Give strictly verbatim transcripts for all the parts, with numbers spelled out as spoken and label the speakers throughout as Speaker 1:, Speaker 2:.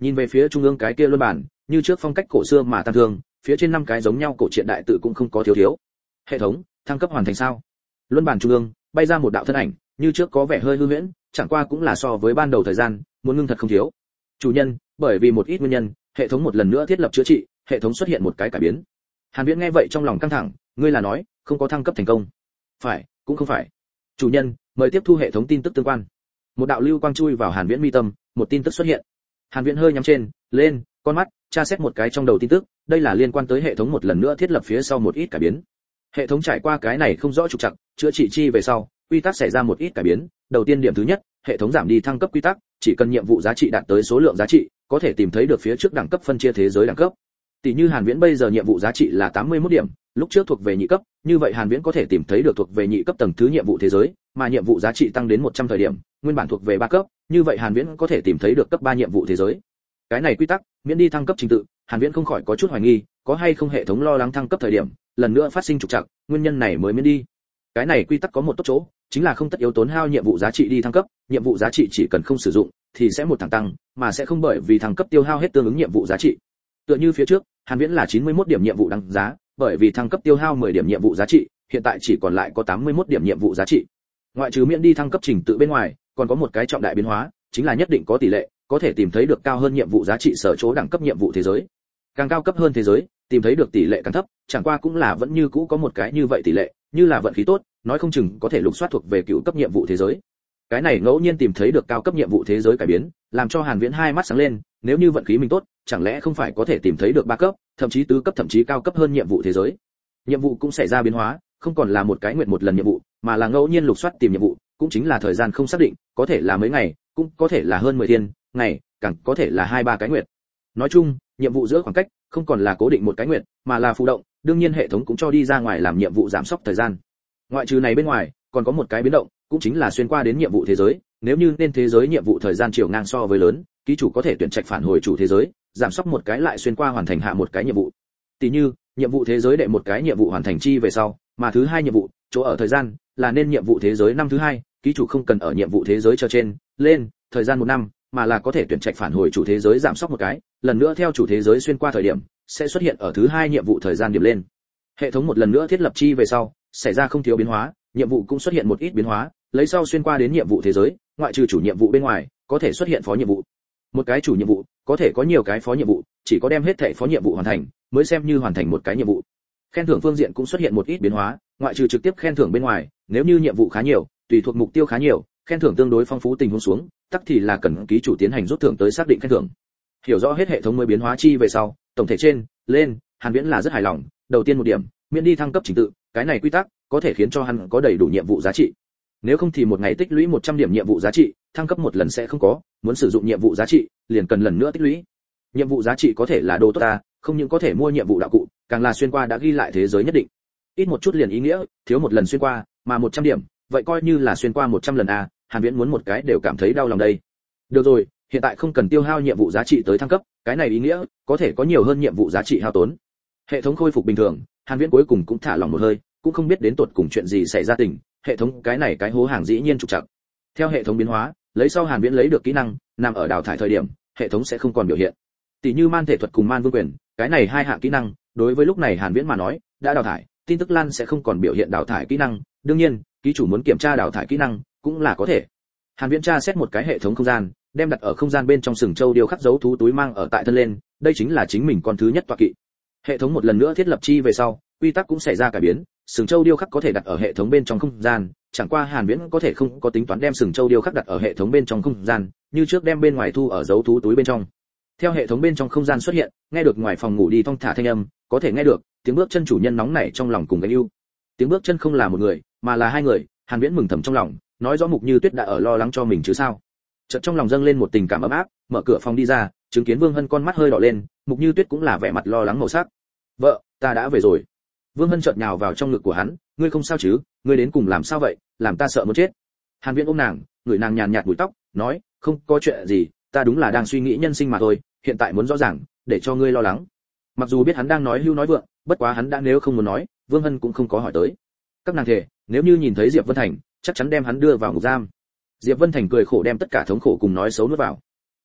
Speaker 1: Nhìn về phía trung ương cái kia luân bản, như trước phong cách cổ xưa mà tăng thương, phía trên năm cái giống nhau cổ truyện đại tự cũng không có thiếu thiếu. Hệ thống thăng cấp hoàn thành sao? Luân bản trung ương bay ra một đạo thân ảnh, như trước có vẻ hơi hư huyễn, chẳng qua cũng là so với ban đầu thời gian, muốn ngưng thật không thiếu. Chủ nhân, bởi vì một ít nguyên nhân, hệ thống một lần nữa thiết lập chữa trị, hệ thống xuất hiện một cái cải biến. Hàn Viễn nghe vậy trong lòng căng thẳng, ngươi là nói không có thăng cấp thành công? Phải, cũng không phải. Chủ nhân, mời tiếp thu hệ thống tin tức tương quan. Một đạo lưu quang chui vào Hàn Viễn mi tâm, một tin tức xuất hiện. Hàn Viễn hơi nhắm trên, lên, con mắt, tra xét một cái trong đầu tin tức, đây là liên quan tới hệ thống một lần nữa thiết lập phía sau một ít cải biến. Hệ thống trải qua cái này không rõ trục trặc, chữa trị chi về sau, quy tắc xảy ra một ít cải biến. Đầu tiên điểm thứ nhất, hệ thống giảm đi thăng cấp quy tắc, chỉ cần nhiệm vụ giá trị đạt tới số lượng giá trị, có thể tìm thấy được phía trước đẳng cấp phân chia thế giới đẳng cấp. Tỷ như Hàn Viễn bây giờ nhiệm vụ giá trị là tám mươi mốt điểm, lúc trước thuộc về nhị cấp, như vậy Hàn Viễn có thể tìm thấy được thuộc về nhị cấp tầng thứ nhiệm vụ thế giới, mà nhiệm vụ giá trị tăng đến một trăm thời điểm, nguyên bản thuộc về ba cấp, như vậy Hàn Viễn có thể tìm thấy được cấp ba nhiệm vụ thế giới. Cái này quy tắc, miễn đi thăng cấp trình tự, Hàn Viễn không khỏi có chút hoài nghi, có hay không hệ thống lo lắng thăng cấp thời điểm, lần nữa phát sinh trục trặc, nguyên nhân này mới miễn đi. Cái này quy tắc có một tốt chỗ, chính là không tất yếu tốn hao nhiệm vụ giá trị đi thăng cấp, nhiệm vụ giá trị chỉ cần không sử dụng thì sẽ một thẳng tăng, mà sẽ không bởi vì thăng cấp tiêu hao hết tương ứng nhiệm vụ giá trị. Tựa như phía trước, Hàn Viễn là chín mươi mốt điểm nhiệm vụ đăng giá, bởi vì thăng cấp tiêu hao mười điểm nhiệm vụ giá trị, hiện tại chỉ còn lại có tám mươi mốt điểm nhiệm vụ giá trị. Ngoại trừ miễn đi thăng cấp trình tự bên ngoài, còn có một cái trọng đại biến hóa, chính là nhất định có tỷ lệ có thể tìm thấy được cao hơn nhiệm vụ giá trị sở chỗ đẳng cấp nhiệm vụ thế giới. Càng cao cấp hơn thế giới, tìm thấy được tỷ lệ càng thấp, chẳng qua cũng là vẫn như cũ có một cái như vậy tỷ lệ, như là vận khí tốt, nói không chừng có thể lục soát thuộc về cựu cấp nhiệm vụ thế giới. Cái này ngẫu nhiên tìm thấy được cao cấp nhiệm vụ thế giới cải biến, làm cho Hàn Viễn hai mắt sáng lên, nếu như vận khí mình tốt, chẳng lẽ không phải có thể tìm thấy được ba cấp, thậm chí tứ cấp thậm chí cao cấp hơn nhiệm vụ thế giới. Nhiệm vụ cũng xảy ra biến hóa, không còn là một cái nguyện một lần nhiệm vụ, mà là ngẫu nhiên lục soát tìm nhiệm vụ, cũng chính là thời gian không xác định, có thể là mấy ngày, cũng có thể là hơn mười thiên, ngày, càng có thể là hai ba cái nguyện. Nói chung, nhiệm vụ giữa khoảng cách không còn là cố định một cái nguyện, mà là phù động, đương nhiên hệ thống cũng cho đi ra ngoài làm nhiệm vụ giảm sốc thời gian. Ngoại trừ này bên ngoài, còn có một cái biến động, cũng chính là xuyên qua đến nhiệm vụ thế giới, nếu như nên thế giới nhiệm vụ thời gian chiều ngang so với lớn, ký chủ có thể tuyển trạch phản hồi chủ thế giới, giảm sốc một cái lại xuyên qua hoàn thành hạ một cái nhiệm vụ. Tỷ như, nhiệm vụ thế giới đệ một cái nhiệm vụ hoàn thành chi về sau, mà thứ hai nhiệm vụ, chỗ ở thời gian là nên nhiệm vụ thế giới năm thứ hai, ký chủ không cần ở nhiệm vụ thế giới chờ trên, lên, thời gian một năm, mà là có thể tuyển trạch phản hồi chủ thế giới giảm sốc một cái, lần nữa theo chủ thế giới xuyên qua thời điểm, sẽ xuất hiện ở thứ hai nhiệm vụ thời gian điểm lên. Hệ thống một lần nữa thiết lập chi về sau, xảy ra không thiếu biến hóa, nhiệm vụ cũng xuất hiện một ít biến hóa, lấy sau xuyên qua đến nhiệm vụ thế giới, ngoại trừ chủ nhiệm vụ bên ngoài, có thể xuất hiện phó nhiệm vụ. Một cái chủ nhiệm vụ, có thể có nhiều cái phó nhiệm vụ, chỉ có đem hết thảy phó nhiệm vụ hoàn thành, mới xem như hoàn thành một cái nhiệm vụ. Khen thưởng phương diện cũng xuất hiện một ít biến hóa, ngoại trừ trực tiếp khen thưởng bên ngoài, nếu như nhiệm vụ khá nhiều, tùy thuộc mục tiêu khá nhiều, khen thưởng tương đối phong phú tình huống xuống, tắc thì là cần ký chủ tiến hành rút thưởng tới xác định khen thưởng. Hiểu rõ hết hệ thống mới biến hóa chi về sau, tổng thể trên, lên, Hàn Viễn là rất hài lòng, đầu tiên một điểm, miễn đi thăng cấp trình tự, cái này quy tắc có thể khiến cho hắn có đầy đủ nhiệm vụ giá trị. Nếu không thì một ngày tích lũy một trăm điểm nhiệm vụ giá trị, thăng cấp một lần sẽ không có, muốn sử dụng nhiệm vụ giá trị, liền cần lần nữa tích lũy. Nhiệm vụ giá trị có thể là đồ tốt ta, không những có thể mua nhiệm vụ đạo cụ, càng là xuyên qua đã ghi lại thế giới nhất định. Ít một chút liền ý nghĩa, thiếu một lần xuyên qua, mà một trăm điểm, vậy coi như là xuyên qua một trăm lần a, Hàn Viễn muốn một cái đều cảm thấy đau lòng đây. Được rồi, hiện tại không cần tiêu hao nhiệm vụ giá trị tới thăng cấp, cái này ý nghĩa có thể có nhiều hơn nhiệm vụ giá trị hao tốn. Hệ thống khôi phục bình thường, Hàn Viễn cuối cùng cũng thả lòng một hơi, cũng không biết đến tột cùng chuyện gì xảy ra tình, hệ thống cái này cái hố hàng dĩ nhiên trục trặc. Theo hệ thống biến hóa, lấy sau Hàn Viễn lấy được kỹ năng, nằm ở đào thải thời điểm, hệ thống sẽ không còn biểu hiện. Tỷ như man thể thuật cùng man vương quyền, cái này hai hạng kỹ năng, đối với lúc này Hàn Viễn mà nói, đã đào thải, tin tức lan sẽ không còn biểu hiện đào thải kỹ năng, đương nhiên, ký chủ muốn kiểm tra đào thải kỹ năng, cũng là có thể. Hàn Viễn tra xét một cái hệ thống không gian, đem đặt ở không gian bên trong sừng châu điêu khắc dấu thú túi mang ở tại thân lên, đây chính là chính mình con thứ nhất tọa kỵ. Hệ thống một lần nữa thiết lập chi về sau, quy tắc cũng xảy ra cải biến, sừng châu điêu khắc có thể đặt ở hệ thống bên trong không gian, chẳng qua Hàn Viễn có thể không có tính toán đem sừng châu điêu khắc đặt ở hệ thống bên trong không gian, như trước đem bên ngoài thu ở dấu thú túi bên trong. Theo hệ thống bên trong không gian xuất hiện, nghe được ngoài phòng ngủ đi thong thả thanh âm, có thể nghe được tiếng bước chân chủ nhân nóng nảy trong lòng cùng gánh ưu. Tiếng bước chân không là một người, mà là hai người, Hàn Viễn mừng thầm trong lòng, nói rõ Mục Như Tuyết đã ở lo lắng cho mình chứ sao. Chợt trong lòng dâng lên một tình cảm ấm áp, mở cửa phòng đi ra, chứng kiến Vương Hân con mắt hơi đỏ lên, Mục Như Tuyết cũng là vẻ mặt lo lắng màu sắc. "Vợ, ta đã về rồi." Vương Hân chợt nhào vào trong ngực của hắn, "Ngươi không sao chứ? Ngươi đến cùng làm sao vậy, làm ta sợ muốn chết." Hàn Viễn ôm nàng, người nàng nhàn nhạt búi tóc, nói, "Không có chuyện gì, ta đúng là đang suy nghĩ nhân sinh mà thôi, hiện tại muốn rõ ràng, để cho ngươi lo lắng." Mặc dù biết hắn đang nói hưu nói vượng, bất quá hắn đã nếu không muốn nói, Vương Hân cũng không có hỏi tới. Các nàng thề, nếu như nhìn thấy Diệp Vân Thành, chắc chắn đem hắn đưa vào ngục giam. Diệp Vân Thành cười khổ đem tất cả thống khổ cùng nói xấu nuốt vào.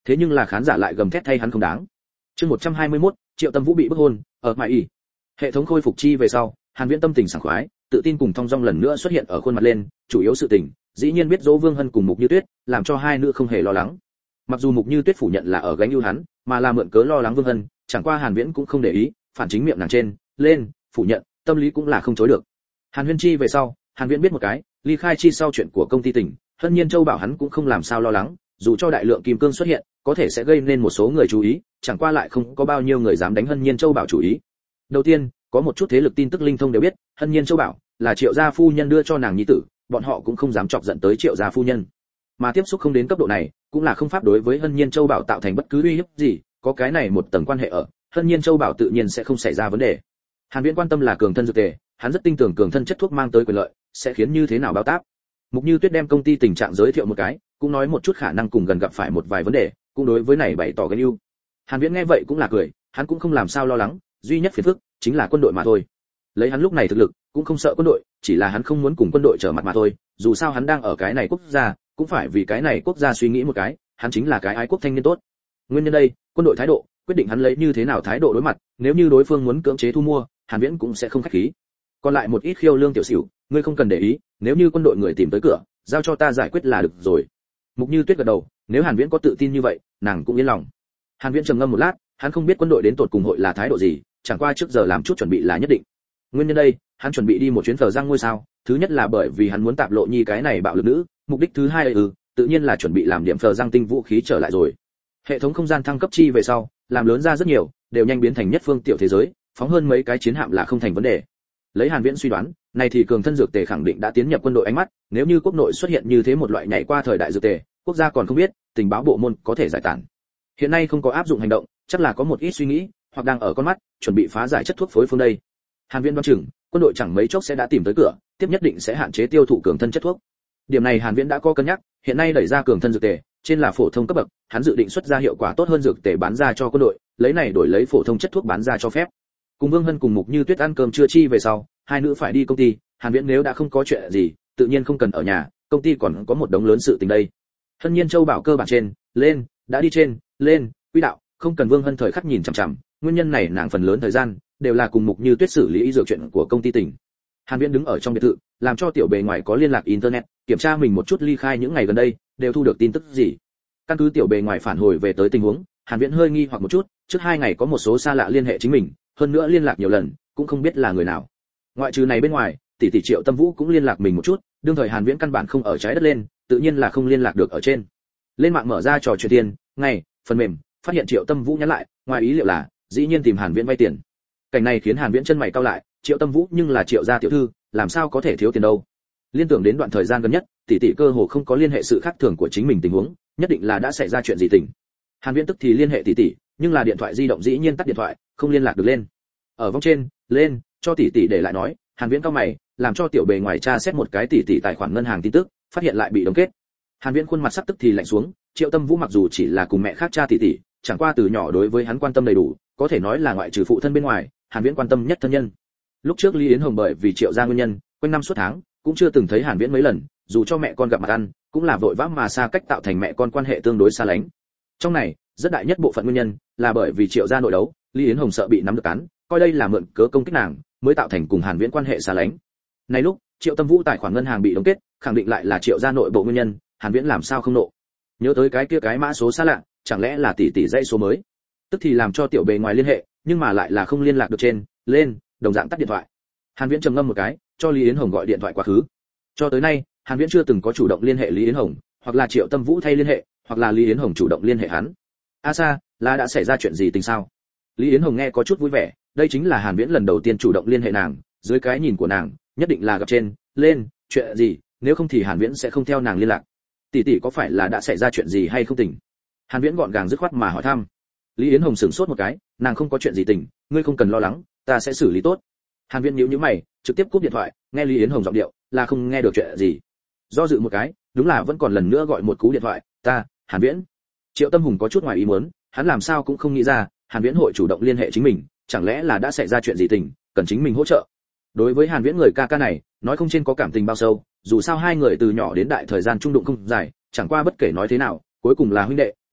Speaker 1: thế nhưng là khán giả lại gầm thét thay hắn không đáng. Chương một trăm hai mươi mốt, Triệu Tâm Vũ bị bức hôn, ở mại ỉ. Hệ thống khôi phục chi về sau, Hàn Viễn tâm tình sảng khoái, tự tin cùng thong dong lần nữa xuất hiện ở khuôn mặt lên, chủ yếu sự tình, dĩ nhiên biết dỗ Vương Hân cùng Mục Như Tuyết, làm cho hai nữ không hề lo lắng. Mặc dù Mục Như Tuyết phủ nhận là ở gánh ưu hắn, mà là mượn cớ lo lắng Vương Hân, chẳng qua Hàn Viễn cũng không để ý, phản chính miệng nàng trên, lên, phủ nhận, tâm lý cũng là không chối được. Hàn Huyên chi về sau, Hàn Viễn biết một cái, ly khai chi sau chuyện của công ty tỉnh, Hân Nhiên Châu bảo hắn cũng không làm sao lo lắng, dù cho đại lượng kim cương xuất hiện, có thể sẽ gây nên một số người chú ý, chẳng qua lại không có bao nhiêu người dám đánh Hân Nhiên Châu bảo chủ ý. Đầu tiên, có một chút thế lực tin tức linh thông đều biết, Hân Nhiên Châu bảo là Triệu gia phu nhân đưa cho nàng nhi tử, bọn họ cũng không dám chọc giận tới Triệu gia phu nhân. Mà tiếp xúc không đến cấp độ này, cũng là không pháp đối với Hân Nhiên Châu bảo tạo thành bất cứ uy hiếp gì, có cái này một tầng quan hệ ở, Hân Nhiên Châu bảo tự nhiên sẽ không xảy ra vấn đề. Hàn Viễn quan tâm là cường thân dược tề, hắn rất tin tưởng cường thân chất thuốc mang tới quyền lợi, sẽ khiến như thế nào báo táp. Mục Như Tuyết đem công ty tình trạng giới thiệu một cái, cũng nói một chút khả năng cùng gần gặp phải một vài vấn đề, cũng đối với này bày tỏ ghen ưu. Hàn Viễn nghe vậy cũng là cười, hắn cũng không làm sao lo lắng, duy nhất phiền phức chính là quân đội mà thôi. Lấy hắn lúc này thực lực, cũng không sợ quân đội, chỉ là hắn không muốn cùng quân đội trở mặt mà thôi, dù sao hắn đang ở cái này quốc gia, cũng phải vì cái này quốc gia suy nghĩ một cái, hắn chính là cái ái quốc thanh niên tốt. Nguyên nhân đây, quân đội thái độ, quyết định hắn lấy như thế nào thái độ đối mặt, nếu như đối phương muốn cưỡng chế thu mua, Hàn Viễn cũng sẽ không khách khí. Còn lại một ít khiêu lương tiểu xỉu, ngươi không cần để ý, nếu như quân đội người tìm tới cửa, giao cho ta giải quyết là được rồi. Mục Như Tuyết gật đầu, nếu Hàn Viễn có tự tin như vậy, nàng cũng yên lòng. Hàn Viễn trầm ngâm một lát, hắn không biết quân đội đến tột cùng hội là thái độ gì, chẳng qua trước giờ làm chút chuẩn bị là nhất định. Nguyên nhân đây, hắn chuẩn bị đi một chuyến phở giang ngôi sao, thứ nhất là bởi vì hắn muốn tạp lộ nhi cái này bạo lực nữ, mục đích thứ hai ừ, tự nhiên là chuẩn bị làm điểm phở giang tinh vũ khí trở lại rồi. Hệ thống không gian thăng cấp chi về sau, làm lớn ra rất nhiều, đều nhanh biến thành nhất phương tiểu thế giới, phóng hơn mấy cái chiến hạm là không thành vấn đề. Lấy Hàn Viễn suy đoán, này thì cường thân dược tề khẳng định đã tiến nhập quân đội ánh mắt, nếu như quốc nội xuất hiện như thế một loại nhảy qua thời đại dược tề, quốc gia còn không biết, tình báo bộ môn có thể giải tán. Hiện nay không có áp dụng hành động, chắc là có một ít suy nghĩ, hoặc đang ở con mắt, chuẩn bị phá giải chất thuốc phối phương đây. Hàn Viễn đoán chừng, quân đội chẳng mấy chốc sẽ đã tìm tới cửa, tiếp nhất định sẽ hạn chế tiêu thụ cường thân chất thuốc. Điểm này Hàn Viễn đã có cân nhắc, hiện nay đẩy ra cường thân dược tề, trên là phổ thông cấp bậc, hắn dự định xuất ra hiệu quả tốt hơn dược tề bán ra cho quân đội, lấy này đổi lấy phổ thông chất thuốc bán ra cho phép. Cùng Vương Hân cùng Mục Như Tuyết ăn cơm trưa chi về sau, hai nữ phải đi công ty, Hàn Viễn nếu đã không có chuyện gì, tự nhiên không cần ở nhà, công ty còn có một đống lớn sự tình đây. Hân Nhiên Châu bảo cơ bản trên, lên, đã đi trên, lên, quỹ đạo, không cần Vương Hân thời khắc nhìn chằm chằm, nguyên nhân này nàng phần lớn thời gian đều là cùng Mục Như Tuyết xử lý y dược chuyện của công ty tỉnh. Hàn Viễn đứng ở trong biệt thự, làm cho tiểu bề ngoài có liên lạc internet, kiểm tra mình một chút ly khai những ngày gần đây, đều thu được tin tức gì. Căn cứ tiểu bề ngoài phản hồi về tới tình huống, Hàn Viễn hơi nghi hoặc một chút, trước hai ngày có một số xa lạ liên hệ chính mình, hơn nữa liên lạc nhiều lần, cũng không biết là người nào. Ngoại trừ này bên ngoài, tỷ tỷ Triệu Tâm Vũ cũng liên lạc mình một chút, đương thời Hàn Viễn căn bản không ở trái đất lên, tự nhiên là không liên lạc được ở trên. Lên mạng mở ra trò chuyện tiền, ngày, phần mềm, phát hiện Triệu Tâm Vũ nhắn lại, ngoài ý liệu là, dĩ nhiên tìm Hàn Viễn vay tiền. Cảnh này khiến Hàn Viễn chân mày cau lại, Triệu Tâm Vũ nhưng là Triệu gia tiểu thư, làm sao có thể thiếu tiền đâu. Liên tưởng đến đoạn thời gian gần nhất, tỷ tỷ cơ hồ không có liên hệ sự khác thường của chính mình tình huống, nhất định là đã xảy ra chuyện gì tình. Hàn Viễn tức thì liên hệ tỷ tỷ, nhưng là điện thoại di động dĩ nhiên tắt điện thoại, không liên lạc được lên. Ở vòng trên, lên, cho tỷ tỷ để lại nói, Hàn Viễn cau mày, làm cho tiểu bề ngoài tra xét một cái tỷ tỷ tài khoản ngân hàng tin tức, phát hiện lại bị đóng kết. Hàn Viễn khuôn mặt sắc tức thì lạnh xuống, Triệu Tâm Vũ mặc dù chỉ là cùng mẹ khác cha tỷ tỷ, chẳng qua từ nhỏ đối với hắn quan tâm đầy đủ, có thể nói là ngoại trừ phụ thân bên ngoài, Hàn Viễn quan tâm nhất thân nhân. Lúc trước Lý Yến Hồng bởi vì Triệu gia nguyên nhân, quanh năm suốt tháng cũng chưa từng thấy Hàn Viễn mấy lần, dù cho mẹ con gặp mặt ăn, cũng là vội vã mà xa cách tạo thành mẹ con quan hệ tương đối xa lánh. Trong này, rất đại nhất bộ phận nguyên nhân là bởi vì Triệu gia nội đấu, Lý Yến Hồng sợ bị nắm được cán, coi đây là mượn cớ công kích nàng, mới tạo thành cùng Hàn Viễn quan hệ xa lánh. Này lúc, Triệu Tâm Vũ tài khoản ngân hàng bị đóng kết, khẳng định lại là Triệu gia nội bộ nguyên nhân, Hàn Viễn làm sao không nộ. Nhớ tới cái kia cái mã số xa lạ, chẳng lẽ là tỷ tỷ dãy số mới. Tức thì làm cho tiểu bề ngoài liên hệ, nhưng mà lại là không liên lạc được trên, lên, đồng dạng tắt điện thoại. Hàn Viễn trầm ngâm một cái, cho Lý Yến Hồng gọi điện thoại quá khứ. Cho tới nay, Hàn Viễn chưa từng có chủ động liên hệ Lý Yến Hồng, hoặc là Triệu Tâm Vũ thay liên hệ, hoặc là Lý Yến Hồng chủ động liên hệ hắn. A Sa, là đã xảy ra chuyện gì tình sao? Lý Yến Hồng nghe có chút vui vẻ, đây chính là Hàn Viễn lần đầu tiên chủ động liên hệ nàng, dưới cái nhìn của nàng, nhất định là gặp trên, lên, chuyện gì, nếu không thì Hàn Viễn sẽ không theo nàng liên lạc. Tỷ tỷ có phải là đã xảy ra chuyện gì hay không tình? Hàn Viễn gọn gàng dứt khoát mà hỏi thăm. Lý Yến Hồng sửng sốt một cái, nàng không có chuyện gì tình, ngươi không cần lo lắng, ta sẽ xử lý tốt. Hàn Viễn nhíu nhíu mày, trực tiếp cúp điện thoại, nghe Lý Yến Hồng giọng điệu, là không nghe được chuyện gì. Do dự một cái, đúng là vẫn còn lần nữa gọi một cú điện thoại, ta, Hàn Viễn. Triệu Tâm Hùng có chút ngoài ý muốn, hắn làm sao cũng không nghĩ ra, Hàn Viễn hội chủ động liên hệ chính mình, chẳng lẽ là đã xảy ra chuyện gì tình, cần chính mình hỗ trợ. Đối với Hàn Viễn người ca ca này, nói không trên có cảm tình bao sâu, dù sao hai người từ nhỏ đến đại thời gian trung đụng không dài, chẳng qua bất kể nói thế nào, cuối cùng là huynh đệ,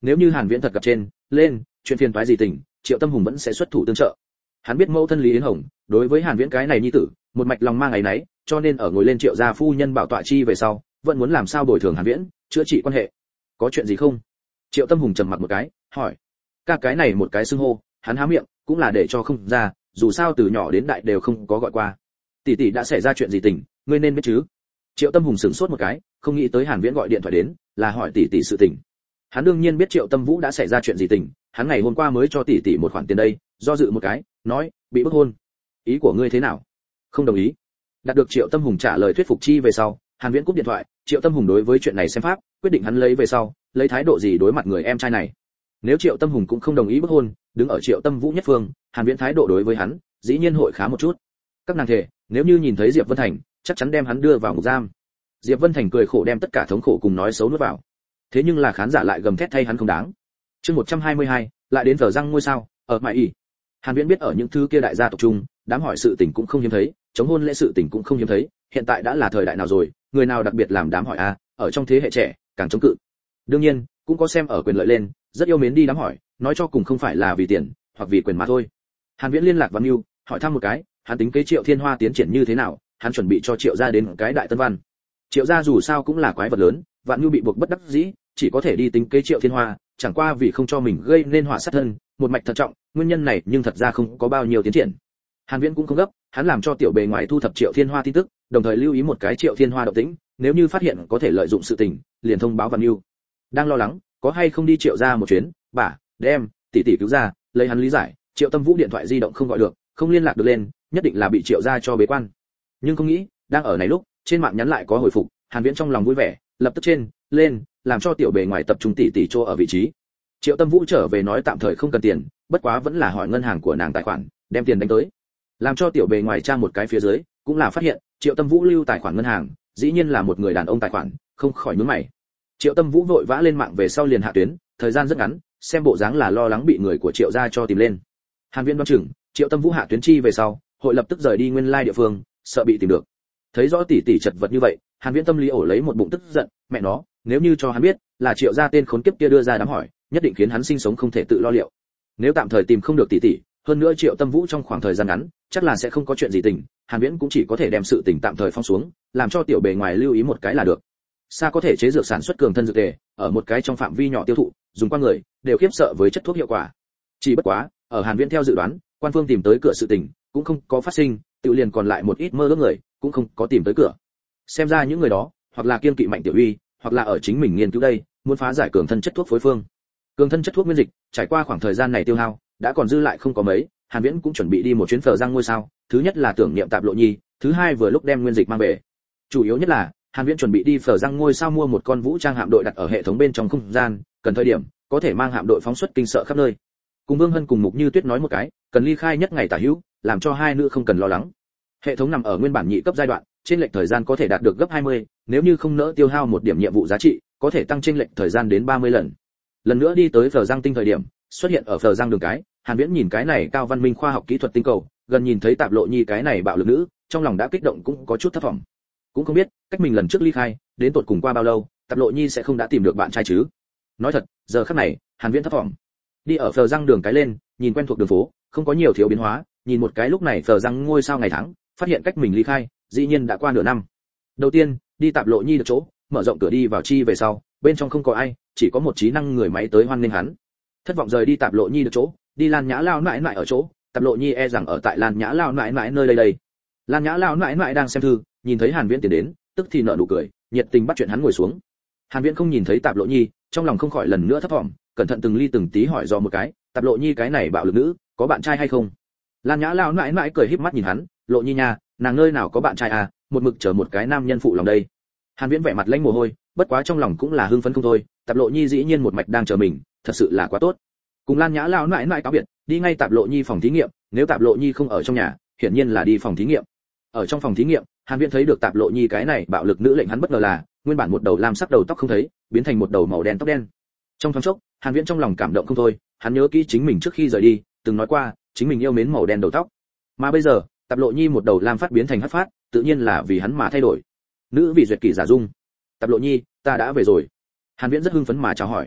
Speaker 1: nếu như Hàn Viễn thật gặp trên lên chuyện phiền toái gì tình, Triệu Tâm Hùng vẫn sẽ xuất thủ tương trợ. Hắn biết mẫu thân Lý Yến Hồng đối với Hàn Viễn cái này nhi tử một mạch lòng mang ấy nấy, cho nên ở ngồi lên Triệu gia phu nhân bảo tọa chi về sau vẫn muốn làm sao bồi thường Hàn Viễn, chữa trị quan hệ. Có chuyện gì không? Triệu Tâm Hùng trầm mặc một cái, hỏi. Các cái này một cái xưng hô, hắn há miệng cũng là để cho không ra, dù sao từ nhỏ đến đại đều không có gọi qua. Tỷ tỷ đã xảy ra chuyện gì tình, ngươi nên biết chứ? Triệu Tâm Hùng sửng sốt một cái, không nghĩ tới Hàn Viễn gọi điện thoại đến, là hỏi tỷ tỷ sự tình. Hắn đương nhiên biết Triệu Tâm Vũ đã xảy ra chuyện gì tình, hắn ngày hôm qua mới cho tỷ tỷ một khoản tiền đây, do dự một cái, nói, bị bức hôn. Ý của ngươi thế nào? Không đồng ý. Đạt được Triệu Tâm Hùng trả lời thuyết phục chi về sau, Hàn Viễn cúp điện thoại, Triệu Tâm Hùng đối với chuyện này xem pháp, quyết định hắn lấy về sau, lấy thái độ gì đối mặt người em trai này. Nếu Triệu Tâm Hùng cũng không đồng ý bức hôn, đứng ở Triệu Tâm Vũ nhất phương, Hàn Viễn thái độ đối với hắn, dĩ nhiên hội khá một chút. Các nàng thề, nếu như nhìn thấy Diệp Vân Thành, chắc chắn đem hắn đưa vào ngục giam. Diệp Vân Thành cười khổ đem tất cả thống khổ cùng nói xấu nuốt vào. Thế nhưng là khán giả lại gầm thét thay hắn không đáng. Chương một trăm hai mươi hai, lại đến giờ răng ngôi sao, ở mại ỉ. Hàn Viễn biết ở những thứ kia đại gia tộc chung, đám hỏi sự tình cũng không hiếm thấy, chống hôn lễ sự tình cũng không hiếm thấy, hiện tại đã là thời đại nào rồi, người nào đặc biệt làm đám hỏi a, ở trong thế hệ trẻ, càng chống cự. Đương nhiên, cũng có xem ở quyền lợi lên, rất yêu mến đi đám hỏi, nói cho cùng không phải là vì tiền, hoặc vì quyền mà thôi. Hàn Viễn liên lạc Văn Nưu, hỏi thăm một cái, hắn tính kế Triệu Thiên Hoa tiến triển như thế nào, hắn chuẩn bị cho Triệu gia đến cái đại tân văn. Triệu gia dù sao cũng là quái vật lớn, Vạn Nưu bị buộc bất đắc dĩ, chỉ có thể đi tính kế Triệu Thiên Hoa, chẳng qua vì không cho mình gây nên họa sát thân, một mạch thận trọng, nguyên nhân này nhưng thật ra không có bao nhiêu tiến triển. Hàn Viễn cũng không gấp, hắn làm cho tiểu bề ngoài thu thập Triệu Thiên Hoa tin tức, đồng thời lưu ý một cái Triệu Thiên Hoa động tĩnh, nếu như phát hiện có thể lợi dụng sự tình, liền thông báo Vạn Nưu. Đang lo lắng, có hay không đi Triệu gia một chuyến, bà, đem tỷ tỷ cứu ra, lấy hắn lý giải, Triệu Tâm Vũ điện thoại di động không gọi được, không liên lạc được lên, nhất định là bị Triệu gia cho bế quan. Nhưng không nghĩ, đang ở này lúc, trên mạng nhắn lại có hồi phục, Hàn Viễn trong lòng vui vẻ, lập tức trên lên, làm cho tiểu bề ngoài tập trung tỷ tỷ chỗ ở vị trí. Triệu Tâm Vũ trở về nói tạm thời không cần tiền, bất quá vẫn là hỏi ngân hàng của nàng tài khoản, đem tiền đánh tới. Làm cho tiểu bề ngoài tra một cái phía dưới, cũng là phát hiện, Triệu Tâm Vũ lưu tài khoản ngân hàng, dĩ nhiên là một người đàn ông tài khoản, không khỏi nhướng mày. Triệu Tâm Vũ vội vã lên mạng về sau liền hạ tuyến, thời gian rất ngắn, xem bộ dáng là lo lắng bị người của Triệu gia cho tìm lên. Hàn Viễn đoán chừng, Triệu Tâm Vũ hạ tuyến chi về sau, hội lập tức rời đi nguyên lai địa phương, sợ bị tìm được. Thấy rõ tỷ tỷ chật vật như vậy, Hàn Viễn tâm lý ổ lấy một bụng tức giận, mẹ nó, nếu như cho hắn biết là Triệu gia tên khốn kiếp kia đưa ra đám hỏi, nhất định khiến hắn sinh sống không thể tự lo liệu. Nếu tạm thời tìm không được tỷ tỷ, hơn nữa Triệu Tâm Vũ trong khoảng thời gian ngắn, chắc là sẽ không có chuyện gì tình, Hàn Viễn cũng chỉ có thể đem sự tình tạm thời phong xuống, làm cho tiểu bề ngoài lưu ý một cái là được. Sa có thể chế dược sản xuất cường thân dược tề, ở một cái trong phạm vi nhỏ tiêu thụ, dùng qua người đều khiếp sợ với chất thuốc hiệu quả. Chỉ bất quá, ở Hàn Viễn theo dự đoán, quan phương tìm tới cửa sự tình cũng không có phát sinh, tự liền còn lại một ít mơ ước người, cũng không có tìm tới cửa. Xem ra những người đó, hoặc là kiên kỵ Mạnh Tiểu Uy, hoặc là ở chính mình nghiên cứu đây, muốn phá giải cường thân chất thuốc phối phương. Cường thân chất thuốc nguyên dịch, trải qua khoảng thời gian này tiêu hao, đã còn dư lại không có mấy, Hàn Viễn cũng chuẩn bị đi một chuyến phở răng ngôi sao, thứ nhất là tưởng niệm Tạp Lộ Nhi, thứ hai vừa lúc đem nguyên dịch mang về. Chủ yếu nhất là, Hàn Viễn chuẩn bị đi phở răng ngôi sao mua một con vũ trang hạm đội đặt ở hệ thống bên trong không gian, cần thời điểm có thể mang hạm đội phóng xuất kinh sợ khắp nơi. Cùng Vương Hân cùng Mục Như Tuyết nói một cái, cần ly khai nhất ngày tả hữu, làm cho hai nữ không cần lo lắng. Hệ thống nằm ở nguyên bản nhị cấp giai đoạn, trên lệch thời gian có thể đạt được gấp hai mươi, nếu như không nỡ tiêu hao một điểm nhiệm vụ giá trị, có thể tăng trên lệch thời gian đến ba mươi lần. Lần nữa đi tới phở răng tinh thời điểm, xuất hiện ở phở răng đường cái, Hàn Viễn nhìn cái này cao văn minh khoa học kỹ thuật tinh cầu, gần nhìn thấy Tạp Lộ Nhi cái này bạo lực nữ, trong lòng đã kích động cũng có chút thất vọng. Cũng không biết, cách mình lần trước ly khai, đến tột cùng qua bao lâu, Tạp Lộ Nhi sẽ không đã tìm được bạn trai chứ? Nói thật, giờ khắc này, Hàn Viễn thất vọng. Đi ở phở răng đường cái lên, nhìn quen thuộc đường phố, không có nhiều thiếu biến hóa, nhìn một cái lúc này phở răng ngôi sao ngày tháng, phát hiện cách mình ly khai, dĩ nhiên đã qua nửa năm. Đầu tiên, đi Tạp Lộ Nhi được chỗ, mở rộng cửa đi vào chi về sau, bên trong không có ai, chỉ có một trí năng người máy tới hoan nghênh hắn. Thất vọng rời đi Tạp Lộ Nhi được chỗ, đi Lan Nhã Lao nại nại ở chỗ, Tạp Lộ Nhi e rằng ở tại Lan Nhã Lao nại nại nơi đây đây. Lan Nhã Lao nại nại đang xem thư, nhìn thấy Hàn Viễn tiến đến, tức thì nở nụ cười, nhiệt tình bắt chuyện hắn ngồi xuống. Hàn Viễn không nhìn thấy Tạp Lộ Nhi, trong lòng không khỏi lần nữa thấp thỏm, cẩn thận từng ly từng tí hỏi do một cái, Tạp Lộ Nhi cái này bạo lực nữ, có bạn trai hay không? Lan Nhã Lao nại nại cười híp mắt nhìn hắn, Lộ Nhi nha, nàng nơi nào có bạn trai à, một mực chờ một cái nam nhân phụ lòng đây. Hàn Viễn vẻ mặt lanh mồ hôi, bất quá trong lòng cũng là hưng phấn không thôi, Tạp Lộ Nhi dĩ nhiên một mạch đang chờ mình, thật sự là quá tốt. Cùng Lan Nhã Lao nại nại cáo biệt, đi ngay Tạp Lộ Nhi phòng thí nghiệm, nếu Tạp Lộ Nhi không ở trong nhà, hiển nhiên là đi phòng thí nghiệm. Ở trong phòng thí nghiệm, Hàn Viễn thấy được Tạp Lộ Nhi cái này bạo lực nữ lệnh hắn bất ngờ là, nguyên bản một đầu lam sắc đầu tóc không thấy, biến thành một đầu màu đen tóc đen. Trong thoáng chốc, Hàn Viễn trong lòng cảm động không thôi, hắn nhớ kỹ chính mình trước khi rời đi, từng nói qua, chính mình yêu mến màu đen đầu tóc. Mà bây giờ, Tạp Lộ Nhi một đầu lam phát biến thành hắc phát, tự nhiên là vì hắn mà thay đổi. Nữ vị duyệt kỷ giả dung. Tạp Lộ Nhi, ta đã về rồi. Hàn Viễn rất hưng phấn mà chào hỏi.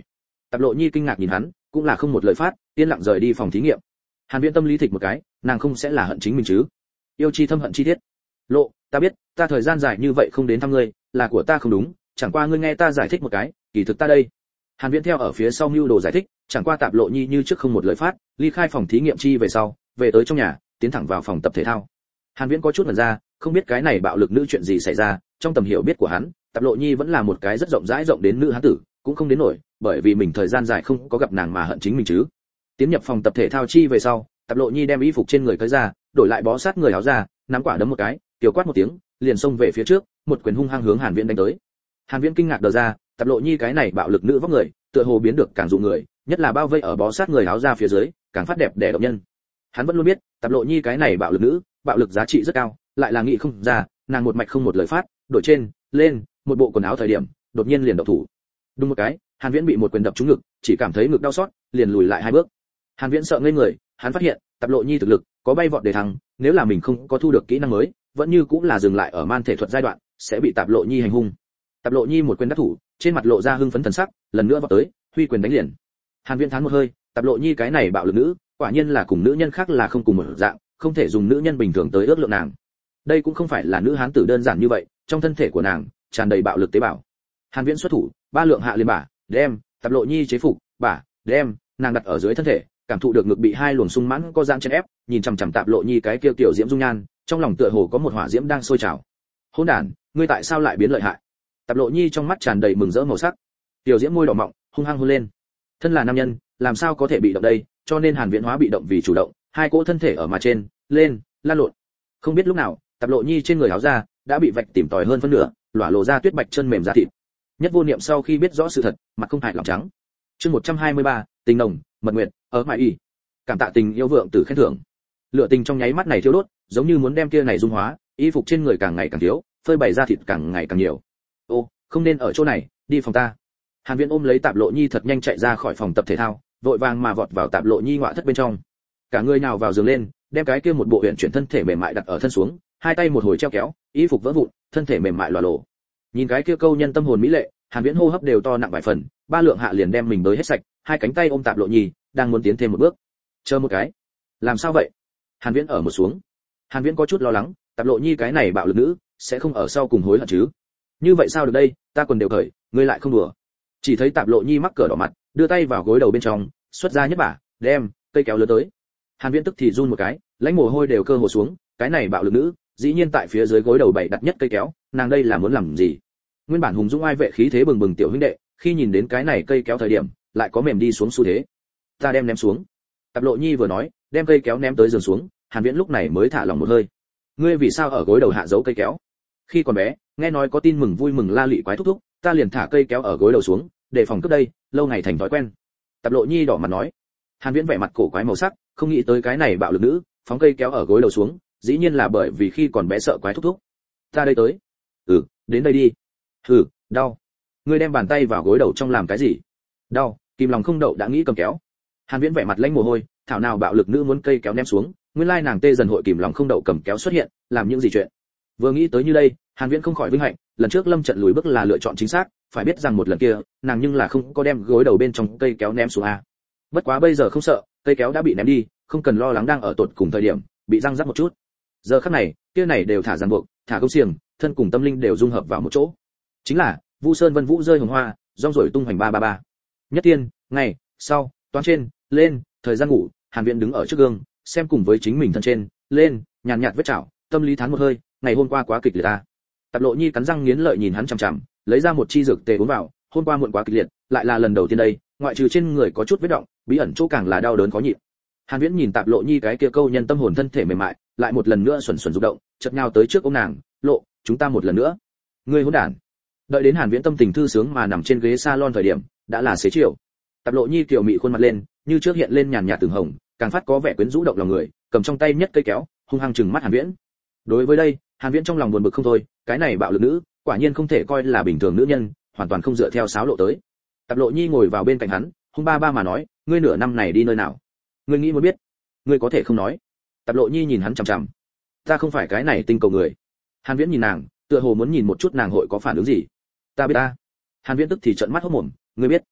Speaker 1: Tạp Lộ Nhi kinh ngạc nhìn hắn, cũng là không một lời phát, yên lặng rời đi phòng thí nghiệm. Hàn Viễn tâm lý thịch một cái, nàng không sẽ là hận chính mình chứ? Yêu chi thâm hận chi thiết. Lộ, ta biết, ta thời gian dài như vậy không đến thăm ngươi, là của ta không đúng, chẳng qua ngươi nghe ta giải thích một cái, kỳ thực ta đây. Hàn Viễn theo ở phía sau mưu đồ giải thích, chẳng qua Tạp Lộ Nhi như trước không một lời phát, ly khai phòng thí nghiệm chi về sau, về tới trong nhà, tiến thẳng vào phòng tập thể thao. Hàn Viễn có chút ngẩn ra, không biết cái này bạo lực nữ chuyện gì xảy ra, trong tầm hiểu biết của hắn, Tạp Lộ Nhi vẫn là một cái rất rộng rãi rộng đến nữ hán tử, cũng không đến nổi, bởi vì mình thời gian dài không có gặp nàng mà hận chính mình chứ. Tiến nhập phòng tập thể thao chi về sau, Tạp Lộ Nhi đem y phục trên người cởi ra, đổi lại bó sát người áo ra, nắm quả đấm một cái, tiểu quát một tiếng, liền xông về phía trước, một quyền hung hăng hướng Hàn Viễn đánh tới. Hàn Viễn kinh ngạc đờ ra, Tạp Lộ Nhi cái này bạo lực nữ vóc người, tựa hồ biến được càng dụ người, nhất là bao vây ở bó sát người áo ra phía dưới, càng phát đẹp đẽ động nhân. Hắn vẫn luôn biết, Tạp Lộ Nhi cái này bạo lực nữ, bạo lực giá trị rất cao, lại là nghị không ra, nàng một mạch không một lời phát, đổi trên, lên, một bộ quần áo thời điểm, đột nhiên liền động thủ. Đúng một cái, Hàn Viễn bị một quyền đập trúng ngực, chỉ cảm thấy ngực đau xót, liền lùi lại hai bước. Hàn Viễn sợ ngây người, hắn phát hiện, Tạp Lộ Nhi thực lực có bay vọt để thắng, nếu là mình không có thu được kỹ năng mới, vẫn như cũng là dừng lại ở man thể thuật giai đoạn, sẽ bị Tạp Lộ Nhi hành hung. Tạp Lộ Nhi một quyền đắc thủ, trên mặt lộ ra hưng phấn thần sắc, lần nữa vọt tới, huy quyền đánh liền. Hàn Viễn thán một hơi, Tạp Lộ Nhi cái này bạo lực nữ, quả nhiên là cùng nữ nhân khác là không cùng một dạng, không thể dùng nữ nhân bình thường tới ước lượng nàng. Đây cũng không phải là nữ hán tử đơn giản như vậy, trong thân thể của nàng tràn đầy bạo lực tế bào. Hàn Viễn xuất thủ, ba lượng hạ liền bả, đem Tạp Lộ Nhi chế phục, bả, đem nàng đặt ở dưới thân thể, cảm thụ được ngực bị hai luồng sung mãn có giãn chèn ép, nhìn chằm chằm Tạp Lộ Nhi cái kia tiểu diễm dung nhan, trong lòng tựa hồ có một hỏa diễm đang sôi trào. Hỗn đản, ngươi tại sao lại biến lợi hại? Tạp Lộ Nhi trong mắt tràn đầy mừng rỡ màu sắc. Tiểu diễm môi đỏ mọng, hung hăng hôn lên. Thân là nam nhân, làm sao có thể bị động đây, cho nên Hàn Viễn hóa bị động vì chủ động, hai cỗ thân thể ở mà trên, lên, lan lộn. Không biết lúc nào, Tạp Lộ Nhi trên người áo da đã bị vạch tìm tòi hơn phân nửa, lỏa lộ ra tuyết bạch chân mềm da thịt. Nhất Vô Niệm sau khi biết rõ sự thật, mặt không hại lỏng trắng. Chương một trăm hai mươi ba, tình nồng, mật nguyệt, ở mại y. Cảm tạ tình yêu vượng tử khen thưởng. Lửa tình trong nháy mắt này thiêu đốt, giống như muốn đem kia này dung hóa, y phục trên người càng ngày càng thiếu, phơi bày da thịt càng ngày càng nhiều. Ô, không nên ở chỗ này, đi phòng ta. Hàn Viễn ôm lấy Tạp Lộ Nhi thật nhanh chạy ra khỏi phòng tập thể thao, vội vàng mà vọt vào Tạp Lộ Nhi ngọa thất bên trong. Cả người nào vào giường lên, đem cái kia một bộ huyền chuyển thân thể mềm mại đặt ở thân xuống, hai tay một hồi treo kéo, y phục vỡ vụn, thân thể mềm mại lòa lộ. Nhìn cái kia câu nhân tâm hồn mỹ lệ, Hàn Viễn hô hấp đều to nặng vài phần, ba lượng hạ liền đem mình bới hết sạch, hai cánh tay ôm Tạp Lộ Nhi, đang muốn tiến thêm một bước. Chờ một cái, làm sao vậy? Hàn Viễn ở một xuống. Hàn Viễn có chút lo lắng, Tạp Lộ Nhi cái này bạo lực nữ, sẽ không ở sau cùng hối hận chứ? Như vậy sao được đây, ta quần đều cởi, ngươi lại không đùa. Chỉ thấy Tạp Lộ Nhi mắc cỡ đỏ mặt, đưa tay vào gối đầu bên trong, xuất ra nhất bả, đem cây kéo lớn tới. Hàn Viễn tức thì run một cái, lãnh mồ hôi đều cơ hồ xuống, cái này bạo lực nữ, dĩ nhiên tại phía dưới gối đầu bảy đặt nhất cây kéo, nàng đây là muốn làm gì? Nguyên bản hùng dũng ai vệ khí thế bừng bừng tiểu huynh đệ, khi nhìn đến cái này cây kéo thời điểm, lại có mềm đi xuống xu thế. Ta đem ném xuống. Tạp Lộ Nhi vừa nói, đem cây kéo ném tới giường xuống, Hàn Viễn lúc này mới thả lòng một hơi. Ngươi vì sao ở gối đầu hạ giấu cây kéo? Khi còn bé, nghe nói có tin mừng vui mừng la lị quái thúc thúc, ta liền thả cây kéo ở gối đầu xuống, để phòng cướp đây, lâu ngày thành thói quen. Tạp Lộ Nhi đỏ mặt nói. Hàn Viễn vẻ mặt cổ quái màu sắc, không nghĩ tới cái này bạo lực nữ, phóng cây kéo ở gối đầu xuống, dĩ nhiên là bởi vì khi còn bé sợ quái thúc thúc. Ta đây tới. Ừ, đến đây đi. Hừ, đau. Ngươi đem bàn tay vào gối đầu trong làm cái gì? Đau, kìm lòng không đậu đã nghĩ cầm kéo. Hàn Viễn vẻ mặt lanh mồ hôi, thảo nào bạo lực nữ muốn cây kéo ném xuống, nguyên lai nàng tê dần hội kìm lòng không đậu cầm kéo xuất hiện, làm những gì chuyện. Vừa nghĩ tới như đây, Hàn Viễn không khỏi vinh hạnh, lần trước Lâm Trận lùi bước là lựa chọn chính xác, phải biết rằng một lần kia, nàng nhưng là không có đem gối đầu bên trong cây kéo ném xuống a. Bất quá bây giờ không sợ, cây kéo đã bị ném đi, không cần lo lắng đang ở tột cùng thời điểm, bị răng rắc một chút. Giờ khắc này, kia này đều thả ràng buộc, thả câu xiềng, thân cùng tâm linh đều dung hợp vào một chỗ. Chính là, Vu Sơn Vân Vũ rơi hồng hoa, rong rổi tung hoành ba ba ba. Nhất tiên, ngày, sau, toán trên, lên, thời gian ngủ, Hàn Viễn đứng ở trước gương, xem cùng với chính mình thân trên, lên, nhàn nhạt vết chảo, tâm lý thán một hơi, ngày hôm qua quá kịch liệt ta. Tạp Lộ Nhi cắn răng nghiến lợi nhìn hắn chằm chằm, lấy ra một chi dược tề uống vào, hôm qua muộn quá kịch liệt, lại là lần đầu tiên đây, ngoại trừ trên người có chút vết động, bí ẩn chỗ càng là đau đớn khó nhịn. Hàn Viễn nhìn Tạp Lộ Nhi cái kia câu nhân tâm hồn thân thể mềm mại, lại một lần nữa xuẩn xuẩn rung động, chợt nhào tới trước ôm nàng, "Lộ, chúng ta một lần nữa." Ngươi hỗn đản. Đợi đến Hàn Viễn tâm tình thư sướng mà nằm trên ghế salon thời điểm, đã là xế chiều. Tạp Lộ Nhi kiều mị khuôn mặt lên, như trước hiện lên nhàn nhạt từng hồng, càng phát có vẻ quyến rũ động lòng người, cầm trong tay nhất cây kéo, hung hăng trừng mắt Hàn Viễn. Đối với đây, Hàn Viễn trong lòng buồn bực không thôi, cái này bạo lực nữ, quả nhiên không thể coi là bình thường nữ nhân, hoàn toàn không dựa theo sáo lộ tới. Tạp Lộ Nhi ngồi vào bên cạnh hắn, hung ba ba mà nói, ngươi nửa năm này đi nơi nào? Ngươi nghĩ muốn biết? Ngươi có thể không nói. Tạp Lộ Nhi nhìn hắn chằm chằm. Ta không phải cái này tinh cầu người. Hàn Viễn nhìn nàng, tựa hồ muốn nhìn một chút nàng hội có phản ứng gì. Ta biết ta. Hàn Viễn tức thì trợn mắt hốt mồm, ngươi biết?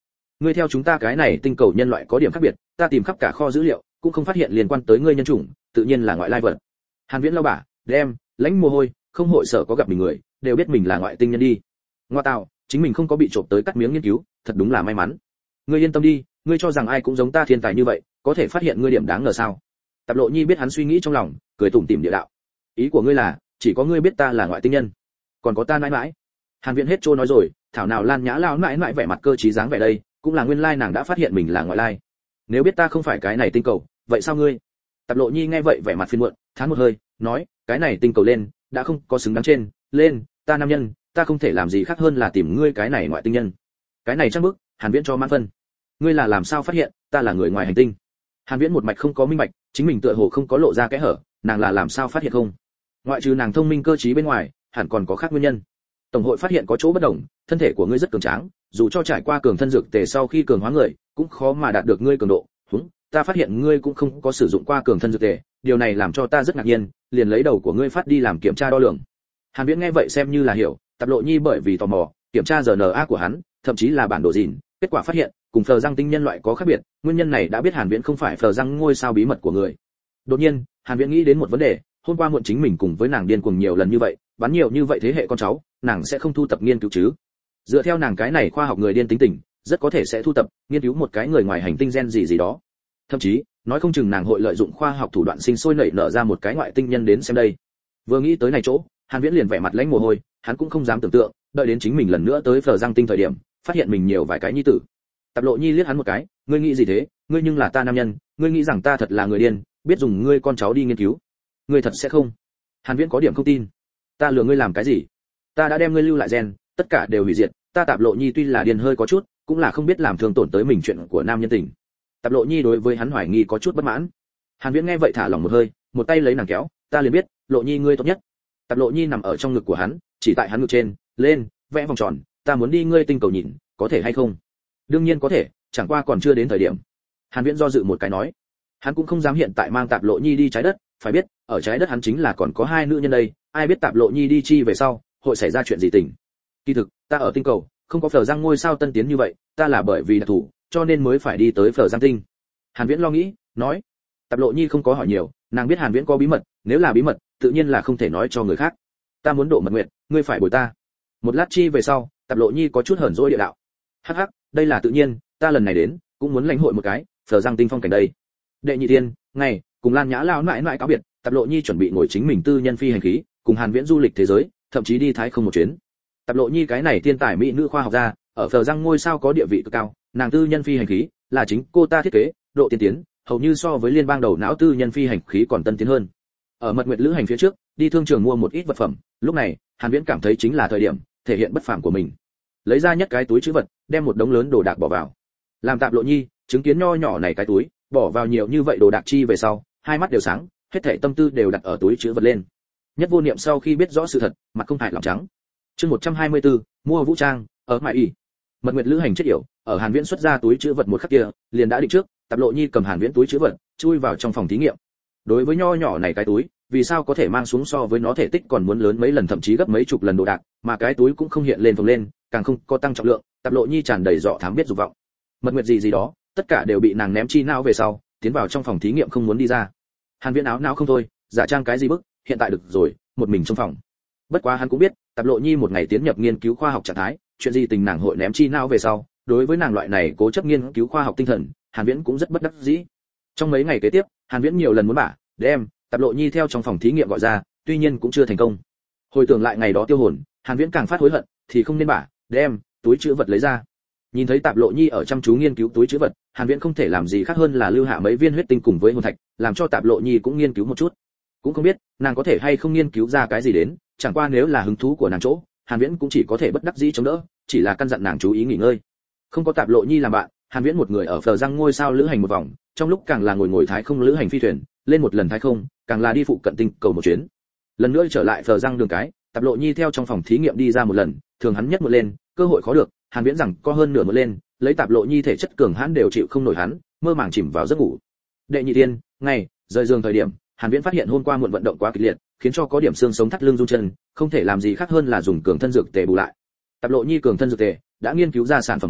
Speaker 1: ngươi theo chúng ta cái này tinh cầu nhân loại có điểm khác biệt, ta tìm khắp cả kho dữ liệu cũng không phát hiện liên quan tới ngươi nhân chủng, tự nhiên là ngoại lai vật. Hàn Viễn lau bả, đem lãnh mồ hôi, không hội sợ có gặp mình người đều biết mình là ngoại tinh nhân đi. Ngoa tạo, chính mình không có bị trộm tới cắt miếng nghiên cứu, thật đúng là may mắn. Ngươi yên tâm đi, ngươi cho rằng ai cũng giống ta thiên tài như vậy, có thể phát hiện ngươi điểm đáng ngờ sao? Tạp Lộ Nhi biết hắn suy nghĩ trong lòng, cười tủm tỉm địa đạo. Ý của ngươi là, chỉ có ngươi biết ta là ngoại tinh nhân, còn có ta nãi nãi. Hàn Viễn hết trôi nói rồi, thảo nào Lan Nhã lão nãi nãi vẻ mặt cơ trí dáng vẻ đây, cũng là nguyên lai nàng đã phát hiện mình là ngoại lai. Nếu biết ta không phải cái này tinh cầu, vậy sao ngươi? Tạp Lộ Nhi nghe vậy vẻ mặt phiền muộn, thán một hơi, nói, cái này tinh cầu lên, đã không có xứng đáng trên, lên, ta nam nhân, ta không thể làm gì khác hơn là tìm ngươi cái này ngoại tinh nhân. Cái này chắc bức, Hàn Viễn cho mãn phân. Ngươi là làm sao phát hiện ta là người ngoài hành tinh? Hàn Viễn một mạch không có minh bạch, chính mình tựa hồ không có lộ ra cái hở, nàng là làm sao phát hiện không? Ngoại trừ nàng thông minh cơ trí bên ngoài, hẳn còn có khác nguyên nhân. Tổng hội phát hiện có chỗ bất đồng, thân thể của ngươi rất cường tráng, dù cho trải qua cường thân dược tề sau khi cường hóa người, cũng khó mà đạt được ngươi cường độ. Húng, ta phát hiện ngươi cũng không có sử dụng qua cường thân dược tề, điều này làm cho ta rất ngạc nhiên, liền lấy đầu của ngươi phát đi làm kiểm tra đo lường. Hàn Viễn nghe vậy xem như là hiểu, Tạp Lộ Nhi bởi vì tò mò, kiểm tra rờ en a của hắn, thậm chí là bản đồ gìn, kết quả phát hiện, cùng phờ răng tinh nhân loại có khác biệt, nguyên nhân này đã biết Hàn Viễn không phải phờ răng ngôi sao bí mật của người. Đột nhiên, Hàn Viễn nghĩ đến một vấn đề, hôm qua muộn chính mình cùng với nàng điên cuồng nhiều lần như vậy, bắn nhiều như vậy thế hệ con cháu, nàng sẽ không thu tập nghiên cứu chứ? Dựa theo nàng cái này khoa học người điên tính tình, rất có thể sẽ thu tập, nghiên cứu một cái người ngoài hành tinh gen gì gì đó. Thậm chí, nói không chừng nàng hội lợi dụng khoa học thủ đoạn sinh sôi nảy nở ra một cái ngoại tinh nhân đến xem đây. Vừa nghĩ tới này chỗ, Hàn Viễn liền vẻ mặt lãnh mồ hôi, hắn cũng không dám tưởng tượng, đợi đến chính mình lần nữa tới phờ răng tinh thời điểm, phát hiện mình nhiều vài cái nhi tử. Tạp Lộ Nhi liếc hắn một cái, ngươi nghĩ gì thế, ngươi nhưng là ta nam nhân, ngươi nghĩ rằng ta thật là người điên, biết dùng ngươi con cháu đi nghiên cứu. Ngươi thật sẽ không? Hàn Viễn có điểm không tin. Ta lừa ngươi làm cái gì? Ta đã đem ngươi lưu lại gen, tất cả đều hủy diệt, ta Tạp Lộ Nhi tuy là điên hơi có chút, cũng là không biết làm thương tổn tới mình chuyện của nam nhân tình. Tạp Lộ Nhi đối với hắn hoài nghi có chút bất mãn. Hàn Viễn nghe vậy thả lỏng một hơi, một tay lấy nàng kéo, ta liền biết, Lộ Nhi ngươi tốt nhất. Tạp Lộ Nhi nằm ở trong ngực của hắn, chỉ tại hắn ngực trên, lên, vẽ vòng tròn, ta muốn đi ngươi tinh cầu nhìn, có thể hay không? Đương nhiên có thể, chẳng qua còn chưa đến thời điểm. Hàn Viễn do dự một cái nói, hắn cũng không dám hiện tại mang Tạp Lộ Nhi đi trái đất, phải biết, ở trái đất hắn chính là còn có hai nữ nhân đây, ai biết Tạp Lộ Nhi đi chi về sau, hội xảy ra chuyện gì tình. Kỳ thực, ta ở tinh cầu, không có phở răng ngôi sao tân tiến như vậy, ta là bởi vì đặc thù, cho nên mới phải đi tới phở răng tinh. Hàn Viễn lo nghĩ, nói, Tạp Lộ Nhi không có hỏi nhiều, nàng biết Hàn Viễn có bí mật, nếu là bí mật, tự nhiên là không thể nói cho người khác. Ta muốn độ mật nguyện, ngươi phải bồi ta. Một lát chi về sau, Tạp Lộ Nhi có chút hờn dỗi địa đạo. Hắc hắc, đây là tự nhiên, ta lần này đến, cũng muốn lãnh hội một cái, phở răng tinh phong cảnh đây. Đệ nhị tiên, ngày, cùng Lan Nhã lão nãi nãi cáo biệt, Tạp Lộ Nhi chuẩn bị ngồi chính mình tư nhân phi hành khí, cùng Hàn Viễn du lịch thế giới, thậm chí đi thái không một chuyến. Tạp Lộ Nhi cái này thiên tài mỹ nữ khoa học gia, ở phở răng ngôi sao có địa vị cực cao, nàng tư nhân phi hành khí là chính cô ta thiết kế, độ tiên tiến, hầu như so với liên bang đầu não tư nhân phi hành khí còn tân tiến hơn. Ở mật nguyệt lữ hành phía trước, đi thương trường mua một ít vật phẩm, lúc này, Hàn Viễn cảm thấy chính là thời điểm thể hiện bất phàm của mình. Lấy ra nhất cái túi trữ vật, đem một đống lớn đồ đạc bỏ vào. Làm Tạp Lộ Nhi chứng kiến nho nhỏ này cái túi, bỏ vào nhiều như vậy đồ đạc chi về sau, hai mắt đều sáng, hết thảy tâm tư đều đặt ở túi trữ vật lên. Nhất Vô Niệm sau khi biết rõ sự thật, mặt không hại lòng trắng. Chương một trăm hai mươi tư, mua vũ trang, ở mại y. Mật nguyệt lữ hành chết yểu, ở Hàn Viễn xuất ra túi trữ vật một khắc kia, liền đã định trước, Tạp Lộ Nhi cầm Hàn Viễn túi trữ vật, chui vào trong phòng thí nghiệm. Đối với nho nhỏ này cái túi, vì sao có thể mang xuống so với nó thể tích còn muốn lớn mấy lần thậm chí gấp mấy chục lần đồ đạc, mà cái túi cũng không hiện lên phồng lên, càng không có tăng trọng lượng, Tạp Lộ Nhi tràn đầy dọ thám biết dục vọng. Mật nguyệt gì gì đó, tất cả đều bị nàng ném chi não về sau, tiến vào trong phòng thí nghiệm không muốn đi ra. Hàn Viễn áo não không thôi, giả trang cái gì bức, hiện tại được rồi, một mình trong phòng. Bất quá hắn cũng biết, Tạp Lộ Nhi một ngày tiến nhập nghiên cứu khoa học trạng thái, chuyện gì tình nàng hội ném chi não về sau, đối với nàng loại này cố chấp nghiên cứu khoa học tinh thần, Hàn Viễn cũng rất bất đắc dĩ. Trong mấy ngày kế tiếp, Hàn Viễn nhiều lần muốn bả, đem Tạp Lộ Nhi theo trong phòng thí nghiệm gọi ra, tuy nhiên cũng chưa thành công. Hồi tưởng lại ngày đó tiêu hồn, Hàn Viễn càng phát hối hận, thì không nên bả, đem túi trữ vật lấy ra. Nhìn thấy Tạp Lộ Nhi ở chăm chú nghiên cứu túi trữ vật, Hàn Viễn không thể làm gì khác hơn là lưu hạ mấy viên huyết tinh cùng với hồn thạch, làm cho Tạp Lộ Nhi cũng nghiên cứu một chút. Cũng không biết nàng có thể hay không nghiên cứu ra cái gì đến, chẳng qua nếu là hứng thú của nàng chỗ, Hàn Viễn cũng chỉ có thể bất đắc dĩ chống đỡ, chỉ là căn dặn nàng chú ý nghỉ ngơi. Không có Tạp Lộ Nhi làm bạn, Hàn Viễn một người ở phờ răng ngôi sao lữ hành một vòng, trong lúc càng là ngồi ngồi thái không lữ hành phi thuyền, lên một lần thái không, càng là đi phụ cận tinh cầu một chuyến. Lần nữa trở lại phờ răng đường cái, Tạp Lộ Nhi theo trong phòng thí nghiệm đi ra một lần, thường hắn nhất một lên, cơ hội khó được, Hàn Viễn rằng có hơn nửa một lên, lấy Tạp Lộ Nhi thể chất cường hãn đều chịu không nổi hắn, mơ màng chìm vào giấc ngủ. Đệ nhị tiên, ngày, rời giường thời điểm, Hàn Viễn phát hiện hôm qua muộn vận động quá kịch liệt, khiến cho có điểm xương sống thắt lưng run chân, không thể làm gì khác hơn là dùng cường thân dược tề bù lại. Tạp Lộ Nhi cường thân dược tề đã nghiên cứu ra sản phẩm mới,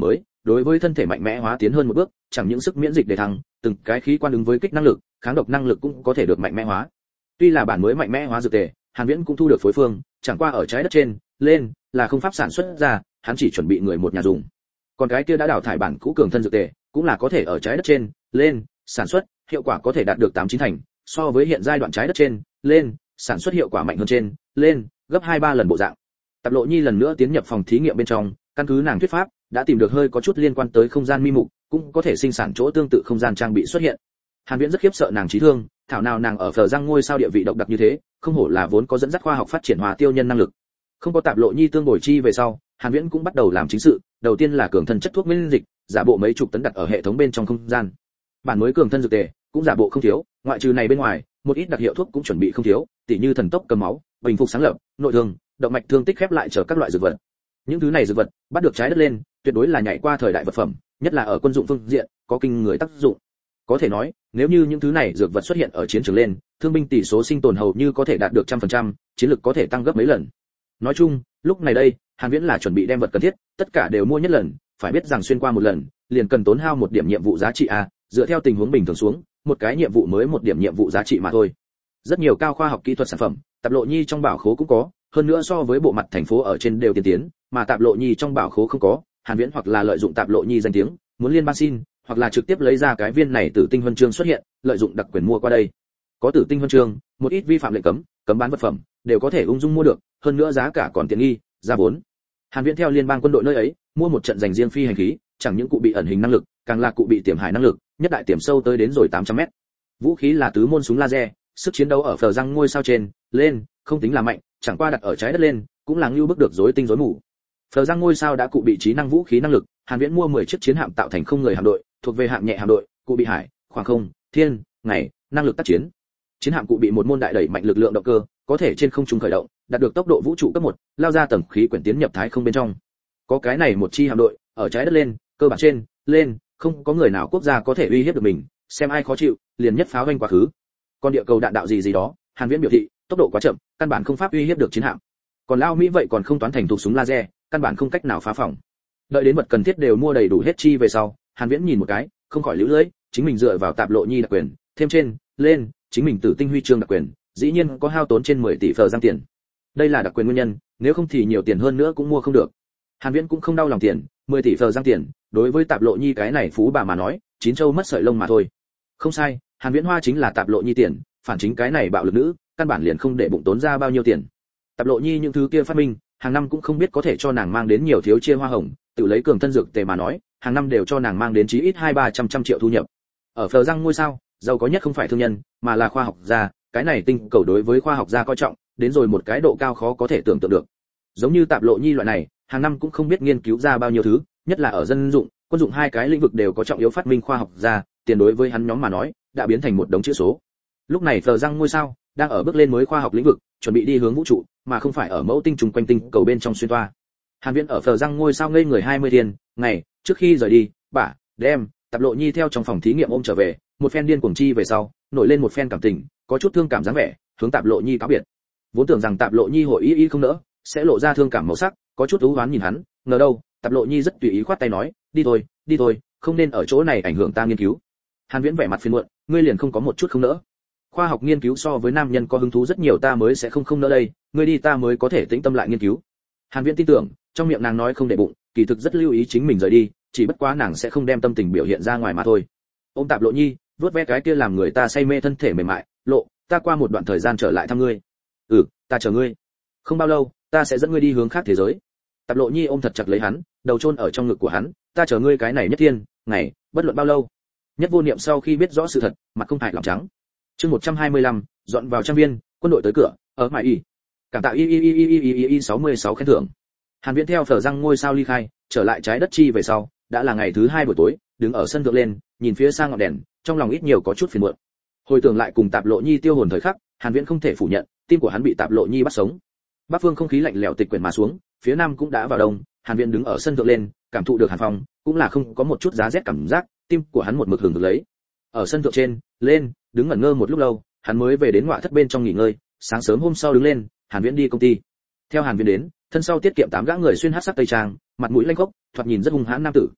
Speaker 1: đối với thân thể mạnh mẽ hóa tiến hơn một bước, chẳng những sức miễn dịch để thăng, từng cái khí quan ứng với kích năng lực, kháng độc năng lực cũng có thể được mạnh mẽ hóa. Tuy là bản mới mạnh mẽ hóa dược tề, Hàn Viễn cũng thu được phối phương, chẳng qua ở trái đất trên, lên là không pháp sản xuất ra, hắn chỉ chuẩn bị người một nhà dùng. Còn cái kia đã đào thải bản cũ cường thân dược tề, cũng là có thể ở trái đất trên, lên sản xuất, hiệu quả có thể đạt được tám chín thành, so với hiện giai đoạn trái đất trên, lên sản xuất hiệu quả mạnh hơn trên, lên gấp hai ba lần bộ dạng. Tạp Lộ Nhi lần nữa tiến nhập phòng thí nghiệm bên trong, căn cứ nàng thuyết pháp, đã tìm được hơi có chút liên quan tới không gian mi mục, cũng có thể sinh sản chỗ tương tự không gian trang bị xuất hiện. Hàn Viễn rất khiếp sợ nàng trí thương, thảo nào nàng ở phở răng ngôi sao địa vị độc đặc như thế, không hổ là vốn có dẫn dắt khoa học phát triển hòa tiêu nhân năng lực. Không có Tạp Lộ Nhi tương bồi chi về sau, Hàn Viễn cũng bắt đầu làm chính sự, đầu tiên là cường thân chất thuốc miễn dịch, giả bộ mấy chục tấn đặt ở hệ thống bên trong không gian. Bản mới cường thân dược tề, cũng giả bộ không thiếu, ngoại trừ này bên ngoài, một ít đặc hiệu thuốc cũng chuẩn bị không thiếu, tỉ như thần tốc cầm máu, bình phục sáng lập, nội thương, động mạch thương tích khép lại chờ các loại dược vật. Những thứ này dược vật, bắt được trái đất lên, tuyệt đối là nhảy qua thời đại vật phẩm, nhất là ở quân dụng phương diện, có kinh người tác dụng. Có thể nói, nếu như những thứ này dược vật xuất hiện ở chiến trường lên, thương binh tỷ số sinh tồn hầu như có thể đạt được trăm phần trăm, chiến lực có thể tăng gấp mấy lần. Nói chung, lúc này đây, Hàn Viễn là chuẩn bị đem vật cần thiết, tất cả đều mua nhất lần, phải biết rằng xuyên qua một lần, liền cần tốn hao một điểm nhiệm vụ giá trị a, dựa theo tình huống bình thường xuống, một cái nhiệm vụ mới một điểm nhiệm vụ giá trị mà thôi. Rất nhiều cao khoa học kỹ thuật sản phẩm, Tạp Lộ Nhi trong bảo khố cũng có, hơn nữa so với bộ mặt thành phố ở trên đều tiên tiến, mà Tạp Lộ Nhi trong bảo khố không có, Hàn Viễn hoặc là lợi dụng Tạp Lộ Nhi danh tiếng, muốn liên ban xin, hoặc là trực tiếp lấy ra cái viên này Tử Tinh Huân Chương xuất hiện, lợi dụng đặc quyền mua qua đây. Có Tử Tinh Huân Chương, một ít vi phạm lệnh cấm, cấm bán vật phẩm, đều có thể ung dung mua được, hơn nữa giá cả còn tiện nghi, ra vốn. Hàn Viễn theo liên bang quân đội nơi ấy, mua một trận dành riêng phi hành khí, chẳng những cụ bị ẩn hình năng lực, càng là cụ bị tiềm hải năng lực, nhất đại tiềm sâu tới đến rồi tám trăm mét. Vũ khí là tứ môn súng laser, sức chiến đấu ở phờ răng ngôi sao trên, lên, không tính là mạnh, chẳng qua đặt ở trái đất lên, cũng là lưu bức được rối tinh rối mù. Phờ răng ngôi sao đã cụ bị trí năng vũ khí năng lực, Hàn Viễn mua mười chiếc chiến hạm tạo thành không người hạm đội, thuộc về hạng nhẹ hạm đội, cụ bị hải, khoảng không, thiên, ngày, năng lực tác chiến. Chiến hạm cụ bị một môn đại đẩy mạnh lực lượng động cơ, có thể trên không trung khởi động, đạt được tốc độ vũ trụ cấp một, lao ra tầng khí quyển tiến nhập thái không bên trong. Có cái này một chi hạm đội, ở trái đất lên, cơ bản trên, lên, không có người nào quốc gia có thể uy hiếp được mình, xem ai khó chịu, liền nhất pháo vanh quá khứ. Còn địa cầu đạn đạo gì gì đó, Hàn Viễn biểu thị, tốc độ quá chậm, căn bản không pháp uy hiếp được chiến hạm. Còn lao Mỹ vậy còn không toán thành thuộc súng laser, căn bản không cách nào phá phòng. Đợi đến vật cần thiết đều mua đầy đủ hết chi về sau, Hàn Viễn nhìn một cái, không khỏi liễu lưỡi, chính mình dựa vào Tạp Lộ Nhi đặc quyền, thêm trên, lên, chính mình Tử Tinh Huy chương đặc quyền, dĩ nhiên có hao tốn trên mười tỷ phờ giang tiền. Đây là đặc quyền nguyên nhân, nếu không thì nhiều tiền hơn nữa cũng mua không được. Hàn Viễn cũng không đau lòng tiền, mười tỷ phờ giang tiền, đối với Tạp Lộ Nhi cái này phú bà mà nói, chín châu mất sợi lông mà thôi. Không sai, Hàn Viễn hoa chính là Tạp Lộ Nhi tiền, phản chính cái này bạo lực nữ, căn bản liền không để bụng tốn ra bao nhiêu tiền. Tạp Lộ Nhi những thứ kia phát minh, hàng năm cũng không biết có thể cho nàng mang đến nhiều thiếu chia hoa hồng, tự lấy cường thân dược tề mà nói, hàng năm đều cho nàng mang đến chí ít hai ba trăm trăm triệu thu nhập. Ở phờ răng ngôi sao, giàu có nhất không phải thương nhân, mà là khoa học gia, cái này tinh cầu đối với khoa học gia coi trọng, đến rồi một cái độ cao khó có thể tưởng tượng được. Giống như Tạp Lộ Nhi loại này, hàng năm cũng không biết nghiên cứu ra bao nhiêu thứ, nhất là ở dân dụng, quân dụng hai cái lĩnh vực đều có trọng yếu phát minh khoa học gia, tiền đối với hắn nhóm mà nói, đã biến thành một đống chữ số. Lúc này phờ răng ngôi sao đang ở bước lên mới khoa học lĩnh vực, chuẩn bị đi hướng vũ trụ, mà không phải ở mẫu tinh trùng quanh tinh cầu bên trong xuyên toa. Hàn Viễn ở phờ răng ngôi sao ngây người hai mươi thiên, ngày trước khi rời đi, bả đem Tạp Lộ Nhi theo trong phòng thí nghiệm ôm trở về, một phen điên cuồng chi về sau, nổi lên một phen cảm tình, có chút thương cảm dáng vẻ, hướng Tạp Lộ Nhi cáo biệt. Vốn tưởng rằng Tạp Lộ Nhi hội ý ý không nỡ, sẽ lộ ra thương cảm màu sắc, có chút u hoán nhìn hắn, ngờ đâu, Tạp Lộ Nhi rất tùy ý khoát tay nói, đi thôi, đi thôi, không nên ở chỗ này ảnh hưởng ta nghiên cứu. Hàn Viễn vẻ mặt phiền muộn, ngươi liền không có một chút không nỡ. Khoa học nghiên cứu so với nam nhân có hứng thú rất nhiều, ta mới sẽ không không nỡ đây, ngươi đi ta mới có thể tĩnh tâm lại nghiên cứu. Hàn Viễn tin tưởng, trong miệng nàng nói không để bụng, kỳ thực rất lưu ý chính mình rời đi, chỉ bất quá nàng sẽ không đem tâm tình biểu hiện ra ngoài mà thôi. Ôm Tạp Lộ Nhi, vuốt ve cái kia làm người ta say mê thân thể mềm mại, lộ, ta qua một đoạn thời gian trở lại thăm ngươi. Ừ, ta chờ ngươi. Không bao lâu, ta sẽ dẫn ngươi đi hướng khác thế giới. Tạp Lộ Nhi ôm thật chặt lấy hắn, đầu chôn ở trong ngực của hắn, ta chờ ngươi cái này nhất thiên, ngày, bất luận bao lâu. Nhất Vô Niệm sau khi biết rõ sự thật, mặt không hại lòng trắng. Chương một trăm hai mươi lăm, dọn vào trang viên, quân đội tới cửa, ở mãi y. Cảm tạ y y y y y y y sáu mươi sáu khen thưởng. Hàn Viễn theo phở răng ngôi sao ly khai, trở lại trái đất chi về sau, đã là ngày thứ hai buổi tối, đứng ở sân thượng lên, nhìn phía xa ngọn đèn, trong lòng ít nhiều có chút phiền muộn. Hồi tưởng lại cùng Tạp Lộ Nhi tiêu hồn thời khắc, Hàn Viễn không thể phủ nhận, tim của hắn bị Tạp Lộ Nhi bắt sống. Bắc phương không khí lạnh lẽo tịch quyển mà xuống, phía nam cũng đã vào đông, Hàn Viễn đứng ở sân thượng lên, cảm thụ được hàn phong, cũng là không có một chút giá rét cảm giác, tim của hắn một mực hừng hực lấy. Ở sân thượng trên, lên, đứng ngẩn ngơ một lúc lâu, hắn mới về đến ngoại thất bên trong nghỉ ngơi, sáng sớm hôm sau đứng lên, Hàn Viễn đi công ty. Theo Hàn Viễn đến, thân sau tiết kiệm tám gã người xuyên hắc sắc tây trang, mặt mũi lanh khốc, thoạt nhìn rất hung hãn nam tử.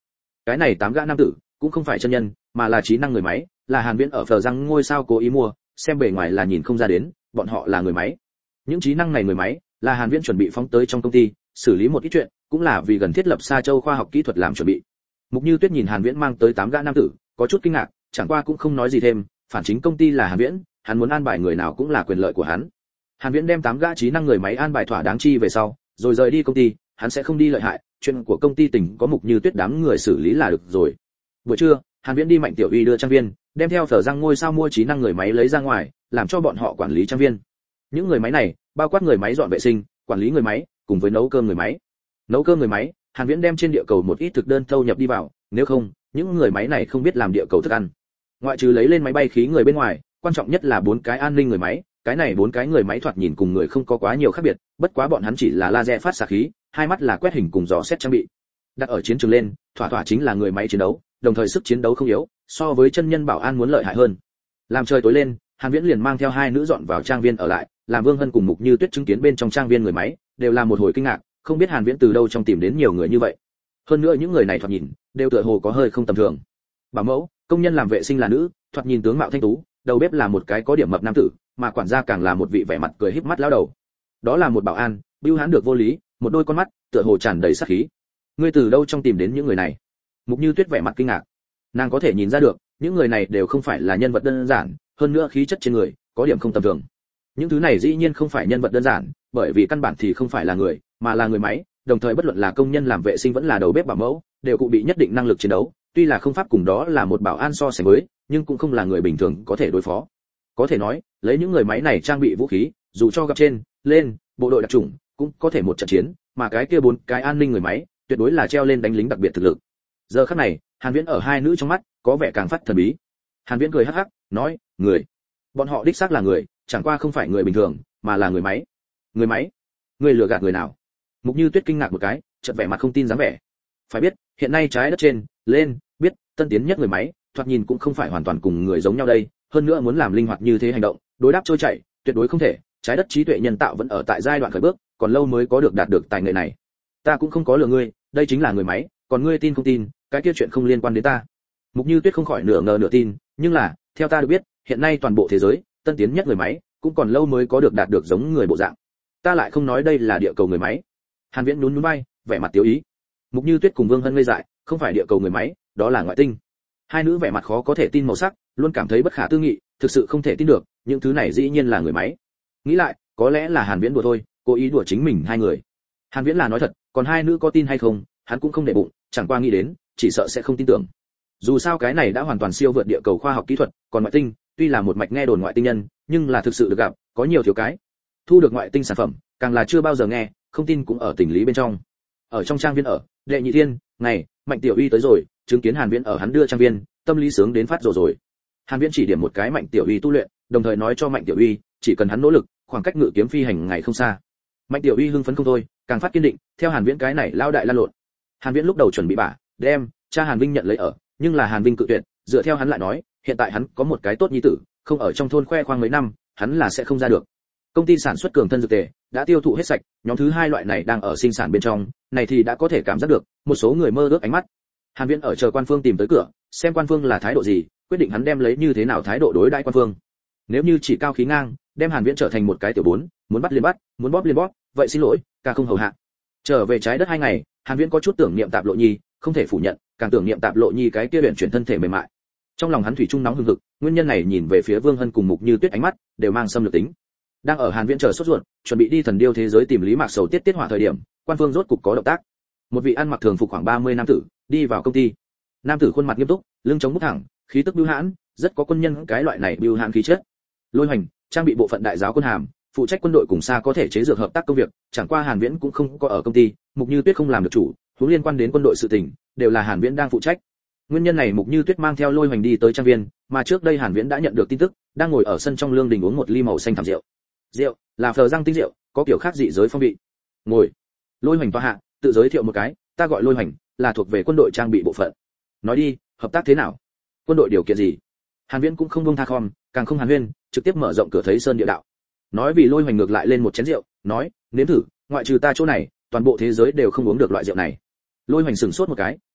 Speaker 1: Cái này tám gã nam tử cũng không phải chân nhân, mà là trí năng người máy, là Hàn Viễn ở Phờ Răng ngôi sao cố ý mua, xem bề ngoài là nhìn không ra đến, bọn họ là người máy. Những trí năng này người máy là Hàn Viễn chuẩn bị phóng tới trong công ty, xử lý một ít chuyện, cũng là vì gần thiết lập Sa Châu khoa học kỹ thuật làm chuẩn bị. Mục Như Tuyết nhìn Hàn Viễn mang tới tám gã nam tử, có chút kinh ngạc, chẳng qua cũng không nói gì thêm, phản chính công ty là Hàn Viễn, hắn muốn an bài người nào cũng là quyền lợi của hắn. Hàn Viễn đem tám gã trí năng người máy an bài thỏa đáng chi về sau, rồi rời đi công ty, hắn sẽ không đi lợi hại, chuyện của công ty tỉnh có Mục Như Tuyết đám người xử lý là được rồi. Buổi trưa, Hàn Viễn đi Mạnh Tiểu Uy đưa trang viên, đem theo Phở Răng ngôi sao mua trí năng người máy lấy ra ngoài, làm cho bọn họ quản lý trang viên. Những người máy này bao quát người máy dọn vệ sinh, quản lý người máy, cùng với nấu cơm người máy. Nấu cơm người máy, Hàn Viễn đem trên địa cầu một ít thực đơn thâu nhập đi vào, nếu không, những người máy này không biết làm địa cầu thức ăn. Ngoại trừ lấy lên máy bay khí người bên ngoài, quan trọng nhất là bốn cái an ninh người máy, cái này bốn cái người máy thoạt nhìn cùng người không có quá nhiều khác biệt, bất quá bọn hắn chỉ là laser phát xạ khí, hai mắt là quét hình cùng dò xét trang bị. Đặt ở chiến trường lên, thỏa thỏa chính là người máy chiến đấu, đồng thời sức chiến đấu không yếu, so với chân nhân bảo an muốn lợi hại hơn. Làm trời tối lên, Hàn Viễn liền mang theo hai nữ dọn vào trang viên ở lại, làm Vương Hân cùng Mục Như Tuyết chứng kiến bên trong trang viên người máy, đều là một hồi kinh ngạc, không biết Hàn Viễn từ đâu trong tìm đến nhiều người như vậy. Hơn nữa những người này thoạt nhìn, đều tựa hồ có hơi không tầm thường. Bảo mẫu, công nhân làm vệ sinh là nữ, thoạt nhìn tướng mạo thanh tú, đầu bếp là một cái có điểm mập nam tử, mà quản gia càng là một vị vẻ mặt cười híp mắt lão đầu. Đó là một bảo an, bưu hán được vô lý, một đôi con mắt, tựa hồ tràn đầy sát khí. Ngươi từ đâu trong tìm đến những người này? Mục Như Tuyết vẻ mặt kinh ngạc. Nàng có thể nhìn ra được, những người này đều không phải là nhân vật đơn giản, hơn nữa khí chất trên người có điểm không tầm thường. Những thứ này dĩ nhiên không phải nhân vật đơn giản, bởi vì căn bản thì không phải là người, mà là người máy, đồng thời bất luận là công nhân làm vệ sinh vẫn là đầu bếp bảo mẫu, đều cụ bị nhất định năng lực chiến đấu, tuy là không pháp cùng đó là một bảo an so sánh với, nhưng cũng không là người bình thường có thể đối phó. Có thể nói, lấy những người máy này trang bị vũ khí, dù cho gặp trên, lên, bộ đội đặc chủng, cũng có thể một trận chiến, mà cái kia bốn cái an ninh người máy, tuyệt đối là treo lên đánh lính đặc biệt thực lực. Giờ khắc này, Hàn Viễn ở hai nữ trong mắt, có vẻ càng phát thần bí. Hàn Viễn cười hắc hắc, nói, người, bọn họ đích xác là người, chẳng qua không phải người bình thường, mà là người máy. Người máy? Người lừa gạt người nào? Mục Như Tuyết kinh ngạc một cái, chợt vẻ mặt không tin dáng vẻ. Phải biết, hiện nay trái đất trên, lên, biết, tân tiến nhất người máy, thoạt nhìn cũng không phải hoàn toàn cùng người giống nhau đây, hơn nữa muốn làm linh hoạt như thế hành động, đối đáp trôi chảy, tuyệt đối không thể, trái đất trí tuệ nhân tạo vẫn ở tại giai đoạn khởi bước, còn lâu mới có được đạt được tài nghệ này. Ta cũng không có lừa ngươi, đây chính là người máy, còn ngươi tin không tin, cái kia chuyện không liên quan đến ta. Mục Như Tuyết không khỏi nửa ngờ nửa tin, nhưng là, theo ta được biết, hiện nay toàn bộ thế giới, tân tiến nhất người máy, cũng còn lâu mới có được đạt được giống người bộ dạng. Ta lại không nói đây là địa cầu người máy. Hàn Viễn nhún nhún vai, vẻ mặt tiêu ý. Mục Như Tuyết cùng Vương Hân ngây dại, không phải địa cầu người máy, đó là ngoại tinh. Hai nữ vẻ mặt khó có thể tin màu sắc, luôn cảm thấy bất khả tư nghị, thực sự không thể tin được, những thứ này dĩ nhiên là người máy. Nghĩ lại, có lẽ là Hàn Viễn đùa thôi, cố ý đùa chính mình hai người. Hàn Viễn là nói thật, còn hai nữ có tin hay không, hắn cũng không để bụng, chẳng qua nghĩ đến, chỉ sợ sẽ không tin tưởng. Dù sao cái này đã hoàn toàn siêu vượt địa cầu khoa học kỹ thuật, còn ngoại tinh, tuy là một mạch nghe đồn ngoại tinh nhân, nhưng là thực sự được gặp, có nhiều thiếu cái. Thu được ngoại tinh sản phẩm, càng là chưa bao giờ nghe, không tin cũng ở tình lý bên trong. Ở trong trang viên ở, Đệ Nhị Thiên, ngày, Mạnh Tiểu Uy tới rồi, chứng kiến Hàn Viễn ở hắn đưa trang viên, tâm lý sướng đến phát rồ rồi. Hàn Viễn chỉ điểm một cái Mạnh Tiểu Uy tu luyện, đồng thời nói cho Mạnh Tiểu Uy, chỉ cần hắn nỗ lực, khoảng cách ngự kiếm phi hành ngày không xa. Mạnh Tiểu Uy hưng phấn không thôi, càng phát kiên định, theo Hàn Viễn cái này lao đại lan lộn. Hàn Viễn lúc đầu chuẩn bị bả, đem cha Hàn Vinh nhận lấy ở, nhưng là Hàn Vinh cự tuyệt, dựa theo hắn lại nói, hiện tại hắn có một cái tốt nhi tử, không ở trong thôn khoe khoang mấy năm, hắn là sẽ không ra được. Công ty sản xuất cường thân dược tề đã tiêu thụ hết sạch, nhóm thứ hai loại này đang ở sinh sản bên trong, này thì đã có thể cảm giác được, một số người mơ ước ánh mắt. Hàn Viễn ở chờ quan phương tìm tới cửa, xem quan phương là thái độ gì, quyết định hắn đem lấy như thế nào thái độ đối đãi quan phương. Nếu như chỉ cao khí ngang, đem Hàn Viễn trở thành một cái tiểu bốn, muốn bắt liền bắt, muốn bóp liền bóp, vậy xin lỗi, ca không hầu hạ. Trở về trái đất hai ngày, Hàn Viễn có chút tưởng niệm Tạp Lộ Nhi, không thể phủ nhận, càng tưởng niệm Tạp Lộ Nhi cái kia luyện chuyển thân thể mềm mại. Trong lòng hắn thủy chung nóng hừng hực, nguyên nhân này nhìn về phía Vương Hân cùng Mục Như Tuyết ánh mắt đều mang xâm lược tính. Đang ở Hàn Viễn chờ sốt ruột, chuẩn bị đi thần điêu thế giới tìm Lý Mạc Sầu tiết tiết hỏa thời điểm, quan phương rốt cục có động tác. Một vị ăn mặc thường phục khoảng ba mươi nam tử đi vào công ty. Nam tử khuôn mặt nghiêm túc, lưng chống bút thẳng, khí tức bưu hãn, rất có quân nhân cái loại này bưu hãn khí chất. Lôi Hoành, trang bị bộ phận đại giáo quân hàm, phụ trách quân đội cùng xa có thể chế dược hợp tác công việc, chẳng qua Hàn Viễn cũng không có ở công ty, Mục Như Tuyết không làm được chủ, huống liên quan đến quân đội sự tình, đều là Hàn Viễn đang phụ trách. Nguyên nhân này Mục Như Tuyết mang theo Lôi Hoành đi tới trang viên, mà trước đây Hàn Viễn đã nhận được tin tức, đang ngồi ở sân trong lương đình uống một ly màu xanh thảm rượu. Rượu là phờ răng tinh rượu, có kiểu khác dị giới phong vị. Ngồi. Lôi Hoành tọa hạ, tự giới thiệu một cái, ta gọi Lôi Hoành, là thuộc về quân đội trang bị bộ phận. Nói đi, hợp tác thế nào? Quân đội điều kiện gì? Hàn Viễn cũng không buông tha khom, càng không hàn huyên, trực tiếp mở rộng cửa thấy sơn địa đạo. Nói vì Lôi Hoành ngược lại lên một chén rượu, nói, nếm thử, ngoại trừ ta chỗ này, toàn bộ thế giới đều không uống được loại rượu này. Lôi Hoành sửng sốt một cái,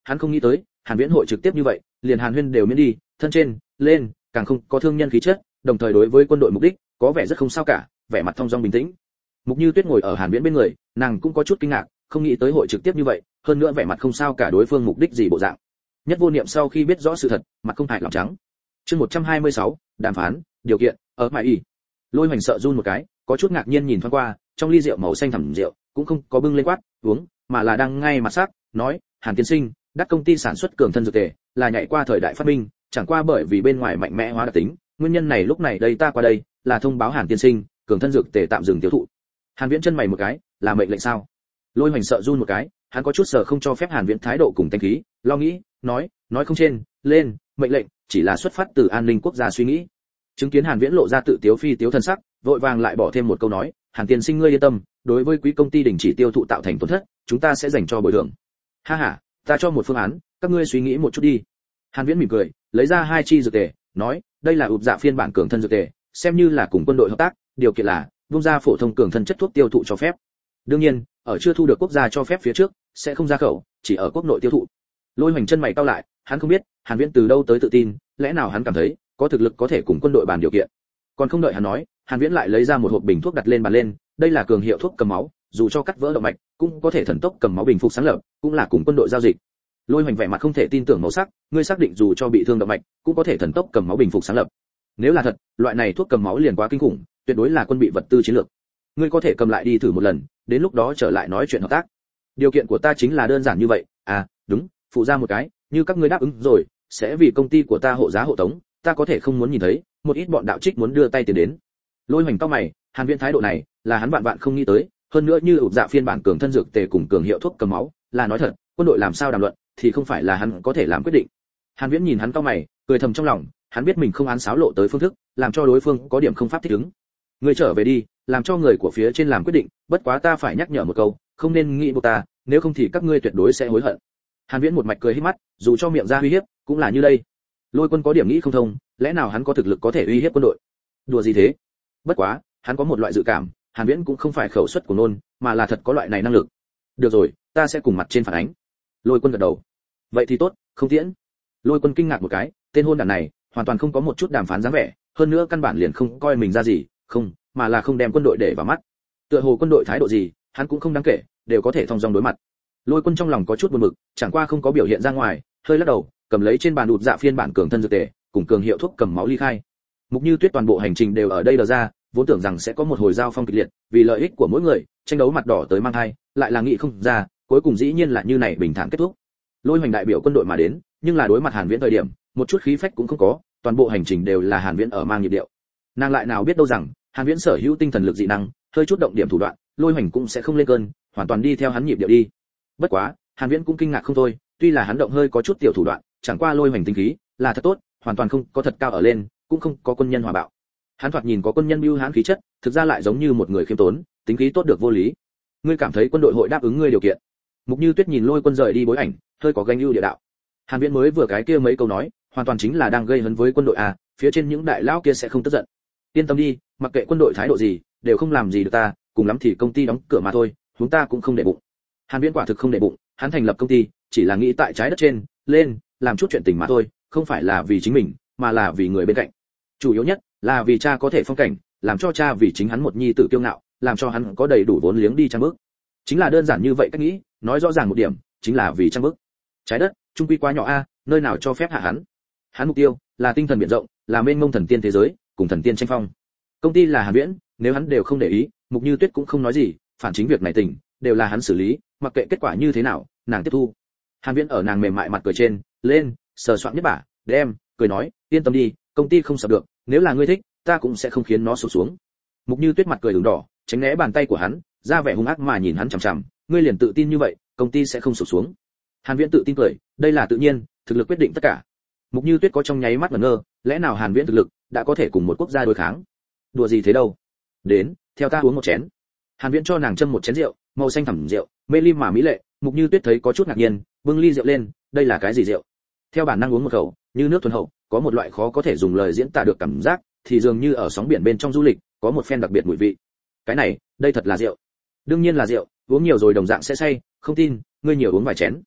Speaker 1: hắn không nghĩ tới Hàn Viễn hội trực tiếp như vậy, liền Hàn Huyên đều miễn đi, thân trên, lên, càng không có thương nhân khí chất, đồng thời đối với quân đội mục đích, có vẻ rất không sao cả, vẻ mặt thong dong bình tĩnh. Mục Như Tuyết ngồi ở Hàn Viễn bên người, nàng cũng có chút kinh ngạc, không nghĩ tới hội trực tiếp như vậy, hơn nữa vẻ mặt không sao cả đối phương mục đích gì bộ dạng. Nhất Vô Niệm sau khi biết rõ sự thật, mặt không hại lòng trắng. Chương một trăm hai mươi sáu, đàm phán, điều kiện, ở mại y. Lôi Hoành sợ run một cái, có chút ngạc nhiên nhìn thoáng qua, trong ly rượu màu xanh thẳm rượu, cũng không có bưng lên quát, uống, mà là đang ngay mặt sắc, nói, Hàn tiên sinh, đắc công ty sản xuất cường thân dược tề, là nhảy qua thời đại phát minh, chẳng qua bởi vì bên ngoài mạnh mẽ hóa đặc tính, nguyên nhân này lúc này đây ta qua đây, là thông báo Hàn tiên sinh, cường thân dược tề tạm dừng tiêu thụ. Hàn Viễn chân mày một cái, là mệnh lệnh sao? Lôi Hoành sợ run một cái, hắn có chút sợ không cho phép Hàn Viễn thái độ cùng thanh khí, lo nghĩ, nói, nói không trên, lên, mệnh lệnh, chỉ là xuất phát từ an ninh quốc gia suy nghĩ. Chứng kiến Hàn Viễn lộ ra tự tiếu phi tiếu thân sắc, vội vàng lại bỏ thêm một câu nói, Hàn tiên sinh ngươi yên tâm, đối với quý công ty đình chỉ tiêu thụ tạo thành tổn thất, chúng ta sẽ dành cho bồi thường. Ha ha, ta cho một phương án, các ngươi suy nghĩ một chút đi. Hàn Viễn mỉm cười, lấy ra hai chi dược tề, nói, đây là ụp dạ phiên bản cường thân dược tề, xem như là cùng quân đội hợp tác, điều kiện là vung ra phổ thông cường thân chất thuốc tiêu thụ cho phép. Đương nhiên, ở chưa thu được quốc gia cho phép phía trước, sẽ không ra khẩu, chỉ ở quốc nội tiêu thụ. Lôi Hoành chân mày cau lại, hắn không biết, Hàn Viễn từ đâu tới tự tin, lẽ nào hắn cảm thấy có thực lực có thể cùng quân đội bàn điều kiện. Còn không đợi hắn nói, Hàn Viễn lại lấy ra một hộp bình thuốc đặt lên bàn lên, đây là cường hiệu thuốc cầm máu, dù cho cắt vỡ động mạch, cũng có thể thần tốc cầm máu bình phục sáng lập, cũng là cùng quân đội giao dịch. Lôi Hoành vẻ mặt không thể tin tưởng màu sắc, ngươi xác định dù cho bị thương động mạch, cũng có thể thần tốc cầm máu bình phục sáng lập. Nếu là thật, loại này thuốc cầm máu liền quá kinh khủng, tuyệt đối là quân bị vật tư chiến lược. Ngươi có thể cầm lại đi thử một lần, đến lúc đó trở lại nói chuyện hợp tác. Điều kiện của ta chính là đơn giản như vậy, à, đúng, phụ ra một cái, như các ngươi đáp ứng rồi, sẽ vì công ty của ta hộ giá hộ tống, ta có thể không muốn nhìn thấy, một ít bọn đạo trích muốn đưa tay tiền đến. Lôi Hoành cao mày, Hàn Viễn thái độ này, là hắn vạn vạn không nghĩ tới, hơn nữa như ụp dạ phiên bản cường thân dược tề cùng cường hiệu thuốc cầm máu, là nói thật, quân đội làm sao đàm luận, thì không phải là hắn có thể làm quyết định. Hàn Viễn nhìn hắn cao mày, cười thầm trong lòng, hắn biết mình không án xáo lộ tới phương thức, làm cho đối phương có điểm không pháp thích ứng. Ngươi trở về đi, làm cho người của phía trên làm quyết định, bất quá ta phải nhắc nhở một câu, không nên nghĩ buộc ta, nếu không thì các ngươi tuyệt đối sẽ hối hận. Hàn Viễn một mạch cười híp mắt, dù cho miệng ra uy hiếp, cũng là như đây. Lôi Quân có điểm nghĩ không thông, lẽ nào hắn có thực lực có thể uy hiếp quân đội? Đùa gì thế? Bất quá, hắn có một loại dự cảm, Hàn Viễn cũng không phải khẩu suất của nôn, mà là thật có loại này năng lực. Được rồi, ta sẽ cùng mặt trên phản ánh. Lôi Quân gật đầu. Vậy thì tốt, không tiễn. Lôi Quân kinh ngạc một cái, tên hôn đản này, hoàn toàn không có một chút đàm phán dáng vẻ, hơn nữa căn bản liền không coi mình ra gì, không, mà là không đem quân đội để vào mắt. Tựa hồ quân đội thái độ gì, hắn cũng không đáng kể, đều có thể thông dong đối mặt. Lôi Quân trong lòng có chút buồn bực, chẳng qua không có biểu hiện ra ngoài, hơi lắc đầu, cầm lấy trên bàn đụt dạ phiên bản cường thân dược tề, cùng cường hiệu thuốc cầm máu ly khai. Mục Như Tuyết toàn bộ hành trình đều ở đây đờ ra, vốn tưởng rằng sẽ có một hồi giao phong kịch liệt, vì lợi ích của mỗi người, tranh đấu mặt đỏ tới mang hai, lại là nghị không ra, cuối cùng dĩ nhiên là như này bình thản kết thúc. Lôi Hoành đại biểu quân đội mà đến, nhưng là đối mặt Hàn Viễn thời điểm, một chút khí phách cũng không có, toàn bộ hành trình đều là Hàn Viễn ở mang nhịp điệu. Nàng lại nào biết đâu rằng, Hàn Viễn sở hữu tinh thần lực dị năng, hơi chút động điểm thủ đoạn, Lôi Hoành cũng sẽ không lên cơn, hoàn toàn đi theo hắn nhịp điệu đi. Bất quá, Hàn Viễn cũng kinh ngạc không thôi, tuy là hắn động hơi có chút tiểu thủ đoạn, chẳng qua Lôi Hoành tinh khí là thật tốt, hoàn toàn không có thật cao ở lên, cũng không có quân nhân hòa bạo. Hắn thoạt nhìn có quân nhân bưu hãn khí chất, thực ra lại giống như một người khiêm tốn, tính khí tốt được vô lý. Ngươi cảm thấy quân đội hội đáp ứng ngươi điều kiện? Mục Như Tuyết nhìn Lôi Quân rời đi bối ảnh, hơi có ganh ưu địa đạo. Hàn Viễn mới vừa cái kia mấy câu nói, hoàn toàn chính là đang gây hấn với quân đội à, phía trên những đại lão kia sẽ không tức giận. Yên tâm đi, mặc kệ quân đội thái độ gì, đều không làm gì được ta, cùng lắm thì công ty đóng cửa mà thôi, chúng ta cũng không để bụng. Hàn Viễn quả thực không để bụng, hắn thành lập công ty, chỉ là nghĩ tại trái đất trên, lên, làm chút chuyện tình mà thôi, không phải là vì chính mình, mà là vì người bên cạnh. Chủ yếu nhất là vì cha có thể phong cảnh, làm cho cha vì chính hắn một nhi tử kiêu ngạo, làm cho hắn có đầy đủ vốn liếng đi trang bước. Chính là đơn giản như vậy cách nghĩ, nói rõ ràng một điểm, chính là vì trang bước. Trái đất, trung quy quá nhỏ a, nơi nào cho phép hạ hắn. Hắn mục tiêu là tinh thần biển rộng, là mênh mông thần tiên thế giới, cùng thần tiên tranh phong. Công ty là Hàn Viễn, nếu hắn đều không để ý, Mục Như Tuyết cũng không nói gì, phản chính việc này tình, đều là hắn xử lý, mặc kệ kết quả như thế nào, nàng tiếp thu. Hàn Viễn ở nàng mềm mại mặt cười trên, lên, sờ soạn nhất bả, đem, cười nói, yên tâm đi, công ty không sập được, nếu là ngươi thích, ta cũng sẽ không khiến nó sụp xuống. Mục Như Tuyết mặt cười ửng đỏ, tránh né bàn tay của hắn, ra vẻ hung ác mà nhìn hắn chằm chằm, ngươi liền tự tin như vậy, công ty sẽ không sụp xuống. Hàn Viễn tự tin cười, đây là tự nhiên, thực lực quyết định tất cả. Mục Như Tuyết có trong nháy mắt ngẩn ngơ, lẽ nào Hàn Viễn thực lực đã có thể cùng một quốc gia đối kháng? Đùa gì thế đâu? Đến, theo ta uống một chén. Hàn Viễn cho nàng châm một chén rượu, màu xanh thẳm rượu, mê ly mà mỹ lệ. Mục Như Tuyết thấy có chút ngạc nhiên, bưng ly rượu lên, đây là cái gì rượu? Theo bản năng uống một khẩu, như nước thuần hậu, có một loại khó có thể dùng lời diễn tả được cảm giác, thì dường như ở sóng biển bên trong du lịch, có một phen đặc biệt mùi vị. Cái này, đây thật là rượu. Đương nhiên là rượu, uống nhiều rồi đồng dạng sẽ say, không tin, ngươi nhiều uống vài chén.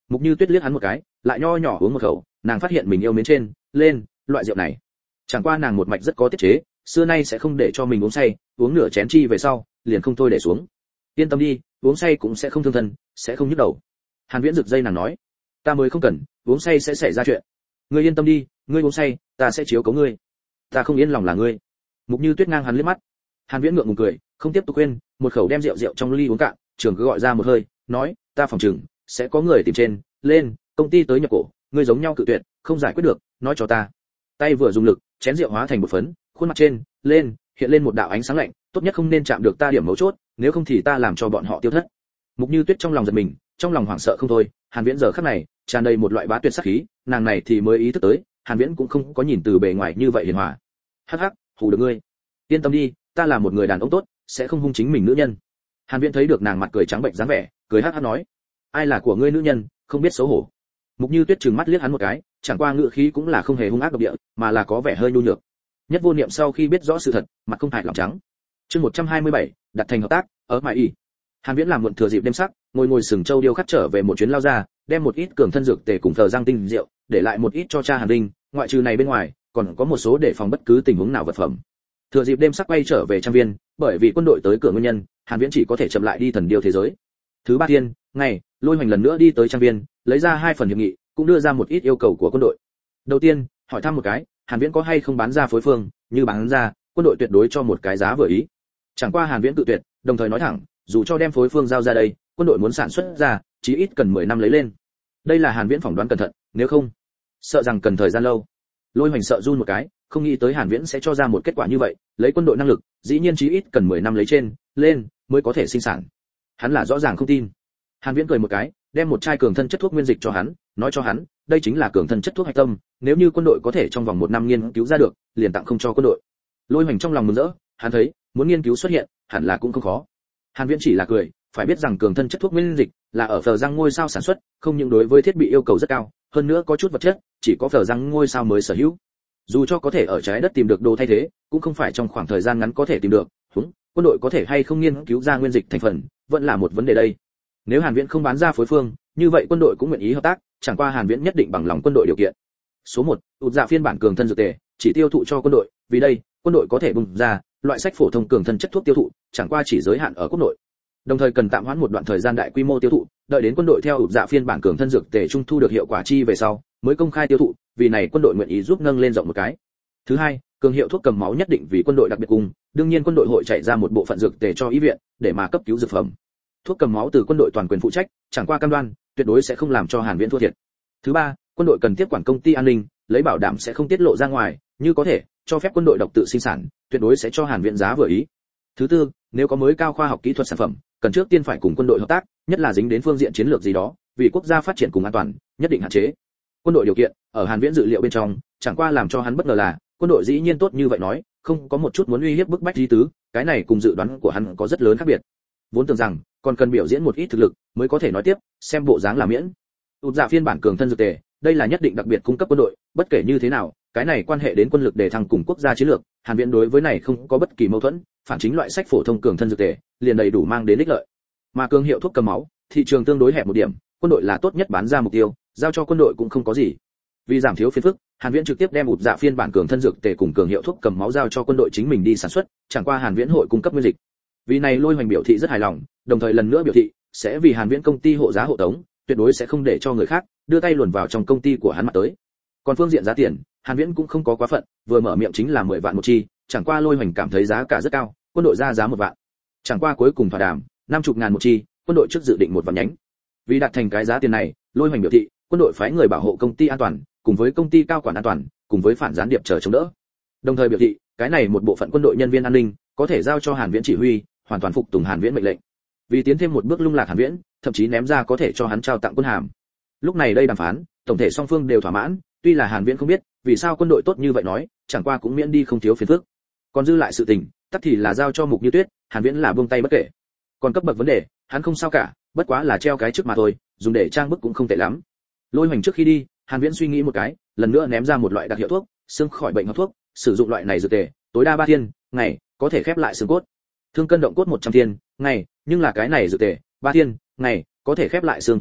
Speaker 1: Mục Như Tuyết liếc hắn một cái, lại nho nhỏ uống một khẩu, nàng phát hiện mình yêu mến trên lên loại rượu này. Chẳng qua nàng một mạch rất có tiết chế, xưa nay sẽ không để cho mình uống say, uống nửa chén chi về sau, liền không thôi để xuống. Yên tâm đi, uống say cũng sẽ không thương thân, sẽ không nhức đầu. Hàn Viễn giật dây nàng nói, ta mới không cần, uống say sẽ xảy ra chuyện. Ngươi yên tâm đi, ngươi uống say, ta sẽ chiếu cố ngươi. Ta không yên lòng là ngươi. Mục Như Tuyết ngang hắn liếc mắt. Hàn Viễn ngượng ngùng cười, không tiếp tục quên, một khẩu đem rượu rượu trong ly uống cạn, trưởng cứ gọi ra một hơi, nói, ta phòng trừng sẽ có người tìm trên lên công ty tới nhập cổ, ngươi giống nhau cự tuyệt, không giải quyết được, nói cho ta. Tay vừa dùng lực, chén rượu hóa thành một phấn, khuôn mặt trên lên hiện lên một đạo ánh sáng lạnh, tốt nhất không nên chạm được ta điểm mấu chốt, nếu không thì ta làm cho bọn họ tiêu thất. Mục Như Tuyết trong lòng giật mình, trong lòng hoảng sợ không thôi, Hàn Viễn giờ khắc này tràn đầy một loại bá tuyệt sát khí, nàng này thì mới ý thức tới, Hàn Viễn cũng không có nhìn từ bề ngoài như vậy hiền hòa. Hắc hắc, hù được ngươi. Yên tâm đi, ta là một người đàn ông tốt, sẽ không hung chính mình nữ nhân. Hàn Viễn thấy được nàng mặt cười trắng bệnh dáng vẻ, cười hắc hắc nói, ai là của ngươi nữ nhân, không biết xấu hổ. Mục Như Tuyết trừng mắt liếc hắn một cái, chẳng qua ngữ khí cũng là không hề hung ác độc địa, mà là có vẻ hơi nhu nhược. Nhất Vô Niệm sau khi biết rõ sự thật, mặt không hại lòng trắng. Chương một trăm hai mươi bảy, đặt thành hợp tác, ở Mai Y. Hàn Viễn làm muộn thừa dịp đêm sắc, ngồi ngồi sừng châu điêu khắc trở về một chuyến lao ra, đem một ít cường thân dược tề cùng thờ giang tinh rượu, để lại một ít cho cha Hàn Đinh, ngoại trừ này bên ngoài, còn có một số để phòng bất cứ tình huống nào vật phẩm. Thừa dịp đêm sắc quay trở về trang viên, bởi vì quân đội tới cửa nguyên nhân, Hàn Viễn chỉ có thể chậm lại đi thần điêu thế giới. Thứ ba thiên, ngày, Lôi Hoành lần nữa đi tới trang viên, lấy ra hai phần hiệp nghị, cũng đưa ra một ít yêu cầu của quân đội. Đầu tiên, hỏi thăm một cái, Hàn Viễn có hay không bán ra phối phương, như bán ra, quân đội tuyệt đối cho một cái giá vừa ý. Chẳng qua Hàn Viễn tự tuyệt, đồng thời nói thẳng, dù cho đem phối phương giao ra đây, quân đội muốn sản xuất ra, chí ít cần mười năm lấy lên. Đây là Hàn Viễn phỏng đoán cẩn thận, nếu không, sợ rằng cần thời gian lâu. Lôi Hoành sợ run một cái, không nghĩ tới Hàn Viễn sẽ cho ra một kết quả như vậy, lấy quân đội năng lực, dĩ nhiên chí ít cần mười năm lấy trên lên mới có thể sinh sản. Hắn là rõ ràng không tin. Hàn Viễn cười một cái, đem một chai cường thân chất thuốc nguyên dịch cho hắn, nói cho hắn, đây chính là cường thân chất thuốc hạch tâm, nếu như quân đội có thể trong vòng một năm nghiên cứu ra được, liền tặng không cho quân đội. Lôi Hoành trong lòng mừng rỡ, hắn thấy, muốn nghiên cứu xuất hiện, hẳn là cũng không khó. Hàn Viễn chỉ là cười, phải biết rằng cường thân chất thuốc nguyên dịch là ở Phở Giang ngôi sao sản xuất, không những đối với thiết bị yêu cầu rất cao, hơn nữa có chút vật chất, chỉ có Phở Giang ngôi sao mới sở hữu. Dù cho có thể ở trái đất tìm được đồ thay thế, cũng không phải trong khoảng thời gian ngắn có thể tìm được. Húng, quân đội có thể hay không nghiên cứu ra nguyên dịch thành phần, vẫn là một vấn đề đây. Nếu Hàn Viễn không bán ra phối phương, như vậy quân đội cũng nguyện ý hợp tác, chẳng qua Hàn Viễn nhất định bằng lòng quân đội điều kiện. Số một, ụt dạ phiên bản cường thân dược tề, chỉ tiêu thụ cho quân đội, vì đây, quân đội có thể bùng ra loại sách phổ thông cường thân chất thuốc tiêu thụ, chẳng qua chỉ giới hạn ở quốc nội. Đồng thời cần tạm hoãn một đoạn thời gian đại quy mô tiêu thụ, đợi đến quân đội theo ụt dạ phiên bản cường thân dược tề trung thu được hiệu quả chi về sau, mới công khai tiêu thụ, vì này quân đội nguyện ý giúp nâng lên rộng một cái. Thứ hai, cường hiệu thuốc cầm máu nhất định vì quân đội đặc biệt cùng, đương nhiên quân đội hội chạy ra một bộ phận dược tề cho y viện, để mà cấp cứu dược phẩm. Thuốc cầm máu từ quân đội toàn quyền phụ trách, chẳng qua cam đoan, tuyệt đối sẽ không làm cho Hàn Viễn thua thiệt. Thứ ba, quân đội cần tiếp quản công ty an ninh, lấy bảo đảm sẽ không tiết lộ ra ngoài, như có thể, cho phép quân đội độc tự sinh sản, tuyệt đối sẽ cho Hàn Viễn giá vừa ý. Thứ tư, nếu có mới cao khoa học kỹ thuật sản phẩm, cần trước tiên phải cùng quân đội hợp tác, nhất là dính đến phương diện chiến lược gì đó, vì quốc gia phát triển cùng an toàn, nhất định hạn chế. Quân đội điều kiện, ở Hàn Viễn dự liệu bên trong, chẳng qua làm cho hắn bất ngờ là, quân đội dĩ nhiên tốt như vậy nói, không có một chút muốn uy hiếp bức bách ý tứ, cái này cùng dự đoán của hắn có rất lớn khác biệt. Vốn tưởng rằng, còn cần biểu diễn một ít thực lực, mới có thể nói tiếp, xem bộ dáng là miễn. Ụt dạ phiên bản cường thân dược tề, đây là nhất định đặc biệt cung cấp quân đội, bất kể như thế nào, cái này quan hệ đến quân lực đề thăng cùng quốc gia chiến lược, Hàn Viễn đối với này không có bất kỳ mâu thuẫn, phản chính loại sách phổ thông cường thân dược tề, liền đầy đủ mang đến ích lợi. Mà cường hiệu thuốc cầm máu, thị trường tương đối hẹp một điểm, quân đội là tốt nhất bán ra mục tiêu, giao cho quân đội cũng không có gì. Vì giảm thiếu phiền phức, Hàn Viễn trực tiếp đem ụt dạ phiên bản cường thân dược tề cùng cường hiệu thuốc cầm máu giao cho quân đội chính mình đi sản xuất, chẳng qua Hàn Viễn hội cung cấp nguyên dịch. Vì này Lôi Hoành biểu thị rất hài lòng, đồng thời lần nữa biểu thị sẽ vì Hàn Viễn công ty hộ giá hộ tống, tuyệt đối sẽ không để cho người khác đưa tay luồn vào trong công ty của hắn mặt tới. Còn phương diện giá tiền, Hàn Viễn cũng không có quá phận, vừa mở miệng chính là mười vạn một chi, chẳng qua Lôi Hoành cảm thấy giá cả rất cao, quân đội ra giá một vạn. Chẳng qua cuối cùng thỏa đàm, năm mươi ngàn một chi, quân đội trước dự định một vạn nhánh. Vì đạt thành cái giá tiền này, Lôi Hoành biểu thị, quân đội phái người bảo hộ công ty an toàn, cùng với công ty cao quản an toàn, cùng với phản gián điệp chờ chống đỡ. Đồng thời biểu thị, cái này một bộ phận quân đội nhân viên an ninh, có thể giao cho Hàn Viễn chỉ huy, hoàn toàn phục tùng Hàn Viễn mệnh lệnh. Vì tiến thêm một bước lung lạc Hàn Viễn, thậm chí ném ra có thể cho hắn trao tặng quân hàm. Lúc này đây đàm phán, tổng thể song phương đều thỏa mãn, tuy là Hàn Viễn không biết vì sao quân đội tốt như vậy nói, chẳng qua cũng miễn đi không thiếu phiền phức. Còn dư lại sự tình, tất thì là giao cho Mục Như Tuyết, Hàn Viễn là buông tay bất kể. Còn cấp bậc vấn đề, hắn không sao cả, bất quá là treo cái trước mà thôi, dùng để trang bức cũng không tệ lắm. Lôi Hoành trước khi đi, Hàn Viễn suy nghĩ một cái, lần nữa ném ra một loại đặc hiệu thuốc, xương khỏi bệnh hợp thuốc, sử dụng loại này dược tề, tối đa ba thiên, ngày, có thể khép lại xương cốt. Thương cân động cốt một trăm thiên, ngày, nhưng là cái này dược tề, ba thiên, ngày, có thể khép lại xương tổn thương,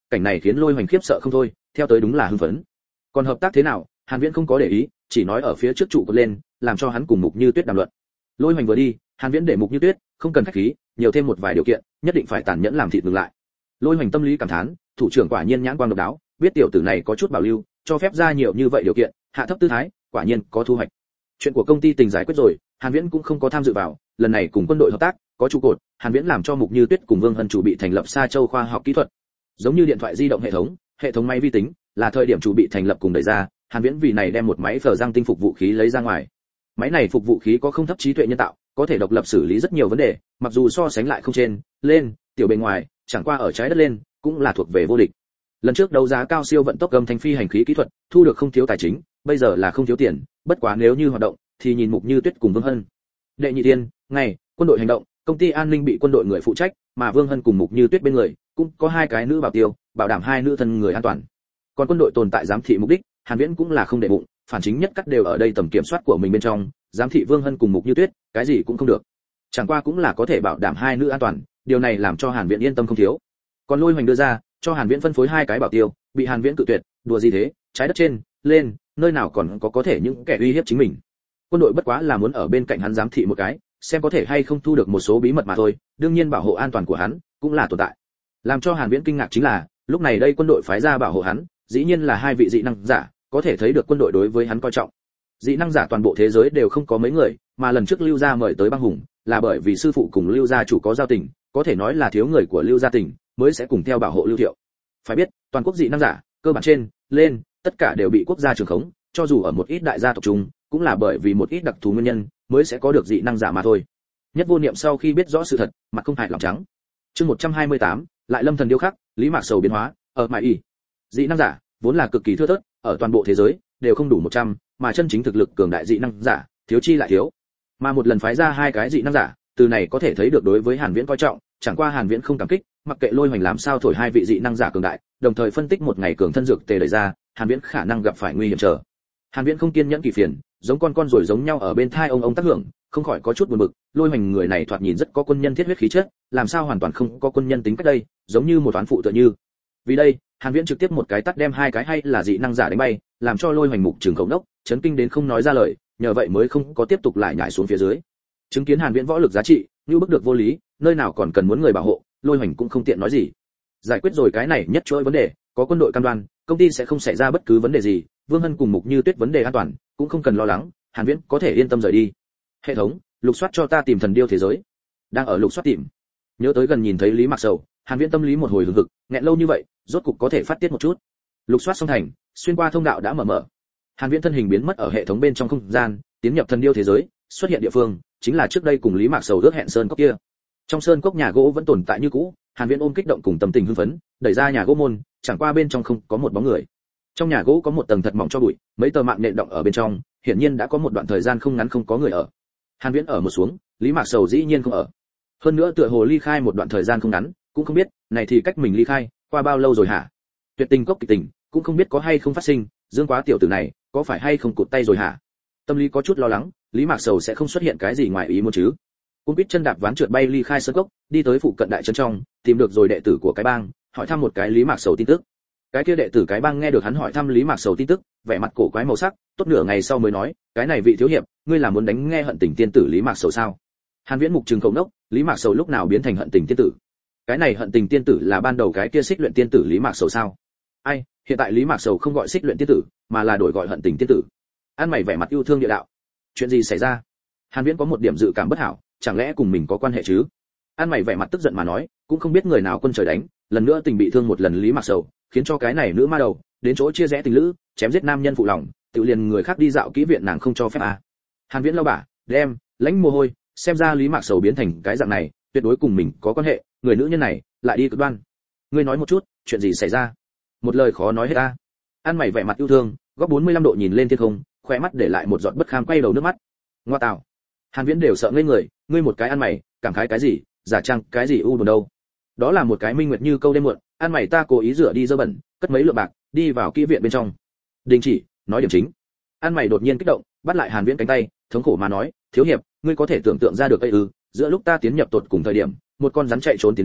Speaker 1: cảnh này khiến Lôi Hoành khiếp sợ không thôi, theo tới đúng là hưng phấn. Còn hợp tác thế nào, Hàn Viễn không có để ý, chỉ nói ở phía trước trụ cột lên, làm cho hắn cùng Mục Như Tuyết đàm luận. Lôi Hoành vừa đi, Hàn Viễn để Mục Như Tuyết không cần khách khí, nhiều thêm một vài điều kiện, nhất định phải tàn nhẫn làm thịt ngừng lại. Lôi Hoành tâm lý cảm thán, thủ trưởng quả nhiên nhãn quang độc đáo, biết tiểu tử này có chút bảo lưu, cho phép ra nhiều như vậy điều kiện, hạ thấp tư thái, quả nhiên có thu hoạch. Chuyện của công ty tình giải quyết rồi, Hàn Viễn cũng không có tham dự vào, lần này cùng quân đội hợp tác, có trụ cột, Hàn Viễn làm cho Mục Như Tuyết cùng Vương Hân chủ bị thành lập Sa Châu khoa học kỹ thuật. Giống như điện thoại di động hệ thống, hệ thống máy vi tính, là thời điểm chủ bị thành lập cùng đẩy ra, Hàn Viễn vì này đem một máy phở răng tinh phục vũ khí lấy ra ngoài. Máy này phục vũ khí có không thấp trí tuệ nhân tạo, có thể độc lập xử lý rất nhiều vấn đề, mặc dù so sánh lại không trên, lên, tiểu bề ngoài, chẳng qua ở trái đất lên, cũng là thuộc về vô địch. Lần trước đấu giá cao siêu vận tốc gầm thanh phi hành khí kỹ thuật, thu được không thiếu tài chính, bây giờ là không thiếu tiền, bất quá nếu như hoạt động, thì nhìn Mục Như Tuyết cùng Vương Hân. Đệ nhị tiên, ngày, quân đội hành động, công ty an ninh bị quân đội người phụ trách, mà Vương Hân cùng Mục Như Tuyết bên người, cũng có hai cái nữ bảo tiêu, bảo đảm hai nữ thân người an toàn. Còn quân đội tồn tại giám thị mục đích, Hàn Viễn cũng là không để bụng, phản chính nhất cắt đều ở đây tầm kiểm soát của mình bên trong, giám thị Vương Hân cùng Mục Như Tuyết, cái gì cũng không được. Chẳng qua cũng là có thể bảo đảm hai nữ an toàn, điều này làm cho Hàn Viễn yên tâm không thiếu. Còn Lôi Hoành đưa ra, cho Hàn Viễn phân phối hai cái bảo tiêu, bị Hàn Viễn cự tuyệt, đùa gì thế, trái đất trên, lên, nơi nào còn có có thể những kẻ uy hiếp chính mình. Quân đội bất quá là muốn ở bên cạnh hắn giám thị một cái, xem có thể hay không thu được một số bí mật mà thôi, đương nhiên bảo hộ an toàn của hắn cũng là tồn tại. Làm cho Hàn Viễn kinh ngạc chính là, lúc này đây quân đội phái ra bảo hộ hắn, dĩ nhiên là hai vị dị năng giả, có thể thấy được quân đội đối với hắn coi trọng. Dị năng giả toàn bộ thế giới đều không có mấy người, mà lần trước Lưu gia mời tới Băng Hùng, là bởi vì sư phụ cùng Lưu gia chủ có giao tình, có thể nói là thiếu người của Lưu gia tỉnh, mới sẽ cùng theo bảo hộ Lưu Thiệu. Phải biết, toàn quốc dị năng giả, cơ bản trên, lên, tất cả đều bị quốc gia trường khống, cho dù ở một ít đại gia tộc chúng, cũng là bởi vì một ít đặc thù nguyên nhân, mới sẽ có được dị năng giả mà thôi. Nhất Vô Niệm sau khi biết rõ sự thật, mặt không hại lòng trắng. Chương một trăm hai mươi tám, lại Lâm Thần điêu khắc, Lý Mạc Sầu biến hóa, ở mại y. Dị năng giả vốn là cực kỳ thưa thớt, ở toàn bộ thế giới đều không đủ một trăm, mà chân chính thực lực cường đại dị năng giả, thiếu chi lại thiếu. Mà một lần phái ra hai cái dị năng giả, từ này có thể thấy được đối với Hàn Viễn coi trọng, chẳng qua Hàn Viễn không cảm kích, mặc kệ Lôi Hoành làm sao thổi hai vị dị năng giả cường đại, đồng thời phân tích một ngày cường thân dược tề đẩy ra, Hàn Viễn khả năng gặp phải nguy hiểm chờ. Hàn Viễn không kiên nhẫn kỳ phiền, giống con con rồi giống nhau ở bên thai ông ông tác hưởng, không khỏi có chút buồn bực, Lôi Hoành người này thoạt nhìn rất có quân nhân thiết huyết khí chất, làm sao hoàn toàn không có quân nhân tính cách đây, giống như một toán phụ tựa như. Vì đây, Hàn Viễn trực tiếp một cái tát đem hai cái hay là dị năng giả đánh bay, làm cho Lôi Hoành mục trường khẩu đốc, chấn kinh đến không nói ra lời, nhờ vậy mới không có tiếp tục lại nhảy xuống phía dưới. Chứng kiến Hàn Viễn võ lực giá trị, như bức được vô lý, nơi nào còn cần muốn người bảo hộ, Lôi Hoành cũng không tiện nói gì. Giải quyết rồi cái này nhất chuỗi vấn đề, có quân đội cam đoan, công ty sẽ không xảy ra bất cứ vấn đề gì, Vương Hân cùng Mục Như Tuyết vấn đề an toàn, cũng không cần lo lắng, Hàn Viễn có thể yên tâm rời đi. Hệ thống, lục soát cho ta tìm thần điêu thế giới. Đang ở lục soát tìm. Nhớ tới gần nhìn thấy Lý Mạc Sầu, Hàn Viễn tâm lý một hồi hừng hực, nghẹn lâu như vậy, rốt cục có thể phát tiết một chút. Lục soát xong thành, xuyên qua thông đạo đã mở mở. Hàn Viễn thân hình biến mất ở hệ thống bên trong không gian, tiến nhập thần điêu thế giới, xuất hiện địa phương chính là trước đây cùng Lý Mạc Sầu ước hẹn sơn cốc kia. Trong sơn cốc nhà gỗ vẫn tồn tại như cũ, Hàn Viễn ôm kích động cùng tâm tình hưng phấn, đẩy ra nhà gỗ môn, chẳng qua bên trong không có một bóng người. Trong nhà gỗ có một tầng thật mỏng cho bụi, mấy tờ mạng nện động ở bên trong, hiển nhiên đã có một đoạn thời gian không ngắn không có người ở. Hàn Viễn ở một xuống, Lý Mạc Sầu dĩ nhiên không ở. Hơn nữa tựa hồ ly khai một đoạn thời gian không ngắn, cũng không biết, này thì cách mình ly khai, qua bao lâu rồi hả? Tuyệt tình cốc kịch tình, cũng không biết có hay không phát sinh, Dương Quá tiểu tử này, có phải hay không cụt tay rồi hả? Tâm lý có chút lo lắng, Lý Mạc Sầu sẽ không xuất hiện cái gì ngoài ý muốn chứ? Cung Bích chân đạp ván trượt bay ly khai sơn cốc, đi tới phụ cận đại trấn trong, tìm được rồi đệ tử của cái bang, hỏi thăm một cái Lý Mạc Sầu tin tức. Cái kia đệ tử cái bang nghe được hắn hỏi thăm Lý Mạc Sầu tin tức, vẻ mặt cổ quái màu sắc, tốt nửa ngày sau mới nói, cái này vị thiếu hiệp, ngươi là muốn đánh nghe hận tình tiên tử Lý Mạc Sầu sao? Hàn Viễn mục trừng khẩu nốc, Lý Mạc Sầu lúc nào biến thành hận tình tiên tử? Cái này hận tình tiên tử là ban đầu cái kia xích luyện tiên tử Lý Mạc Sầu sao? Ai, hiện tại Lý Mạc Sầu không gọi xích luyện tiên tử, mà là đổi gọi hận tình tiên tử. An mày vẻ mặt yêu thương địa đạo. Chuyện gì xảy ra? Hàn Viễn có một điểm dự cảm bất hảo, chẳng lẽ cùng mình có quan hệ chứ? An mày vẻ mặt tức giận mà nói, cũng không biết người nào quân trời đánh, lần nữa tình bị thương một lần Lý Mạc Sầu, khiến cho cái này nữ ma đầu đến chỗ chia rẽ tình lữ, chém giết nam nhân phụ lòng, tự liền người khác đi dạo kỹ viện nàng không cho phép à? Hàn Viễn lau bả, đem, lãnh mồ hôi, xem ra Lý Mạc Sầu biến thành cái dạng này, tuyệt đối cùng mình có quan hệ, người nữ nhân này lại đi cực đoan. Ngươi nói một chút, chuyện gì xảy ra? Một lời khó nói hết a. An mày vẻ mặt yêu thương, góc bốn mươi lăm độ nhìn lên thiên không, khóe mắt để lại một giọt bất kham quay đầu nước mắt. Ngoa tạo. Hàn Viễn đều sợ ngây người, ngươi một cái ăn mày, cảm khái cái gì, giả trang cái gì u buồn đâu. Đó là một cái minh nguyệt như câu đêm muộn, ăn mày ta cố ý rửa đi dơ bẩn, cất mấy lượng bạc, đi vào kỹ viện bên trong. Đình chỉ, nói điểm chính. An mày đột nhiên kích động, bắt lại Hàn Viễn cánh tay, thống khổ mà nói, thiếu hiệp, ngươi có thể tưởng tượng ra được ấy ư? Giữa lúc ta tiến nhập tột cùng thời điểm, một con rắn chạy trốn tiến đến,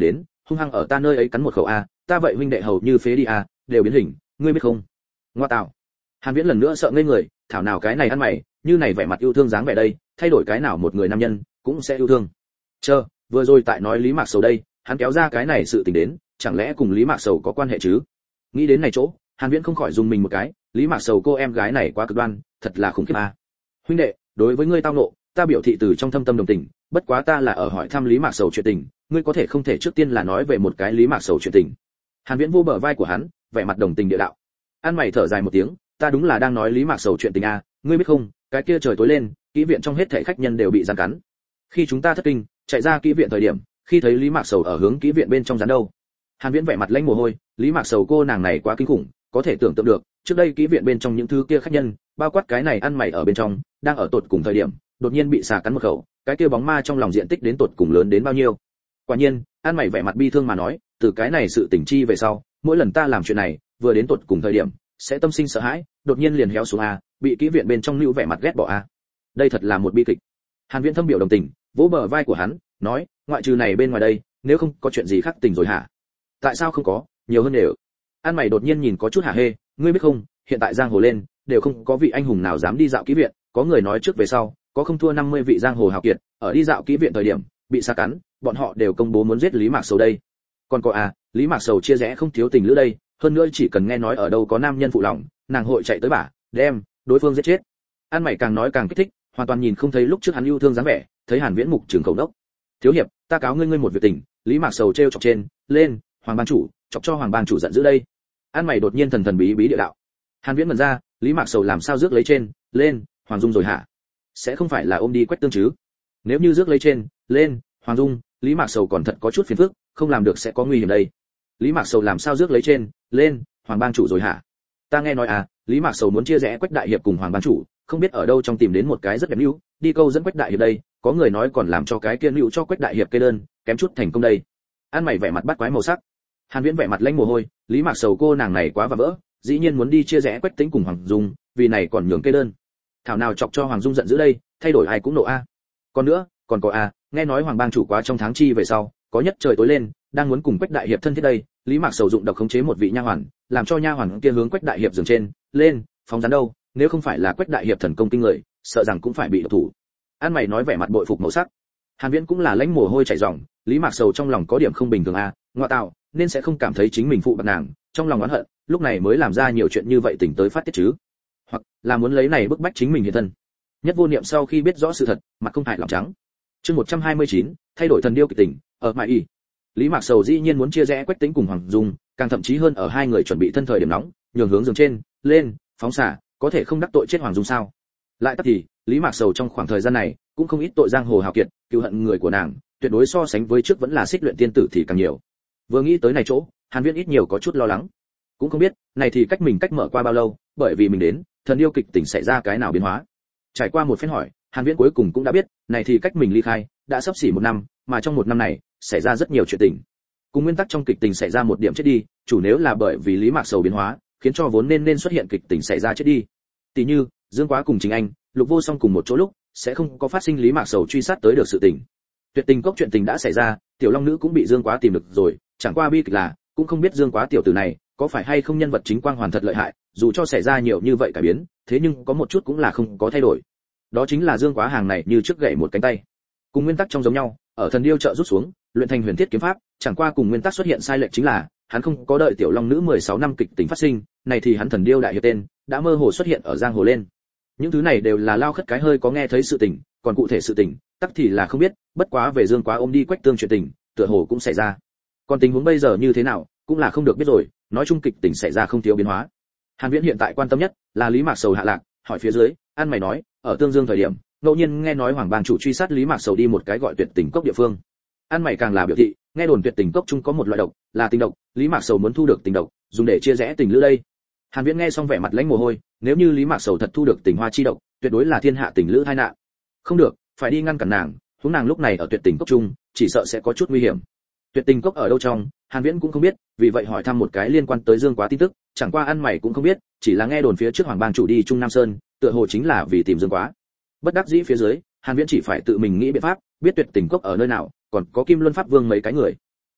Speaker 1: hung hăng ở ta nơi ấy cắn một khẩu a, ta vậy huynh đệ hầu như phế đi a, đều biến hình, ngươi biết không? Ngoa tạo. Hàn Viễn lần nữa sợ ngây người, thảo nào cái này ăn mày, như này vẻ mặt yêu thương dáng vẻ đây, thay đổi cái nào một người nam nhân cũng sẽ yêu thương. Chờ, vừa rồi tại nói Lý Mạc Sầu đây, hắn kéo ra cái này sự tình đến, chẳng lẽ cùng Lý Mạc Sầu có quan hệ chứ? Nghĩ đến này chỗ, Hàn Viễn không khỏi dùng mình một cái, Lý Mạc Sầu cô em gái này quá cực đoan, thật là khủng khiếp a. Huynh đệ, đối với ngươi tao nộ, ta biểu thị từ trong thâm tâm đồng tình, bất quá ta là ở hỏi thăm Lý Mạc Sầu chuyện tình, ngươi có thể không thể trước tiên là nói về một cái Lý Mạc Sầu chuyện tình. Hàn Viễn vô bờ vai của hắn, vẻ mặt đồng tình địa đạo. An mày thở dài một tiếng, ta đúng là đang nói Lý Mạc Sầu chuyện tình a, ngươi biết không, cái kia trời tối lên, kỹ viện trong hết thảy khách nhân đều bị gián cắn. Khi chúng ta thất kinh, chạy ra kỹ viện thời điểm, khi thấy Lý Mạc Sầu ở hướng kỹ viện bên trong gián đâu. Hàn Viễn vẻ mặt lanh mồ hôi, Lý Mạc Sầu cô nàng này quá kinh khủng, có thể tưởng tượng được, trước đây kỹ viện bên trong những thứ kia khách nhân, bao quát cái này ăn mày ở bên trong, đang ở tột cùng thời điểm, đột nhiên bị xà cắn một khẩu, cái kia bóng ma trong lòng diện tích đến tột cùng lớn đến bao nhiêu. Quả nhiên, ăn mày vẻ mặt bi thương mà nói, từ cái này sự tình chi về sau, mỗi lần ta làm chuyện này, vừa đến tột cùng thời điểm, sẽ tâm sinh sợ hãi, đột nhiên liền héo xuống a, bị kỹ viện bên trong lưu vẻ mặt ghét bỏ a. Đây thật là một bi kịch. Hàn Viễn thâm biểu đồng tình, vỗ bờ vai của hắn, nói, ngoại trừ này bên ngoài đây, nếu không có chuyện gì khác tình rồi hả? Tại sao không có, nhiều hơn đều. An mày đột nhiên nhìn có chút hả hê, ngươi biết không, hiện tại giang hồ lên, đều không có vị anh hùng nào dám đi dạo kỹ viện, có người nói trước về sau, có không thua năm mươi vị giang hồ hào kiệt, ở đi dạo kỹ viện thời điểm, bị sa cắn, bọn họ đều công bố muốn giết Lý Mạc Sầu đây. Còn có à, Lý Mạc Sầu chia rẽ không thiếu tình lữ đây, hơn nữa chỉ cần nghe nói ở đâu có nam nhân phụ lòng, nàng hội chạy tới bả, đem đối phương giết chết. An mày càng nói càng kích thích, hoàn toàn nhìn không thấy lúc trước hắn yêu thương dáng vẻ, thấy Hàn Viễn mục trường khẩu đốc. Thiếu hiệp, ta cáo ngươi ngươi một việc tình, Lý Mạc Sầu treo chọc trên, lên, Hoàng bang chủ, chọc cho Hoàng bang chủ giận dữ đây. An mày đột nhiên thần thần bí bí địa đạo. Hàn Viễn mở ra, Lý Mạc Sầu làm sao rước lấy trên, lên, Hoàng Dung rồi hả? Sẽ không phải là ôm đi Quách Tương chứ? Nếu như rước lấy trên, lên, Hoàng Dung, Lý Mạc Sầu còn thật có chút phiền phức, không làm được sẽ có nguy hiểm đây. Lý Mạc Sầu làm sao rước lấy trên, lên, Hoàng bang chủ rồi hả? Ta nghe nói à, Lý Mạc Sầu muốn chia rẽ Quách đại hiệp cùng Hoàng bang chủ, không biết ở đâu trong tìm đến một cái rất đẹp nữu, đi câu dẫn Quách đại hiệp đây, có người nói còn làm cho cái kia nữu cho Quách đại hiệp kê đơn, kém chút thành công đây. An mày vẻ mặt bắt quái màu sắc. Hàn Viễn vẻ mặt lanh mồ hôi, Lý Mạc Sầu cô nàng này quá và vỡ, dĩ nhiên muốn đi chia rẽ Quách Tĩnh cùng Hoàng Dung, vì này còn nhường kê đơn. Thảo nào chọc cho Hoàng Dung giận dữ đây, thay đổi ai cũng nộ a. Còn nữa, còn có a, nghe nói Hoàng bang chủ quá trong tháng chi về sau, có nhất trời tối lên, đang muốn cùng Quách đại hiệp thân thiết đây, Lý Mạc Sầu dụng độc khống chế một vị nha hoàn, làm cho nha hoàn kia hướng Quách đại hiệp giường trên, lên, phóng rắn đâu, nếu không phải là Quách đại hiệp thần công kinh người, sợ rằng cũng phải bị độc thủ. An mày nói vẻ mặt bội phục màu sắc. Hàn Viễn cũng là lãnh mồ hôi chảy ròng, Lý Mạc Sầu trong lòng có điểm không bình thường a, ngoại tạo, nên sẽ không cảm thấy chính mình phụ bạc nàng, trong lòng oán hận, lúc này mới làm ra nhiều chuyện như vậy tỉnh tới phát tiết chứ, hoặc là muốn lấy này bức bách chính mình hiện thân. Nhất Vô Niệm sau khi biết rõ sự thật, mặt không hại lòng trắng. Chương một trăm hai mươi chín, thay đổi thần điêu kịch tình, ở mại y. Lý Mạc Sầu dĩ nhiên muốn chia rẽ Quách Tĩnh cùng Hoàng Dung, càng thậm chí hơn ở hai người chuẩn bị thân thời điểm nóng, nhường hướng giường trên, lên, phóng xả, có thể không đắc tội chết Hoàng Dung sao? Lại tắt thì, Lý Mạc Sầu trong khoảng thời gian này, cũng không ít tội giang hồ hào kiệt, cứu hận người của nàng, tuyệt đối so sánh với trước vẫn là xích luyện tiên tử thì càng nhiều. Vừa nghĩ tới này chỗ, Hàn Viễn ít nhiều có chút lo lắng. Cũng không biết, này thì cách mình cách mở qua bao lâu, bởi vì mình đến, thần điêu kịch tình xảy ra cái nào biến hóa. Trải qua một phen hỏi, Hàn Viễn cuối cùng cũng đã biết, này thì cách mình ly khai, đã sắp xỉ một năm, mà trong một năm này, xảy ra rất nhiều chuyện tình. Cùng nguyên tắc trong kịch tình xảy ra một điểm chết đi, chủ nếu là bởi vì Lý Mạc Sầu biến hóa, khiến cho vốn nên nên xuất hiện kịch tình xảy ra chết đi. Tỷ như, Dương Quá cùng Chính Anh, Lục Vô Song cùng một chỗ lúc, sẽ không có phát sinh Lý Mạc Sầu truy sát tới được sự tình. Tuyệt tình cốc chuyện tình đã xảy ra, Tiểu Long nữ cũng bị Dương Quá tìm được rồi, chẳng qua bi kịch là, cũng không biết Dương Quá tiểu tử này có phải hay không nhân vật chính quang hoàn thật lợi hại, dù cho xảy ra nhiều như vậy cải biến, thế nhưng có một chút cũng là không có thay đổi. Đó chính là Dương Quá hàng này như trước gãy một cánh tay. Cùng nguyên tắc trong giống nhau, ở thần điêu trợ rút xuống, luyện thành huyền thiết kiếm pháp, chẳng qua cùng nguyên tắc xuất hiện sai lệch chính là, hắn không có đợi Tiểu Long nữ mười sáu năm kịch tính phát sinh, này thì hắn thần điêu đại hiệp tên đã mơ hồ xuất hiện ở giang hồ lên. Những thứ này đều là lao khất cái hơi có nghe thấy sự tình, còn cụ thể sự tình, tắc thì là không biết, bất quá về Dương Quá ôm đi Quách Tương chuyện tình, tựa hồ cũng xảy ra. Còn tình huống bây giờ như thế nào, cũng là không được biết rồi, nói chung kịch tình xảy ra không thiếu biến hóa. Hàn Viễn hiện tại quan tâm nhất là Lý Mạc Sầu hạ lạc, hỏi phía dưới, An mày nói, ở Tương Dương thời điểm, ngẫu nhiên nghe nói Hoàng bang chủ truy sát Lý Mạc Sầu đi một cái gọi Tuyệt Tình Cốc địa phương. An mày càng là biểu thị, nghe đồn Tuyệt Tình Cốc chung có một loại độc, là tình độc, Lý Mạc Sầu muốn thu được tình độc, dùng để chia rẽ tình lữ đây. Hàn Viễn nghe xong vẻ mặt lãnh mồ hôi, nếu như Lý Mạc Sầu thật thu được tình hoa chi độc, tuyệt đối là thiên hạ tình lữ tai nạn. Không được, phải đi ngăn cản nàng, huống nàng lúc này ở Tuyệt Tình Cốc chung, chỉ sợ sẽ có chút nguy hiểm. Tuyệt Tình Cốc ở đâu trong, Hàn Viễn cũng không biết, vì vậy hỏi thăm một cái liên quan tới Dương Quá tin tức, chẳng qua An mày cũng không biết, chỉ là nghe đồn phía trước Hoàng bang chủ đi Trung Nam Sơn, tựa hồ chính là vì tìm Dương Quá. Bất đắc dĩ phía dưới, Hàn Viễn chỉ phải tự mình nghĩ biện pháp, biết Tuyệt Tình Cốc ở nơi nào, còn có Kim Luân Pháp Vương mấy cái người.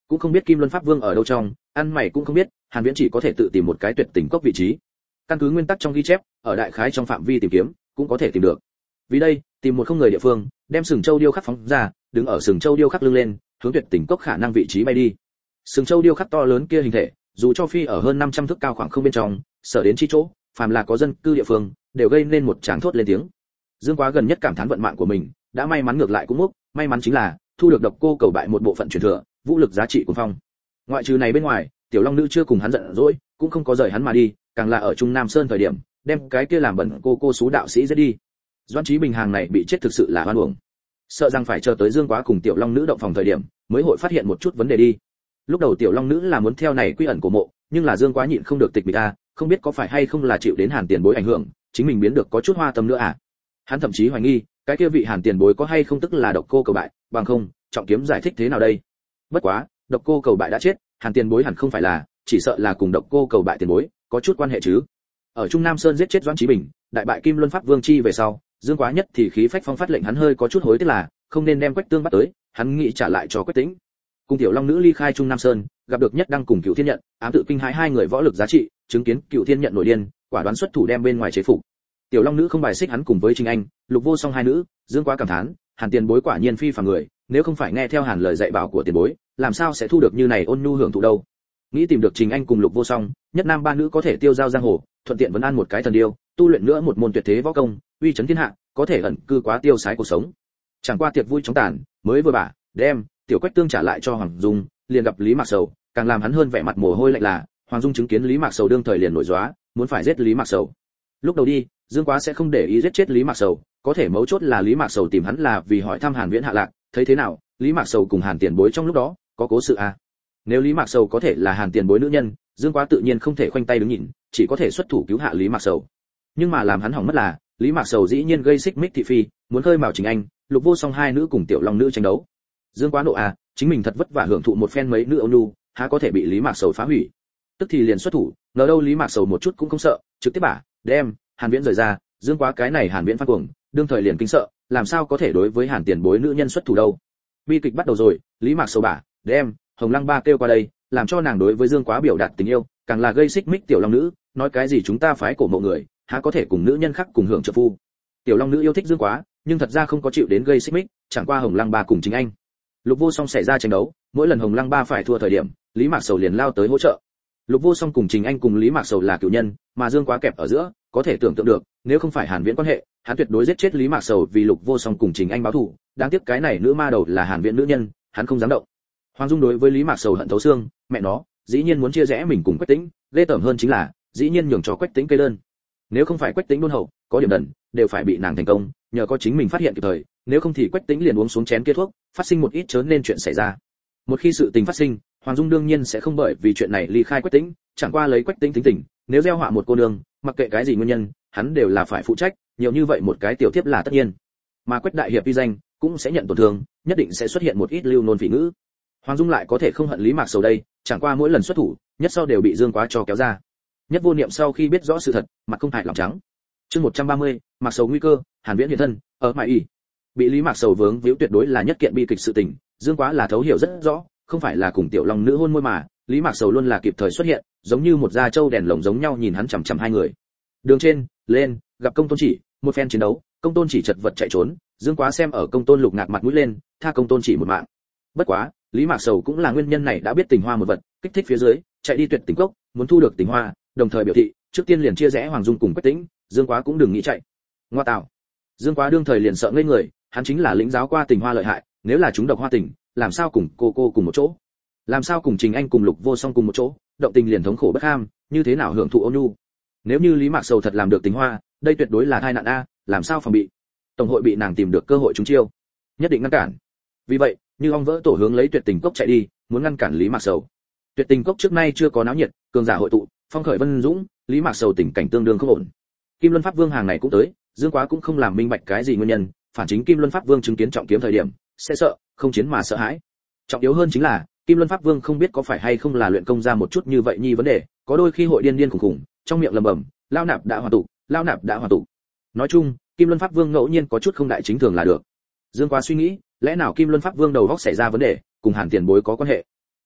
Speaker 1: cũng không biết Kim Luân Pháp Vương ở đâu trong, ăn mày cũng không biết, Hàn Viễn chỉ có thể tự tìm một cái tuyệt tình cốc vị trí. Căn cứ nguyên tắc trong ghi chép, ở đại khái trong phạm vi tìm kiếm, cũng có thể tìm được. Vì đây, tìm một không người địa phương, đem sừng châu điêu khắc phóng ra, đứng ở sừng châu điêu khắc lưng lên, hướng tuyệt tình cốc khả năng vị trí bay đi. Sừng châu điêu khắc to lớn kia hình thể, dù cho phi ở hơn năm trăm thước cao khoảng không bên trong, sở đến chi chỗ, phàm là có dân cư địa phương, đều gây nên một tràng thốt lên tiếng. Dương Quá gần nhất cảm thán vận mạng của mình, đã may mắn ngược lại cũng múc, may mắn chính là thu được độc cô cầu bại một bộ phận truyền thừa, vũ lực giá trị của phong. Ngoại trừ này bên ngoài, tiểu long nữ chưa cùng hắn giận dỗi, cũng không có rời hắn mà đi, càng là ở Trung Nam Sơn thời điểm, đem cái kia làm bẩn cô cô sú đạo sĩ giết đi. Doãn Chí Bình hàng này bị chết thực sự là oan uổng. Sợ rằng phải chờ tới Dương Quá cùng tiểu long nữ động phòng thời điểm, mới hội phát hiện một chút vấn đề đi. Lúc đầu tiểu long nữ là muốn theo này quy ẩn của mộ, nhưng là Dương Quá nhịn không được tịch mịch a, không biết có phải hay không là chịu đến Hàn Tiền Bối ảnh hưởng, chính mình biến được có chút hoa tâm nữa à. Hắn thậm chí hoài nghi, cái kia vị Hàn Tiền Bối có hay không tức là độc cô cầu bại, bằng không, trọng kiếm giải thích thế nào đây? Bất quá, độc cô cầu bại đã chết, Hàn Tiền Bối hẳn không phải là, chỉ sợ là cùng độc cô cầu bại tiền bối có chút quan hệ chứ. Ở Trung Nam Sơn giết chết Doãn Chí Bình, đại bại Kim Luân Pháp Vương chi về sau, Dương Quá nhất thì khí phách phong phát lệnh hắn hơi có chút hối tiếc là không nên đem Quách Tương bắt tới, hắn nghĩ trả lại cho Quách Tĩnh. Cùng tiểu long nữ ly khai Trung Nam Sơn, gặp được Nhất Đăng cùng Cửu Thiên Nhận, ám tự kinh hãi hai người võ lực giá trị, chứng kiến Cửu Thiên Nhận nổi điên, quả đoán xuất thủ đem bên ngoài chế phục. Tiểu long nữ không bài xích hắn cùng với Trình Anh, Lục Vô Song hai nữ, Dương Quá cảm thán, Hàn Tiền Bối quả nhiên phi phàm người, nếu không phải nghe theo Hàn lời dạy bảo của tiền bối, làm sao sẽ thu được như này ôn nhu hưởng thụ đâu. Nghĩ tìm được Trình Anh cùng Lục Vô Song, nhất nam ba nữ có thể tiêu giao giang hồ, thuận tiện vấn an một cái thần điêu, tu luyện nữa một môn tuyệt thế võ công, uy chấn thiên hạ, có thể ẩn cư quá tiêu sái cuộc sống. Chẳng qua tiệc vui chóng tàn, mới vừa bả, đem tiểu Quách Tương trả lại cho Hoàng Dung, liền gặp Lý Mạc Sầu, càng làm hắn hơn vẻ mặt mồ hôi lạnh là, Hoàng Dung chứng kiến Lý Mạc Sầu đương thời liền nổi gióa, muốn phải giết Lý Mạc Sầu. Lúc đầu đi, Dương Quá sẽ không để ý giết chết Lý Mạc Sầu, có thể mấu chốt là Lý Mạc Sầu tìm hắn là vì hỏi thăm Hàn Viễn hạ lạc, thấy thế nào, Lý Mạc Sầu cùng Hàn Tiền Bối trong lúc đó có cố sự à? Nếu Lý Mạc Sầu có thể là Hàn Tiền Bối nữ nhân, Dương Quá tự nhiên không thể khoanh tay đứng nhìn, chỉ có thể xuất thủ cứu hạ Lý Mạc Sầu. Nhưng mà làm hắn hỏng mất là, Lý Mạc Sầu dĩ nhiên gây xích mích thị phi, muốn khơi mào Trình Anh, Lục Vô Song hai nữ cùng tiểu long nữ tranh đấu. Dương Quá nộ à, chính mình thật vất vả hưởng thụ một phen mấy nữ ôn nhu, há có thể bị Lý Mạc Sầu phá hủy. Tức thì liền xuất thủ, ngờ đâu Lý Mạc Sầu một chút cũng không sợ, trực tiếp bả, đem Hàn Viễn rời ra, Dương Quá cái này Hàn Viễn phát cuồng, đương thời liền kinh sợ, làm sao có thể đối với Hàn Tiền Bối nữ nhân xuất thủ đâu. Bi kịch bắt đầu rồi, Lý Mạc Sầu bả, đem Hồng Lăng Ba kêu qua đây, làm cho nàng đối với Dương Quá biểu đạt tình yêu, càng là gây xích mích tiểu long nữ, nói cái gì chúng ta phái cổ mộ người, há có thể cùng nữ nhân khác cùng hưởng trợ phu. Tiểu long nữ yêu thích Dương Quá, nhưng thật ra không có chịu đến gây xích mích, chẳng qua Hồng Lăng Ba cùng Chính Anh, Lục Vô Song xảy ra tranh đấu, mỗi lần Hồng Lăng Ba phải thua thời điểm, Lý Mạc Sầu liền lao tới hỗ trợ. Lục Vô Song cùng Trình Anh cùng Lý Mạc Sầu là cửu nhân, mà Dương Quá kẹp ở giữa, có thể tưởng tượng được, nếu không phải Hàn Viễn quan hệ, hắn tuyệt đối giết chết Lý Mạc Sầu vì Lục Vô Song cùng Trình Anh báo thù, đáng tiếc cái này nữ ma đầu là Hàn Viễn nữ nhân, hắn không dám động. Hoàng Dung đối với Lý Mạc Sầu hận thấu xương, mẹ nó, dĩ nhiên muốn chia rẽ mình cùng Quách Tĩnh, ghê tởm hơn chính là, dĩ nhiên nhường cho Quách Tĩnh kê đơn. Nếu không phải Quách Tĩnh đôn hậu, có điểm đần, đều phải bị nàng thành công, nhờ có chính mình phát hiện kịp thời, nếu không thì Quách Tĩnh liền uống xuống chén kia thuốc, phát sinh một ít chớ nên chuyện xảy ra. Một khi sự tình phát sinh, Hoàng Dung đương nhiên sẽ không bởi vì chuyện này ly khai Quách Tĩnh, chẳng qua lấy Quách Tĩnh tính tình, nếu gieo họa một cô nương, mặc kệ cái gì nguyên nhân, hắn đều là phải phụ trách, nhiều như vậy một cái tiểu thiếp là tất nhiên. Mà Quách đại hiệp uy danh cũng sẽ nhận tổn thương, nhất định sẽ xuất hiện một ít lưu nôn phỉ ngữ. Hoàng Dung lại có thể không hận Lý Mạc Sầu đây, chẳng qua mỗi lần xuất thủ, nhất sau đều bị Dương Quá cho kéo ra. Nhất Vô Niệm sau khi biết rõ sự thật, mặt không hại lòng trắng. Chương một trăm ba mươi, Mạc Sầu nguy cơ, Hàn Viễn hiện thân, ở mại y. Bị Lý Mạc Sầu vướng víu tuyệt đối là nhất kiện bi kịch sự tình, Dương Quá là thấu hiểu rất rõ, không phải là cùng tiểu long nữ hôn môi mà, Lý Mạc Sầu luôn là kịp thời xuất hiện, giống như một gia châu đèn lồng giống nhau nhìn hắn chằm chằm hai người. Đường trên, lên, gặp Công Tôn Chỉ, một phen chiến đấu, Công Tôn Chỉ chật vật chạy trốn, Dương Quá xem ở Công Tôn Lục ngạc mặt mũi lên, tha Công Tôn Chỉ một mạng. Bất quá, Lý Mạc Sầu cũng là nguyên nhân này đã biết tình hoa một vật, kích thích phía dưới, chạy đi tuyệt tình cốc, muốn thu được tình hoa, đồng thời biểu thị, trước tiên liền chia rẽ Hoàng Dung cùng Quách Tĩnh, Dương Quá cũng đừng nghĩ chạy. Ngoa tạo. Dương Quá đương thời liền sợ ngây người, hắn chính là lĩnh giáo qua tình hoa lợi hại, nếu là chúng độc hoa tình, làm sao cùng cô cô cùng một chỗ? Làm sao cùng Trình Anh cùng Lục Vô Song cùng một chỗ, động tình liền thống khổ bất ham, như thế nào hưởng thụ ôn nhu? Nếu như Lý Mạc Sầu thật làm được tình hoa, đây tuyệt đối là tai nạn a, làm sao phòng bị? Tổng hội bị nàng tìm được cơ hội trúng chiêu, nhất định ngăn cản. Vì vậy, như ong vỡ tổ hướng lấy tuyệt tình cốc chạy đi, muốn ngăn cản Lý Mạc Sầu. Tuyệt tình cốc trước nay chưa có náo nhiệt, cường giả hội tụ, phong khởi vân dũng, Lý Mạc Sầu tình cảnh tương đương không ổn. Kim Luân Pháp Vương hàng này cũng tới, Dương Quá cũng không làm minh bạch cái gì nguyên nhân, phản chính Kim Luân Pháp Vương chứng kiến trọng kiếm thời điểm, sẽ sợ, không chiến mà sợ hãi. Trọng yếu hơn chính là, Kim Luân Pháp Vương không biết có phải hay không là luyện công ra một chút như vậy nhi vấn đề, có đôi khi hội điên điên khủng khủng, trong miệng lẩm bẩm, lao nạp đã hòa tụ, lao nạp đã hòa tụ. Nói chung, Kim Luân Pháp Vương ngẫu nhiên có chút không đại chính thường là được. Dương Quá suy nghĩ, lẽ nào Kim Luân Pháp Vương đầu óc xảy ra vấn đề, cùng Hàn Tiền Bối có quan hệ?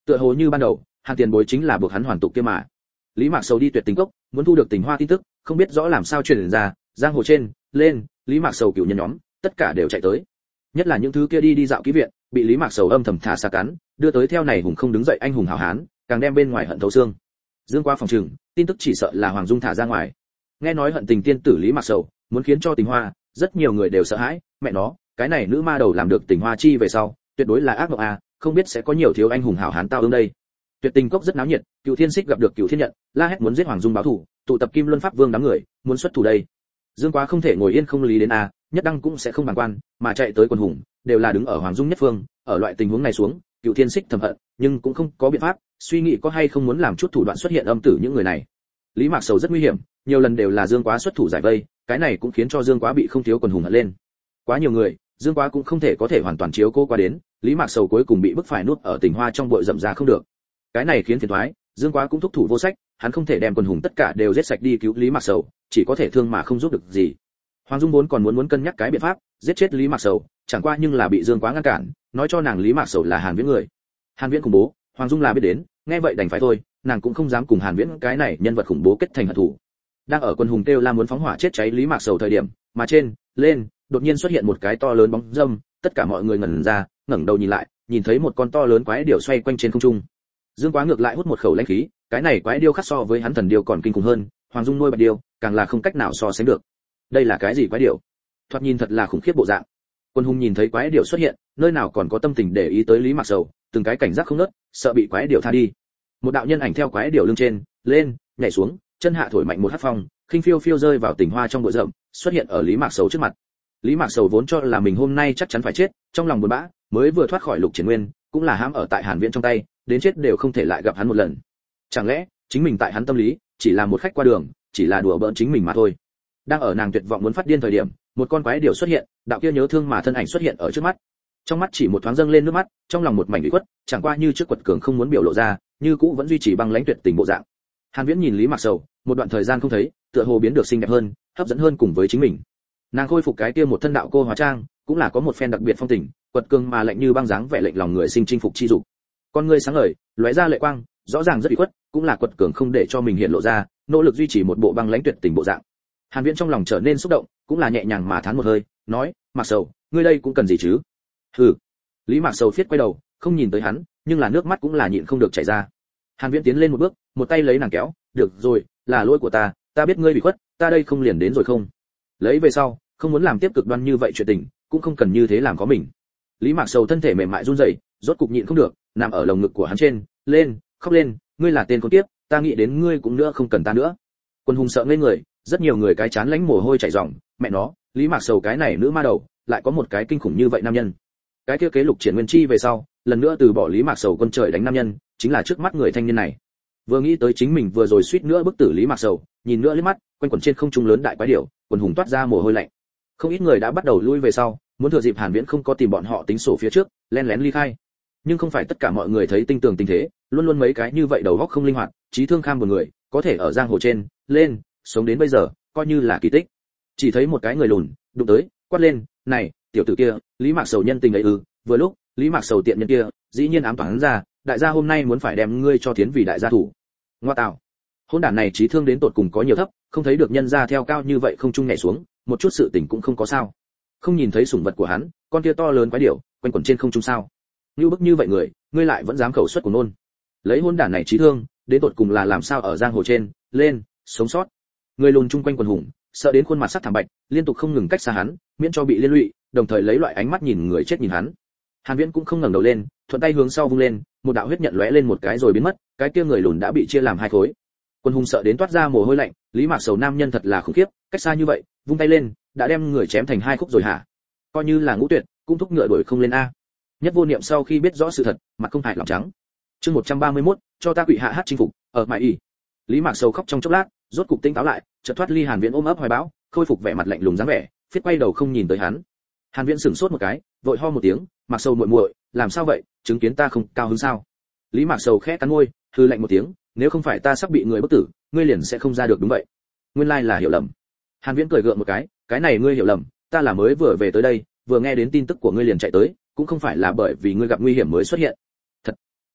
Speaker 1: Tựa hồ như ban đầu, Hàn Tiền Bối chính là buộc hắn hoàn tục kia mà. Lý Mạc Sầu đi Tuyệt Tình Cốc, muốn thu được Tình Hoa tin tức, không biết rõ làm sao truyền ra, giang hồ trên, lên, Lý Mạc Sầu cửu nhân nhóm, tất cả đều chạy tới. Nhất là những thứ kia đi đi dạo ký viện, bị Lý Mạc Sầu âm thầm thả xa cắn, đưa tới theo này hùng không đứng dậy anh hùng hảo hán, càng đem bên ngoài hận thấu xương. Dương Quá phòng trừng, tin tức chỉ sợ là Hoàng Dung thả ra ngoài. Nghe nói hận tình tiên tử Lý Mạc Sầu muốn khiến cho Tình Hoa, rất nhiều người đều sợ hãi, mẹ nó, cái này nữ ma đầu làm được Tình Hoa chi về sau, tuyệt đối là ác mộng a, không biết sẽ có nhiều thiếu anh hùng hảo hán tao ứng đây. Tuyệt Tình Cốc rất náo nhiệt, Cựu Thiên Xích gặp được Cựu Thiên Nhận, la hét muốn giết Hoàng Dung báo thù, tụ tập Kim Luân Pháp Vương đám người, muốn xuất thủ đây. Dương Quá không thể ngồi yên không lý đến a, nhất đăng cũng sẽ không bàng quan, mà chạy tới quần hùng, đều là đứng ở Hoàng Dung nhất phương, ở loại tình huống này xuống, Cựu Thiên Xích thầm hận, nhưng cũng không có biện pháp, suy nghĩ có hay không muốn làm chút thủ đoạn xuất hiện âm tử những người này. Lý Mạc Sầu rất nguy hiểm, nhiều lần đều là Dương Quá xuất thủ giải vây, cái này cũng khiến cho Dương Quá bị không thiếu quần hùng hận lên. Quá nhiều người, Dương Quá cũng không thể có thể hoàn toàn chiếu cố qua đến, Lý Mạc Sầu cuối cùng bị bức phải nuốt ở Tình Hoa trong bội rậm ra không được. Cái này khiến phiền toái, Dương Quá cũng thúc thủ vô sách, hắn không thể đem quần hùng tất cả đều giết sạch đi cứu Lý Mạc Sầu, chỉ có thể thương mà không giúp được gì. Hoàng Dung vốn còn muốn muốn cân nhắc cái biện pháp giết chết Lý Mạc Sầu, chẳng qua nhưng là bị Dương Quá ngăn cản, nói cho nàng Lý Mạc Sầu là Hàn Viễn người. Hàn Viễn khủng bố, Hoàng Dung là biết đến, nghe vậy đành phải thôi, nàng cũng không dám cùng Hàn Viễn cái này nhân vật khủng bố kết thành hận thù. Đang ở quân hùng kêu la muốn phóng hỏa chết cháy Lý Mạc Sầu thời điểm, mà trên, lên, đột nhiên xuất hiện một cái to lớn bóng râm, tất cả mọi người ngẩn ra, ngẩng đầu nhìn lại, nhìn thấy một con to lớn quái điểu xoay quanh trên không trung. Dương Quá ngược lại hút một khẩu lãnh khí, cái này quái điêu khắc so với hắn thần điêu còn kinh khủng hơn, Hoàng Dung nuôi bạch điêu, càng là không cách nào so sánh được. Đây là cái gì quái điểu? Thoạt nhìn thật là khủng khiếp bộ dạng. Quân hùng nhìn thấy quái điểu xuất hiện, nơi nào còn có tâm tình để ý tới Lý Mạc Sầu, từng cái cảnh giác không ngớt, sợ bị quái điểu tha đi. Một đạo nhân ảnh theo quái điểu lưng trên, lên, nhảy xuống, chân hạ thổi mạnh một hắc phong, khinh phiêu phiêu rơi vào Tình Hoa trong bụi rậm, xuất hiện ở Lý Mạc Sầu trước mặt. Lý Mạc Sầu vốn cho là mình hôm nay chắc chắn phải chết, trong lòng buồn bã, mới vừa thoát khỏi Lục Triển Nguyên, cũng là hãm ở tại Hàn Viễn trong tay, đến chết đều không thể lại gặp hắn một lần. Chẳng lẽ chính mình tại hắn tâm lý chỉ là một khách qua đường, chỉ là đùa bỡn chính mình mà thôi. Đang ở nàng tuyệt vọng muốn phát điên thời điểm, một con quái điểu xuất hiện, đạo kia nhớ thương mà thân ảnh xuất hiện ở trước mắt. Trong mắt chỉ một thoáng dâng lên nước mắt, trong lòng một mảnh ủy khuất, chẳng qua như trước quật cường không muốn biểu lộ ra, như cũ vẫn duy trì băng lãnh tuyệt tình bộ dạng. Hàn Viễn nhìn Lý Mạc Sầu, một đoạn thời gian không thấy, tựa hồ biến được xinh đẹp hơn, hấp dẫn hơn cùng với chính mình. Nàng khôi phục cái kia một thân đạo cô hóa trang, cũng là có một phen đặc biệt phong tình, quật cường mà lạnh như băng dáng vẻ lệnh lòng người sinh chinh phục chi dục. Con người sáng ngời, lóe ra lệ quang, rõ ràng rất ủy khuất, cũng là quật cường không để cho mình hiện lộ ra, nỗ lực duy trì một bộ băng lãnh tuyệt tình bộ dạng. Hàn Viễn trong lòng trở nên xúc động, cũng là nhẹ nhàng mà thán một hơi, nói, Mạc Sầu, ngươi đây cũng cần gì chứ? Hừ. Lý Mạc Sầu phiết quay đầu, không nhìn tới hắn, nhưng là nước mắt cũng là nhịn không được chảy ra. Hàn Viễn tiến lên một bước, một tay lấy nàng kéo, được rồi, là lỗi của ta, ta biết ngươi bị khuất, ta đây không liền đến rồi không? Lấy về sau, không muốn làm tiếp cực đoan như vậy chuyện tình, cũng không cần như thế làm có mình. Lý Mạc Sầu thân thể mềm mại run rẩy, rốt cục nhịn không được, nằm ở lồng ngực của hắn trên, lên, khóc lên, ngươi là tên con tiếp, ta nghĩ đến ngươi cũng nữa không cần ta nữa. Quân hùng sợ ngây người, rất nhiều người cái chán lánh mồ hôi chảy ròng, mẹ nó, Lý Mạc Sầu cái này nữ ma đầu, lại có một cái kinh khủng như vậy nam nhân. Cái kia kế Lục Triển Nguyên chi về sau, lần nữa từ bỏ Lý Mạc Sầu quân trời đánh nam nhân, chính là trước mắt người thanh niên này. Vừa nghĩ tới chính mình vừa rồi suýt nữa bức tử Lý Mạc Sầu, nhìn nữa liếc mắt, quanh quẩn trên không trung lớn đại quái điểu, quần hùng toát ra mồ hôi lạnh. Không ít người đã bắt đầu lui về sau, muốn thừa dịp Hàn Viễn không có tìm bọn họ tính sổ phía trước, lén lén ly khai. Nhưng không phải tất cả mọi người thấy tinh tường tình thế, luôn luôn mấy cái như vậy đầu óc không linh hoạt, trí thương kham một người, có thể ở giang hồ trên, lên, sống đến bây giờ, coi như là kỳ tích. Chỉ thấy một cái người lùn, đụng tới, quát lên, "Này, tiểu tử kia, Lý Mạc Sầu nhân tình ấy ư?" Vừa lúc, Lý Mạc Sầu tiện nhân kia, dĩ nhiên ám toán ra, đại gia hôm nay muốn phải đem ngươi cho tiến vì đại gia thủ. Ngoa tạo. Hỗn đản này trí thương đến tột cùng có nhiều thấp, không thấy được nhân gia theo cao như vậy không trung nhảy xuống, một chút sự tình cũng không có sao. Không nhìn thấy sủng vật của hắn, con kia to lớn quái điểu, quanh quẩn trên không trung sao? Như bức như vậy người, ngươi lại vẫn dám khẩu xuất của nôn. Lấy hỗn đản này trí thương, đến tột cùng là làm sao ở giang hồ trên, lên, sống sót. Người lùn chung quanh quần hùng, sợ đến khuôn mặt sắc thảm bạch, liên tục không ngừng cách xa hắn, miễn cho bị liên lụy, đồng thời lấy loại ánh mắt nhìn người chết nhìn hắn. Hàn Viễn cũng không ngẩng đầu lên, thuận tay hướng sau vung lên, một đạo huyết nhận lóe lên một cái rồi biến mất, cái kia người lùn đã bị chia làm hai khối. Quân hùng sợ đến toát ra mồ hôi lạnh, Lý Mạc Sầu nam nhân thật là khủng khiếp, cách xa như vậy, vung tay lên, đã đem người chém thành hai khúc rồi hả? Coi như là ngũ tuyệt, cũng thúc ngựa đuổi không lên a. Nhất Vô Niệm sau khi biết rõ sự thật, mặt không hại lòng trắng. Chương một trăm ba mươi mốt, cho ta quỷ hạ hát chinh phục, ở mại y. Lý Mạc Sầu khóc trong chốc lát, rốt cục tỉnh táo lại, chợt thoát ly Hàn Viễn ôm ấp hoài bão, khôi phục vẻ mặt lạnh lùng dáng vẻ, phiết quay đầu không nhìn tới hắn. Hàn Viễn sững sốt một cái, vội ho một tiếng, Mạc Sầu muội muội, làm sao vậy, chứng kiến ta không cao hứng sao? Lý Mạc Sầu khẽ cắn môi, hừ lạnh một tiếng, nếu không phải ta sắp bị người bức tử, ngươi liền sẽ không ra được đúng vậy. Nguyên lai là hiểu lầm. Hàn Viễn cười gượng một cái, cái này ngươi hiểu lầm, ta là mới vừa về tới đây, vừa nghe đến tin tức của ngươi liền chạy tới, cũng không phải là bởi vì ngươi gặp nguy hiểm mới xuất hiện. Thật.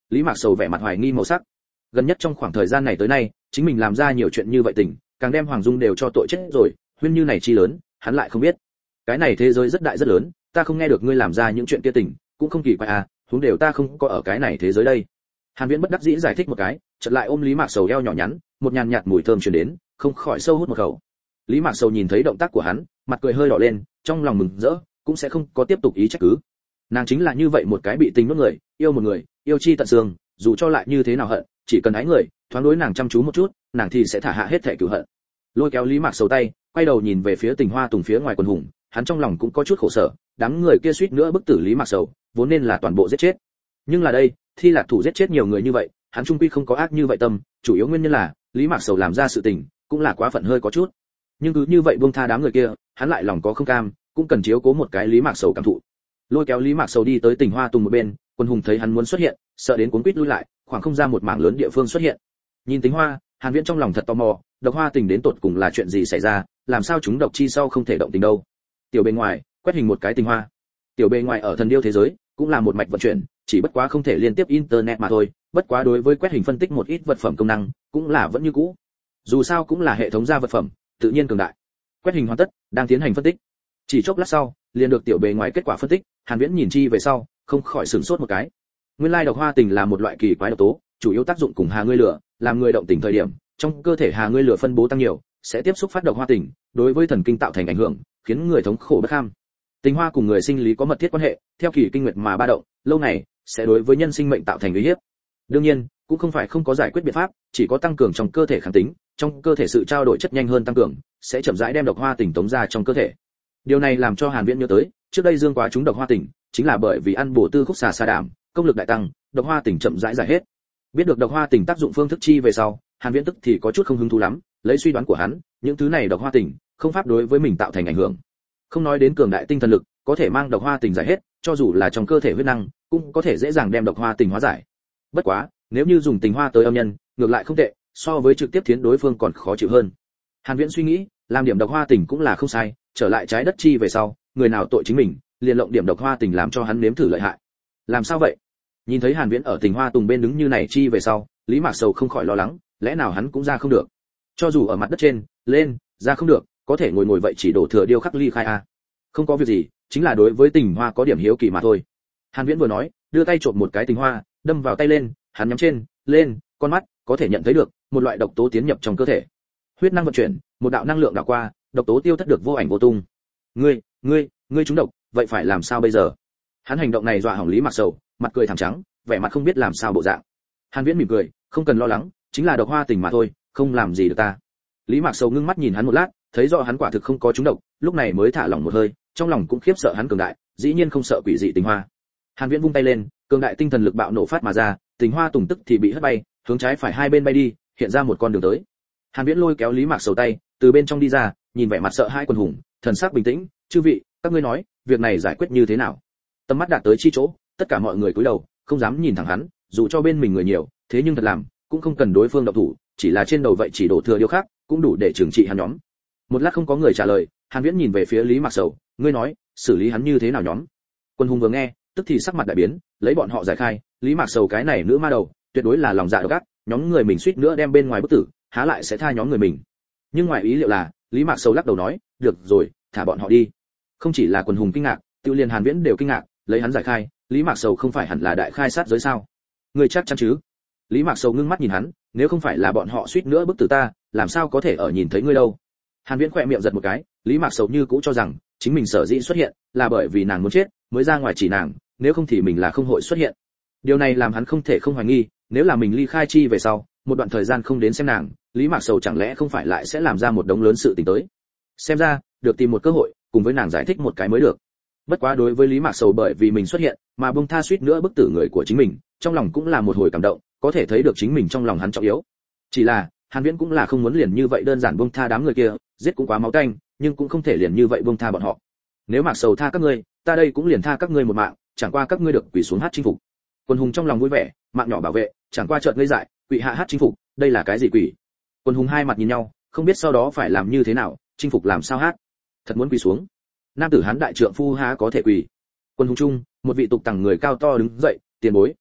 Speaker 1: Lý Mạc Sầu vẻ mặt hoài nghi màu sắc. Gần nhất trong khoảng thời gian này tới nay, chính mình làm ra nhiều chuyện như vậy tình, càng đem Hoàng Dung đều cho tội chết rồi, huyên như này chi lớn, hắn lại không biết. Cái này thế giới rất đại rất lớn, ta không nghe được ngươi làm ra những chuyện kia tình, cũng không kỳ quái à, huống đều ta không có ở cái này thế giới đây. Hàn Viễn bất đắc dĩ giải thích một cái, chợt lại ôm Lý Mạc Sầu eo nhỏ nhắn, một nhàn nhạt mùi thơm truyền đến, không khỏi sâu hút một khẩu. Lý Mạc Sầu nhìn thấy động tác của hắn, mặt cười hơi đỏ lên, trong lòng mừng rỡ, cũng sẽ không có tiếp tục ý trách cứ. Nàng chính là như vậy một cái bị tình nuốt người, yêu một người, yêu chi tận xương, dù cho lại như thế nào hận, chỉ cần ái người, thoáng đối nàng chăm chú một chút, nàng thì sẽ thả hạ hết thảy cừu hận. Lôi kéo Lý Mạc Sầu tay, quay đầu nhìn về phía Tình Hoa Tùng phía ngoài quần hùng, hắn trong lòng cũng có chút khổ sở, đám người kia suýt nữa bức tử Lý Mạc Sầu, vốn nên là toàn bộ giết chết. Nhưng là đây, Thi Lạc Thủ giết chết nhiều người như vậy, hắn trung quy không có ác như vậy tâm, chủ yếu nguyên nhân là Lý Mạc Sầu làm ra sự tình, cũng là quá phận hơi có chút. Nhưng cứ như vậy buông tha đám người kia, hắn lại lòng có không cam, cũng cần chiếu cố một cái Lý Mạc Sầu cảm thụ. Lôi kéo Lý Mạc Sầu đi tới Tình Hoa Tùng một bên, Quân Hùng thấy hắn muốn xuất hiện, sợ đến cuống quýt lui lại, khoảng không ra một mảng lớn địa phương xuất hiện. Nhìn Tình Hoa, Hàn Viễn trong lòng thật tò mò, độc hoa tình đến tột cùng là chuyện gì xảy ra, làm sao chúng độc chi sau không thể động tình đâu. Tiểu bề ngoài, quét hình một cái Tình Hoa. Tiểu bề ngoài ở thần điêu thế giới, cũng là một mạch vận chuyển, chỉ bất quá không thể liên tiếp internet mà thôi, bất quá đối với quét hình phân tích một ít vật phẩm công năng, cũng là vẫn như cũ. Dù sao cũng là hệ thống ra vật phẩm, tự nhiên cường đại. Quét hình hoàn tất, đang tiến hành phân tích. Chỉ chốc lát sau, liền được tiểu bề ngoài kết quả phân tích, Hàn Viễn nhìn chi về sau, không khỏi sửng sốt một cái. Nguyên lai độc hoa tình là một loại kỳ quái độc tố, chủ yếu tác dụng cùng hà ngươi lửa, làm người động tình thời điểm, trong cơ thể hà ngươi lửa phân bố tăng nhiều, sẽ tiếp xúc phát độc hoa tình, đối với thần kinh tạo thành ảnh hưởng, khiến người thống khổ bất kham. Tình hoa cùng người sinh lý có mật thiết quan hệ, theo kỳ kinh nguyệt mà ba động, lâu ngày sẽ đối với nhân sinh mệnh tạo thành uy hiếp. Đương nhiên, cũng không phải không có giải quyết biện pháp, chỉ có tăng cường trong cơ thể kháng tính, trong cơ thể sự trao đổi chất nhanh hơn tăng cường, sẽ chậm rãi đem độc hoa tình tống ra trong cơ thể. Điều này làm cho Hàn Viễn nhớ tới, trước đây Dương Quá trúng độc hoa tình, chính là bởi vì ăn bổ tư khúc xà sa đảm, công lực đại tăng, độc hoa tình chậm rãi giải hết. Biết được độc hoa tình tác dụng phương thức chi về sau, Hàn Viễn tức thì có chút không hứng thú lắm, lấy suy đoán của hắn, những thứ này độc hoa tình không pháp đối với mình tạo thành ảnh hưởng. Không nói đến cường đại tinh thần lực, có thể mang độc hoa tình giải hết, cho dù là trong cơ thể huyết năng, cũng có thể dễ dàng đem độc hoa tình hóa giải. Bất quá, nếu như dùng tình hoa tới âm nhân, ngược lại không tệ, so với trực tiếp thiến đối phương còn khó chịu hơn. Hàn Viễn suy nghĩ, làm điểm độc hoa tình cũng là không sai, trở lại trái đất chi về sau, người nào tội chính mình, liền lộng điểm độc hoa tình làm cho hắn nếm thử lợi hại. Làm sao vậy? Nhìn thấy Hàn Viễn ở Tình Hoa Tùng bên đứng như này chi về sau, Lý Mạc Sầu không khỏi lo lắng, lẽ nào hắn cũng ra không được? Cho dù ở mặt đất trên, lên, ra không được, có thể ngồi ngồi vậy chỉ đổ thừa điêu khắc ly khai a. Không có việc gì, chính là đối với Tình Hoa có điểm hiếu kỳ mà thôi. Hàn Viễn vừa nói, đưa tay trộm một cái Tình Hoa, đâm vào tay lên, hắn nhắm trên, lên, con mắt, có thể nhận thấy được một loại độc tố tiến nhập trong cơ thể. Huyết năng vận chuyển, một đạo năng lượng đảo qua, độc tố tiêu thất được vô ảnh vô tung. Ngươi, ngươi, ngươi trúng độc, vậy phải làm sao bây giờ? Hắn hành động này dọa hỏng Lý Mạc Sầu, mặt cười thẳng trắng, vẻ mặt không biết làm sao bộ dạng. Hàn Viễn mỉm cười, không cần lo lắng, chính là độc hoa tình mà thôi, không làm gì được ta. Lý Mạc Sầu ngưng mắt nhìn hắn một lát, thấy rõ hắn quả thực không có trúng độc, lúc này mới thả lỏng một hơi, trong lòng cũng khiếp sợ hắn cường đại, dĩ nhiên không sợ quỷ dị tình hoa. Hàn Viễn vung tay lên, cường đại tinh thần lực bạo nổ phát mà ra, tình hoa tùng tức thì bị hất bay, hướng trái phải hai bên bay đi, hiện ra một con đường tới. Hàn Viễn lôi kéo Lý Mạc Sầu tay, từ bên trong đi ra, nhìn vẻ mặt sợ hãi quần hùng, thần sắc bình tĩnh, chư vị, các ngươi nói, việc này giải quyết như thế nào? Tầm mắt đạt tới chi chỗ, tất cả mọi người cúi đầu, không dám nhìn thẳng hắn, dù cho bên mình người nhiều, thế nhưng thật làm, cũng không cần đối phương động thủ, chỉ là trên đầu vậy chỉ đổ thừa điều khác, cũng đủ để trừng trị hắn nhóm. Một lát không có người trả lời, Hàn Viễn nhìn về phía Lý Mạc Sầu, ngươi nói, xử lý hắn như thế nào nhóm? Quân hùng vừa nghe, tức thì sắc mặt đại biến, lấy bọn họ giải khai, Lý Mạc Sầu cái này nữ ma đầu, tuyệt đối là lòng dạ độc ác, nhóm người mình suýt nữa đem bên ngoài bức tử, há lại sẽ tha nhóm người mình. Nhưng ngoài ý liệu là, Lý Mạc Sầu lắc đầu nói, được rồi, thả bọn họ đi. Không chỉ là quần hùng kinh ngạc, tiêu liên Hàn Viễn đều kinh ngạc, lấy hắn giải khai, Lý Mạc Sầu không phải hẳn là đại khai sát giới sao? Người chắc chắn chứ? Lý Mạc Sầu ngưng mắt nhìn hắn, nếu không phải là bọn họ suýt nữa bức tử ta, làm sao có thể ở nhìn thấy ngươi đâu? Hàn Viễn khẽ miệng giật một cái, Lý Mạc Sầu như cũ cho rằng chính mình sở dĩ xuất hiện là bởi vì nàng muốn chết, mới ra ngoài chỉ nàng, nếu không thì mình là không hội xuất hiện. Điều này làm hắn không thể không hoài nghi, nếu là mình ly khai chi về sau, một đoạn thời gian không đến xem nàng, Lý Mạc Sầu chẳng lẽ không phải lại sẽ làm ra một đống lớn sự tình tới. Xem ra, được tìm một cơ hội, cùng với nàng giải thích một cái mới được. Bất quá đối với Lý Mạc Sầu bởi vì mình xuất hiện, mà buông tha suýt nữa bức tử người của chính mình, trong lòng cũng là một hồi cảm động, có thể thấy được chính mình trong lòng hắn trọng yếu. Chỉ là, Hàn Viễn cũng là không muốn liền như vậy đơn giản buông tha đám người kia, giết cũng quá máu tanh, nhưng cũng không thể liền như vậy buông tha bọn họ. Nếu Mạc Sầu tha các ngươi, ta đây cũng liền tha các ngươi một mạng, chẳng qua các ngươi được quỳ xuống hát chinh phục. Quân hùng trong lòng vui vẻ, mạng nhỏ bảo vệ, chẳng qua chợt ngây dại, quỳ hạ hát chinh phục, đây là cái gì quỷ? Quân hùng hai mặt nhìn nhau, không biết sau đó phải làm như thế nào, chinh phục làm sao hát? Thật muốn quỳ xuống. Nam tử hán đại trượng phu há có thể quỳ? Quân hùng trung, một vị tục tằng người cao to đứng dậy, tiền bối,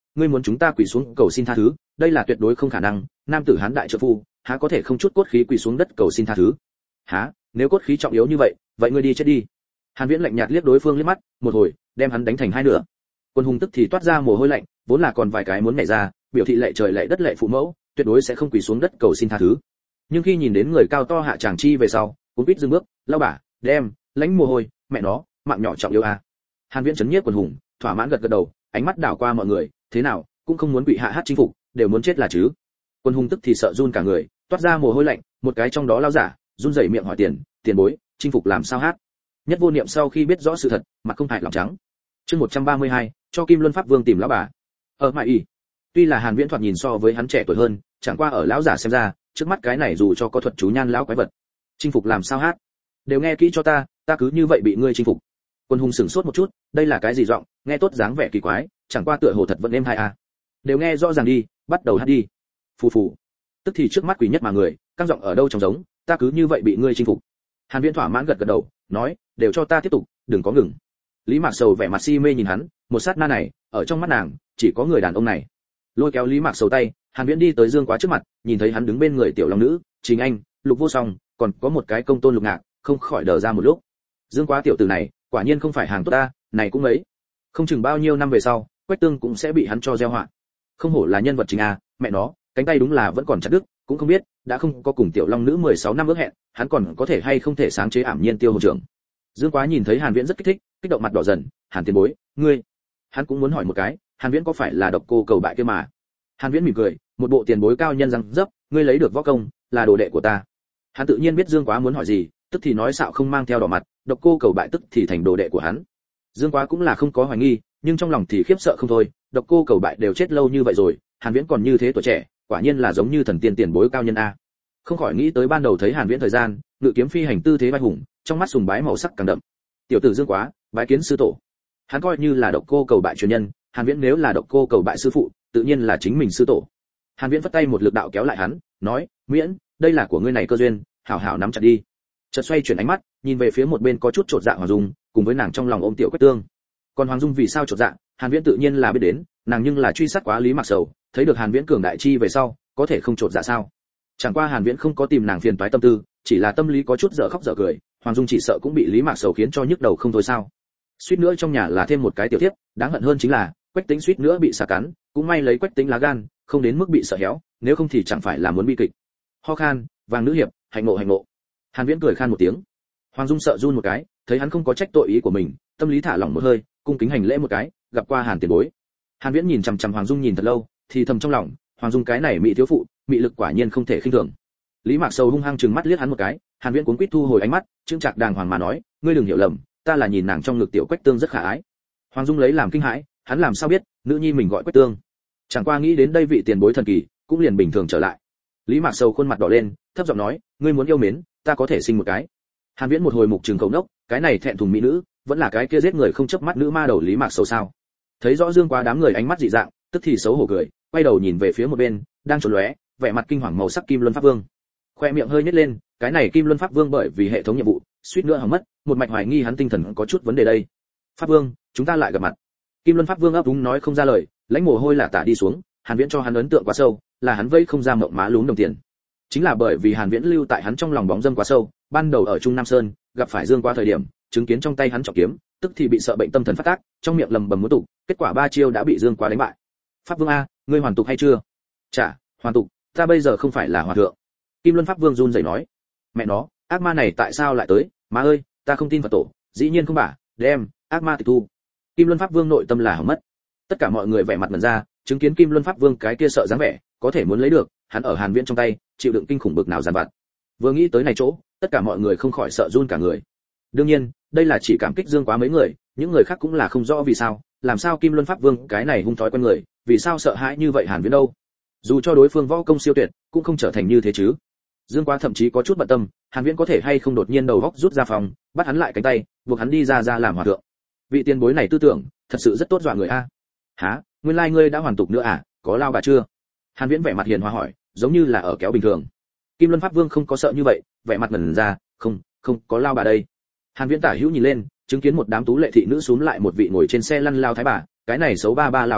Speaker 1: ngươi muốn chúng ta quỳ xuống cầu xin tha thứ, đây là tuyệt đối không khả năng, nam tử hán đại trợ phu, há có thể không chút cốt khí quỳ xuống đất cầu xin tha thứ. Hả? Nếu cốt khí trọng yếu như vậy, vậy ngươi đi chết đi. Hàn Viễn lạnh nhạt liếc đối phương liếc mắt, một hồi, đem hắn đánh thành hai nửa. Quân hùng tức thì toát ra mồ hôi lạnh, vốn là còn vài cái muốn nhảy ra, biểu thị lệ trời lệ đất lệ phụ mẫu, tuyệt đối sẽ không quỳ xuống đất cầu xin tha thứ. Nhưng khi nhìn đến người cao to hạ chàng chi về sau, cũng biết dừng bước, lao bả, đem, lãnh mồ hôi, mẹ nó, mạng nhỏ trọng yếu à. Hàn Viễn chấn nhiếp Quân hùng, thỏa mãn gật gật đầu, ánh mắt đảo qua mọi người, thế nào, cũng không muốn quỳ hạ hát chinh phục, đều muốn chết là chứ. Quân hùng tức thì sợ run cả người, toát ra mồ hôi lạnh, một cái trong đó lao giả, run rẩy miệng hỏi tiền, tiền bối, chinh phục làm sao hát? Nhất Vô Niệm sau khi biết rõ sự thật, mặt không hại lòng trắng. Chương một trăm ba mươi hai, cho Kim Luân Pháp Vương tìm lão bà. Ở Mại Y. Tuy là Hàn Viễn thoạt nhìn so với hắn trẻ tuổi hơn, chẳng qua ở lão giả xem ra, trước mắt cái này dù cho có thuật chú nhan lão quái vật, chinh phục làm sao hát? Đều nghe kỹ cho ta, ta cứ như vậy bị ngươi chinh phục. Quân hùng sửng sốt một chút, đây là cái gì giọng, nghe tốt dáng vẻ kỳ quái, chẳng qua tựa hồ thật vẫn êm tai à. Đều nghe rõ ràng đi, bắt đầu hát đi. Phù phù. Tức thì trước mắt quỷ nhất mà người, căng giọng ở đâu trong giống, ta cứ như vậy bị ngươi chinh phục. Hàn Viễn thỏa mãn gật gật đầu, nói, đều cho ta tiếp tục, đừng có ngừng. Lý Mạc Sầu vẻ mặt si mê nhìn hắn, một sát na này, ở trong mắt nàng, chỉ có người đàn ông này. Lôi kéo Lý Mạc Sầu tay, Hàn Viễn đi tới Dương Quá trước mặt, nhìn thấy hắn đứng bên người tiểu long nữ, Trình Anh, Lục Vô Song, còn có một cái công tôn Lục Ngạc, không khỏi đờ ra một lúc. Dương Quá tiểu tử này, quả nhiên không phải hàng tốt ta, này cũng mấy. Không chừng bao nhiêu năm về sau, Quách Tương cũng sẽ bị hắn cho gieo họa. Không hổ là nhân vật chính a, mẹ nó, cánh tay đúng là vẫn còn chặt đứt, cũng không biết, đã không có cùng tiểu long nữ mười sáu năm ước hẹn, hắn còn có thể hay không thể sáng chế ảm nhiên tiêu hồn trưởng. Dương Quá nhìn thấy Hàn Viễn rất kích thích, kích động mặt đỏ dần, Hàn tiền bối, ngươi, hắn cũng muốn hỏi một cái, Hàn Viễn có phải là độc cô cầu bại kia mà? Hàn Viễn mỉm cười, một bộ tiền bối cao nhân răng dấp, ngươi lấy được võ công, là đồ đệ của ta. Hắn tự nhiên biết Dương Quá muốn hỏi gì, tức thì nói xạo không mang theo đỏ mặt, độc cô cầu bại tức thì thành đồ đệ của hắn. Dương Quá cũng là không có hoài nghi, nhưng trong lòng thì khiếp sợ không thôi, độc cô cầu bại đều chết lâu như vậy rồi, Hàn Viễn còn như thế tuổi trẻ, quả nhiên là giống như thần tiên tiền bối cao nhân a. Không khỏi nghĩ tới ban đầu thấy Hàn Viễn thời gian, ngự kiếm phi hành tư thế vai hùng, trong mắt sùng bái màu sắc càng đậm. Tiểu tử Dương Quá, bái kiến sư tổ. Hắn coi như là độc cô cầu bại truyền nhân, Hàn Viễn nếu là độc cô cầu bại sư phụ, tự nhiên là chính mình sư tổ. Hàn Viễn vất tay một lực đạo kéo lại hắn, nói, "Miễn, đây là của ngươi này cơ duyên, hảo hảo nắm chặt đi." Chợt xoay chuyển ánh mắt, nhìn về phía một bên có chút trột dạ Hoàng Dung, cùng với nàng trong lòng ôm tiểu Quách Tương. Còn Hoàng Dung vì sao trột dạ, Hàn Viễn tự nhiên là biết đến, nàng nhưng là truy sát quá Lý Mạc Sầu, thấy được Hàn Viễn cường đại chi về sau, có thể không trột dạ sao? Chẳng qua Hàn Viễn không có tìm nàng phiền toái tâm tư, chỉ là tâm lý có chút dở khóc dở cười, Hoàng Dung chỉ sợ cũng bị Lý Mạc Sầu khiến cho nhức đầu không thôi sao? Suýt nữa trong nhà là thêm một cái tiểu thiếp, đáng hận hơn chính là Quách Tĩnh suýt nữa bị xà cắn, cũng may lấy Quách Tĩnh lá gan, không đến mức bị sợ héo, nếu không thì chẳng phải là muốn bi kịch. Ho khan, vàng nữ hiệp, hạnh ngộ hạnh ngộ. Hàn Viễn cười khan một tiếng. Hoàng Dung sợ run một cái, thấy hắn không có trách tội ý của mình, tâm lý thả lỏng một hơi, cung kính hành lễ một cái, gặp qua Hàn tiền bối. Hàn Viễn nhìn chằm chằm Hoàng Dung nhìn thật lâu, thì thầm trong lòng, Hoàng Dung cái này mỹ thiếu phụ, mỹ lực quả nhiên không thể khinh thường. Lý Mạc Sầu hung hăng trừng mắt liếc hắn một cái, Hàn Viễn cuống quýt thu hồi ánh mắt, trưng trạc đàng hoàng mà nói, ngươi đừng hiểu lầm, ta là nhìn nàng trong ngực tiểu Quách Tương rất khả ái. Hoàng Dung lấy làm kinh hãi, hắn làm sao biết, nữ nhi mình gọi Quách Tương. Chẳng qua nghĩ đến đây vị tiền bối thần kỳ, cũng liền bình thường trở lại. Lý Mạc Sầu khuôn mặt đỏ lên, thấp giọng nói, ngươi muốn yêu mến, ta có thể sinh một cái. Hàn Viễn một hồi mục trừng khẩu nốc, cái này thẹn thùng mỹ nữ, vẫn là cái kia giết người không chớp mắt nữ ma đầu Lý Mạc Sầu sao? Thấy rõ Dương Quá đám người ánh mắt dị dạng, tức thì xấu hổ cười, quay đầu nhìn về phía một bên, đang trốn lóe, vẻ mặt kinh hoàng màu sắc Kim Luân Pháp Vương. Khoe miệng hơi nhếch lên, cái này Kim Luân Pháp Vương bởi vì hệ thống nhiệm vụ, suýt nữa hỏng mất, một mạch hoài nghi hắn tinh thần có chút vấn đề đây. Pháp Vương, chúng ta lại gặp mặt. Kim Luân Pháp Vương ấp úng nói không ra lời, lãnh mồ hôi lả tả đi xuống, Hàn Viễn cho hắn ấn tượng quá sâu, là hắn vây không ra mộng má lún đồng tiền. Chính là bởi vì Hàn Viễn lưu tại hắn trong lòng bóng dâm quá sâu, ban đầu ở Trung Nam Sơn, gặp phải Dương Quá thời điểm, chứng kiến trong tay hắn trọng kiếm, tức thì bị sợ bệnh tâm thần phát tác, trong miệng lầm bầm muốn tục, kết quả ba chiêu đã bị Dương Quá đánh bại. Pháp Vương a, ngươi hoàn tục hay chưa? Chả, hoàn tục, ta bây giờ không phải là hòa thượng. Kim Luân Pháp Vương run rẩy nói, mẹ nó, ác ma này tại sao lại tới? Má ơi, ta không tin Phật tổ, dĩ nhiên không bả, đem ác ma tịch thu. Kim Luân Pháp Vương nội tâm là hỏng mất. Tất cả mọi người vẻ mặt mẩn ra, chứng kiến Kim Luân Pháp Vương cái kia sợ dáng vẻ, có thể muốn lấy được, hắn ở Hàn Viễn trong tay, chịu đựng kinh khủng bực nào giàn vặt. Vừa nghĩ tới này chỗ, tất cả mọi người không khỏi sợ run cả người. Đương nhiên, đây là chỉ cảm kích Dương Quá mấy người, những người khác cũng là không rõ vì sao, làm sao Kim Luân Pháp Vương cái này hung thói quen người, vì sao sợ hãi như vậy Hàn Viễn đâu? Dù cho đối phương võ công siêu tuyệt, cũng không trở thành như thế chứ. Dương Quá thậm chí có chút bận tâm, Hàn Viễn có thể hay không đột nhiên đầu góc rút ra phòng, bắt hắn lại cánh tay, buộc hắn đi ra ra làm hòa thượng. Vị tiền bối này tư tưởng, thật sự rất tốt dọa người a. Hả, nguyên lai ngươi đã hoàn tục nữa à, có lao bà chưa? Hàn Viễn vẻ mặt hiền hòa hỏi, giống như là ở kéo bình thường. Kim Luân Pháp Vương không có sợ như vậy, vẻ mặt ngẩn ra, không, không có lao bà đây. Hàn Viễn tả hữu nhìn lên, chứng kiến một đám tú lệ thị nữ xuống lại một vị ngồi trên xe lăn lao thái bà, cái này xấu ba ba lao thái bà,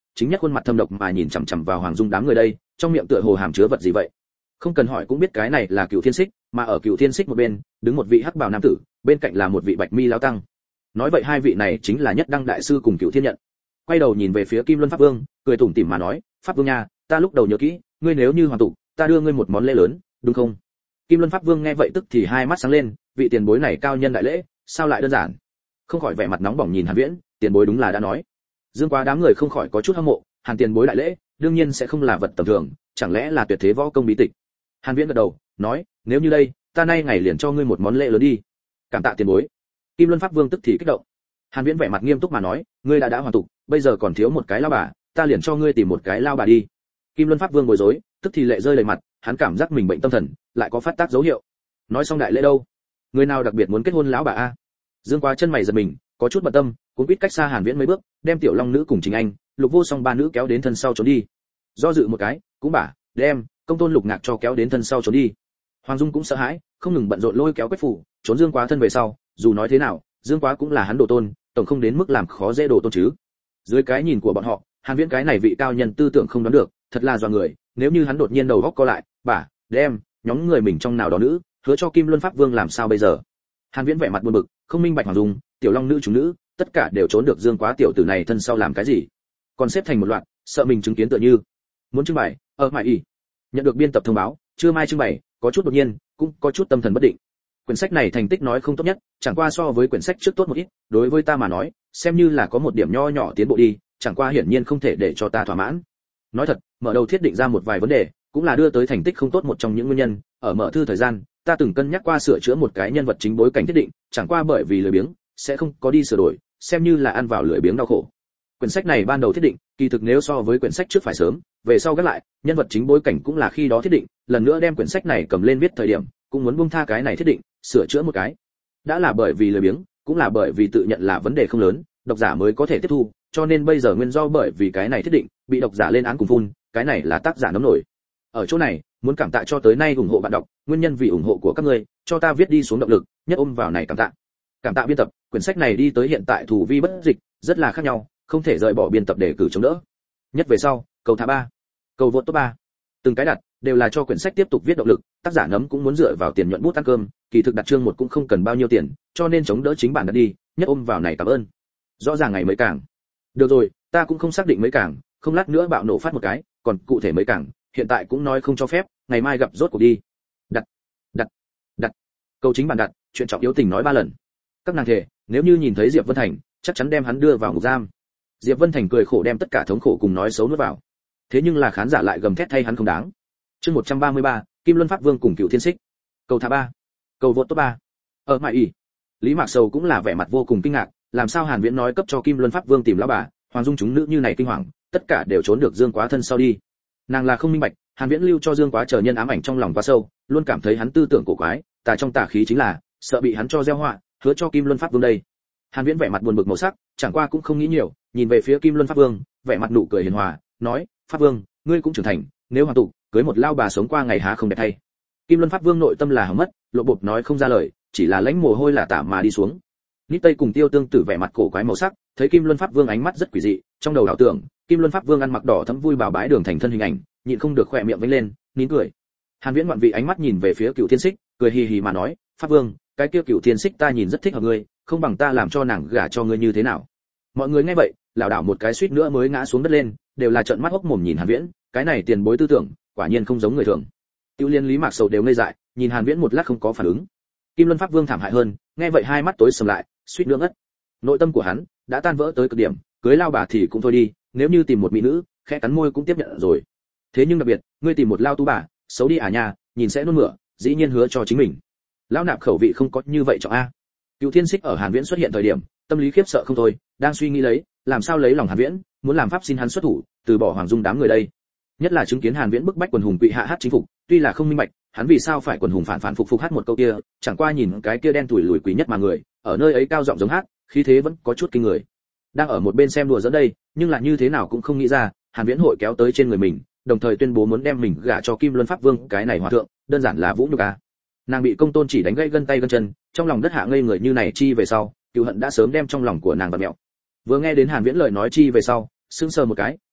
Speaker 1: chính nhất khuôn mặt thâm độc mà nhìn chằm chằm vào Hoàng Dung đám người đây, trong miệng tựa hồ hàm chứa vật gì vậy. Không cần hỏi cũng biết cái này là Cựu Thiên Xích, mà ở Cựu Thiên Xích một bên, đứng một vị hắc bào nam tử, bên cạnh là một vị bạch mi lão tăng. Nói vậy hai vị này chính là Nhất Đăng đại sư cùng Cựu Thiên Nhận. Quay đầu nhìn về phía Kim Luân Pháp Vương, cười tủm tỉm mà nói, "Pháp Vương nha, ta lúc đầu nhớ kỹ, ngươi nếu như hoàn tụ, ta đưa ngươi một món lễ lớn, đúng không?" Kim Luân Pháp Vương nghe vậy tức thì hai mắt sáng lên, vị tiền bối này cao nhân đại lễ, sao lại đơn giản. Không khỏi vẻ mặt nóng bỏng nhìn Hàn Viễn, tiền bối đúng là đã nói. Dương Quá đám người không khỏi có chút hâm mộ, Hàn tiền bối đại lễ, đương nhiên sẽ không là vật tầm thường, chẳng lẽ là tuyệt thế võ công bí tịch. Hàn Viễn gật đầu, nói, nếu như đây, ta nay ngày liền cho ngươi một món lễ lớn đi. Cảm tạ tiền bối. Kim Luân Pháp Vương tức thì kích động. Hàn Viễn vẻ mặt nghiêm túc mà nói, ngươi đã đã hoàn tục, bây giờ còn thiếu một cái lao bà, ta liền cho ngươi tìm một cái lao bà đi. Kim Luân Pháp Vương bối rối, tức thì lệ rơi đầy mặt, hắn cảm giác mình bệnh tâm thần, lại có phát tác dấu hiệu. Nói xong đại lễ đâu? Người nào đặc biệt muốn kết hôn lão bà a? Dương Quá chân mày giật mình, có chút bận tâm, cũng biết cách xa Hàn Viễn mấy bước, đem Tiểu Long nữ cùng Trình Anh, Lục Vô Song ba nữ kéo đến thân sau trốn đi. Do dự một cái, cũng bả, đem Công Tôn Lục Ngạc cho kéo đến thân sau trốn đi. Hoàng Dung cũng sợ hãi, không ngừng bận rộn lôi kéo Quách Phủ, trốn Dương Quá thân về sau, dù nói thế nào, Dương Quá cũng là hắn đồ tôn, tổng không đến mức làm khó dễ đồ tôn chứ. Dưới cái nhìn của bọn họ, Hàn Viễn cái này vị cao nhân tư tưởng không đoán được, thật là doa người, nếu như hắn đột nhiên đầu góc co lại, bả, đem nhóm người mình trong nào đó nữ, hứa cho Kim Luân Pháp Vương làm sao bây giờ? Hàn Viễn vẻ mặt buồn bực, không minh bạch Hoàng Dung, Tiểu Long nữ chúng nữ, tất cả đều trốn được Dương Quá tiểu tử này thân sau làm cái gì? Còn xếp thành một loạt, sợ mình chứng kiến tựa như muốn trưng bày, ở mại y. Nhận được biên tập thông báo, chưa mai trưng bày, có chút đột nhiên, cũng có chút tâm thần bất định. Quyển sách này thành tích nói không tốt nhất, chẳng qua so với quyển sách trước tốt một ít, đối với ta mà nói, xem như là có một điểm nho nhỏ tiến bộ đi, chẳng qua hiển nhiên không thể để cho ta thỏa mãn. Nói thật, mở đầu thiết định ra một vài vấn đề, cũng là đưa tới thành tích không tốt một trong những nguyên nhân, ở mở thư thời gian, ta từng cân nhắc qua sửa chữa một cái nhân vật chính bối cảnh thiết định, chẳng qua bởi vì lười biếng, sẽ không có đi sửa đổi, xem như là ăn vào lười biếng đau khổ. Quyển sách này ban đầu thiết định, kỳ thực nếu so với quyển sách trước phải sớm, về sau gác lại, nhân vật chính bối cảnh cũng là khi đó thiết định, lần nữa đem quyển sách này cầm lên viết thời điểm, cũng muốn buông tha cái này thiết định, sửa chữa một cái. Đã là bởi vì lười biếng, cũng là bởi vì tự nhận là vấn đề không lớn, độc giả mới có thể tiếp thu, cho nên bây giờ nguyên do bởi vì cái này thiết định, bị độc giả lên án cùng phun, cái này là tác giả nóng nổi. Ở chỗ này, muốn cảm tạ cho tới nay ủng hộ bạn đọc, nguyên nhân vì ủng hộ của các ngươi, cho ta viết đi xuống động lực, nhất ôm vào này cảm tạ. Cảm tạ biên tập, quyển sách này đi tới hiện tại thủ vi bất dịch, rất là khác nhau, không thể rời bỏ biên tập để cử chống đỡ. Nhất về sau, cầu thả ba, cầu vượt top ba. Từng cái đặt đều là cho quyển sách tiếp tục viết động lực, tác giả nấm cũng muốn dựa vào tiền nhuận bút ăn cơm, kỳ thực đặt chương một cũng không cần bao nhiêu tiền, cho nên chống đỡ chính bản đặt đi, nhất ôm vào này cảm ơn. Rõ ràng ngày mấy càng. Được rồi, ta cũng không xác định mấy càng, không lát nữa bạo nổ phát một cái, còn cụ thể mấy càng, hiện tại cũng nói không cho phép, ngày mai gặp rốt cuộc đi. Đặt, đặt, đặt. Câu chính bản đặt, chuyện trọng yếu tình nói ba lần. Các nàng thề, nếu như nhìn thấy Diệp Vân Thành, chắc chắn đem hắn đưa vào ngục giam. Diệp Vân Thành cười khổ đem tất cả thống khổ cùng nói xấu nuốt vào. Thế nhưng là khán giả lại gầm thét thay hắn không đáng. Chương một trăm ba mươi ba, Kim Luân Pháp Vương cùng Cựu Thiên Xích. Cầu thả ba, cầu vượt top ba. Ở mại ỉ. Lý Mạc Sầu cũng là vẻ mặt vô cùng kinh ngạc, làm sao Hàn Viễn nói cấp cho Kim Luân Pháp Vương tìm lão bà, Hoàng Dung chúng nữ như này kinh hoàng, tất cả đều trốn được Dương Quá thân sau đi. Nàng là không minh bạch, Hàn Viễn lưu cho Dương Quá chờ nhân ám ảnh trong lòng quá sâu, luôn cảm thấy hắn tư tưởng cổ quái, tà trong tà khí chính là sợ bị hắn cho gieo họa, hứa cho Kim Luân Pháp Vương đây. Hàn Viễn vẻ mặt buồn bực màu sắc, chẳng qua cũng không nghĩ nhiều, nhìn về phía Kim Luân Pháp Vương, vẻ mặt nụ cười hiền hòa, nói: "Pháp Vương, ngươi cũng trưởng thành, nếu hoàn tụ, cưới một lao bà sống qua ngày há không đẹp thay." Kim Luân Pháp Vương nội tâm là hỏng mất, lộ bột nói không ra lời, chỉ là lãnh mồ hôi là tả mà đi xuống. Nít Tây cùng Tiêu Tương Tử vẻ mặt cổ quái màu sắc, thấy Kim Luân Pháp Vương ánh mắt rất quỷ dị, trong đầu đảo tưởng, Kim Luân Pháp Vương ăn mặc đỏ thẫm vui bảo bái đường thành thân hình ảnh, nhịn không được khỏe miệng vênh lên, nín cười. Hàn Viễn ngoạn vị ánh mắt nhìn về phía Cựu Thiên Xích, cười hì hì mà nói: "Pháp Vương, cái kia Cựu Thiên Xích ta nhìn rất thích hợp ngươi, không bằng ta làm cho nàng gả cho ngươi như thế nào?" Mọi người nghe vậy, lảo đảo một cái suýt nữa mới ngã xuống đất lên, đều là trợn mắt hốc mồm nhìn Hàn Viễn, cái này tiền bối tư tưởng, quả nhiên không giống người thường. Tiêu Liên Lý Mạc Sầu đều ngây dại, nhìn Hàn Viễn một lát không có phản ứng. Kim Luân Pháp Vương thảm hại hơn, nghe vậy hai mắt tối sầm lại, suýt nữa ngất. Nội tâm của hắn đã tan vỡ tới cực điểm, cưới lao bà thì cũng thôi đi, nếu như tìm một mỹ nữ, khẽ cắn môi cũng tiếp nhận rồi. Thế nhưng đặc biệt, ngươi tìm một lao tú bà, xấu đi à nha, nhìn sẽ nôn mửa, dĩ nhiên hứa cho chính mình. Lão nạp khẩu vị không có như vậy trọng a. Cựu Thiên Xích ở Hàn Viễn xuất hiện thời điểm, tâm lý khiếp sợ không thôi, đang suy nghĩ lấy, làm sao lấy lòng Hàn Viễn, muốn làm pháp xin hắn xuất thủ, từ bỏ Hoàng Dung đám người đây. Nhất là chứng kiến Hàn Viễn bức bách quần hùng quỵ hạ hát chính phục, tuy là không minh bạch, hắn vì sao phải quần hùng phản phản phục phục hát một câu kia, chẳng qua nhìn cái kia đen tuổi lùi quý nhất mà người, ở nơi ấy cao giọng giống hát, khí thế vẫn có chút kinh người. Đang ở một bên xem đùa dẫn đây, nhưng là như thế nào cũng không nghĩ ra, Hàn Viễn hội kéo tới trên người mình, đồng thời tuyên bố muốn đem mình gả cho Kim Luân Pháp Vương, cái này hòa thượng, đơn giản là vũ nhục a. Nàng bị Công Tôn chỉ đánh gãy gân tay gân chân, trong lòng đất hạ ngây người như này chi về sau, cựu hận đã sớm đem trong lòng của nàng vặn mẹo. Vừa nghe đến Hàn Viễn lời nói chi về sau, sững sờ một cái,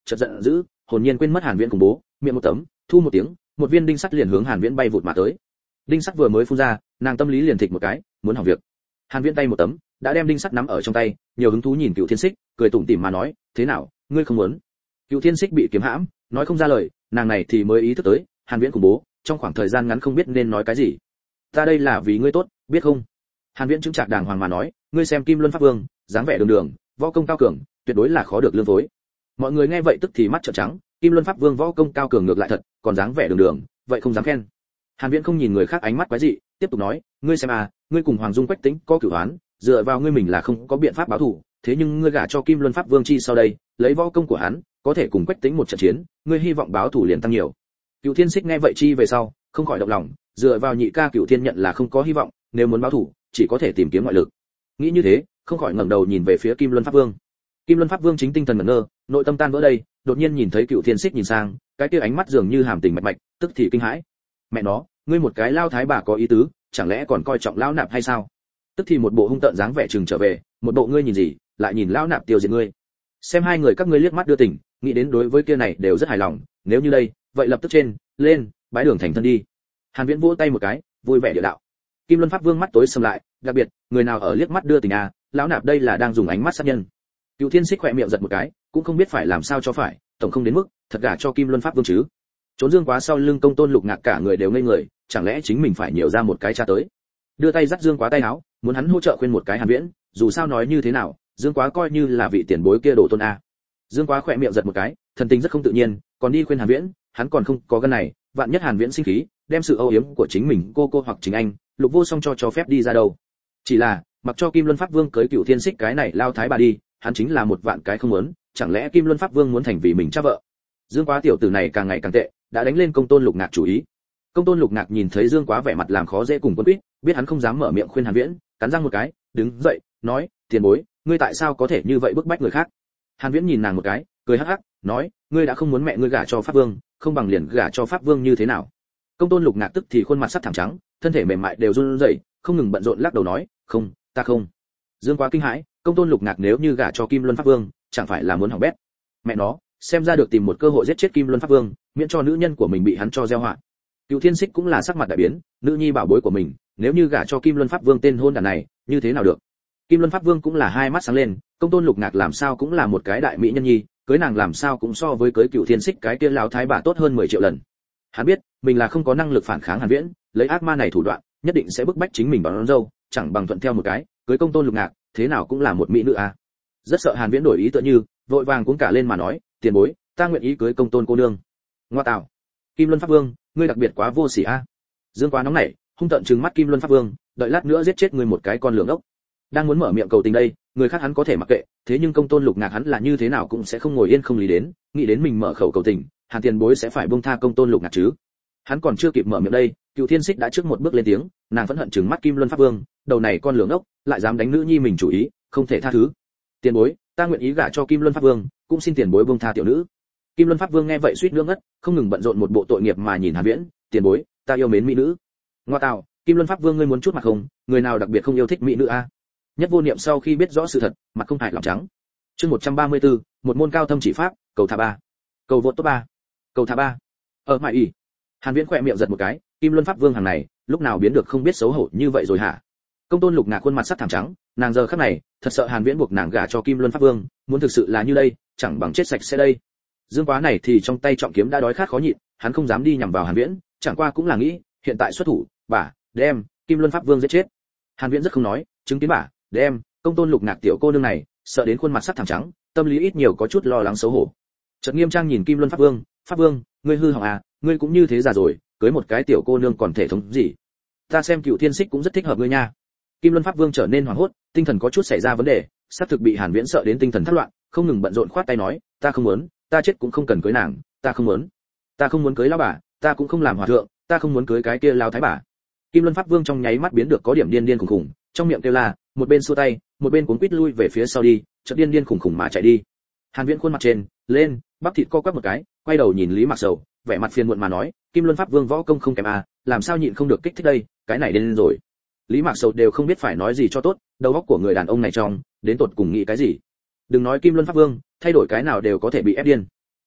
Speaker 1: chợt giận dữ, hồn nhiên quên mất Hàn Viễn cùng bố, miệng một tấm, thu một tiếng, một viên đinh sắt liền hướng Hàn Viễn bay vụt mà tới. Đinh sắt vừa mới phun ra, nàng tâm lý liền thịch một cái, muốn hỏng việc. Hàn Viễn tay một tấm, đã đem đinh sắt nắm ở trong tay, nhiều hứng thú nhìn Cựu Thiên Xích, cười tủm tỉm mà nói, thế nào, ngươi không muốn? Cựu Thiên Xích bị kiếm hãm, nói không ra lời, nàng này thì mới ý thức tới, Hàn Viễn cùng bố, trong khoảng thời gian ngắn không biết nên nói cái gì. Ta đây là vì ngươi tốt, biết không? Hàn Viễn chứng trạc đàng hoàng mà nói, ngươi xem Kim Luân Pháp Vương, dáng vẻ đường đường, võ công cao cường, tuyệt đối là khó được lương phối. Mọi người nghe vậy tức thì mắt trợn trắng, Kim Luân Pháp Vương võ công cao cường ngược lại thật, còn dáng vẻ đường đường, vậy không dám khen. Hàn Viễn không nhìn người khác ánh mắt quái dị, tiếp tục nói, ngươi xem à, ngươi cùng Hoàng Dung Quách Tĩnh có cửu oán, dựa vào ngươi mình là không có biện pháp báo thù, thế nhưng ngươi gả cho Kim Luân Pháp Vương chi sau đây, lấy võ công của hắn, có thể cùng Quách Tĩnh một trận chiến, ngươi hy vọng báo thù liền tăng nhiều. Cựu Thiên Xích nghe vậy chi về sau, không khỏi động lòng, dựa vào nhị ca Cựu Thiên nhận là không có hy vọng, nếu muốn báo thù, chỉ có thể tìm kiếm ngoại lực. Nghĩ như thế, không khỏi ngẩng đầu nhìn về phía Kim Luân Pháp Vương. Kim Luân Pháp Vương chính tinh thần ngẩn ngơ, nội tâm tan vỡ đây, đột nhiên nhìn thấy Cựu Thiên Xích nhìn sang, cái kia ánh mắt dường như hàm tình mạch mạch, tức thì kinh hãi. Mẹ nó, ngươi một cái lao thái bà có ý tứ, chẳng lẽ còn coi trọng lão nạp hay sao? Tức thì một bộ hung tợn dáng vẻ trừng trở về, một bộ ngươi nhìn gì, lại nhìn lão nạp tiêu diệt ngươi. Xem hai người các ngươi liếc mắt đưa tình, nghĩ đến đối với kia này đều rất hài lòng, nếu như đây, vậy lập tức trên, lên, bái đường thành thân đi. Hàn Viễn vỗ tay một cái, vui vẻ địa đạo. Kim Luân Pháp Vương mắt tối sầm lại, đặc biệt, người nào ở liếc mắt đưa tình à, lão nạp đây là đang dùng ánh mắt sát nhân. Cựu Thiên Xích khỏe miệng giật một cái, cũng không biết phải làm sao cho phải, tổng không đến mức thật gả cho Kim Luân Pháp Vương chứ. Trốn Dương Quá sau lưng Công Tôn Lục Ngạc cả người đều ngây người, chẳng lẽ chính mình phải nhiều ra một cái cha tới. Đưa tay dắt Dương Quá tay áo, muốn hắn hỗ trợ khuyên một cái Hàn Viễn, dù sao nói như thế nào, Dương Quá coi như là vị tiền bối kia đổ tôn a. Dương Quá khỏe miệng giật một cái, thần tình rất không tự nhiên, còn đi khuyên Hàn Viễn, hắn còn không có gan này, vạn nhất Hàn Viễn sinh khí, đem sự âu yếm của chính mình cô cô hoặc chính anh, Lục Vô Song cho cho phép đi ra đâu. Chỉ là, mặc cho Kim Luân Pháp Vương cưới Cựu Thiên Xích cái này lao thái bà đi, hắn chính là một vạn cái không muốn, chẳng lẽ Kim Luân Pháp Vương muốn thành vì mình cha vợ. Dương Quá tiểu tử này càng ngày càng tệ, đã đánh lên Công Tôn Lục Ngạc chủ ý. Công Tôn Lục Ngạc nhìn thấy Dương Quá vẻ mặt làm khó dễ cùng quân quýt, biết hắn không dám mở miệng khuyên Hàn Viễn, cắn răng một cái, đứng dậy, nói, tiền bối, ngươi tại sao có thể như vậy bức bách người khác? Hàn Viễn nhìn nàng một cái, cười hắc hắc, nói, ngươi đã không muốn mẹ ngươi gả cho Pháp Vương, không bằng liền gả cho Pháp Vương như thế nào? Công Tôn Lục Ngạc tức thì khuôn mặt sắc thảm trắng, thân thể mềm mại đều run rẩy, không ngừng bận rộn lắc đầu nói, không, ta không. Dương Quá kinh hãi, Công Tôn Lục Ngạc nếu như gả cho Kim Luân Pháp Vương, chẳng phải là muốn hỏng bét? Mẹ nó, xem ra được tìm một cơ hội giết chết Kim Luân Pháp Vương, miễn cho nữ nhân của mình bị hắn cho gieo họa. Cựu Thiên Xích cũng là sắc mặt đại biến, nữ nhi bảo bối của mình, nếu như gả cho Kim Luân Pháp Vương tên hôn đản này, như thế nào được? Kim Luân Pháp Vương cũng là hai mắt sáng lên, Công Tôn Lục Ngạc làm sao cũng là một cái đại mỹ nhân nhi, cưới nàng làm sao cũng so với cưới Cựu Thiên Xích cái kia lão thái bà tốt hơn mười triệu lần. Hắn biết, mình là không có năng lực phản kháng Hàn Viễn, lấy ác ma này thủ đoạn, nhất định sẽ bức bách chính mình đón dâu, chẳng bằng thuận theo một cái, cưới Công Tôn Lục Ngạc, thế nào cũng là một mỹ nữ à. Rất sợ Hàn Viễn đổi ý tựa như, vội vàng cuống cả lên mà nói, tiền bối, ta nguyện ý cưới Công Tôn cô nương. Ngoa tạo. Kim Luân Pháp Vương, ngươi đặc biệt quá vô sỉ a. Dương Quá nóng nảy, hung tợn trừng mắt Kim Luân Pháp Vương, đợi lát nữa giết chết ngươi một cái con lường ốc. Đang muốn mở miệng cầu tình đây, người khác hắn có thể mặc kệ, thế nhưng Công Tôn Lục Ngạc hắn là như thế nào cũng sẽ không ngồi yên không lý đến, nghĩ đến mình mở khẩu cầu tình, Hàn tiền bối sẽ phải buông tha Công Tôn Lục Ngạc chứ. Hắn còn chưa kịp mở miệng đây, Cựu Thiên Xích đã trước một bước lên tiếng, nàng phẫn hận trừng mắt Kim Luân Pháp Vương, đầu này con lường ốc, lại dám đánh nữ nhi mình chủ ý, không thể tha thứ. Tiền bối, ta nguyện ý gả cho Kim Luân Pháp Vương, cũng xin tiền bối buông tha tiểu nữ. Kim Luân Pháp Vương nghe vậy suýt nước ngất, không ngừng bận rộn một bộ tội nghiệp mà nhìn Hàn Viễn, tiền bối, ta yêu mến mỹ nữ. Ngoa tạo, Kim Luân Pháp Vương ngươi muốn chút mặt không, người nào đặc biệt không yêu thích mỹ nữ a? Nhất Vô Niệm sau khi biết rõ sự thật, mặt không hại lỏng trắng. Chương một trăm ba mươi tư, một môn cao thâm chỉ pháp, cầu thả ba. Cầu vượt top ba. Cầu thả ba. Ở mại ỉ. Hàn Viễn khỏe miệng giật một cái, Kim Luân Pháp Vương hàng này, lúc nào biến được không biết xấu hổ như vậy rồi hả? Công Tôn Lục Ngạc khuôn mặt sắc thảm trắng, nàng giờ khắc này, thật sợ Hàn Viễn buộc nàng gả cho Kim Luân Pháp Vương, muốn thực sự là như đây, chẳng bằng chết sạch sẽ đây. Dương Quá này thì trong tay trọng kiếm đã đói khát khó nhịn, hắn không dám đi nhằm vào Hàn Viễn, chẳng qua cũng là nghĩ, hiện tại xuất thủ, bà, đem Kim Luân Pháp Vương giết chết. Hàn Viễn rất không nói, chứng kiến bà, đem Công Tôn Lục Ngạc tiểu cô nương này, sợ đến khuôn mặt sắc thảm trắng, tâm lý ít nhiều có chút lo lắng xấu hổ. Chợt nghiêm trang nhìn Kim Luân Pháp Vương, Pháp Vương, ngươi hư hỏng à, ngươi cũng như thế già rồi, cưới một cái tiểu cô nương còn thể thống gì? Ta xem Cựu Thiên Xích cũng rất thích hợp ngươi nha. Kim Luân Pháp Vương trở nên hoảng hốt, tinh thần có chút xảy ra vấn đề, sắp thực bị Hàn Viễn sợ đến tinh thần thất loạn, không ngừng bận rộn khoát tay nói, ta không muốn, ta chết cũng không cần cưới nàng, ta không muốn, ta không muốn cưới lão bà, ta cũng không làm hòa thượng, ta không muốn cưới cái kia lão thái bà. Kim Luân Pháp Vương trong nháy mắt biến được có điểm điên điên khủng khủng, trong miệng kêu la, một bên xua tay, một bên cuống quýt lui về phía sau đi, chợt điên điên khủng khủng mà chạy đi. Hàn Viễn khuôn mặt trên, lên, bắp thịt co quắp một cái, quay đầu nhìn Lý Mạc Sầu, vẻ mặt phiền muộn mà nói, Kim Luân Pháp Vương võ công không kém à, làm sao nhịn không được kích thích đây, cái này điên rồi. Lý Mạc Sầu đều không biết phải nói gì cho tốt, đầu óc của người đàn ông này trong, đến tột cùng nghĩ cái gì. Đừng nói Kim Luân Pháp Vương, thay đổi cái nào đều có thể bị ép điên.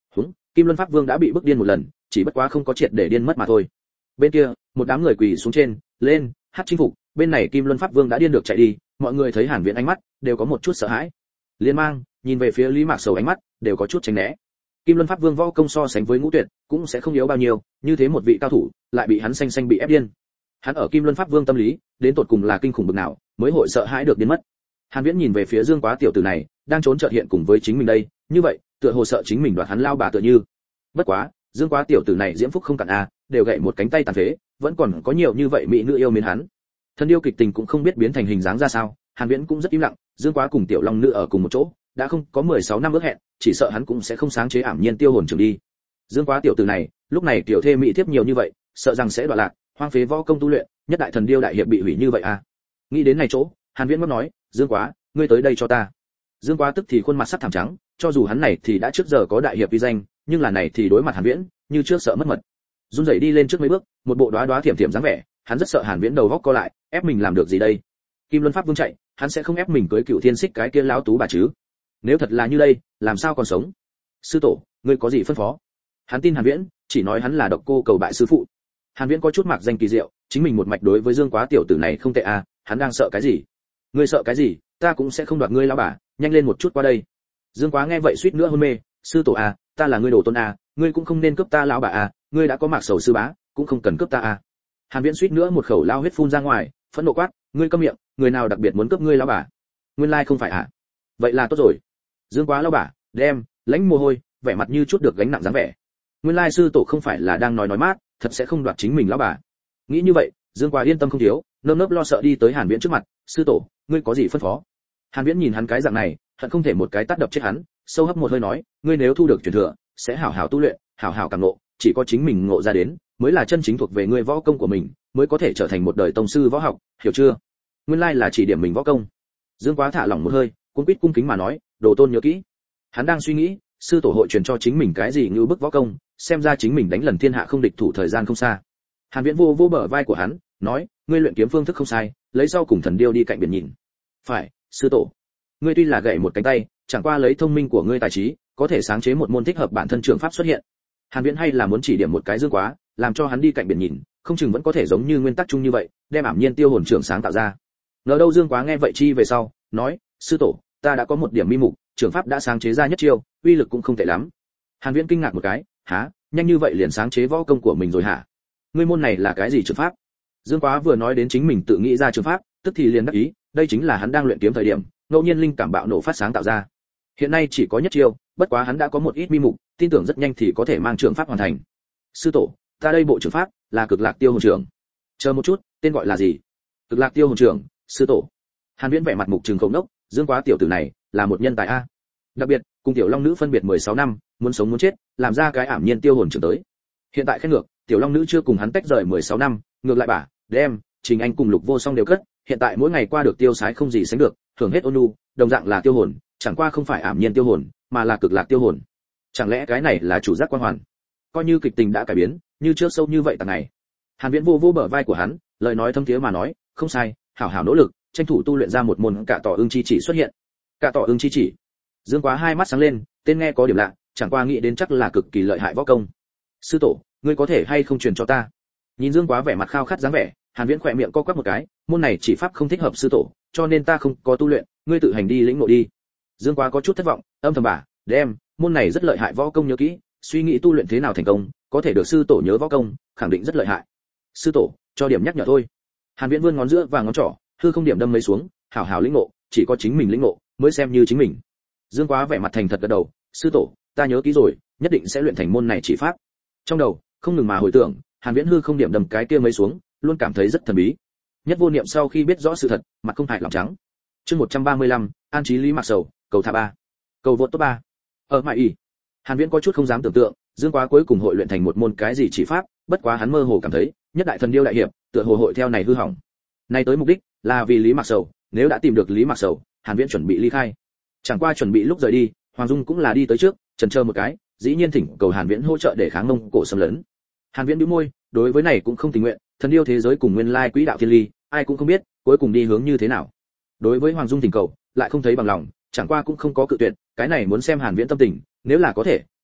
Speaker 1: Húng, Kim Luân Pháp Vương đã bị bức điên một lần, chỉ bất quá không có triệt để điên mất mà thôi. Bên kia, một đám người quỳ xuống trên, lên, hát chinh phục, bên này Kim Luân Pháp Vương đã điên được chạy đi, mọi người thấy Hàn Viễn ánh mắt đều có một chút sợ hãi. Liên mang, nhìn về phía Lý Mạc Sầu ánh mắt đều có chút tránh né. Kim Luân Pháp Vương võ công so sánh với Ngũ Tuyệt, cũng sẽ không yếu bao nhiêu, như thế một vị cao thủ, lại bị hắn xanh xanh bị ép điên. Hắn ở Kim Luân Pháp Vương tâm lý, đến tột cùng là kinh khủng bực nào, mới hội sợ hãi được điên mất. Hàn Viễn nhìn về phía Dương Quá tiểu tử này, đang trốn chợt hiện cùng với chính mình đây, như vậy, tựa hồ sợ chính mình đoạt hắn lao bà tựa như. Bất quá, Dương Quá tiểu tử này diễm phúc không cạn a, đều gãy một cánh tay tàn phế, vẫn còn có nhiều như vậy mỹ nữ yêu mến hắn. Thân yêu kịch tình cũng không biết biến thành hình dáng ra sao, Hàn Viễn cũng rất im lặng, Dương Quá cùng tiểu long nữ ở cùng một chỗ, đã không có mười sáu năm ước hẹn, chỉ sợ hắn cũng sẽ không sáng chế ảm nhiên tiêu hồn trường đi. Dương Quá tiểu tử này, lúc này tiểu thê mỹ thiếp nhiều như vậy, sợ rằng sẽ đoạn lạc, hoang phế võ công tu luyện, nhất đại thần điêu đại hiệp bị hủy như vậy à. Nghĩ đến này chỗ, Hàn Viễn ngóc nói, Dương Quá, ngươi tới đây cho ta. Dương Quá tức thì khuôn mặt sắc thảm trắng, cho dù hắn này thì đã trước giờ có đại hiệp uy danh, nhưng là này thì đối mặt Hàn Viễn, như trước sợ mất mật. Run rẩy đi lên trước mấy bước, một bộ đóa đóa thiểm thiểm dáng vẻ, hắn rất sợ Hàn Viễn đầu góc co lại, ép mình làm được gì đây? Kim Luân Pháp Vương chạy, hắn sẽ không ép mình cưới Cựu Thiên Xích cái kia lão tú bà chứ? Nếu thật là như đây, làm sao còn sống? Sư tổ, ngươi có gì phân phó? Hắn tin Hàn Viễn, chỉ nói hắn là độc cô cầu bại sư phụ. Hàn Viễn có chút mạc danh kỳ diệu, chính mình một mạch đối với Dương Quá tiểu tử này không tệ à, hắn đang sợ cái gì? Ngươi sợ cái gì? Ta cũng sẽ không đoạt ngươi lão bà, nhanh lên một chút qua đây. Dương Quá nghe vậy suýt nữa hôn mê, sư tổ à, ta là ngươi đồ tôn à, ngươi cũng không nên cướp ta lão bà à, ngươi đã có Mạc Sầu sư bá, cũng không cần cướp ta à. Hàn Viễn suýt nữa một khẩu lao huyết phun ra ngoài, phẫn nộ quát, ngươi câm miệng, người nào đặc biệt muốn cướp ngươi lão bà? Nguyên lai không phải à? Vậy là tốt rồi. Dương Quá lão bà, đem, lãnh mồ hôi, vẻ mặt như chút được gánh nặng dáng vẻ. Nguyên lai sư tổ không phải là đang nói nói mát, thật sẽ không đoạt chính mình lão bà. Nghĩ như vậy, Dương Quá yên tâm không thiếu, nơm nớp lo sợ đi tới Hàn Viễn trước mặt, sư tổ, ngươi có gì phân phó? Hàn Viễn nhìn hắn cái dạng này, hận không thể một cái tát đập chết hắn, sâu hấp một hơi nói, ngươi nếu thu được truyền thừa, sẽ hảo hảo tu luyện, hảo hảo cảm ngộ, chỉ có chính mình ngộ ra đến, mới là chân chính thuộc về ngươi võ công của mình, mới có thể trở thành một đời tông sư võ học, hiểu chưa? Nguyên lai là chỉ điểm mình võ công. Dương Quá thả lỏng một hơi, cung quýt cung kính mà nói, đồ tôn nhớ kỹ. Hắn đang suy nghĩ, sư tổ hội truyền cho chính mình cái gì như bức võ công, xem ra chính mình đánh lần thiên hạ không địch thủ thời gian không xa. Hàn Viễn vô vô bờ vai của hắn, nói, ngươi luyện kiếm phương thức không sai, lấy sau cùng thần điêu đi cạnh biển nhìn. Phải, sư tổ. Ngươi tuy là gãy một cánh tay, chẳng qua lấy thông minh của ngươi tài trí, có thể sáng chế một môn thích hợp bản thân trường pháp xuất hiện. Hàn Viễn hay là muốn chỉ điểm một cái Dương Quá, làm cho hắn đi cạnh biển nhìn, không chừng vẫn có thể giống như nguyên tắc chung như vậy, đem ảm nhiên tiêu hồn trường sáng tạo ra. Ngờ đâu Dương Quá nghe vậy chi về sau, nói, sư tổ, ta đã có một điểm mi mục, trường pháp đã sáng chế ra nhất chiêu, uy lực cũng không tệ lắm. Hàn Viễn kinh ngạc một cái, hả, nhanh như vậy liền sáng chế võ công của mình rồi hả? Ngươi môn này là cái gì trường pháp? Dương Quá vừa nói đến chính mình tự nghĩ ra trường pháp, tức thì liền đắc ý, đây chính là hắn đang luyện kiếm thời điểm, ngẫu nhiên linh cảm bạo nổ phát sáng tạo ra. Hiện nay chỉ có nhất chiêu, bất quá hắn đã có một ít mi mục, tin tưởng rất nhanh thì có thể mang trường pháp hoàn thành. Sư tổ, ta đây bộ trường pháp là Cực Lạc Tiêu Hồn Trưởng. Chờ một chút, tên gọi là gì? Cực Lạc Tiêu Hồn Trưởng, sư tổ. Hàn Viễn vẻ mặt mục trừng khổng đốc, Dương Quá tiểu tử này là một nhân tài a. Đặc biệt, cùng tiểu long nữ phân biệt mười sáu năm, muốn sống muốn chết, làm ra cái ảm nhiên tiêu hồn trưởng tới. Hiện tại khen ngược, tiểu long nữ chưa cùng hắn tách rời mười sáu năm, ngược lại bả, đem, Trình Anh cùng Lục Vô Song đều cất, hiện tại mỗi ngày qua được tiêu sái không gì sánh được, thưởng hết ôn nhu, đồng dạng là tiêu hồn, chẳng qua không phải ảm nhiên tiêu hồn, mà là Cực Lạc Tiêu Hồn. Chẳng lẽ cái này là chủ giác quan hoàn? Coi như kịch tình đã cải biến, như trước sâu như vậy tầng này. Hàn Viễn vô vô bờ vai của hắn, lời nói thâm thiế mà nói, không sai, hảo hảo nỗ lực, tranh thủ tu luyện ra một môn Cả Tỏ Ưng Chi Chỉ xuất hiện. Cả Tỏ Ưng Chi Chỉ. Dương Quá hai mắt sáng lên, tên nghe có điểm lạ, chẳng qua nghĩ đến chắc là cực kỳ lợi hại võ công. Sư tổ, ngươi có thể hay không truyền cho ta? Nhìn Dương Quá vẻ mặt khao khát dáng vẻ, Hàn Viễn khỏe miệng co quắp một cái, môn này chỉ pháp không thích hợp sư tổ, cho nên ta không có tu luyện, ngươi tự hành đi lĩnh ngộ đi. Dương Quá có chút thất vọng, âm thầm bả, đem, môn này rất lợi hại võ công nhớ kỹ, suy nghĩ tu luyện thế nào thành công, có thể được sư tổ nhớ võ công, khẳng định rất lợi hại. Sư tổ, cho điểm nhắc nhở thôi. Hàn Viễn vươn ngón giữa và ngón trỏ, hư không điểm đâm mấy xuống, hảo hảo lĩnh ngộ, chỉ có chính mình lĩnh ngộ mới xem như chính mình. Dương Quá vẻ mặt thành thật gật đầu, sư tổ, ta nhớ kỹ rồi, nhất định sẽ luyện thành môn này chỉ pháp. Trong đầu không ngừng mà hồi tưởng, Hàn Viễn hư không điểm đâm cái kia mấy xuống, luôn cảm thấy rất thần bí. Nhất Vô Niệm sau khi biết rõ sự thật, mặt không hại lòng trắng. Chương một trăm ba mươi lăm, An Chí Lý Mạc Sầu, cầu thả ba. Cầu vượt top ba. Ở mại y. Hàn Viễn có chút không dám tưởng tượng, Dương Quá cuối cùng hội luyện thành một môn cái gì chỉ pháp, bất quá hắn mơ hồ cảm thấy, nhất đại thần điêu đại hiệp, tựa hồ hội theo này hư hỏng. Nay tới mục đích là vì Lý Mạc Sầu, nếu đã tìm được Lý Mạc Sầu, Hàn Viễn chuẩn bị ly khai. Chẳng qua chuẩn bị lúc rời đi, Hoàng Dung cũng là đi tới trước, chần chờ một cái, dĩ nhiên thỉnh cầu Hàn Viễn hỗ trợ để kháng Mông Cổ xâm lấn. Hàn Viễn bĩu môi, đối với này cũng không tình nguyện, thần điêu thế giới cùng nguyên lai quỹ đạo thiên ly, ai cũng không biết, cuối cùng đi hướng như thế nào. Đối với Hoàng Dung thỉnh cầu, lại không thấy bằng lòng, chẳng qua cũng không có cự tuyệt, cái này muốn xem Hàn Viễn tâm tình, nếu là có thể,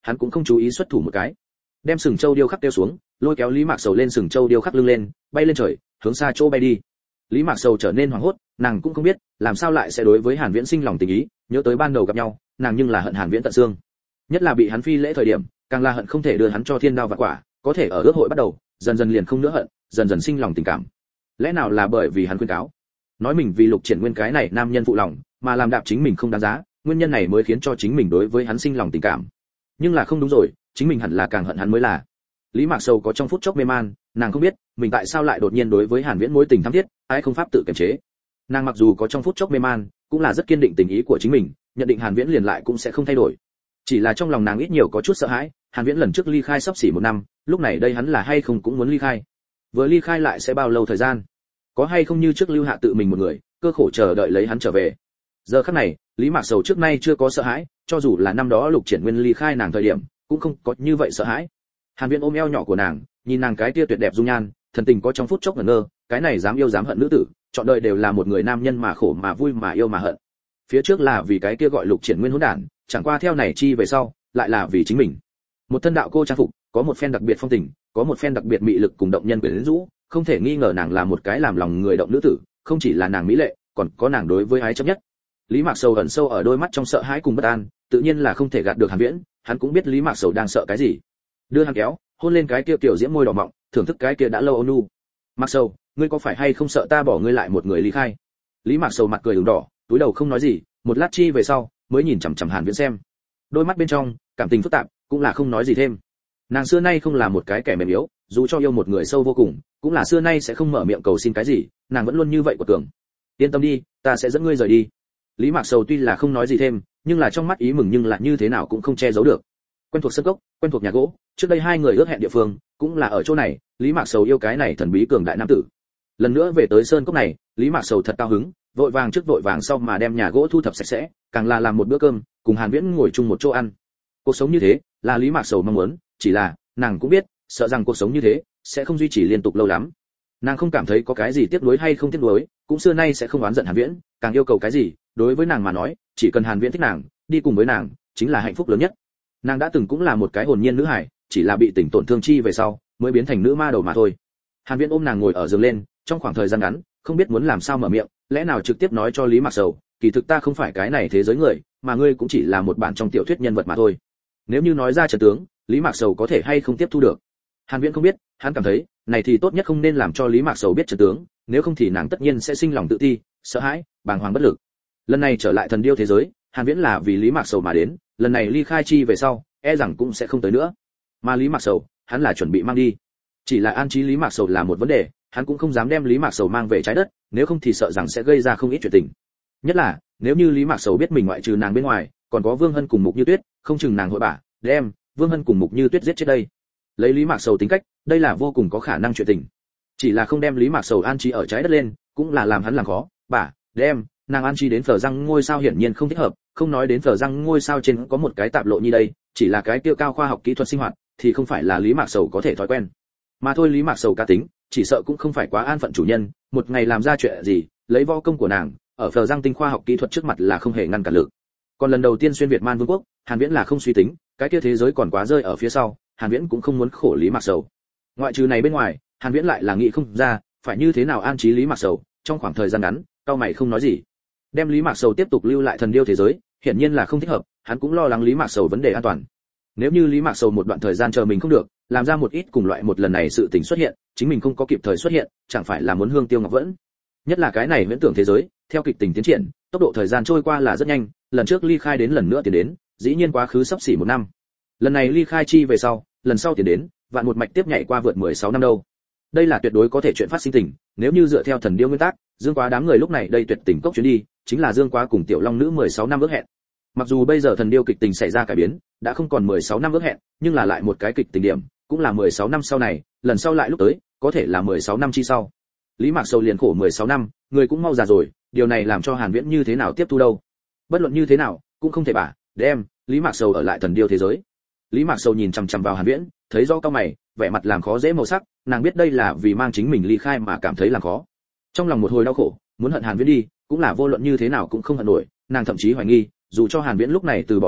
Speaker 1: hắn cũng không chú ý xuất thủ một cái, đem sừng châu điêu khắc tiêu xuống, lôi kéo Lý Mạc Sầu lên sừng châu điêu khắc lưng lên, bay lên trời, hướng xa chỗ bay đi. Lý Mạc Sầu trở nên hoảng hốt, nàng cũng không biết làm sao lại sẽ đối với Hàn Viễn sinh lòng tình ý, nhớ tới ban đầu gặp nhau, nàng nhưng là hận Hàn Viễn tận xương. Nhất là bị hắn phi lễ thời điểm, càng là hận không thể đưa hắn cho thiên đao vạn quả, có thể ở ước hội bắt đầu, dần dần liền không nữa hận, dần dần sinh lòng tình cảm. Lẽ nào là bởi vì hắn khuyên cáo, nói mình vì Lục Triển Nguyên cái này nam nhân phụ lòng, mà làm đạp chính mình không đáng giá, nguyên nhân này mới khiến cho chính mình đối với hắn sinh lòng tình cảm. Nhưng là không đúng rồi, chính mình hẳn là càng hận hắn mới là. Lý Mạc Sầu có trong phút chốc mê man, nàng không biết mình tại sao lại đột nhiên đối với Hàn Viễn mối tình thắm thiết, ai không pháp tự kiềm chế. Nàng mặc dù có trong phút chốc mê man, cũng là rất kiên định tình ý của chính mình, nhận định Hàn Viễn liền lại cũng sẽ không thay đổi. Chỉ là trong lòng nàng ít nhiều có chút sợ hãi, Hàn Viễn lần trước ly khai sắp xỉ một năm, lúc này đây hắn là hay không cũng muốn ly khai. Vừa ly khai lại sẽ bao lâu thời gian? Có hay không như trước lưu hạ tự mình một người, cơ khổ chờ đợi lấy hắn trở về. Giờ khắc này, Lý Mạc Sầu trước nay chưa có sợ hãi, cho dù là năm đó Lục Triển Nguyên ly khai nàng thời điểm, cũng không có như vậy sợ hãi. Hàn Viễn ôm eo nhỏ của nàng, nhìn nàng cái kia tuyệt đẹp dung nhan, thần tình có trong phút chốc ngẩn ngơ, cái này dám yêu dám hận nữ tử, chọn đời đều là một người nam nhân mà khổ mà vui mà yêu mà hận. Phía trước là vì cái kia gọi Lục Triển Nguyên hỗn đản, chẳng qua theo này chi về sau, lại là vì chính mình. Một thân đạo cô trang phục, có một phen đặc biệt phong tình, có một phen đặc biệt mị lực cùng động nhân quyến rũ, không thể nghi ngờ nàng là một cái làm lòng người động nữ tử, không chỉ là nàng mỹ lệ, còn có nàng đối với ái chấp nhất. Lý Mạc Sầu ẩn sâu ở đôi mắt trong sợ hãi cùng bất an, tự nhiên là không thể gạt được Hàn Viễn, hắn cũng biết Lý Mạc Sầu đang sợ cái gì. Đưa hắn kéo, hôn lên cái kia tiểu diễm môi đỏ mọng, thưởng thức cái kia đã lâu ôn nhu. Mạc Sầu, ngươi có phải hay không sợ ta bỏ ngươi lại một người ly khai? Lý Mạc Sầu mặt cười ửng đỏ, túi đầu không nói gì, một lát chi về sau, mới nhìn chằm chằm Hàn Viễn xem. Đôi mắt bên trong, cảm tình phức tạp, cũng là không nói gì thêm. Nàng xưa nay không là một cái kẻ mềm yếu, dù cho yêu một người sâu vô cùng, cũng là xưa nay sẽ không mở miệng cầu xin cái gì, nàng vẫn luôn như vậy của tưởng. Yên tâm đi, ta sẽ dẫn ngươi rời đi. Lý Mạc Sầu tuy là không nói gì thêm, nhưng là trong mắt ý mừng nhưng là như thế nào cũng không che giấu được. Quen thuộc sân cốc, quen thuộc nhà gỗ, trước đây hai người ước hẹn địa phương, cũng là ở chỗ này, Lý Mạc Sầu yêu cái này thần bí cường đại nam tử. Lần nữa về tới sơn cốc này, Lý Mạc Sầu thật cao hứng, vội vàng trước vội vàng sau mà đem nhà gỗ thu thập sạch sẽ, càng là làm một bữa cơm, cùng Hàn Viễn ngồi chung một chỗ ăn. Cuộc sống như thế, là Lý Mạc Sầu mong muốn, chỉ là, nàng cũng biết, sợ rằng cuộc sống như thế sẽ không duy trì liên tục lâu lắm. Nàng không cảm thấy có cái gì tiếc nuối hay không tiếc nuối, cũng xưa nay sẽ không oán giận Hàn Viễn, càng yêu cầu cái gì, đối với nàng mà nói, chỉ cần Hàn Viễn thích nàng, đi cùng với nàng, chính là hạnh phúc lớn nhất. Nàng đã từng cũng là một cái hồn nhiên nữ hải, chỉ là bị tình tổn thương chi về sau, mới biến thành nữ ma đầu mà thôi. Hàn Viễn ôm nàng ngồi ở giường lên, trong khoảng thời gian ngắn, không biết muốn làm sao mở miệng, lẽ nào trực tiếp nói cho Lý Mạc Sầu, kỳ thực ta không phải cái này thế giới người, mà ngươi cũng chỉ là một bản trong tiểu thuyết nhân vật mà thôi. Nếu như nói ra trận tướng, Lý Mạc Sầu có thể hay không tiếp thu được. Hàn Viễn không biết, hắn cảm thấy, này thì tốt nhất không nên làm cho Lý Mạc Sầu biết trận tướng, nếu không thì nàng tất nhiên sẽ sinh lòng tự ti, sợ hãi, bàng hoàng bất lực. Lần này trở lại thần điêu thế giới, Hàn Viễn là vì Lý Mạc Sầu mà đến, lần này ly khai chi về sau, e rằng cũng sẽ không tới nữa. Mà Lý Mạc Sầu, hắn là chuẩn bị mang đi. Chỉ là an trí Lý Mạc Sầu là một vấn đề, hắn cũng không dám đem Lý Mạc Sầu mang về trái đất, nếu không thì sợ rằng sẽ gây ra không ít chuyện tình. Nhất là, nếu như Lý Mạc Sầu biết mình ngoại trừ nàng bên ngoài, còn có Vương Hân cùng Mục Như Tuyết, không chừng nàng hội bả, đem Vương Hân cùng Mục Như Tuyết giết chết đây. Lấy Lý Mạc Sầu tính cách, đây là vô cùng có khả năng chuyện tình. Chỉ là không đem Lý Mạc Sầu an trí ở trái đất lên, cũng là làm hắn làm khó, bả, đem nàng an trí đến phở răng ngôi sao hiển nhiên không thích hợp, không nói đến phở răng ngôi sao trên có một cái tạp lộ như đây, chỉ là cái tiêu cao khoa học kỹ thuật sinh hoạt, thì không phải là Lý Mạc Sầu có thể thói quen. Mà thôi Lý Mạc Sầu cá tính, chỉ sợ cũng không phải quá an phận chủ nhân, một ngày làm ra chuyện gì, lấy võ công của nàng, ở phở răng tinh khoa học kỹ thuật trước mặt là không hề ngăn cản lực. Còn lần đầu tiên xuyên Việt Man Vương quốc, Hàn Viễn là không suy tính, cái kia thế giới còn quá rơi ở phía sau, Hàn Viễn cũng không muốn khổ Lý Mạc Sầu. Ngoại trừ này bên ngoài, Hàn Viễn lại là nghĩ không ra, phải như thế nào an trí Lý Mạc Sầu, trong khoảng thời gian ngắn, cao mày không nói gì. Đem Lý Mạc Sầu tiếp tục lưu lại thần điêu thế giới, hiển nhiên là không thích hợp, hắn cũng lo lắng Lý Mạc Sầu vấn đề an toàn. Nếu như Lý Mạc Sầu một đoạn thời gian chờ mình không được, làm ra một ít cùng loại một lần này sự tình xuất hiện, chính mình không có kịp thời xuất hiện, chẳng phải là muốn hương tiêu ngọc vẫn. Nhất là cái này viễn tưởng thế giới, theo kịch tình tiến triển, tốc độ thời gian trôi qua là rất nhanh, lần trước ly khai đến lần nữa tiến đến, dĩ nhiên quá khứ sắp xỉ một năm. Lần này ly khai chi về sau, lần sau tiến đến, vạn một mạch tiếp nhảy qua vượt mười sáu năm đâu. Đây là tuyệt đối có thể chuyện phát sinh tình, nếu như dựa theo thần điêu nguyên tắc, Dương Quá đám người lúc này đây tuyệt tình cốc chuyến đi, chính là Dương Quá cùng Tiểu Long nữ mười sáu năm ước hẹn. Mặc dù bây giờ thần điêu kịch tình xảy ra cải biến, đã không còn mười sáu năm ước hẹn, nhưng là lại một cái kịch tình điểm, cũng là mười sáu năm sau này, lần sau lại lúc tới, có thể là mười sáu năm chi sau. Lý Mạc Sầu liền khổ mười sáu năm, người cũng mau già rồi, điều này làm cho Hàn Viễn như thế nào tiếp thu đâu. Bất luận như thế nào, cũng không thể bả, đem Lý Mạc Sầu ở lại thần điêu thế giới. Lý Mạc Sầu nhìn chằm chằm vào Hàn Viễn, thấy rõ cao mày, vẻ mặt làm khó dễ màu sắc, nàng biết đây là vì mang chính mình ly khai mà cảm thấy làm khó. Trong lòng một hồi đau khổ, muốn hận Hàn Viễn đi, cũng là vô luận như thế nào cũng không hận nổi, nàng thậm chí hoài nghi, dù cho Hàn Viễn lúc này từ bỏ nàng,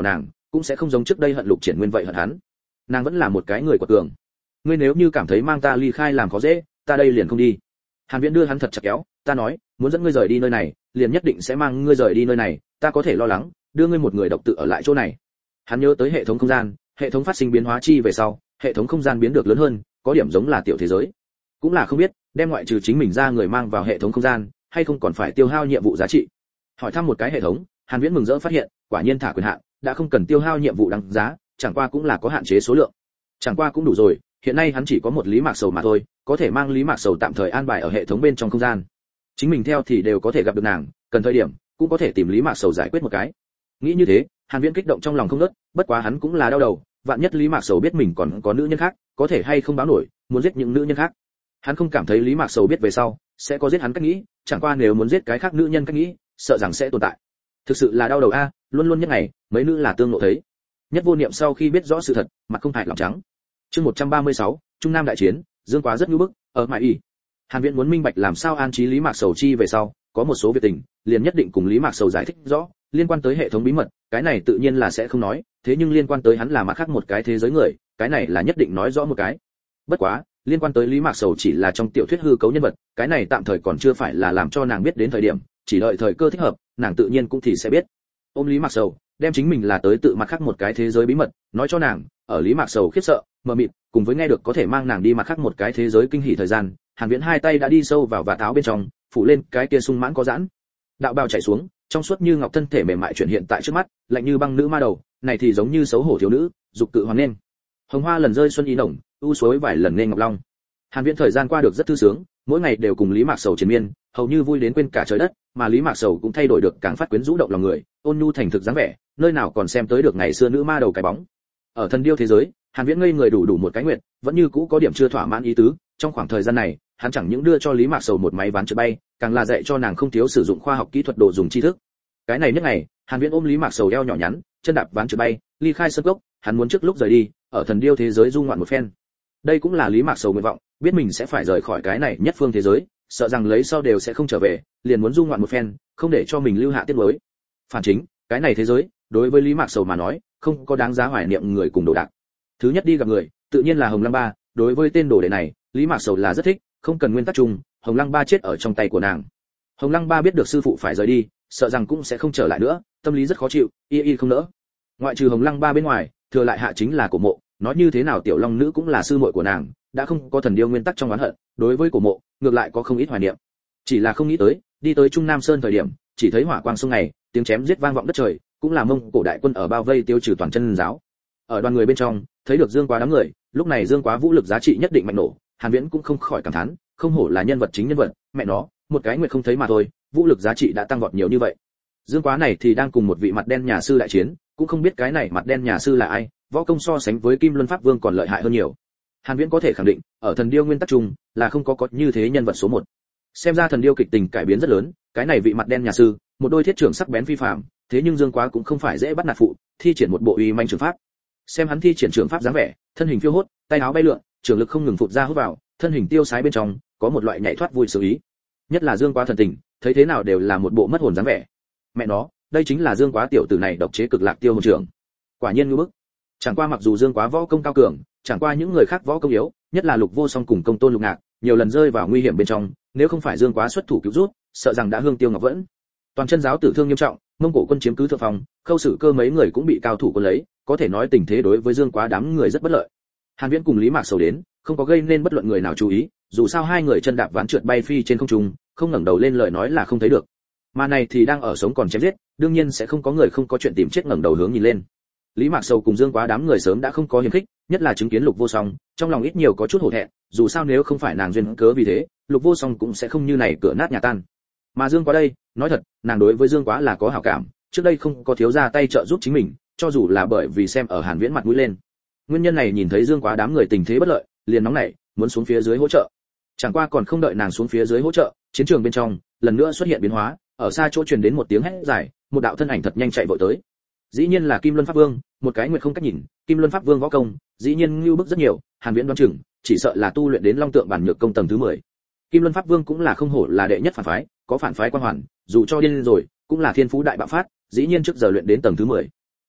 Speaker 1: cũng sẽ không giống trước đây hận Lục Triển Nguyên vậy hận hắn. Nàng vẫn là một cái người quật cường. Ngươi nếu như cảm thấy mang ta ly khai làm khó dễ, ta đây liền không đi. Hàn Viễn đưa hắn thật chặt kéo, ta nói, muốn dẫn ngươi rời đi nơi này, liền nhất định sẽ mang ngươi rời đi nơi này, ta có thể lo lắng, đưa ngươi một người độc tự ở lại chỗ này. Hắn nhớ tới hệ thống không gian, hệ thống phát sinh biến hóa chi về sau, hệ thống không gian biến được lớn hơn, có điểm giống là tiểu thế giới. Cũng là không biết, đem ngoại trừ chính mình ra người mang vào hệ thống không gian, hay không còn phải tiêu hao nhiệm vụ giá trị. Hỏi thăm một cái hệ thống, Hàn Viễn mừng rỡ phát hiện, quả nhiên thả quyền hạn, đã không cần tiêu hao nhiệm vụ đăng giá, chẳng qua cũng là có hạn chế số lượng. Chẳng qua cũng đủ rồi, hiện nay hắn chỉ có một Lý Mạc Sầu mà thôi, có thể mang Lý Mạc Sầu tạm thời an bài ở hệ thống bên trong không gian. Chính mình theo thì đều có thể gặp được nàng, cần thời điểm cũng có thể tìm Lý Mạc Sầu giải quyết một cái. Nghĩ như thế, Hàn Viễn kích động trong lòng không ngớt, bất quá hắn cũng là đau đầu, vạn nhất Lý Mạc Sầu biết mình còn có nữ nhân khác, có thể hay không báo nổi, muốn giết những nữ nhân khác. Hắn không cảm thấy Lý Mạc Sầu biết về sau sẽ có giết hắn cách nghĩ, chẳng qua nếu muốn giết cái khác nữ nhân cách nghĩ, sợ rằng sẽ tồn tại. Thực sự là đau đầu a, luôn luôn nhất ngày, mấy nữ là tương ngộ thấy. Nhất Vô Niệm sau khi biết rõ sự thật, mặt không hại lỏng trắng. Chương một trăm ba mươi sáu, Trung Nam đại chiến, Dương Quá rất nhu bức, ở mại y. Hàn Viễn muốn minh bạch làm sao an trí Lý Mạc Sầu chi về sau, có một số việc tình, liền nhất định cùng Lý Mạc Sầu giải thích rõ, liên quan tới hệ thống bí mật, cái này tự nhiên là sẽ không nói, thế nhưng liên quan tới hắn là mặt khác một cái thế giới người, cái này là nhất định nói rõ một cái. Bất quá, liên quan tới Lý Mạc Sầu chỉ là trong tiểu thuyết hư cấu nhân vật, cái này tạm thời còn chưa phải là làm cho nàng biết đến thời điểm, chỉ đợi thời cơ thích hợp, nàng tự nhiên cũng thì sẽ biết. Ôm Lý Mạc Sầu, đem chính mình là tới tự mặt khác một cái thế giới bí mật, nói cho nàng, ở Lý Mạc Sầu khiếp sợ, mờ mịt, cùng với nghe được có thể mang nàng đi mặt khác một cái thế giới kinh hỉ thời gian, Hàn Viễn hai tay đã đi sâu vào vạt áo bên trong, phủ lên cái kia sung mãn có giãn. Đạo bào chảy xuống, trong suốt như ngọc thân thể mềm mại chuyển hiện tại trước mắt, lạnh như băng nữ ma đầu, này thì giống như xấu hổ thiếu nữ, dục cự hoàng nên. Hồng hoa lần rơi xuân ý nồng, u suối vài lần nên ngọc long. Hàn Viễn thời gian qua được rất thư sướng, mỗi ngày đều cùng Lý Mạc Sầu triền miên, hầu như vui đến quên cả trời đất, mà Lý Mạc Sầu cũng thay đổi được càng phát quyến rũ động lòng người, ôn nhu thành thực dáng vẻ, nơi nào còn xem tới được ngày xưa nữ ma đầu cái bóng. Ở thần điêu thế giới, Hàn Viễn ngây người đủ đủ một cái nguyện, vẫn như cũ có điểm chưa thỏa mãn ý tứ, trong khoảng thời gian này, hắn chẳng những đưa cho Lý Mạc Sầu một máy ván trượt bay, càng là dạy cho nàng không thiếu sử dụng khoa học kỹ thuật đồ dùng tri thức. Cái này nhất ngày, Hàn Viễn ôm Lý Mạc Sầu eo nhỏ nhắn, chân đạp ván trượt bay, ly khai sân cốc, hắn muốn trước lúc rời đi, ở thần điêu thế giới du ngoạn một phen. Đây cũng là Lý Mạc Sầu nguyện vọng, biết mình sẽ phải rời khỏi cái này nhất phương thế giới, sợ rằng lấy sau đều sẽ không trở về, liền muốn du ngoạn một phen, không để cho mình lưu hạ tiếc nuối. Phản chính, cái này thế giới, đối với Lý Mạc Sầu mà nói, không có đáng giá hoài niệm người cùng đồ đạc. Thứ nhất đi gặp người, tự nhiên là Hồng Lăng Ba, đối với tên đồ đệ này, Lý Mạc Sầu là rất thích, không cần nguyên tắc chung, Hồng Lăng Ba chết ở trong tay của nàng. Hồng Lăng Ba biết được sư phụ phải rời đi, sợ rằng cũng sẽ không trở lại nữa, tâm lý rất khó chịu, y y không nỡ. Ngoại trừ Hồng Lăng Ba bên ngoài, thừa lại hạ chính là Cổ Mộ, nói như thế nào Tiểu Long nữ cũng là sư muội của nàng, đã không có thần điêu nguyên tắc trong oán hận, đối với Cổ Mộ, ngược lại có không ít hoài niệm. Chỉ là không nghĩ tới, đi tới Trung Nam Sơn thời điểm, chỉ thấy hỏa quang sông này, tiếng chém giết vang vọng đất trời, cũng là Mông Cổ đại quân ở bao vây tiêu trừ toàn chân giáo. Ở đoàn người bên trong, thấy được Dương Quá đám người, lúc này Dương Quá vũ lực giá trị nhất định mạnh nổ, Hàn Viễn cũng không khỏi cảm thán, không hổ là nhân vật chính nhân vật, mẹ nó, một cái nguyệt không thấy mà thôi, vũ lực giá trị đã tăng vọt nhiều như vậy. Dương Quá này thì đang cùng một vị mặt đen nhà sư đại chiến, cũng không biết cái này mặt đen nhà sư là ai, võ công so sánh với Kim Luân Pháp Vương còn lợi hại hơn nhiều. Hàn Viễn có thể khẳng định, ở thần điêu nguyên tắc chung, là không có có như thế nhân vật số một. Xem ra thần điêu kịch tình cải biến rất lớn, cái này vị mặt đen nhà sư, một đôi thiết trưởng sắc bén phi phàm, thế nhưng Dương Quá cũng không phải dễ bắt nạt phụ, thi triển một bộ uy manh trường pháp. Xem hắn thi triển trường pháp dáng vẻ, thân hình phiêu hốt, tay áo bay lượn, trường lực không ngừng phụt ra hút vào, thân hình tiêu sái bên trong, có một loại nhảy thoát vui sướng ý. Nhất là Dương Quá thần tình, thấy thế nào đều là một bộ mất hồn dáng vẻ. Mẹ nó, đây chính là Dương Quá tiểu tử này độc chế cực lạc tiêu hồn trưởng. Quả nhiên ngưu bức. Chẳng qua mặc dù Dương Quá võ công cao cường, chẳng qua những người khác võ công yếu, nhất là Lục Vô Song cùng Công Tôn Lục Ngạc, nhiều lần rơi vào nguy hiểm bên trong, nếu không phải Dương Quá xuất thủ cứu giúp, sợ rằng đã hương tiêu ngọc vẫn. Toàn chân giáo tử thương nghiêm trọng, Mông Cổ quân chiếm cứ thượng phòng, Khâu Sử Cơ mấy người cũng bị cao thủ quân lấy, có thể nói tình thế đối với Dương Quá đám người rất bất lợi. Hàn Viễn cùng Lý Mạc Sầu đến, không có gây nên bất luận người nào chú ý, dù sao hai người chân đạp ván trượt bay phi trên không trung, không ngẩng đầu lên lời nói là không thấy được. Mà này thì đang ở sống còn chém giết, đương nhiên sẽ không có người không có chuyện tìm chết ngẩng đầu hướng nhìn lên. Lý Mạc Sầu cùng Dương Quá đám người sớm đã không có hiềm khích, nhất là chứng kiến Lục Vô Song, trong lòng ít nhiều có chút hổ thẹn, dù sao nếu không phải nàng duyên cớ vì thế, Lục Vô Song cũng sẽ không như này cửa nát nhà tan. Mà Dương Quá đây, nói thật, nàng đối với Dương Quá là có hảo cảm, trước đây không có thiếu ra tay trợ giúp chính mình, cho dù là bởi vì xem ở Hàn Viễn mặt mũi lên. Nguyên nhân này nhìn thấy Dương Quá đám người tình thế bất lợi, liền nóng nảy, muốn xuống phía dưới hỗ trợ. Chẳng qua còn không đợi nàng xuống phía dưới hỗ trợ, chiến trường bên trong lần nữa xuất hiện biến hóa, ở xa chỗ truyền đến một tiếng hét dài, một đạo thân ảnh thật nhanh chạy vội tới. Dĩ nhiên là Kim Luân Pháp Vương, một cái nguyệt không cách nhìn, Kim Luân Pháp Vương võ công, dĩ nhiên lưu bức rất nhiều, Hàn Viễn đoán chừng, chỉ sợ là tu luyện đến Long Tượng bản nhược công tầng thứ mười. Kim Luân Pháp Vương cũng là không hổ là đệ nhất phản phái, có phản phái quan hoàn, dù cho điên rồi, cũng là thiên phú đại bạo phát, dĩ nhiên trước giờ luyện đến tầng thứ mười.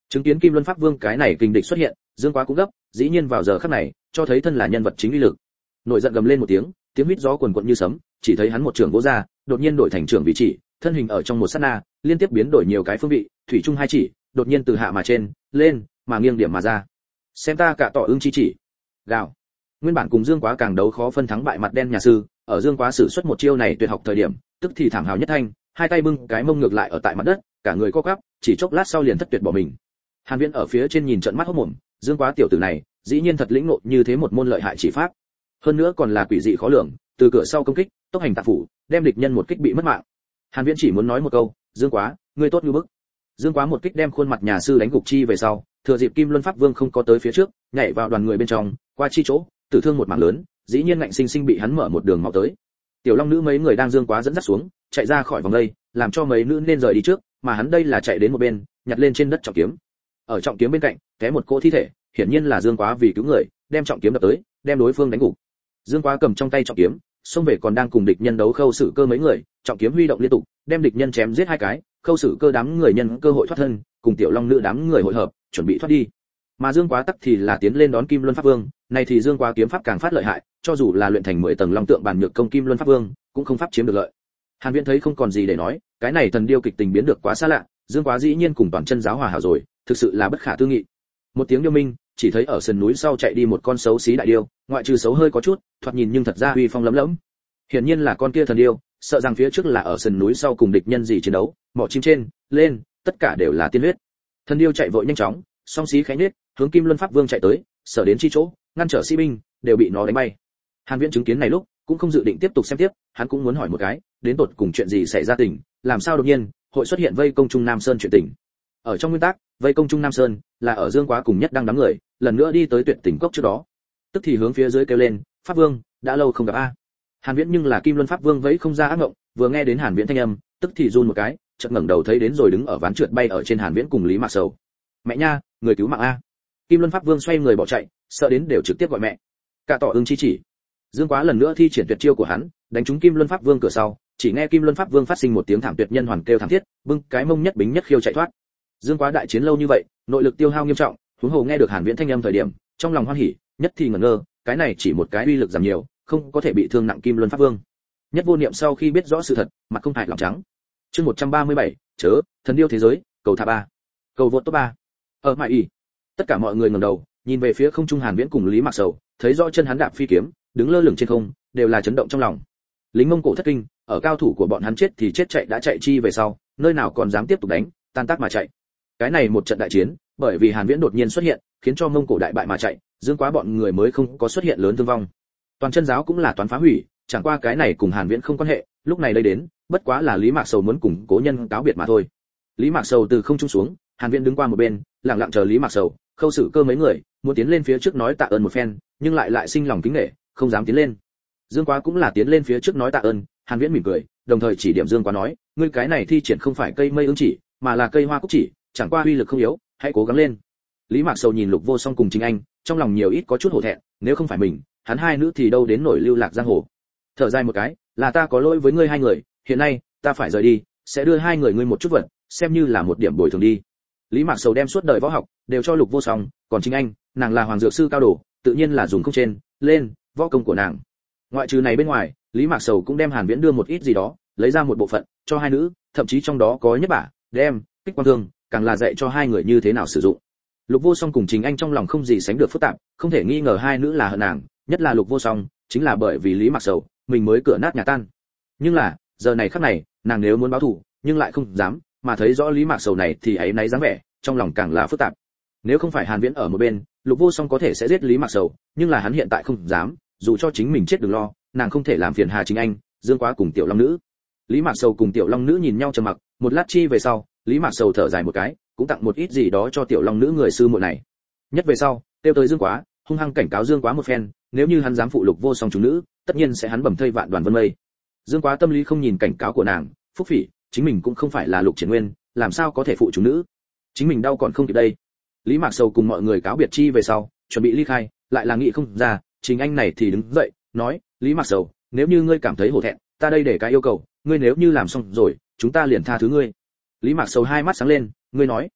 Speaker 1: Chứng kiến Kim Luân Pháp Vương cái này kình địch xuất hiện, Dương Quá cũng gấp, dĩ nhiên vào giờ khắc này, cho thấy thân là nhân vật chính uy lực. Nổi giận gầm lên một tiếng, tiếng huýt gió quần quật như sấm, chỉ thấy hắn một trường vỗ ra, đột nhiên đổi thành trường vị chỉ, thân hình ở trong một sát na, liên tiếp biến đổi nhiều cái phương vị, thủy chung hai chỉ, đột nhiên từ hạ mà trên, lên, mà nghiêng điểm mà ra. Xem ta cả tỏ ưng chi chỉ. Gào. Nguyên bản cùng Dương Quá càng đấu khó phân thắng bại mặt đen nhà sư, ở Dương Quá sử xuất một chiêu này tuyệt học thời điểm, tức thì thảm hào nhất thanh, hai tay bưng cái mông ngược lại ở tại mặt đất, cả người co quắp, chỉ chốc lát sau liền thất tuyệt bỏ mình. Hàn Viễn ở phía trên nhìn trận mắt hốt mồm, Dương Quá tiểu tử này, dĩ nhiên thật lĩnh ngộ như thế một môn lợi hại chỉ pháp. Hơn nữa còn là quỷ dị khó lường, từ cửa sau công kích, tốc hành tạp phủ, đem địch nhân một kích bị mất mạng. Hàn Viễn chỉ muốn nói một câu, Dương Quá, ngươi tốt như bức. Dương Quá một kích đem khuôn mặt nhà sư đánh gục chi về sau, thừa dịp Kim Luân Pháp Vương không có tới phía trước, nhảy vào đoàn người bên trong, qua chi chỗ, tử thương một mảng lớn, dĩ nhiên ngạnh sinh sinh bị hắn mở một đường máu tới. Tiểu Long nữ mấy người đang Dương Quá dẫn dắt xuống, chạy ra khỏi vòng đây, làm cho mấy nữ nên rời đi trước, mà hắn đây là chạy đến một bên, nhặt lên trên đất trọng kiếm. Ở trọng kiếm bên cạnh, té một cỗ thi thể, hiển nhiên là Dương Quá vì cứu người, đem trọng kiếm đập tới, đem đối phương đánh gục. Dương Quá cầm trong tay trọng kiếm, xông về còn đang cùng địch nhân đấu Khâu Sử Cơ mấy người, trọng kiếm huy động liên tục, đem địch nhân chém giết hai cái, Khâu Sử Cơ đám người nhân cơ hội thoát thân, cùng Tiểu Long nữ đám người hội hợp, chuẩn bị thoát đi. Mà Dương Quá tắc thì là tiến lên đón Kim Luân Pháp Vương, này thì Dương Quá kiếm pháp càng phát lợi hại, cho dù là luyện thành mười tầng long tượng bản nhược công Kim Luân Pháp Vương, cũng không pháp chiếm được lợi. Hàn Viễn thấy không còn gì để nói, cái này thần điêu kịch tình biến được quá xa lạ, Dương Quá dĩ nhiên cùng toàn chân giáo hòa hảo rồi, thực sự là bất khả tư nghị. Một tiếng điêu minh, chỉ thấy ở sườn núi sau chạy đi một con xấu xí đại điêu, ngoại trừ xấu hơi có chút, thoạt nhìn nhưng thật ra uy phong lẫm lẫm. Hiển nhiên là con kia thần điêu, sợ rằng phía trước là ở sườn núi sau cùng địch nhân gì chiến đấu, mỏ chim trên, lên, tất cả đều là tiên huyết. Thần điêu chạy vội nhanh chóng, song xí khẽ nhếch, hướng Kim Luân Pháp Vương chạy tới, sở đến chi chỗ, ngăn trở sĩ binh, đều bị nó đánh bay. Hàn Viễn chứng kiến này lúc, cũng không dự định tiếp tục xem tiếp, hắn cũng muốn hỏi một cái, đến tột cùng chuyện gì xảy ra tình, làm sao đột nhiên hội xuất hiện vây công Trung Nam Sơn chuyện tình. Ở trong nguyên tắc, vây công Trung Nam Sơn là ở Dương Quá cùng nhất đang đám người, lần nữa đi tới Tuyệt Tình Cốc trước đó, tức thì hướng phía dưới kêu lên, Pháp Vương, đã lâu không gặp a. Hàn Viễn nhưng là Kim Luân Pháp Vương vẫy không ra ác ngộng, vừa nghe đến Hàn Viễn thanh âm, tức thì run một cái, chợt ngẩng đầu thấy đến rồi đứng ở ván trượt bay ở trên Hàn Viễn cùng Lý Mạc Sầu. Mẹ nha, người cứu mạng a. Kim Luân Pháp Vương xoay người bỏ chạy, sợ đến đều trực tiếp gọi mẹ. Cả tỏ ưng chi chỉ. Dương Quá lần nữa thi triển tuyệt chiêu của hắn, đánh trúng Kim Luân Pháp Vương cửa sau, chỉ nghe Kim Luân Pháp Vương phát sinh một tiếng thảm tuyệt nhân hoàn kêu thảm thiết, bưng cái mông nhất bính nhất khiêu chạy thoát. Dương Quá đại chiến lâu như vậy, nội lực tiêu hao nghiêm trọng, huống hồ nghe được Hàn Viễn thanh âm thời điểm, trong lòng hoan hỉ, nhất thì ngẩn ngơ, cái này chỉ một cái uy lực giảm nhiều, không có thể bị thương nặng Kim Luân Pháp Vương. Nhất Vô Niệm sau khi biết rõ sự thật, mặt không hại lòng trắng. Chương một trăm ba mươi bảy, chớ, thần điêu thế giới, cầu thả ba. Cầu vượt top ba. Ở mại y. Tất cả mọi người ngẩng đầu, nhìn về phía không trung Hàn Viễn cùng Lý Mạc Sầu, thấy rõ chân hắn đạp phi kiếm, đứng lơ lửng trên không, đều là chấn động trong lòng. Lính Mông Cổ thất kinh, ở cao thủ của bọn hắn chết thì chết chạy đã chạy chi về sau, nơi nào còn dám tiếp tục đánh, tan tác mà chạy. Cái này một trận đại chiến, bởi vì Hàn Viễn đột nhiên xuất hiện, khiến cho Mông Cổ đại bại mà chạy, Dương Quá bọn người mới không có xuất hiện lớn thương vong. Toàn chân giáo cũng là toán phá hủy, chẳng qua cái này cùng Hàn Viễn không quan hệ, lúc này đây đến, bất quá là Lý Mạc Sầu muốn cùng cố nhân cáo biệt mà thôi. Lý Mạc Sầu từ không trung xuống, Hàn Viễn đứng qua một bên, lặng lặng chờ Lý Mạc Sầu, Khâu Sử Cơ mấy người, muốn tiến lên phía trước nói tạ ơn một phen, nhưng lại lại sinh lòng kính nể, không dám tiến lên. Dương Quá cũng là tiến lên phía trước nói tạ ơn, Hàn Viễn mỉm cười, đồng thời chỉ điểm Dương Quá nói, ngươi cái này thi triển không phải cây mây ương chỉ, mà là cây hoa cúc chỉ, chẳng qua uy lực không yếu, hãy cố gắng lên. Lý Mạc Sầu nhìn Lục Vô Song cùng Chính Anh, trong lòng nhiều ít có chút hổ thẹn, nếu không phải mình, hắn hai nữ thì đâu đến nổi lưu lạc giang hồ. Thở dài một cái, là ta có lỗi với ngươi hai người, hiện nay ta phải rời đi, sẽ đưa hai người ngươi một chút vật, xem như là một điểm bồi thường đi. Lý Mạc Sầu đem suốt đời võ học đều cho Lục Vô Song, còn Chính Anh, nàng là hoàng dược sư cao đồ, tự nhiên là dùng không trên, lên, võ công của nàng. Ngoại trừ này bên ngoài, Lý Mạc Sầu cũng đem Hàn Viễn đưa một ít gì đó, lấy ra một bộ phận cho hai nữ, thậm chí trong đó có nhất bả, đem, kích quang thương, càng là dạy cho hai người như thế nào sử dụng. Lục Vô Song cùng Chính Anh trong lòng không gì sánh được phức tạp, không thể nghi ngờ hai nữ là hận nàng, nhất là Lục Vô Song, chính là bởi vì Lý Mạc Sầu, mình mới cửa nát nhà tan. Nhưng là, giờ này khắc này, nàng nếu muốn báo thù, nhưng lại không dám, mà thấy rõ Lý Mạc Sầu này thì ấy náy dáng vẻ, trong lòng càng là phức tạp. Nếu không phải Hàn Viễn ở một bên, Lục Vô Song có thể sẽ giết Lý Mạc Sầu, nhưng là hắn hiện tại không dám, dù cho chính mình chết đừng lo, nàng không thể làm phiền Hà Chính Anh, Dương Quá cùng Tiểu Long nữ. Lý Mạc Sầu cùng Tiểu Long nữ nhìn nhau trầm mặc, một lát chi về sau, Lý Mạc Sầu thở dài một cái, cũng tặng một ít gì đó cho Tiểu Long nữ người sư muội này. Nhất về sau, tiêu tới Dương Quá, hung hăng cảnh cáo Dương Quá một phen, nếu như hắn dám phụ Lục Vô Song chúng nữ, tất nhiên sẽ hắn bầm thây vạn đoàn vân mây. Dương Quá tâm lý không nhìn cảnh cáo của nàng, phúc phỉ, chính mình cũng không phải là Lục Triển Nguyên, làm sao có thể phụ chúng nữ? Chính mình đau còn không kịp đây. Lý Mạc Sầu cùng mọi người cáo biệt chi về sau, chuẩn bị ly khai, lại là nghĩ không ra, Chính Anh này thì đứng dậy, nói, Lý Mạc Sầu, nếu như ngươi cảm thấy hổ thẹn, ta đây để cái yêu cầu, ngươi nếu như làm xong rồi, chúng ta liền tha thứ ngươi. Lý Mạc Sầu hai mắt sáng lên, ngươi nói,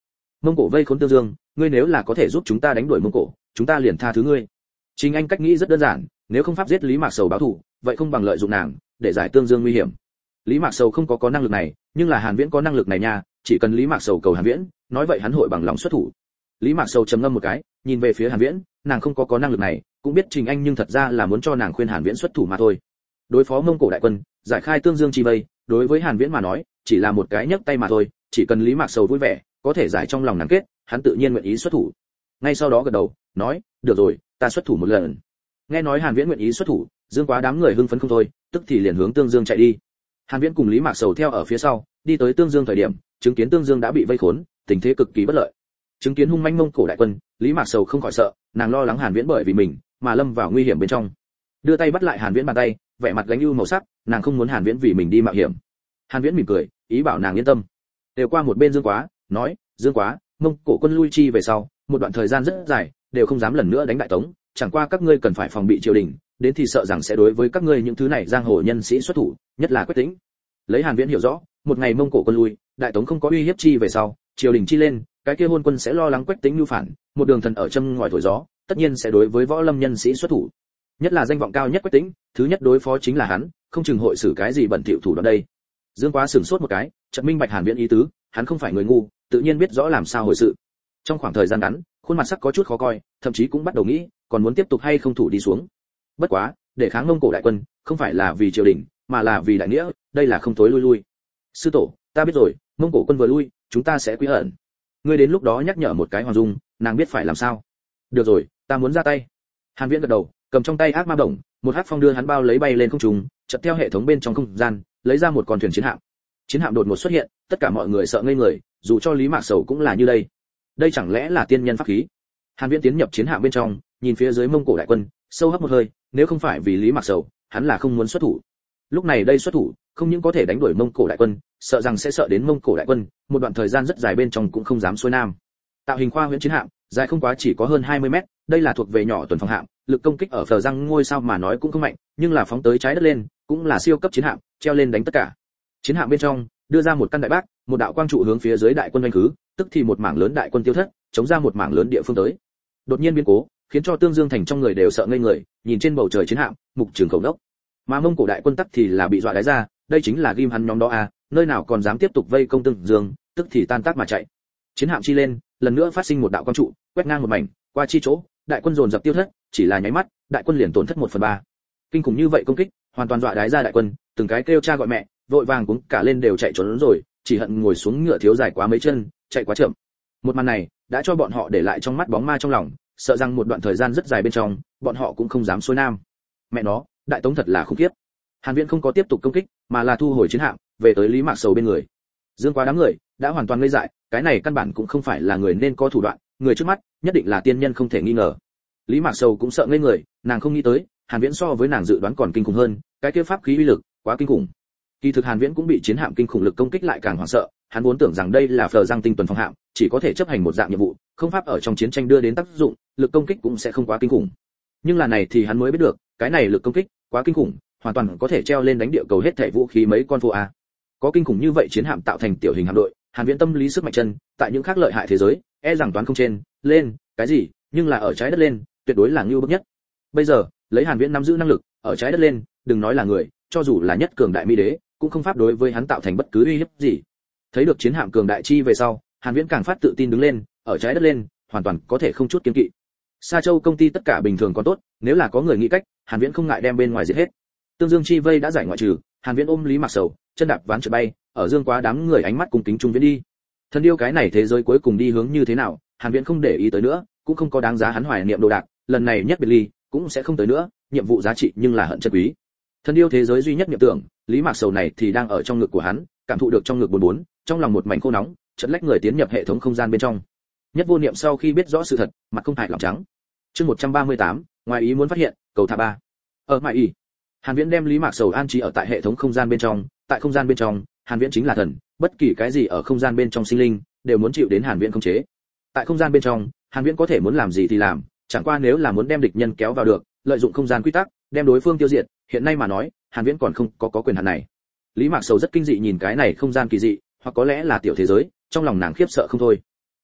Speaker 1: Mông Cổ vây khốn Tương Dương, ngươi nếu là có thể giúp chúng ta đánh đuổi Mông Cổ, chúng ta liền tha thứ ngươi. Trình Anh cách nghĩ rất đơn giản, nếu không pháp giết Lý Mạc Sầu báo thù, vậy không bằng lợi dụng nàng để giải Tương Dương nguy hiểm. Lý Mạc Sầu không có có năng lực này, nhưng là Hàn Viễn có năng lực này nha, chỉ cần Lý Mạc Sầu cầu Hàn Viễn, nói vậy hắn hội bằng lòng xuất thủ. Lý Mạc Sầu trầm ngâm một cái, nhìn về phía Hàn Viễn, nàng không có có năng lực này, cũng biết Trình Anh nhưng thật ra là muốn cho nàng khuyên Hàn Viễn xuất thủ mà thôi. Đối phó Mông Cổ đại quân, giải khai Tương Dương chi vây, đối với Hàn Viễn mà nói, chỉ là một cái nhấc tay mà thôi, chỉ cần Lý Mạc Sầu vui vẻ, có thể giải trong lòng nàng kết, hắn tự nhiên nguyện ý xuất thủ. Ngay sau đó gật đầu, nói, được rồi, ta xuất thủ một lần. Nghe nói Hàn Viễn nguyện ý xuất thủ, Dương Quá đám người hưng phấn không thôi, tức thì liền hướng Tương Dương chạy đi. Hàn Viễn cùng Lý Mạc Sầu theo ở phía sau, đi tới Tương Dương thời điểm, chứng kiến Tương Dương đã bị vây khốn, tình thế cực kỳ bất lợi. Chứng kiến hung manh Mông Cổ đại quân, Lý Mạc Sầu không khỏi sợ, nàng lo lắng Hàn Viễn bởi vì mình mà lâm vào nguy hiểm bên trong. Đưa tay bắt lại Hàn Viễn bàn tay, vẻ mặt gánh ưu màu sắc, nàng không muốn Hàn Viễn vì mình đi mạo hiểm. Hàn Viễn mỉm cười, ý bảo nàng yên tâm. Đều qua một bên Dương Quá, nói, Dương Quá, Mông Cổ quân lui chi về sau, một đoạn thời gian rất dài, đều không dám lần nữa đánh Đại Tống, chẳng qua các ngươi cần phải phòng bị triều đình, đến thì sợ rằng sẽ đối với các ngươi những thứ này giang hồ nhân sĩ xuất thủ, nhất là Quách Tĩnh. Lấy Hàn Viễn hiểu rõ, một ngày Mông Cổ quân lui, Đại Tống không có uy hiếp chi về sau, triều đình chi lên, cái kia hôn quân sẽ lo lắng Quách Tĩnh nhu phản, một đường thần ở châm ngòi thổi gió, tất nhiên sẽ đối với võ lâm nhân sĩ xuất thủ. Nhất là danh vọng cao nhất Quách Tĩnh, thứ nhất đối phó chính là hắn, không chừng hội xử cái gì bẩn thỉu thủ đoạn đây. Dương Quá sửng sốt một cái, chợt minh bạch Hàn Viễn ý tứ, hắn không phải người ngu, tự nhiên biết rõ làm sao hồi sự. Trong khoảng thời gian ngắn, khuôn mặt sắc có chút khó coi, thậm chí cũng bắt đầu nghĩ, còn muốn tiếp tục hay không thủ đi xuống. Bất quá, để kháng Mông Cổ đại quân, không phải là vì triều đình, mà là vì đại nghĩa, đây là không tối lui lui. Sư tổ, ta biết rồi, Mông Cổ quân vừa lui, chúng ta sẽ quy hận. Ngươi đến lúc đó nhắc nhở một cái Hoàng Dung, nàng biết phải làm sao. Được rồi, ta muốn ra tay. Hàn Viễn gật đầu, cầm trong tay ác ma đồng, một hắc phong đưa hắn bao lấy bay lên không trung, chợt theo hệ thống bên trong không gian, lấy ra một con thuyền chiến hạm. Chiến hạm đột ngột xuất hiện, tất cả mọi người sợ ngây người, dù cho Lý Mạc Sầu cũng là như đây. Đây chẳng lẽ là tiên nhân pháp khí? Hàn Viễn tiến nhập chiến hạm bên trong, nhìn phía dưới Mông Cổ đại quân, sâu hấp một hơi, nếu không phải vì Lý Mạc Sầu, hắn là không muốn xuất thủ. Lúc này đây xuất thủ, không những có thể đánh đuổi Mông Cổ đại quân, sợ rằng sẽ sợ đến Mông Cổ đại quân, một đoạn thời gian rất dài bên trong cũng không dám xuôi nam. Tạo hình khoa huyễn chiến hạm, dài không quá chỉ có hơn hai mươi mét, đây là thuộc về nhỏ tuần phòng hạm, lực công kích ở phờ răng ngôi sao mà nói cũng không mạnh, nhưng là phóng tới trái đất lên, cũng là siêu cấp chiến hạm, treo lên đánh tất cả. Chiến hạm bên trong, đưa ra một căn đại bác, một đạo quang trụ hướng phía dưới đại quân đánh khứ, tức thì một mảng lớn đại quân tiêu thất, chống ra một mảng lớn địa phương tới. Đột nhiên biến cố, khiến cho Tương Dương thành trong người đều sợ ngây người, nhìn trên bầu trời chiến hạm, mục trường khẩu đốc. Mà Mông Cổ đại quân tắc thì là bị dọa đái ra, đây chính là ghim hắn nhóm đó à, nơi nào còn dám tiếp tục vây công Tương Dương, tức thì tan tác mà chạy. Chiến hạm chi lên, lần nữa phát sinh một đạo quang trụ, quét ngang một mảnh, qua chi chỗ, đại quân dồn dập tiêu thất, chỉ là nháy mắt, đại quân liền tổn thất một phần ba. Kinh khủng như vậy công kích, hoàn toàn dọa đái ra đại quân, từng cái kêu cha gọi mẹ, vội vàng cũng cả lên đều chạy trốn rồi, chỉ hận ngồi xuống ngựa thiếu dài quá mấy chân, chạy quá chậm. Một màn này đã cho bọn họ để lại trong mắt bóng ma trong lòng, sợ rằng một đoạn thời gian rất dài bên trong, bọn họ cũng không dám xuôi nam. Mẹ nó, Đại Tống thật là khủng khiếp. Hàn Viễn không có tiếp tục công kích, mà là thu hồi chiến hạm, về tới Lý Mạc Sầu bên người. Dương Quá đám người đã hoàn toàn ngây dại, cái này căn bản cũng không phải là người nên có thủ đoạn, người trước mắt nhất định là tiên nhân không thể nghi ngờ. Lý Mạc Sầu cũng sợ ngây người, nàng không nghĩ tới, Hàn Viễn so với nàng dự đoán còn kinh khủng hơn, cái kia pháp khí uy lực quá kinh khủng. Kỳ thực Hàn Viễn cũng bị chiến hạm kinh khủng lực công kích lại càng hoảng sợ, hắn vốn tưởng rằng đây là phờ giang tinh tuần phòng hạm, chỉ có thể chấp hành một dạng nhiệm vụ, không pháp ở trong chiến tranh đưa đến tác dụng, lực công kích cũng sẽ không quá kinh khủng. Nhưng là này thì hắn mới biết được, cái này lực công kích quá kinh khủng, hoàn toàn có thể treo lên đánh địa cầu hết thảy vũ khí mấy con vô a. Có kinh khủng như vậy chiến hạm tạo thành tiểu hình hạm đội, Hàn Viễn tâm lý sức mạnh chân, tại những khác lợi hại thế giới, e rằng toán không trên, lên, cái gì, nhưng là ở trái đất lên, tuyệt đối là ưu bức nhất. Bây giờ, lấy Hàn Viễn nắm giữ năng lực, ở trái đất lên, đừng nói là người, cho dù là nhất cường đại mỹ đế, cũng không pháp đối với hắn tạo thành bất cứ uy hiếp gì. Thấy được chiến hạm cường đại chi về sau, Hàn Viễn càng phát tự tin đứng lên, ở trái đất lên, hoàn toàn có thể không chút kiêng kỵ. Sa Châu công ty tất cả bình thường còn tốt, nếu là có người nghĩ cách, Hàn Viễn không ngại đem bên ngoài diệt hết. Tương Dương chi vây đã giải ngoại trừ, Hàn Viễn ôm Lý Mạc Sầu, chân đạp ván trượt bay, ở Dương Quá đám người ánh mắt cùng kính trung viễn đi. Thân yêu cái này thế giới cuối cùng đi hướng như thế nào, Hàn Viễn không để ý tới nữa, cũng không có đáng giá hắn hoài niệm đồ đạc, lần này nhất biệt ly, cũng sẽ không tới nữa, nhiệm vụ giá trị nhưng là hận chân quý. Thân yêu thế giới duy nhất niệm tưởng, Lý Mạc Sầu này thì đang ở trong ngực của hắn, cảm thụ được trong ngực buồn bốn, trong lòng một mảnh khô nóng, chợt lách người tiến nhập hệ thống không gian bên trong. Nhất vô niệm sau khi biết rõ sự thật, mặt không hại lòng trắng. Chương một trăm ba mươi tám, ngoài ý muốn phát hiện, cầu thả ba. Ở mại ý. Hàn Viễn đem Lý Mạc Sầu an trí ở tại hệ thống không gian bên trong, tại không gian bên trong, Hàn Viễn chính là thần, bất kỳ cái gì ở không gian bên trong sinh linh đều muốn chịu đến Hàn Viễn khống chế. Tại không gian bên trong, Hàn Viễn có thể muốn làm gì thì làm, chẳng qua nếu là muốn đem địch nhân kéo vào được, lợi dụng không gian quy tắc, đem đối phương tiêu diệt, hiện nay mà nói, Hàn Viễn còn không có có quyền hạn này. Lý Mạc Sầu rất kinh dị nhìn cái này không gian kỳ dị, hoặc có lẽ là tiểu thế giới, trong lòng nàng khiếp sợ không thôi.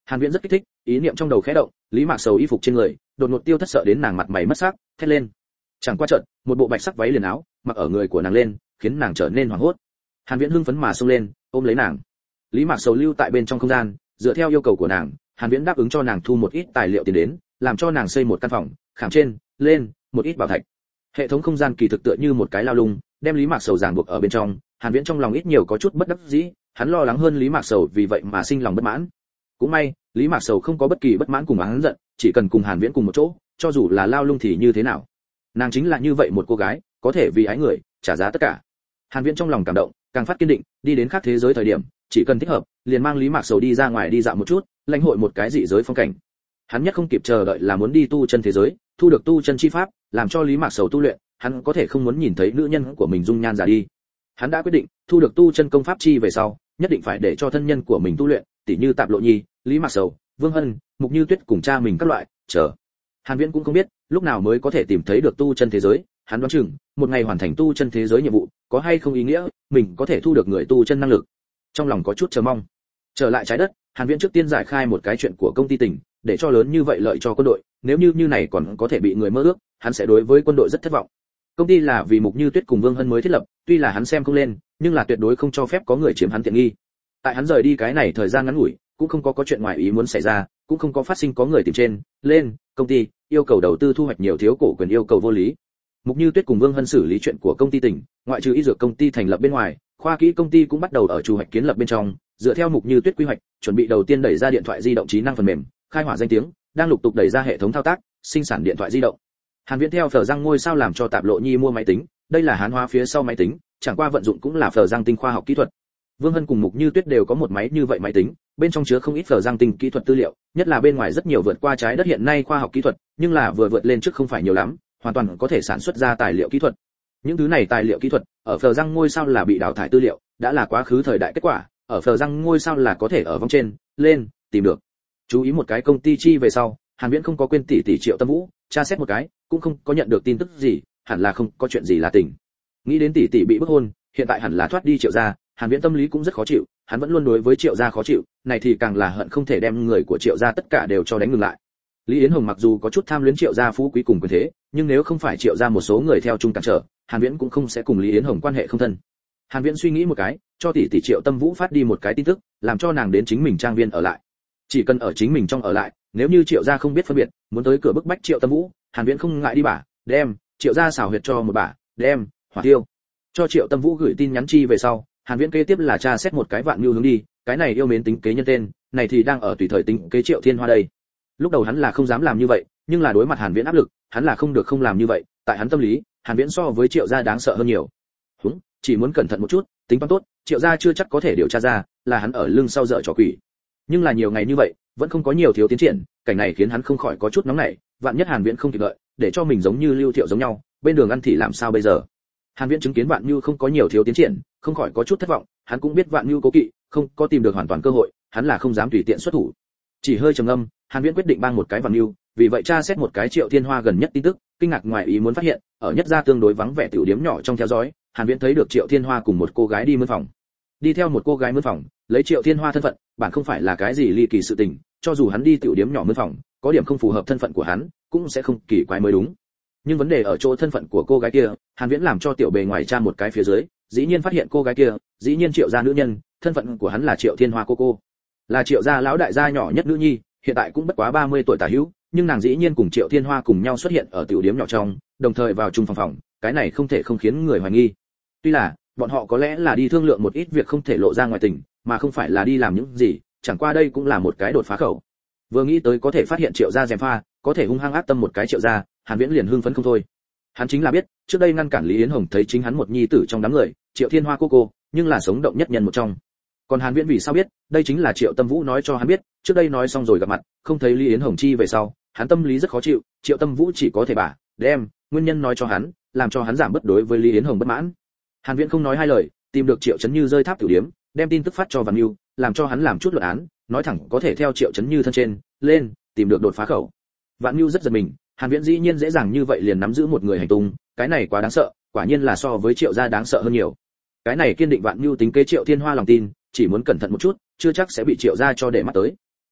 Speaker 1: Hàn Viễn rất kích thích, ý niệm trong đầu khẽ động, Lý Mạc Sầu y phục trên người đột ngột tiêu thất, sợ đến nàng mặt mày mất sắc, thét lên. Chẳng qua chợt, một bộ bạch sắc váy liền áo mặc ở người của nàng lên, khiến nàng trở nên hoảng hốt. Hàn Viễn hưng phấn mà xông lên, ôm lấy nàng. Lý Mạc Sầu lưu tại bên trong không gian, dựa theo yêu cầu của nàng, Hàn Viễn đáp ứng cho nàng thu một ít tài liệu tiền đến, làm cho nàng xây một căn phòng, khảm trên, lên một ít bảo thạch. Hệ thống không gian kỳ thực tựa như một cái lao lung, đem Lý Mạc Sầu ràng buộc ở bên trong. Hàn Viễn trong lòng ít nhiều có chút bất đắc dĩ, hắn lo lắng hơn Lý Mạc Sầu vì vậy mà sinh lòng bất mãn. Cũng may, Lý Mạc Sầu không có bất kỳ bất mãn cùng hắn giận, chỉ cần cùng Hàn Viễn cùng một chỗ, cho dù là lao lung thì như thế nào. Nàng chính là như vậy một cô gái, có thể vì ái người trả giá tất cả. Hàn Viễn trong lòng cảm động, càng phát kiên định, đi đến khác thế giới thời điểm, chỉ cần thích hợp, liền mang Lý Mạc Sầu đi ra ngoài đi dạo một chút, lãnh hội một cái dị giới phong cảnh. Hắn nhất không kịp chờ đợi là muốn đi tu chân thế giới, thu được tu chân chi pháp, làm cho Lý Mạc Sầu tu luyện, hắn có thể không muốn nhìn thấy nữ nhân của mình dung nhan già đi. Hắn đã quyết định, thu được tu chân công pháp chi về sau, nhất định phải để cho thân nhân của mình tu luyện, tỉ như Tạp Lộ Nhi, Lý Mạc Sầu, Vương Hân, Mục Như Tuyết cùng cha mình các loại, chờ. Hàn Viễn cũng không biết, lúc nào mới có thể tìm thấy được tu chân thế giới, hắn đoán chừng, một ngày hoàn thành tu chân thế giới nhiệm vụ, có hay không ý nghĩa, mình có thể thu được người tu chân năng lực. Trong lòng có chút chờ mong. Trở lại trái đất, Hàn Viễn trước tiên giải khai một cái chuyện của công ty tỉnh, để cho lớn như vậy lợi cho quân đội, nếu như như này còn có thể bị người mơ ước, hắn sẽ đối với quân đội rất thất vọng. Công ty là vì Mục Như Tuyết cùng Vương Hân mới thiết lập, tuy là hắn xem không lên, nhưng là tuyệt đối không cho phép có người chiếm hắn tiện nghi. Tại hắn rời đi cái này thời gian ngắn ngủi, cũng không có có chuyện ngoài ý muốn xảy ra, cũng không có phát sinh có người tìm trên, lên, công ty yêu cầu đầu tư thu hoạch nhiều thiếu cổ quyền yêu cầu vô lý. Mục Như Tuyết cùng Vương Hân xử lý chuyện của công ty tỉnh, ngoại trừ y dược công ty thành lập bên ngoài, khoa kỹ công ty cũng bắt đầu ở chủ hoạch kiến lập bên trong, dựa theo Mục Như Tuyết quy hoạch, chuẩn bị đầu tiên đẩy ra điện thoại di động trí năng phần mềm, khai hỏa danh tiếng, đang lục tục đẩy ra hệ thống thao tác, sinh sản điện thoại di động. Hàn Viễn theo Phở Giang ngôi sao làm cho Tạp Lộ Nhi mua máy tính, đây là Hán hóa phía sau máy tính, chẳng qua vận dụng cũng là Phở Giang tinh khoa học kỹ thuật. Vương Hân cùng Mục Như Tuyết đều có một máy như vậy máy tính, bên trong chứa không ít Phở Giang tinh kỹ thuật tư liệu, nhất là bên ngoài rất nhiều vượt qua trái đất hiện nay khoa học kỹ thuật, nhưng là vừa vượt lên trước không phải nhiều lắm, hoàn toàn có thể sản xuất ra tài liệu kỹ thuật. Những thứ này tài liệu kỹ thuật, ở Phở Giang ngôi sao là bị đào thải tư liệu, đã là quá khứ thời đại kết quả, ở Phở Giang ngôi sao là có thể ở vòng trên, lên, tìm được. Chú ý một cái công ty chi về sau, Hàn Viễn không có quên tỷ tỷ Triệu Tâm Vũ, tra xét một cái, cũng không có nhận được tin tức gì, hẳn là không có chuyện gì là tình. Nghĩ đến tỷ tỷ bị bức hôn, hiện tại hẳn là thoát đi Triệu gia, Hàn Viễn tâm lý cũng rất khó chịu, hắn vẫn luôn đối với Triệu gia khó chịu, này thì càng là hận không thể đem người của Triệu gia tất cả đều cho đánh ngừng lại. Lý Yến Hồng mặc dù có chút tham luyến Triệu gia phú quý cùng quyền thế, nhưng nếu không phải Triệu gia một số người theo chung cản trở, Hàn Viễn cũng không sẽ cùng Lý Yến Hồng quan hệ không thân. Hàn Viễn suy nghĩ một cái, cho tỷ tỷ Triệu Tâm Vũ phát đi một cái tin tức, làm cho nàng đến chính mình trang viên ở lại. Chỉ cần ở chính mình trong ở lại, nếu như Triệu gia không biết phân biệt, muốn tới cửa bức bách Triệu Tâm Vũ, Hàn Viễn không ngại đi bả, đem Triệu gia xảo huyệt cho một bả, đem hỏa tiêu. Cho Triệu Tâm Vũ gửi tin nhắn chi về sau, Hàn Viễn kế tiếp là tra xét một cái Vạn Nưu hướng đi, cái này yêu mến tính kế nhân tên, này thì đang ở tùy thời tính kế Triệu Thiên Hoa đây. Lúc đầu hắn là không dám làm như vậy, nhưng là đối mặt Hàn Viễn áp lực, hắn là không được không làm như vậy, tại hắn tâm lý, Hàn Viễn so với Triệu gia đáng sợ hơn nhiều. Húng, chỉ muốn cẩn thận một chút, tính toán tốt, Triệu gia chưa chắc có thể điều tra ra, là hắn ở lưng sau dở trò quỷ. Nhưng là nhiều ngày như vậy, vẫn không có nhiều thiếu tiến triển, cảnh này khiến hắn không khỏi có chút nóng nảy, vạn nhất Hàn Viễn không kịp đợi, để cho mình giống như Lưu Thiệu giống nhau, bên đường ăn thì làm sao bây giờ? Hàn Viễn chứng kiến Vạn Nưu không có nhiều thiếu tiến triển, không khỏi có chút thất vọng, hắn cũng biết Vạn Nưu cố kỵ, không có tìm được hoàn toàn cơ hội, hắn là không dám tùy tiện xuất thủ. Chỉ hơi trầm ngâm, Hàn Viễn quyết định bang một cái Vạn Nưu, vì vậy tra xét một cái Triệu Thiên Hoa gần nhất tin tức, kinh ngạc ngoài ý muốn phát hiện, ở nhất gia tương đối vắng vẻ tiểu điếm nhỏ trong theo dõi, Hàn Viễn thấy được Triệu Thiên Hoa cùng một cô gái đi mướn phòng. Đi theo một cô gái mướn phòng, lấy Triệu Thiên Hoa thân phận, bản không phải là cái gì ly kỳ sự tình, cho dù hắn đi tiểu điếm nhỏ mướn phòng, có điểm không phù hợp thân phận của hắn, cũng sẽ không kỳ quái mới đúng. Nhưng vấn đề ở chỗ thân phận của cô gái kia, Hàn Viễn làm cho tiểu bề ngoài tra một cái phía dưới, dĩ nhiên phát hiện cô gái kia, dĩ nhiên Triệu gia nữ nhân, thân phận của hắn là Triệu Thiên Hoa cô cô, là Triệu gia lão đại gia nhỏ nhất nữ nhi, hiện tại cũng bất quá ba mươi tuổi tả hữu, nhưng nàng dĩ nhiên cùng Triệu Thiên Hoa cùng nhau xuất hiện ở tiểu điếm nhỏ trong, đồng thời vào chung phòng phòng, cái này không thể không khiến người hoài nghi. Tuy là bọn họ có lẽ là đi thương lượng một ít việc không thể lộ ra ngoài tình, mà không phải là đi làm những gì, chẳng qua đây cũng là một cái đột phá khẩu. Vừa nghĩ tới có thể phát hiện Triệu gia gièm pha, có thể hung hăng ác tâm một cái Triệu gia, Hàn Viễn liền hưng phấn không thôi. Hắn chính là biết, trước đây ngăn cản Lý Yến Hồng thấy chính hắn một nhi tử trong đám người, Triệu Thiên Hoa cô cô, nhưng là sống động nhất nhân một trong. Còn Hàn Viễn vì sao biết, đây chính là Triệu Tâm Vũ nói cho hắn biết, trước đây nói xong rồi gặp mặt, không thấy Lý Yến Hồng chi về sau, hắn tâm lý rất khó chịu, Triệu Tâm Vũ chỉ có thể bả, đem nguyên nhân nói cho hắn, làm cho hắn giảm bất đối với Lý Yến Hồng bất mãn. Hàn Viễn không nói hai lời, tìm được Triệu Chấn Như rơi tháp tiểu điếm, đem tin tức phát cho Vạn Nưu, làm cho hắn làm chút luận án, nói thẳng có thể theo Triệu Chấn Như thân trên, lên, tìm được đột phá khẩu. Vạn Nưu rất giật mình, Hàn Viễn dĩ nhiên dễ dàng như vậy liền nắm giữ một người hành tung, cái này quá đáng sợ, quả nhiên là so với Triệu gia đáng sợ hơn nhiều. Cái này kiên định Vạn Nưu tính kế Triệu Thiên Hoa lòng tin, chỉ muốn cẩn thận một chút, chưa chắc sẽ bị Triệu gia cho để mắt tới.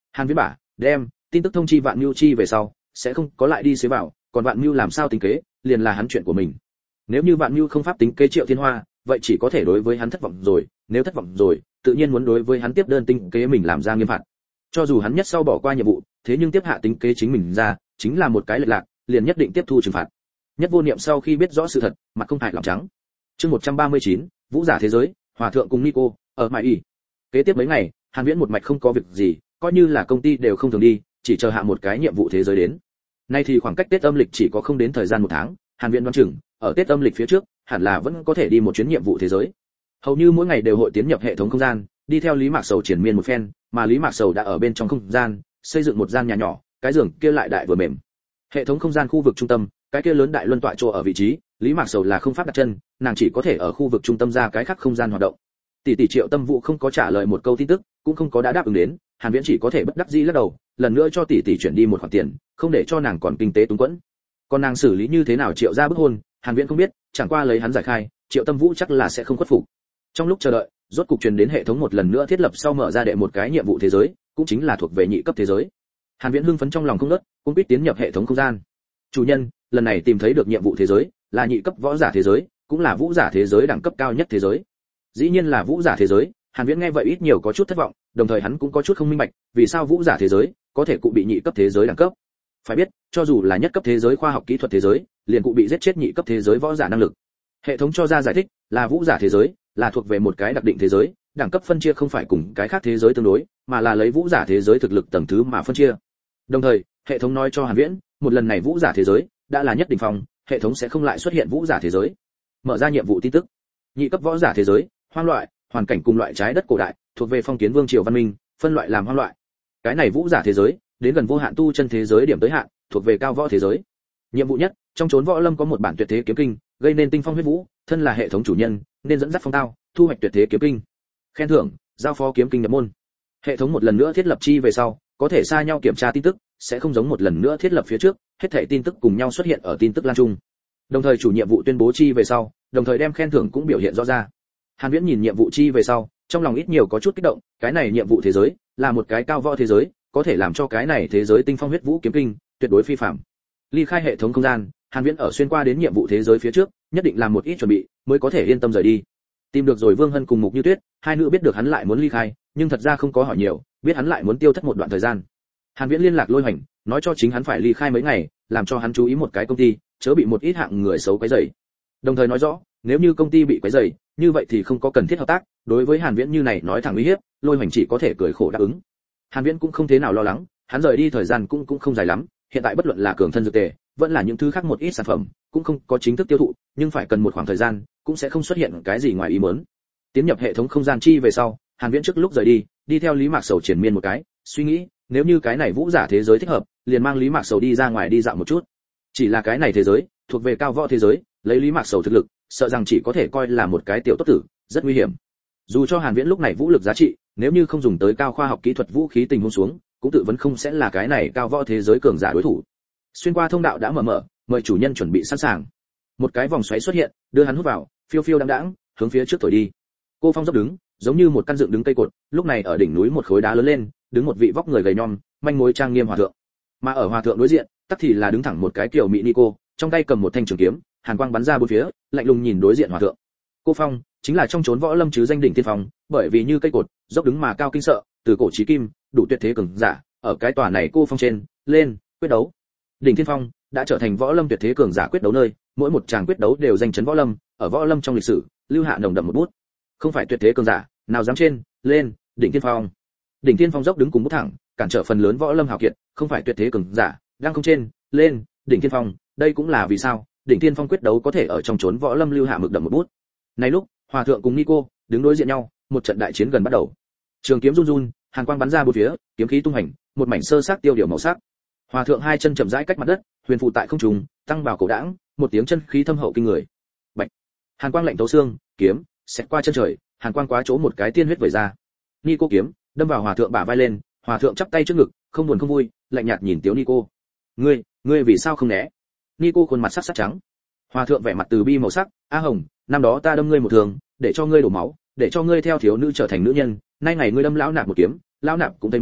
Speaker 1: Hàn Viễn bả, đem tin tức thông chi Vạn Mưu chi về sau, sẽ không có lại đi xế vào, còn Vạn Mưu làm sao tính kế, liền là hắn chuyện của mình. Nếu như Vạn Mưu không pháp tính kế Triệu Thiên Hoa, vậy chỉ có thể đối với hắn thất vọng rồi, nếu thất vọng rồi, tự nhiên muốn đối với hắn tiếp đơn tính kế mình làm ra nghiêm phạt. Cho dù hắn nhất sau bỏ qua nhiệm vụ, thế nhưng tiếp hạ tính kế chính mình ra, chính là một cái lệch lạc, liền nhất định tiếp thu trừng phạt. Nhất Vô Niệm sau khi biết rõ sự thật, mặt không hại lòng trắng. Chương một trăm ba mươi chín, Vũ giả thế giới, Hòa thượng cùng Nico, ở Mai Y. Kế tiếp mấy ngày, Hàn Viễn một mạch không có việc gì, coi như là công ty đều không thường đi, chỉ chờ hạ một cái nhiệm vụ thế giới đến. Nay thì khoảng cách Tết âm lịch chỉ có không đến thời gian một tháng, Hàn Viễn đoán chừng, ở Tết âm lịch phía trước, hẳn là vẫn có thể đi một chuyến nhiệm vụ thế giới. Hầu như mỗi ngày đều hội tiến nhập hệ thống không gian, đi theo Lý Mạc Sầu triển miên một phen, mà Lý Mạc Sầu đã ở bên trong không gian, xây dựng một gian nhà nhỏ, cái giường kia lại đại vừa mềm. Hệ thống không gian khu vực trung tâm, cái kia lớn đại luân tọa chỗ ở vị trí, Lý Mạc Sầu là không pháp đặt chân, nàng chỉ có thể ở khu vực trung tâm ra cái khác không gian hoạt động. Tỷ tỷ Triệu Tâm Vũ không có trả lời một câu tin tức, cũng không có đã đáp ứng đến, Hàn Viễn chỉ có thể bất đắc dĩ lắc đầu, lần nữa cho tỷ tỷ chuyển đi một khoản tiền, không để cho nàng còn kinh tế túng quẫn. Còn nàng xử lý như thế nào Triệu gia bức hôn, Hàn Viễn không biết, chẳng qua lấy hắn giải khai, Triệu Tâm Vũ chắc là sẽ không khuất phục. Trong lúc chờ đợi, rốt cục truyền đến hệ thống một lần nữa thiết lập sau mở ra đệ một cái nhiệm vụ thế giới, cũng chính là thuộc về nhị cấp thế giới. Hàn Viễn hưng phấn trong lòng không ngớt, cũng biết tiến nhập hệ thống không gian. Chủ nhân, lần này tìm thấy được nhiệm vụ thế giới, là nhị cấp võ giả thế giới, cũng là vũ giả thế giới đẳng cấp cao nhất thế giới. Dĩ nhiên là vũ giả thế giới, Hàn Viễn nghe vậy ít nhiều có chút thất vọng, đồng thời hắn cũng có chút không minh bạch, vì sao vũ giả thế giới có thể cụ bị nhị cấp thế giới đẳng cấp. Phải biết, cho dù là nhất cấp thế giới khoa học kỹ thuật thế giới, liền cụ bị giết chết nhị cấp thế giới võ giả năng lực. Hệ thống cho ra giải thích, là vũ giả thế giới, là thuộc về một cái đặc định thế giới, đẳng cấp phân chia không phải cùng cái khác thế giới tương đối, mà là lấy vũ giả thế giới thực lực tầng thứ mà phân chia. Đồng thời, hệ thống nói cho Hàn Viễn, một lần này vũ giả thế giới đã là nhất đỉnh phong, hệ thống sẽ không lại xuất hiện vũ giả thế giới. Mở ra nhiệm vụ tin tức. Nhị cấp võ giả thế giới, hoang loại, hoàn cảnh cùng loại trái đất cổ đại, thuộc về phong kiến vương triều văn minh, phân loại làm hoang loại. Cái này vũ giả thế giới, đến gần vô hạn tu chân thế giới điểm tới hạn, thuộc về cao võ thế giới. Nhiệm vụ nhất, trong chốn võ lâm có một bản tuyệt thế kiếm kinh, gây nên tinh phong huyết vũ, thân là hệ thống chủ nhân, nên dẫn dắt phong tao, thu hoạch tuyệt thế kiếm kinh. Khen thưởng, giao phó kiếm kinh nhập môn. Hệ thống một lần nữa thiết lập chi về sau, có thể xa nhau kiểm tra tin tức, sẽ không giống một lần nữa thiết lập phía trước, hết thảy tin tức cùng nhau xuất hiện ở tin tức lan trung. Đồng thời chủ nhiệm vụ tuyên bố chi về sau, đồng thời đem khen thưởng cũng biểu hiện rõ ra. Hàn Viễn nhìn nhiệm vụ chi về sau, trong lòng ít nhiều có chút kích động, cái này nhiệm vụ thế giới là một cái cao võ thế giới, có thể làm cho cái này thế giới tinh phong huyết vũ kiếm kinh, tuyệt đối phi phàm. Ly khai hệ thống không gian, Hàn Viễn ở xuyên qua đến nhiệm vụ thế giới phía trước, nhất định làm một ít chuẩn bị, mới có thể yên tâm rời đi. Tìm được rồi Vương Hân cùng Mục Như Tuyết, hai nữ biết được hắn lại muốn ly khai, nhưng thật ra không có hỏi nhiều, biết hắn lại muốn tiêu thất một đoạn thời gian. Hàn Viễn liên lạc Lôi Hoành, nói cho chính hắn phải ly khai mấy ngày, làm cho hắn chú ý một cái công ty, chớ bị một ít hạng người xấu quấy rầy. Đồng thời nói rõ, nếu như công ty bị quấy rầy, như vậy thì không có cần thiết hợp tác. Đối với Hàn Viễn như này nói thẳng uy hiếp, Lôi Hoành chỉ có thể cười khổ đáp ứng. Hàn Viễn cũng không thế nào lo lắng, hắn rời đi thời gian cũng cũng không dài lắm, hiện tại bất luận là cường thân dược tề, vẫn là những thứ khác một ít sản phẩm, cũng không có chính thức tiêu thụ, nhưng phải cần một khoảng thời gian, cũng sẽ không xuất hiện cái gì ngoài ý muốn. Tiến nhập hệ thống không gian chi về sau, Hàn Viễn trước lúc rời đi, đi theo Lý Mạc Sầu triển miên một cái, suy nghĩ, nếu như cái này vũ giả thế giới thích hợp, liền mang Lý Mạc Sầu đi ra ngoài đi dạo một chút. Chỉ là cái này thế giới, thuộc về cao võ thế giới, lấy Lý Mạc Sầu thực lực, sợ rằng chỉ có thể coi là một cái tiểu tốt tử, rất nguy hiểm. Dù cho Hàn Viễn lúc này vũ lực giá trị, nếu như không dùng tới cao khoa học kỹ thuật vũ khí tình huống xuống, cũng tự vấn không sẽ là cái này cao võ thế giới cường giả đối thủ. Xuyên qua thông đạo đã mở mở, mời chủ nhân chuẩn bị sẵn sàng. Một cái vòng xoáy xuất hiện, đưa hắn hút vào, phiêu phiêu đãng đãng, hướng phía trước thổi đi. Cô Phong dốc đứng, giống như một căn dựng đứng cây cột, lúc này ở đỉnh núi một khối đá lớn lên, đứng một vị vóc người gầy nhom, manh mối trang nghiêm hòa thượng. Mà ở hòa thượng đối diện, tắc thì là đứng thẳng một cái kiểu mỹ Nico, trong tay cầm một thanh trường kiếm, hàn quang bắn ra bốn phía, lạnh lùng nhìn đối diện hòa thượng. Cô Phong chính là trong chốn võ lâm chứ danh đỉnh tiên phong, bởi vì như cây cột, dốc đứng mà cao kinh sợ, từ cổ chí kim, đủ tuyệt thế cường giả, ở cái tòa này Cô Phong trên, lên, quyết đấu. Đỉnh Thiên Phong đã trở thành võ lâm tuyệt thế cường giả quyết đấu nơi, mỗi một tràng quyết đấu đều danh chấn võ lâm, ở võ lâm trong lịch sử, lưu hạ nồng đậm một bút. Không phải tuyệt thế cường giả, nào dám trên, lên, Đỉnh Thiên Phong. Đỉnh Thiên Phong dốc đứng cùng bút thẳng, cản trở phần lớn võ lâm hào kiệt, không phải tuyệt thế cường giả, đang không trên, lên, Đỉnh Thiên Phong, đây cũng là vì sao, Đỉnh Thiên Phong quyết đấu có thể ở trong chốn võ lâm lưu hạ mực đậm một bút. Này lúc, Hòa thượng cùng Nico đứng đối diện nhau, một trận đại chiến gần bắt đầu. Trường kiếm run run, hàn quang bắn ra bốn phía, kiếm khí tung hành, một mảnh sơ xác tiêu điều màu sắc. Hòa thượng hai chân chậm rãi cách mặt đất, huyền phụ tại không trung, tăng vào cổ đãng, một tiếng chân khí thâm hậu kinh người. Bạch. Hàn quang lạnh tấu xương, kiếm xẹt qua chân trời, hàn quang quá chỗ một cái tiên huyết vẩy ra. Nico kiếm đâm vào hòa thượng bả vai lên, hòa thượng chắp tay trước ngực, không buồn không vui, lạnh nhạt nhìn Tiếu Nico. "Ngươi, ngươi vì sao không né?" Nico khuôn mặt sắc sắc trắng. Hòa thượng vẻ mặt từ bi màu sắc, "A Hồng, năm đó ta đâm ngươi một thường, để cho ngươi đổ máu, để cho ngươi theo thiếu nữ trở thành nữ nhân, nay ngày ngươi đâm lão nạp một kiếm, lão nạp cũng thấy máu,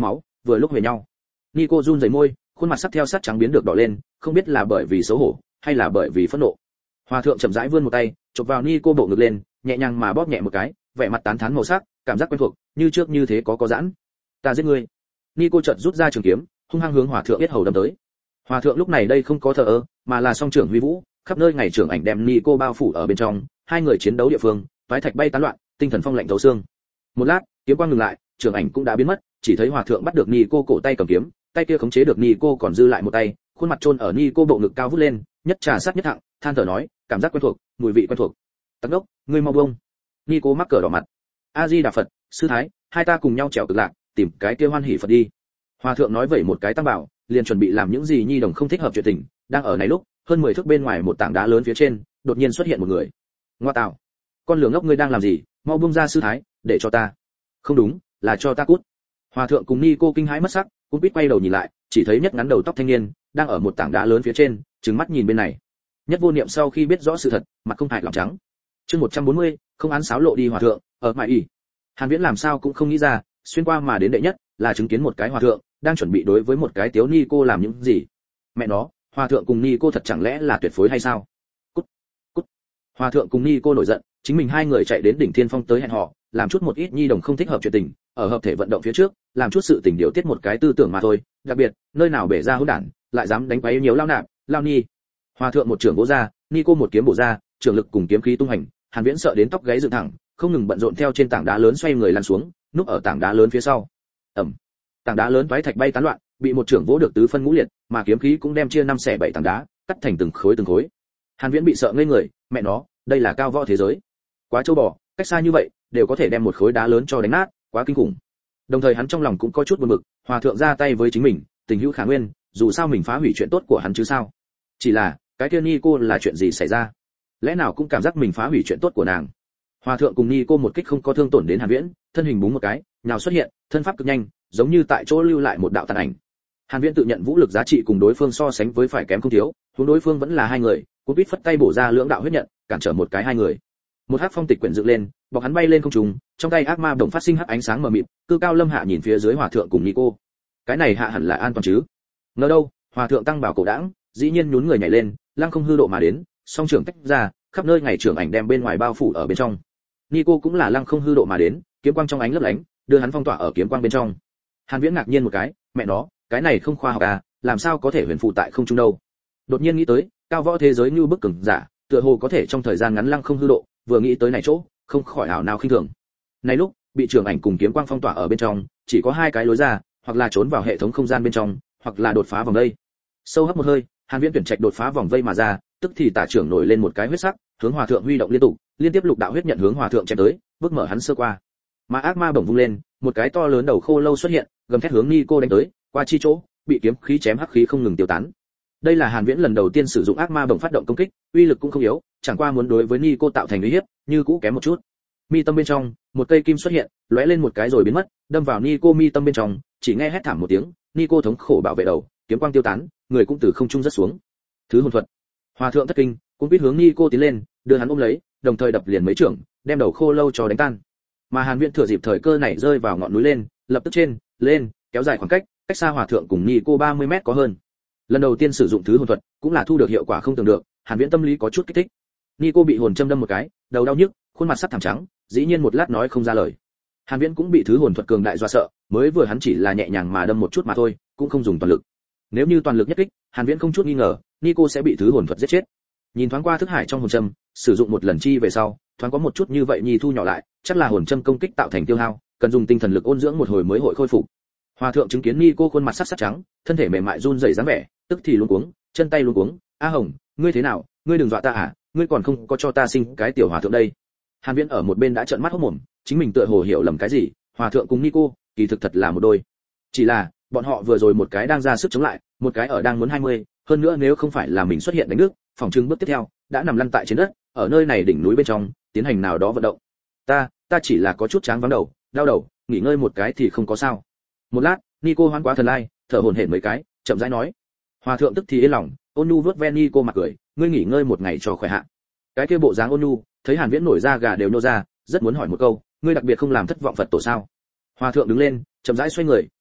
Speaker 1: vừa lúc về nhau. Nico run rẩy môi, khuôn mặt sắc theo sát trắng biến được đỏ lên, không biết là bởi vì xấu hổ hay là bởi vì phẫn nộ. Hòa thượng chậm rãi vươn một tay, chụp vào Nico bộ ngực lên, nhẹ nhàng mà bóp nhẹ một cái, vẻ mặt tán thán màu sắc, cảm giác quen thuộc, như trước như thế có có giãn. Ta giết ngươi. Nico chợt rút ra trường kiếm, hung hăng hướng Hòa thượng yết hầu đâm tới. Hòa thượng lúc này đây không có thờ ơ, mà là song trưởng huy vũ, khắp nơi ngày trưởng ảnh đem Nico bao phủ ở bên trong, hai người chiến đấu địa phương, toái thạch bay tán loạn, tinh thần phong lạnh thấu xương. Một lát, kiếm quang ngừng lại, trưởng ảnh cũng đã biến mất, chỉ thấy Hòa thượng bắt được Nico cổ tay cầm kiếm, tay kia khống chế được Nico còn dư lại một tay, khuôn mặt chôn ở Nico bộ ngực cao vút lên, nhất trà sát nhất thẳng, than thở nói, cảm giác quen thuộc, mùi vị quen thuộc. Tắc đốc, ngươi mau buông. Nico mắc cỡ đỏ mặt. A Di Đà Phật, sư thái, hai ta cùng nhau trèo cực lạc, tìm cái kia hoan hỷ Phật đi. Hòa thượng nói vậy một cái tăng bảo, liền chuẩn bị làm những gì nhi đồng không thích hợp chuyện tình, đang ở này lúc, hơn mười thước bên ngoài một tảng đá lớn phía trên, đột nhiên xuất hiện một người. Ngoa tạo, con lường ngốc ngươi đang làm gì, mau buông ra sư thái, để cho ta. Không đúng, là cho ta cút. Hòa thượng cùng Nico kinh hãi mất sắc, cũng biết quay đầu nhìn lại, chỉ thấy nhất ngắn đầu tóc thanh niên đang ở một tảng đá lớn phía trên, trừng mắt nhìn bên này. Nhất vô niệm sau khi biết rõ sự thật, mặt không hại lỏng trắng. Chương một trăm bốn mươi, không án sáo lộ đi hòa thượng, ở mại ỉ. Hàn Viễn làm sao cũng không nghĩ ra, xuyên qua mà đến đệ nhất, là chứng kiến một cái hòa thượng đang chuẩn bị đối với một cái tiếu Nico làm những gì. Mẹ nó, hòa thượng cùng Nico thật chẳng lẽ là tuyệt phối hay sao? Cút, cút. Hòa thượng cùng Nico nổi giận, chính mình hai người chạy đến đỉnh Thiên Phong tới hẹn hò, làm chút một ít nhi đồng không thích hợp chuyện tình, ở hợp thể vận động phía trước, làm chút sự tình điều tiết một cái tư tưởng mà thôi, đặc biệt, nơi nào bể ra hỗn đản, lại dám đánh quấy nhiều lao nạp, lao ni. Hòa thượng một trường bổ ra, Nico một kiếm bổ ra, trường lực cùng kiếm khí tung hành, Hàn Viễn sợ đến tóc gáy dựng thẳng, không ngừng bận rộn theo trên tảng đá lớn xoay người lăn xuống, núp ở tảng đá lớn phía sau. Ầm. Tảng đá lớn toái thạch bay tán loạn, bị một trưởng vỗ được tứ phân ngũ liệt, mà kiếm khí cũng đem chia năm xẻ bảy tảng đá, cắt thành từng khối từng khối. Hàn Viễn bị sợ ngây người, mẹ nó, đây là cao võ thế giới. Quá châu bò, cách xa như vậy, đều có thể đem một khối đá lớn cho đánh nát, quá kinh khủng. Đồng thời hắn trong lòng cũng có chút buồn bực, hòa thượng ra tay với chính mình, tình hữu khả nguyên, dù sao mình phá hủy chuyện tốt của hắn chứ sao. Chỉ là, cái kia Nico là chuyện gì xảy ra? Lẽ nào cũng cảm giác mình phá hủy chuyện tốt của nàng? Hòa thượng cùng Nico một kích không có thương tổn đến Hàn Viễn, thân hình búng một cái, nhào xuất hiện, thân pháp cực nhanh, giống như tại chỗ lưu lại một đạo tàn ảnh. Hàn Viễn tự nhận vũ lực giá trị cùng đối phương so sánh với phải kém không thiếu, huống đối phương vẫn là hai người, cũng biết phất tay bổ ra lưỡng đạo huyết nhận, cản trở một cái hai người. Một hắc phong tịch quyển dựng lên, bọc hắn bay lên không trung, trong tay ác ma đồng phát sinh hắc ánh sáng mờ mịt, cư cao lâm hạ nhìn phía dưới hòa thượng cùng Nico. Cái này hạ hẳn là an toàn chứ? Ngờ đâu, hòa thượng tăng bảo cổ đãng, dĩ nhiên nhún người nhảy lên, lăng không hư độ mà đến, song trưởng tách ra, khắp nơi ngày trưởng ảnh đem bên ngoài bao phủ ở bên trong. Nico cũng là lăng không hư độ mà đến, kiếm quang trong ánh lấp lánh, đưa hắn phong tỏa ở kiếm quang bên trong. Hàn Viễn ngạc nhiên một cái, mẹ nó, cái này không khoa học à, làm sao có thể huyền phụ tại không trung đâu? Đột nhiên nghĩ tới, cao võ thế giới như bức cường giả, tựa hồ có thể trong thời gian ngắn lăng không hư độ, vừa nghĩ tới này chỗ, không khỏi ảo nào khinh thường. Này lúc, bị trưởng ảnh cùng kiếm quang phong tỏa ở bên trong, chỉ có hai cái lối ra, hoặc là trốn vào hệ thống không gian bên trong, hoặc là đột phá vòng vây. Sâu hấp một hơi, Hàn Viễn tuyển trạch đột phá vòng vây mà ra, tức thì tả trưởng nổi lên một cái huyết sắc, hướng hòa thượng huy động liên tục, liên tiếp lục đạo huyết nhận hướng hòa thượng chém tới, bước mở hắn sơ qua. Mà ác ma bổng vung lên, một cái to lớn đầu khô lâu xuất hiện, gầm thét hướng Nico đánh tới, qua chi chỗ, bị kiếm khí chém hắc khí không ngừng tiêu tán. Đây là Hàn Viễn lần đầu tiên sử dụng ác ma bổng phát động công kích, uy lực cũng không yếu, chẳng qua muốn đối với Nico tạo thành uy hiếp, như cũ kém một chút. Mi tâm bên trong, một cây kim xuất hiện, lóe lên một cái rồi biến mất, đâm vào Nico mi tâm bên trong, chỉ nghe hét thảm một tiếng, Nico thống khổ bảo vệ đầu, kiếm quang tiêu tán, người cũng từ không trung rất xuống. Thứ hồn thuật. Hòa thượng thất kinh, cũng biết hướng Nico tiến lên, đưa hắn ôm lấy, đồng thời đập liền mấy trưởng, đem đầu khô lâu cho đánh tan. Mà Hàn Viễn thừa dịp thời cơ này rơi vào ngọn núi lên, lập tức trên, lên, kéo dài khoảng cách, cách xa hòa thượng cùng Nico ba mươi mét có hơn. Lần đầu tiên sử dụng thứ hồn thuật, cũng là thu được hiệu quả không tưởng được, Hàn Viễn tâm lý có chút kích thích. Nico bị hồn châm đâm một cái, đầu đau nhức, khuôn mặt sắt thảm trắng, dĩ nhiên một lát nói không ra lời. Hàn Viễn cũng bị thứ hồn thuật cường đại dọa sợ, mới vừa hắn chỉ là nhẹ nhàng mà đâm một chút mà thôi, cũng không dùng toàn lực. Nếu như toàn lực nhất kích, Hàn Viễn không chút nghi ngờ, Nico sẽ bị thứ hồn thuật giết chết. Nhìn thoáng qua thức hải trong hồn châm, sử dụng một lần chi về sau, thoáng có một chút như vậy nhi thu nhỏ lại, chắc là hồn châm công kích tạo thành tiêu hao, cần dùng tinh thần lực ôn dưỡng một hồi mới hội khôi phục. Hòa thượng chứng kiến Nico khuôn mặt sắc sắc trắng, thân thể mềm mại run rẩy dáng vẻ, tức thì luống cuống, chân tay luống cuống, "A Hồng, ngươi thế nào? Ngươi đừng dọa ta à, ngươi còn không có cho ta sinh cái tiểu hòa thượng đây." Hàn Viễn ở một bên đã trợn mắt hốt mồm, chính mình tựa hồ hiểu lầm cái gì, hòa thượng cùng Nico, kỳ thực thật là một đôi. Chỉ là, bọn họ vừa rồi một cái đang ra sức chống lại, một cái ở đang muốn hai mươi, hơn nữa nếu không phải là mình xuất hiện đánh nước, phòng trưng bước tiếp theo đã nằm lăn tại trên đất, ở nơi này đỉnh núi bên trong, tiến hành nào đó vận động. Ta, ta chỉ là có chút cháng vắng đầu, đau đầu, nghỉ ngơi một cái thì không có sao. Một lát, Nico hoán quá thần lai, thở hổn hển mấy cái, chậm rãi nói. Hòa thượng tức thì yên lòng, ôn nhu vớt ve Nico mặt cười, ngươi nghỉ ngơi một ngày cho khỏe hạ. Cái kia bộ dáng ôn nhu, thấy Hàn Viễn nổi da gà đều nhô ra, rất muốn hỏi một câu, ngươi đặc biệt không làm thất vọng Phật tổ sao? Hòa thượng đứng lên, chậm rãi xoay người,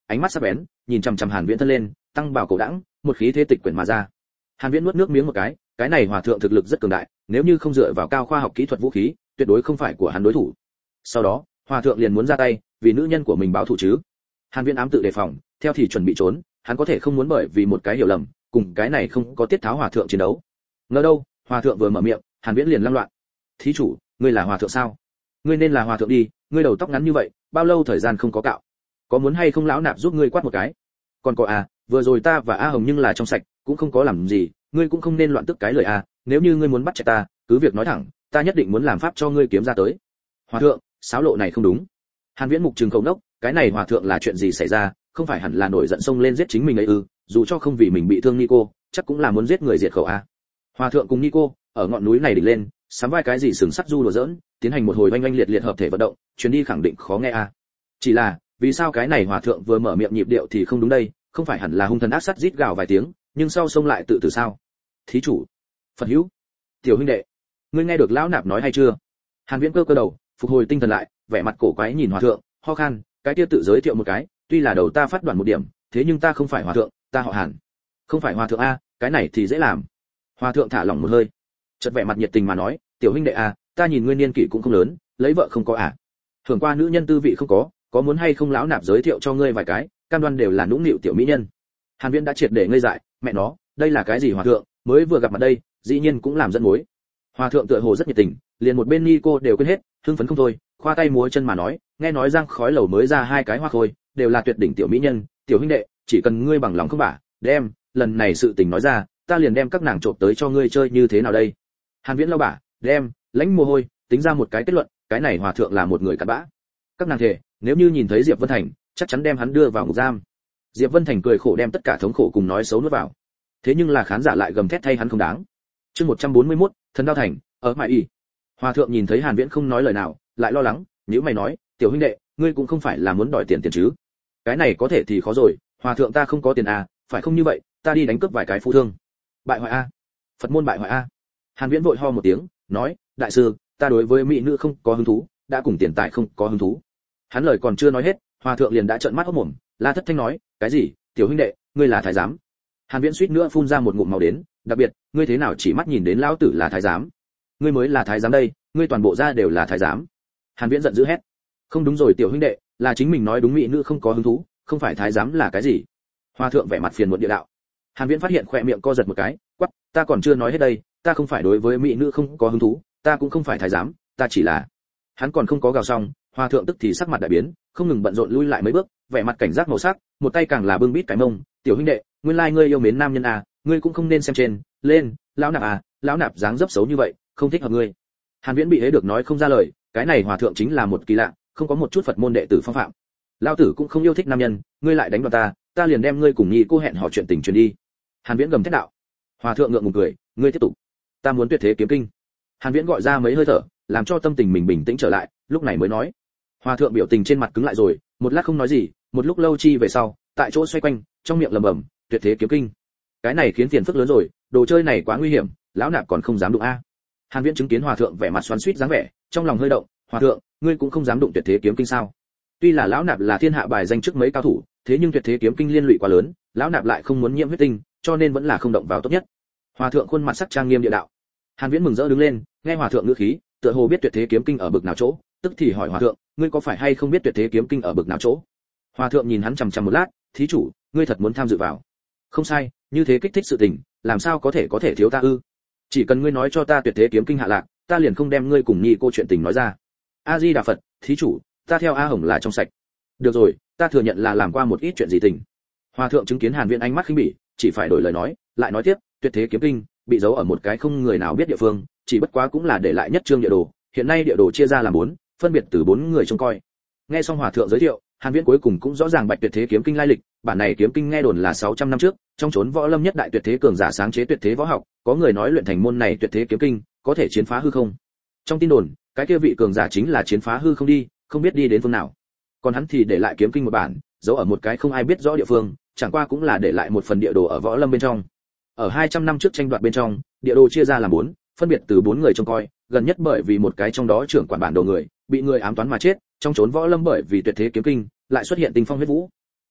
Speaker 1: ánh mắt sắc bén, nhìn chằm chằm Hàn Viễn thân lên, tăng bảo cổ đãng, một khí thế tịch quyển mà ra. Hàn Viễn nuốt nước miếng một cái, cái này hòa thượng thực lực rất cường đại, nếu như không dựa vào cao khoa học kỹ thuật vũ khí, tuyệt đối không phải của hắn đối thủ. Sau đó, hòa thượng liền muốn ra tay, vì nữ nhân của mình báo thù chứ. Hàn Viễn ám tự đề phòng, theo thì chuẩn bị trốn, hắn có thể không muốn bởi vì một cái hiểu lầm, cùng cái này không có tiết tháo hòa thượng chiến đấu. Ngờ đâu, hòa thượng vừa mở miệng, Hàn Viễn liền lăng loạn. Thí chủ, ngươi là hòa thượng sao? Ngươi nên là hòa thượng đi, ngươi đầu tóc ngắn như vậy, bao lâu thời gian không có cạo? Có muốn hay không lão nạp giúp ngươi quát một cái? Còn có à, vừa rồi ta và A Hồng nhưng là trong sạch, cũng không có làm gì, ngươi cũng không nên loạn tức cái lời à, nếu như ngươi muốn bắt chạy ta, cứ việc nói thẳng, ta nhất định muốn làm pháp cho ngươi kiếm ra tới. Hòa thượng, sáo lộ này không đúng. Hàn Viễn mục trừng khẩu nốc, cái này hòa thượng là chuyện gì xảy ra, không phải hẳn là nổi giận xông lên giết chính mình ấy ư? Dù cho không vì mình bị thương Nico, chắc cũng là muốn giết người diệt khẩu à? Hòa thượng cùng Nico ở ngọn núi này đỉnh lên, sắm vai cái gì sừng sắc du đùa giỡn, tiến hành một hồi oanh oanh liệt liệt hợp thể vận động, chuyến đi khẳng định khó nghe à? Chỉ là, vì sao cái này hòa thượng vừa mở miệng nhịp điệu thì không đúng đây, không phải hẳn là hung thần ác sát rít gào vài tiếng, nhưng sau xông lại tự tử sao? Thí chủ, Phật hữu, tiểu huynh đệ, ngươi nghe được lão nạp nói hay chưa? Hàn Viễn cơ cơ đầu, phục hồi tinh thần lại, vẻ mặt cổ quái nhìn hòa thượng, ho khan, cái kia tự giới thiệu một cái, tuy là đầu ta phát đoạn một điểm, thế nhưng ta không phải hòa thượng, ta họ Hàn. Không phải hòa thượng a, cái này thì dễ làm. Hòa thượng thả lỏng một hơi, chợt vẻ mặt nhiệt tình mà nói, tiểu huynh đệ a, ta nhìn ngươi niên kỷ cũng không lớn, lấy vợ không có à? Thường qua nữ nhân tư vị không có, có muốn hay không lão nạp giới thiệu cho ngươi vài cái, cam đoan đều là nũng nịu tiểu mỹ nhân. Hàn Viễn đã triệt để ngây dại, mẹ nó, đây là cái gì hòa thượng, mới vừa gặp mặt đây, dĩ nhiên cũng làm dẫn mối. Hòa thượng tựa hồ rất nhiệt tình, liền một bên Nico đều quên hết, hưng phấn không thôi, khoa tay múa chân mà nói, nghe nói Giang Khói lầu mới ra hai cái hoa khôi, đều là tuyệt đỉnh tiểu mỹ nhân, tiểu huynh đệ, chỉ cần ngươi bằng lòng không bả, đem, lần này sự tình nói ra, ta liền đem các nàng trộm tới cho ngươi chơi như thế nào đây? Hàn Viễn lau bả, đem, lãnh mồ hôi, tính ra một cái kết luận, cái này hòa thượng là một người cặn bã. Các nàng thề, nếu như nhìn thấy Diệp Vân Thành, chắc chắn đem hắn đưa vào ngục giam. Diệp Vân Thành cười khổ đem tất cả thống khổ cùng nói xấu nuốt vào. Thế nhưng là khán giả lại gầm thét thay hắn không đáng. Chương một trăm bốn mươi mốt, Thần Đao Thành, ở Mại Y. Hòa thượng nhìn thấy Hàn Viễn không nói lời nào, lại lo lắng, nếu mày nói, tiểu huynh đệ, ngươi cũng không phải là muốn đòi tiền tiền chứ? Cái này có thể thì khó rồi, hòa thượng ta không có tiền à, phải không như vậy, ta đi đánh cướp vài cái phú thương. Bại hoại a, Phật môn bại hoại a. Hàn Viễn vội ho một tiếng, nói, đại sư, ta đối với mỹ nữ không có hứng thú, đã cùng tiền tài không có hứng thú. Hắn lời còn chưa nói hết, hòa thượng liền đã trợn mắt hốt mồm, la thất thanh nói, cái gì, tiểu huynh đệ, ngươi là thái giám? Hàn Viễn suýt nữa phun ra một ngụm máu đến, đặc biệt, ngươi thế nào chỉ mắt nhìn đến lão tử là thái giám? Ngươi mới là thái giám đây, ngươi toàn bộ gia đều là thái giám. Hàn Viễn giận dữ hét, không đúng rồi tiểu huynh đệ, là chính mình nói đúng, mỹ nữ không có hứng thú, không phải thái giám là cái gì? Hòa thượng vẻ mặt phiền muộn địa đạo. Hàn Viễn phát hiện khóe miệng co giật một cái, quắc, ta còn chưa nói hết đây, ta không phải đối với mỹ nữ không có hứng thú, ta cũng không phải thái giám, ta chỉ là. Hắn còn không có gào xong, hòa thượng tức thì sắc mặt đại biến, không ngừng bận rộn lui lại mấy bước, vẻ mặt cảnh giác màu sắc, một tay càng là bưng bít cái mông, tiểu huynh đệ, nguyên lai ngươi yêu mến nam nhân à, ngươi cũng không nên xem trên, lên, lão nạp à, lão nạp dáng dấp xấu như vậy, không thích hợp ngươi. Hàn Viễn bị hế được nói không ra lời, cái này hòa thượng chính là một kỳ lạ, không có một chút Phật môn đệ tử phong phạm. Lão tử cũng không yêu thích nam nhân, ngươi lại đánh vào ta, ta liền đem ngươi cùng nhi cô hẹn hò chuyện tình truyền đi. Hàn Viễn gầm thét đạo. Hòa thượng ngượng ngùng cười, ngươi tiếp tục. Ta muốn tuyệt thế kiếm kinh. Hàn Viễn gọi ra mấy hơi thở, làm cho tâm tình mình bình tĩnh trở lại, lúc này mới nói. Hòa thượng biểu tình trên mặt cứng lại rồi, một lát không nói gì, một lúc lâu chi về sau, tại chỗ xoay quanh, trong miệng lẩm bẩm, tuyệt thế kiếm kinh. Cái này khiến phiền phức lớn rồi, đồ chơi này quá nguy hiểm, lão nạp còn không dám đụng a. Hàn Viễn chứng kiến hòa thượng vẻ mặt xoắn xuýt dáng vẻ, trong lòng hơi động, hòa thượng, ngươi cũng không dám đụng tuyệt thế kiếm kinh sao? Tuy là lão nạp là thiên hạ bài danh trước mấy cao thủ, thế nhưng tuyệt thế kiếm kinh liên lụy quá lớn, lão nạp lại không muốn nhiễm huyết tinh, cho nên vẫn là không động vào tốt nhất. Hòa thượng khuôn mặt sắc trang nghiêm địa đạo. Hàn Viễn mừng rỡ đứng lên, nghe hòa thượng ngữ khí, tựa hồ biết tuyệt thế kiếm kinh ở bực nào chỗ, tức thì hỏi hòa thượng, ngươi có phải hay không biết tuyệt thế kiếm kinh ở bực nào chỗ? Hòa thượng nhìn hắn chằm chằm một lát, thí chủ, ngươi thật muốn tham dự vào? Không sai, như thế kích thích sự tình, làm sao có thể có thể thiếu ta ư? Chỉ cần ngươi nói cho ta tuyệt thế kiếm kinh hạ lạc, ta liền không đem ngươi cùng nhi cô chuyện tình nói ra. A Di Đà Phật, thí chủ, ta theo A Hồng là trong sạch. Được rồi, ta thừa nhận là làm qua một ít chuyện gì tình. Hòa thượng chứng kiến Hàn Viễn ánh mắt khinh bỉ, chỉ phải đổi lời nói, lại nói tiếp, tuyệt thế kiếm kinh bị giấu ở một cái không người nào biết địa phương, chỉ bất quá cũng là để lại nhất trương địa đồ, hiện nay địa đồ chia ra làm bốn, phân biệt từ bốn người trông coi. Nghe xong hòa thượng giới thiệu, Hàn Viễn cuối cùng cũng rõ ràng bạch tuyệt thế kiếm kinh lai lịch, bản này kiếm kinh nghe đồn là sáu trăm năm trước, trong chốn võ lâm nhất đại tuyệt thế cường giả sáng chế tuyệt thế võ học, có người nói luyện thành môn này tuyệt thế kiếm kinh, có thể chiến phá hư không. Trong tin đồn, cái kia vị cường giả chính là chiến phá hư không đi, không biết đi đến phương nào. Còn hắn thì để lại kiếm kinh một bản, giấu ở một cái không ai biết rõ địa phương, chẳng qua cũng là để lại một phần địa đồ ở võ lâm bên trong. Ở hai trăm năm trước tranh đoạt bên trong, địa đồ chia ra làm bốn, phân biệt từ bốn người trông coi, gần nhất bởi vì một cái trong đó trưởng quản bản đồ người, bị người ám toán mà chết, trong chốn võ lâm bởi vì tuyệt thế kiếm kinh, lại xuất hiện tình phong huyết vũ.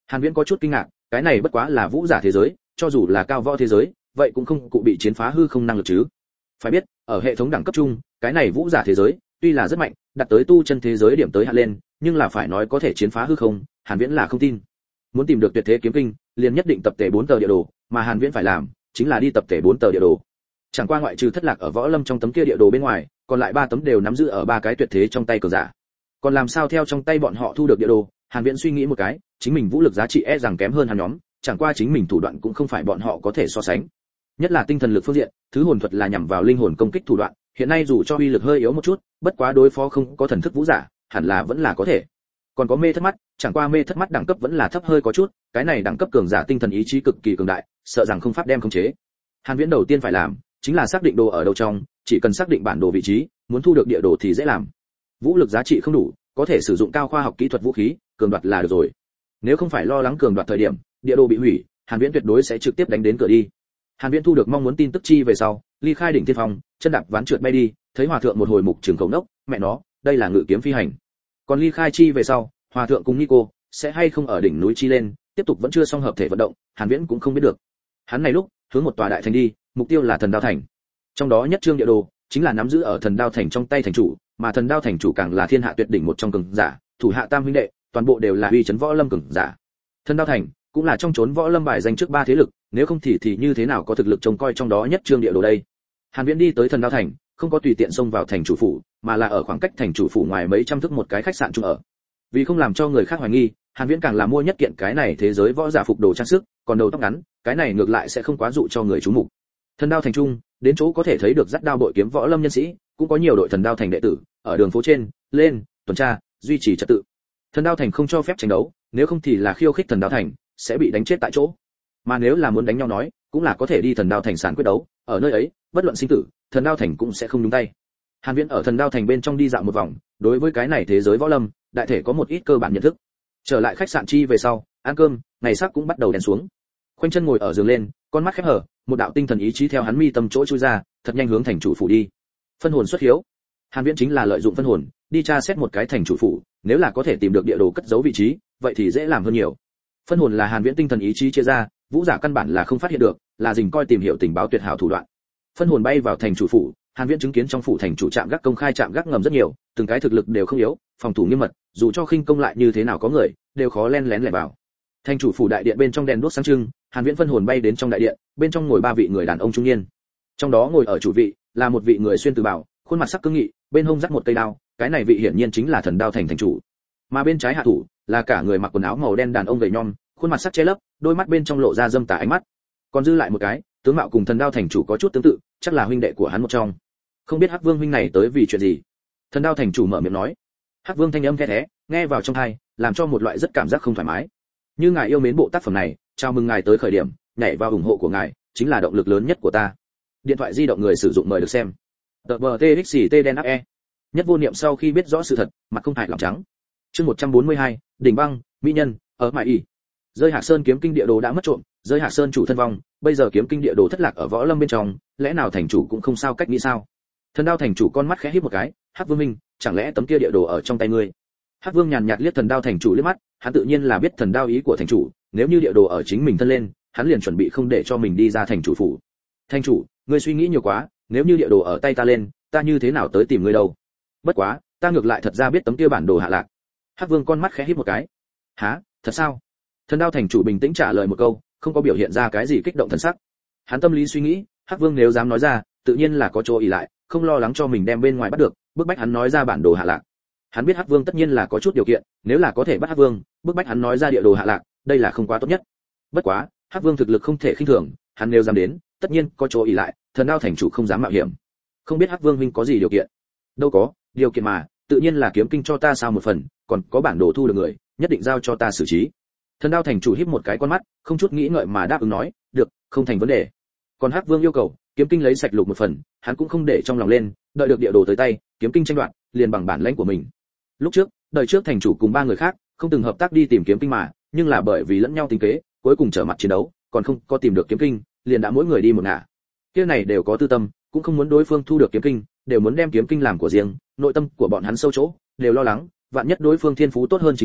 Speaker 1: Hàn Viễn có chút kinh ngạc, cái này bất quá là vũ giả thế giới, cho dù là cao võ thế giới, vậy cũng không cụ bị chiến phá hư không năng lực chứ. Phải biết, ở hệ thống đẳng cấp chung, cái này vũ giả thế giới, tuy là rất mạnh, đặt tới tu chân thế giới điểm tới hạn lên, nhưng là phải nói có thể chiến phá hư không, Hàn Viễn là không tin. Muốn tìm được tuyệt thế kiếm kinh, liền nhất định tập tể bốn tờ địa đồ, mà Hàn Viễn phải làm, chính là đi tập tể bốn tờ địa đồ. Chẳng qua ngoại trừ thất lạc ở võ lâm trong tấm kia địa đồ bên ngoài, còn lại ba tấm đều nắm giữ ở ba cái tuyệt thế trong tay cường giả. Còn làm sao theo trong tay bọn họ thu được địa đồ? Hàn Viễn suy nghĩ một cái, chính mình vũ lực giá trị e rằng kém hơn hắn nhóm, chẳng qua chính mình thủ đoạn cũng không phải bọn họ có thể so sánh. Nhất là tinh thần lực phương diện, thứ hồn thuật là nhằm vào linh hồn công kích thủ đoạn, hiện nay dù cho uy lực hơi yếu một chút, bất quá đối phó không có thần thức vũ giả, hẳn là vẫn là có thể. Còn có mê thất mắt, chẳng qua mê thất mắt đẳng cấp vẫn là thấp hơi có chút, cái này đẳng cấp cường giả tinh thần ý chí cực kỳ cường đại, sợ rằng không pháp đem khống chế. Hàn Viễn đầu tiên phải làm, chính là xác định đồ ở đâu trong, chỉ cần xác định bản đồ vị trí, muốn thu được địa đồ thì dễ làm. Vũ lực giá trị không đủ, có thể sử dụng cao khoa học kỹ thuật vũ khí, cường đoạt là được rồi. Nếu không phải lo lắng cường đoạt thời điểm, địa đồ bị hủy, Hàn Viễn tuyệt đối sẽ trực tiếp đánh đến cửa đi. Hàn Viễn thu được mong muốn tin tức chi về sau, ly khai đỉnh thiên phong, chân đạp ván trượt bay đi, thấy hòa thượng một hồi mục trường cầu nốc, mẹ nó, đây là ngự kiếm phi hành. Còn ly khai chi về sau, hòa thượng cùng Nico sẽ hay không ở đỉnh núi chi lên, tiếp tục vẫn chưa xong hợp thể vận động, Hàn Viễn cũng không biết được. Hắn này lúc hướng một tòa đại thành đi, mục tiêu là Thần Đao Thành. Trong đó nhất trương địa đồ chính là nắm giữ ở Thần Đao Thành trong tay thành chủ, mà Thần Đao Thành chủ càng là thiên hạ tuyệt đỉnh một trong cường giả, thủ hạ tam huynh đệ, toàn bộ đều là uy chấn võ lâm cường giả. Thần Đao Thành cũng là trong chốn võ lâm bài danh trước ba thế lực, nếu không thì thì như thế nào có thực lực trông coi trong đó nhất trương địa đồ đây. Hàn Viễn đi tới Thần Đao Thành, không có tùy tiện xông vào thành chủ phủ, mà là ở khoảng cách thành chủ phủ ngoài mấy trăm thước một cái khách sạn chung ở. Vì không làm cho người khác hoài nghi, Hàn Viễn càng là mua nhất kiện cái này thế giới võ giả phục đồ trang sức, còn đầu tóc ngắn, cái này ngược lại sẽ không quá dụ cho người chú mục. Thần Đao Thành trung, đến chỗ có thể thấy được dắt đao bội kiếm võ lâm nhân sĩ, cũng có nhiều đội Thần Đao Thành đệ tử, ở đường phố trên, lên, tuần tra, duy trì trật tự. Thần Đao Thành không cho phép tranh đấu, nếu không thì là khiêu khích Thần Đao Thành, sẽ bị đánh chết tại chỗ. Mà nếu là muốn đánh nhau nói, cũng là có thể đi Thần Đao Thành sàn quyết đấu, ở nơi ấy, bất luận sinh tử, Thần Đao Thành cũng sẽ không nhúng tay. Hàn Viễn ở Thần Đao Thành bên trong đi dạo một vòng, đối với cái này thế giới võ lâm, đại thể có một ít cơ bản nhận thức. Trở lại khách sạn chi về sau, ăn cơm, ngày sắc cũng bắt đầu đèn xuống. Khoanh chân ngồi ở giường lên, con mắt khép hờ, một đạo tinh thần ý chí theo hắn mi tâm chỗ chui ra, thật nhanh hướng thành chủ phủ đi. Phân hồn xuất hiếu. Hàn Viễn chính là lợi dụng phân hồn, đi tra xét một cái thành chủ phủ, nếu là có thể tìm được địa đồ cất giấu vị trí, vậy thì dễ làm hơn nhiều. Phân hồn là Hàn Viễn tinh thần ý chí chia ra, vũ giả căn bản là không phát hiện được, là dình coi tìm hiểu tình báo tuyệt hảo thủ đoạn. Phân hồn bay vào thành chủ phủ, Hàn Viễn chứng kiến trong phủ thành chủ trạm gác công khai trạm gác ngầm rất nhiều, từng cái thực lực đều không yếu, phòng thủ nghiêm mật, dù cho khinh công lại như thế nào có người, đều khó len lén lẻn vào. Thành chủ phủ đại điện bên trong đèn đuốc sáng trưng, Hàn Viễn phân hồn bay đến trong đại điện, bên trong ngồi ba vị người đàn ông trung niên. Trong đó ngồi ở chủ vị là một vị người xuyên từ bảo, khuôn mặt sắc cương nghị, bên hông dắt một cây đao, cái này vị hiển nhiên chính là Thần Đao Thành thành chủ. Mà bên trái hạ thủ là cả người mặc quần áo màu đen đàn ông gầy nhom, khuôn mặt sắc che lấp, đôi mắt bên trong lộ ra dâm tà ánh mắt. Còn dư lại một cái, tướng mạo cùng Thần Đao Thành chủ có chút tương tự, chắc là huynh đệ của hắn một trong. Không biết Hắc Vương huynh này tới vì chuyện gì? Thần Đao Thành chủ mở miệng nói. Hắc Vương thanh âm khẽ khẽ, nghe vào trong tai, làm cho một loại rất cảm giác không thoải mái. Như ngài yêu mến bộ tác phẩm này, chào mừng ngài tới khởi điểm, nhảy vào ủng hộ của ngài, chính là động lực lớn nhất của ta. Điện thoại di động người sử dụng mời được xem. tê bê ích xê tê đen áp e. Nhất vô niệm sau khi biết rõ sự thật, mặt không hại lòng trắng. Chương một trăm bốn mươi hai, đỉnh băng, mỹ nhân, ở mại y. Rơi Hạc Sơn kiếm kinh địa đồ đã mất trộm, Rơi Hạc Sơn chủ thân vong, bây giờ kiếm kinh địa đồ thất lạc ở võ lâm bên trong, lẽ nào thành chủ cũng không sao cách nghĩ sao? Thần Đao Thành chủ con mắt khẽ híp một cái, Hắc Vương minh, chẳng lẽ tấm kia địa đồ ở trong tay ngươi? Hắc Vương nhàn nhạt liếc Thần Đao Thành chủ liếc mắt, hắn tự nhiên là biết thần đao ý của thành chủ, nếu như địa đồ ở chính mình thân lên, hắn liền chuẩn bị không để cho mình đi ra thành chủ phủ. Thành chủ, ngươi suy nghĩ nhiều quá, nếu như địa đồ ở tay ta lên, ta như thế nào tới tìm ngươi đâu? Bất quá, ta ngược lại thật ra biết tấm kia bản đồ hạ lạc. Hắc Vương con mắt khẽ híp một cái. Hả, thật sao? Thần Đao Thành chủ bình tĩnh trả lời một câu, không có biểu hiện ra cái gì kích động thần sắc. Hắn tâm lý suy nghĩ, Hắc Vương nếu dám nói ra, tự nhiên là có chỗ ỷ lại, không lo lắng cho mình đem bên ngoài bắt được, bức bách hắn nói ra bản đồ hạ lạc. Hắn biết Hắc Vương tất nhiên là có chút điều kiện, nếu là có thể bắt Hắc Vương, bức bách hắn nói ra địa đồ hạ lạc, đây là không quá tốt nhất. Bất quá, Hắc Vương thực lực không thể khinh thường, hắn nếu dám đến, tất nhiên có chỗ ỷ lại, Thần Đao Thành chủ không dám mạo hiểm. Không biết Hắc Vương huynh có gì điều kiện? Đâu có, điều kiện mà, tự nhiên là kiếm kinh cho ta sao một phần, còn có bản đồ thu được người, nhất định giao cho ta xử trí. Thần Đao Thành chủ híp một cái con mắt, không chút nghĩ ngợi mà đáp ứng nói, được, không thành vấn đề. Còn Hắc Vương yêu cầu, kiếm kinh lấy sạch lục một phần, hắn cũng không để trong lòng lên, đợi được địa đồ tới tay, kiếm kinh tranh đoạt, liền bằng bản lãnh của mình. Lúc trước, đời trước thành chủ cùng ba người khác, không từng hợp tác đi tìm kiếm kinh mà, nhưng là bởi vì lẫn nhau tính kế, cuối cùng trở mặt chiến đấu, còn không có tìm được kiếm kinh, liền đã mỗi người đi một ngả. Kia này đều có tư tâm, cũng không muốn đối phương thu được kiếm kinh, đều muốn đem kiếm kinh làm của riêng, nội tâm của bọn hắn sâu chỗ, đều lo lắng, vạn nhất đối phương thiên phú tốt hơn chính mình,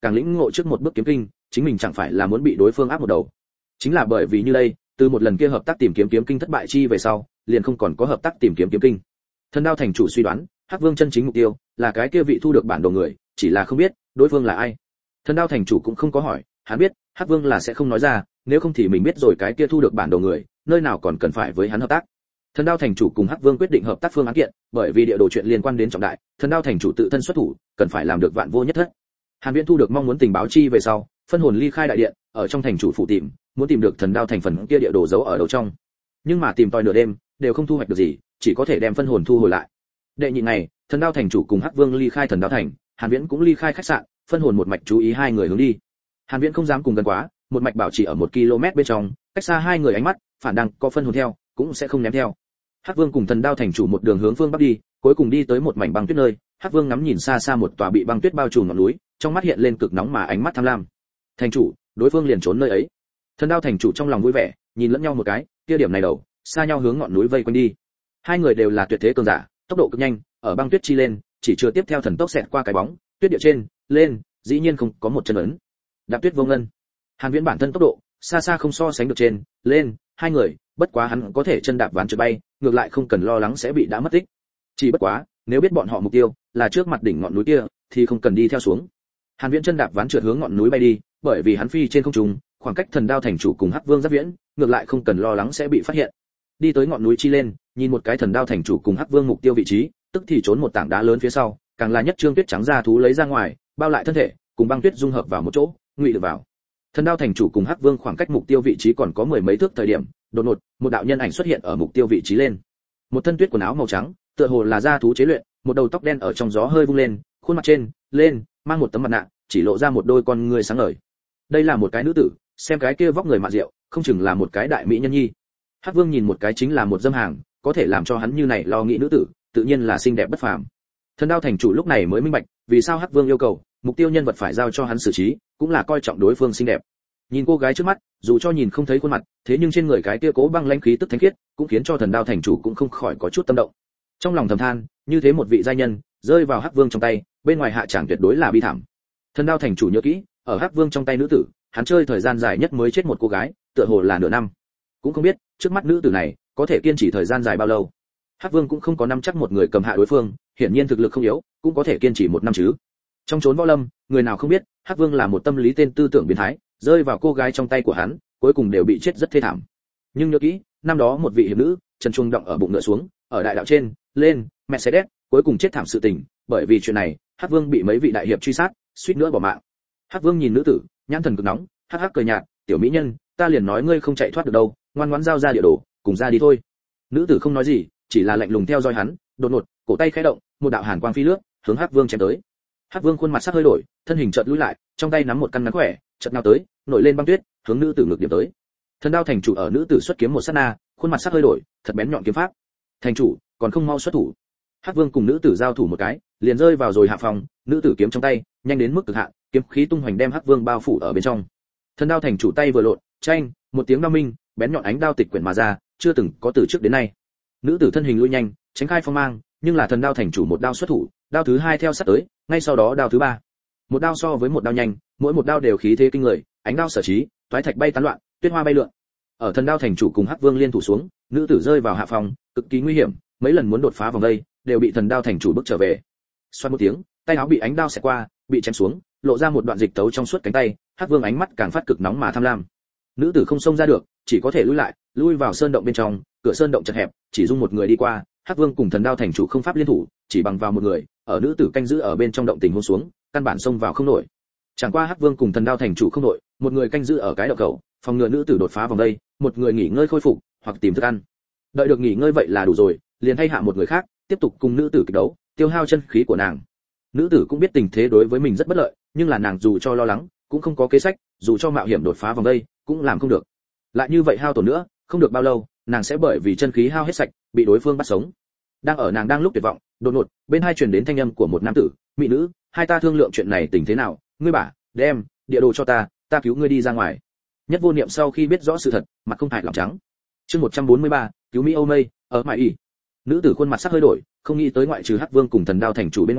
Speaker 1: càng lĩnh ngộ trước một bước kiếm kinh, chính mình chẳng phải là muốn bị đối phương áp một đầu. Chính là bởi vì như đây, từ một lần kia hợp tác tìm kiếm kiếm kinh thất bại chi về sau, liền không còn có hợp tác tìm kiếm kiếm kinh. Thần Đao thành chủ suy đoán, Hắc Vương chân chính mục tiêu là cái kia vị thu được bản đồ người, chỉ là không biết đối phương là ai. Thần Đao thành chủ cũng không có hỏi, hắn biết Hắc Vương là sẽ không nói ra, nếu không thì mình biết rồi cái kia thu được bản đồ người, nơi nào còn cần phải với hắn hợp tác. Thần Đao thành chủ cùng Hắc Vương quyết định hợp tác phương án kiện, bởi vì địa đồ chuyện liên quan đến trọng đại, Thần Đao thành chủ tự thân xuất thủ, cần phải làm được vạn vô nhất thất. Hàn Viễn thu được mong muốn tình báo chi về sau, phân hồn ly khai đại điện, ở trong thành chủ phủ tìm, muốn tìm được Thần Đao thành phần kia địa đồ giấu ở đâu trong. Nhưng mà tìm tòi nửa đêm, đều không thu hoạch được gì, chỉ có thể đem phân hồn thu hồi lại. Đệ nhị ngày, Thần Đao thành chủ cùng Hắc Vương ly khai Thần Đao thành, Hàn Viễn cũng ly khai khách sạn, phân hồn một mạch chú ý hai người hướng đi. Hàn Viễn không dám cùng gần quá, một mạch bảo trì ở một ki lô mét bên trong, cách xa hai người ánh mắt, phản đang có phân hồn theo, cũng sẽ không ném theo. Hắc Vương cùng Thần Đao thành chủ một đường hướng phương bắc đi, cuối cùng đi tới một mảnh băng tuyết nơi, Hắc Vương ngắm nhìn xa xa một tòa bị băng tuyết bao trùm ngọn núi, trong mắt hiện lên cực nóng mà ánh mắt tham lam. Thành chủ, đối phương liền trốn nơi ấy. Thần Đao thành chủ trong lòng vui vẻ, nhìn lẫn nhau một cái, kia điểm này đầu, xa nhau hướng ngọn núi vây quanh đi. Hai người đều là tuyệt thế cường giả, tốc độ cực nhanh, ở băng tuyết chi lên, chỉ chưa tiếp theo thần tốc xẹt qua cái bóng, tuyết địa trên, lên, dĩ nhiên không có một chân ấn. Đạp tuyết vô ngân. Hàn Viễn bản thân tốc độ, xa xa không so sánh được trên, lên, hai người, bất quá hắn có thể chân đạp ván trượt bay, ngược lại không cần lo lắng sẽ bị đã mất tích. Chỉ bất quá, nếu biết bọn họ mục tiêu là trước mặt đỉnh ngọn núi kia, thì không cần đi theo xuống. Hàn Viễn chân đạp ván trượt hướng ngọn núi bay đi, bởi vì hắn phi trên không trung, khoảng cách Thần Đao thành chủ cùng Hắc Vương rất viễn, ngược lại không cần lo lắng sẽ bị phát hiện. Đi tới ngọn núi chi lên, nhìn một cái Thần Đao thành chủ cùng Hắc Vương mục tiêu vị trí, tức thì trốn một tảng đá lớn phía sau, càng là nhất trương tuyết trắng ra thú lấy ra ngoài, bao lại thân thể, cùng băng tuyết dung hợp vào một chỗ, ngụy được vào. Thần Đao thành chủ cùng Hắc Vương khoảng cách mục tiêu vị trí còn có mười mấy thước thời điểm, đột ngột, một đạo nhân ảnh xuất hiện ở mục tiêu vị trí lên. Một thân tuyết quần áo màu trắng, tựa hồ là da thú chế luyện, một đầu tóc đen ở trong gió hơi vung lên, khuôn mặt trên, lên, mang một tấm mặt nạ, chỉ lộ ra một đôi con người sáng ngời. Đây là một cái nữ tử, xem cái kia vóc người mạ diệu, không chừng là một cái đại mỹ nhân nhi. Hắc Vương nhìn một cái chính là một dâm hàng, có thể làm cho hắn như này lo nghĩ nữ tử, tự nhiên là xinh đẹp bất phàm. Thần Đao thành chủ lúc này mới minh bạch, vì sao Hắc Vương yêu cầu mục tiêu nhân vật phải giao cho hắn xử trí, cũng là coi trọng đối phương xinh đẹp. Nhìn cô gái trước mắt, dù cho nhìn không thấy khuôn mặt, thế nhưng trên người cái kia cố băng lãnh khí tức thánh khiết, cũng khiến cho Thần Đao thành chủ cũng không khỏi có chút tâm động. Trong lòng thầm than, như thế một vị giai nhân, rơi vào Hắc Vương trong tay, bên ngoài hạ chẳng tuyệt đối là bi thảm. Thần Đao thành chủ nhớ kỹ, ở Hắc Vương trong tay nữ tử, hắn chơi thời gian dài nhất mới chết một cô gái, tựa hồ là nửa năm. Cũng không biết, trước mắt nữ tử này có thể kiên trì thời gian dài bao lâu. Hắc Vương cũng không có nắm chắc một người cầm hạ đối phương, hiển nhiên thực lực không yếu, cũng có thể kiên trì một năm chứ. Trong chốn võ lâm, người nào không biết, Hắc Vương là một tâm lý tên tư tưởng biến thái, rơi vào cô gái trong tay của hắn, cuối cùng đều bị chết rất thê thảm. Nhưng nhớ kỹ, năm đó một vị hiệp nữ, chân chuông động ở bụng ngựa xuống, ở đại đạo trên, lên, Mercedes, cuối cùng chết thảm sự tình, bởi vì chuyện này, Hắc Vương bị mấy vị đại hiệp truy sát, suýt nữa bỏ mạng. Hắc Vương nhìn nữ tử, nhãn thần cực nóng, hắc hắc cười nhạt, "Tiểu mỹ nhân, ta liền nói ngươi không chạy thoát được đâu, ngoan ngoãn giao ra địa đồ, cùng ra đi thôi." Nữ tử không nói gì, chỉ là lạnh lùng theo dõi hắn, đột ngột, cổ tay khẽ động, một đạo hàn quang phi lướt, hướng Hắc Vương chém tới. Hắc Vương khuôn mặt sắc hơi đổi, thân hình chợt lùi lại, trong tay nắm một căn ngắn khỏe, chợt nào tới, nổi lên băng tuyết, hướng nữ tử ngược điểm tới. Thần Đao thành chủ ở nữ tử xuất kiếm một sát na, khuôn mặt sắc hơi đổi, thật bén nhọn kiếm pháp. "Thành chủ, còn không mau xuất thủ." Hắc Vương cùng nữ tử giao thủ một cái, liền rơi vào rồi hạ phòng, nữ tử kiếm trong tay, nhanh đến mức cực hạn, kiếm khí tung hoành đem Hắc Vương bao phủ ở bên trong. Thần Đao thành chủ tay vừa lộn, chanh, một tiếng đao minh, bén nhọn ánh đao tịch quyển mà ra, chưa từng có từ trước đến nay. Nữ tử thân hình lui nhanh, tránh khai phong mang, nhưng là Thần Đao thành chủ một đao xuất thủ, đao thứ hai theo sát tới, ngay sau đó đao thứ ba. Một đao so với một đao nhanh, mỗi một đao đều khí thế kinh người, ánh đao sở trí, toái thạch bay tán loạn, tuyết hoa bay lượn. Ở Thần Đao thành chủ cùng Hắc Vương liên thủ xuống, nữ tử rơi vào hạ phòng, cực kỳ nguy hiểm, mấy lần muốn đột phá vòng đây, đều bị Thần Đao thành chủ bước trở về. Xoát một tiếng, tay áo bị ánh đao xẹt qua, bị chém xuống, lộ ra một đoạn dịch tấu trong suốt cánh tay. Hắc Vương ánh mắt càng phát cực nóng mà tham lam. Nữ tử không xông ra được, chỉ có thể lùi lại, lui vào sơn động bên trong, cửa sơn động chật hẹp, chỉ dung một người đi qua. Hắc Vương cùng Thần Đao thành chủ không pháp liên thủ, chỉ bằng vào một người, ở nữ tử canh giữ ở bên trong động tình huống xuống, căn bản xông vào không nổi. Chẳng qua Hắc Vương cùng Thần Đao thành chủ không nổi, một người canh giữ ở cái động khẩu, phòng ngừa nữ tử đột phá vòng đây, một người nghỉ ngơi khôi phục, hoặc tìm thức ăn. Đợi được nghỉ ngơi vậy là đủ rồi, liền thay hạ một người khác, tiếp tục cùng nữ tử kịch đấu, tiêu hao chân khí của nàng. Nữ tử cũng biết tình thế đối với mình rất bất lợi, nhưng là nàng dù cho lo lắng, cũng không có kế sách, dù cho mạo hiểm đột phá vòng đây, cũng làm không được. Lại như vậy hao tổn nữa, không được bao lâu, nàng sẽ bởi vì chân khí hao hết sạch, bị đối phương bắt sống. Đang ở nàng đang lúc tuyệt vọng, đột ngột, bên hai truyền đến thanh âm của một nam tử, "Mỹ nữ, hai ta thương lượng chuyện này tình thế nào, ngươi bảo, đem địa đồ cho ta, ta cứu ngươi đi ra ngoài." Nhất Vô Niệm sau khi biết rõ sự thật, mặt không hại lỏng trắng. Chương một trăm bốn mươi ba, cứu Mỹ Âu Mây, ở Mại ỉ. Nữ tử khuôn mặt sắc hơi đổi, không nghĩ tới ngoại trừ Hắc Vương cùng Thần Đao thành chủ bên ngoài,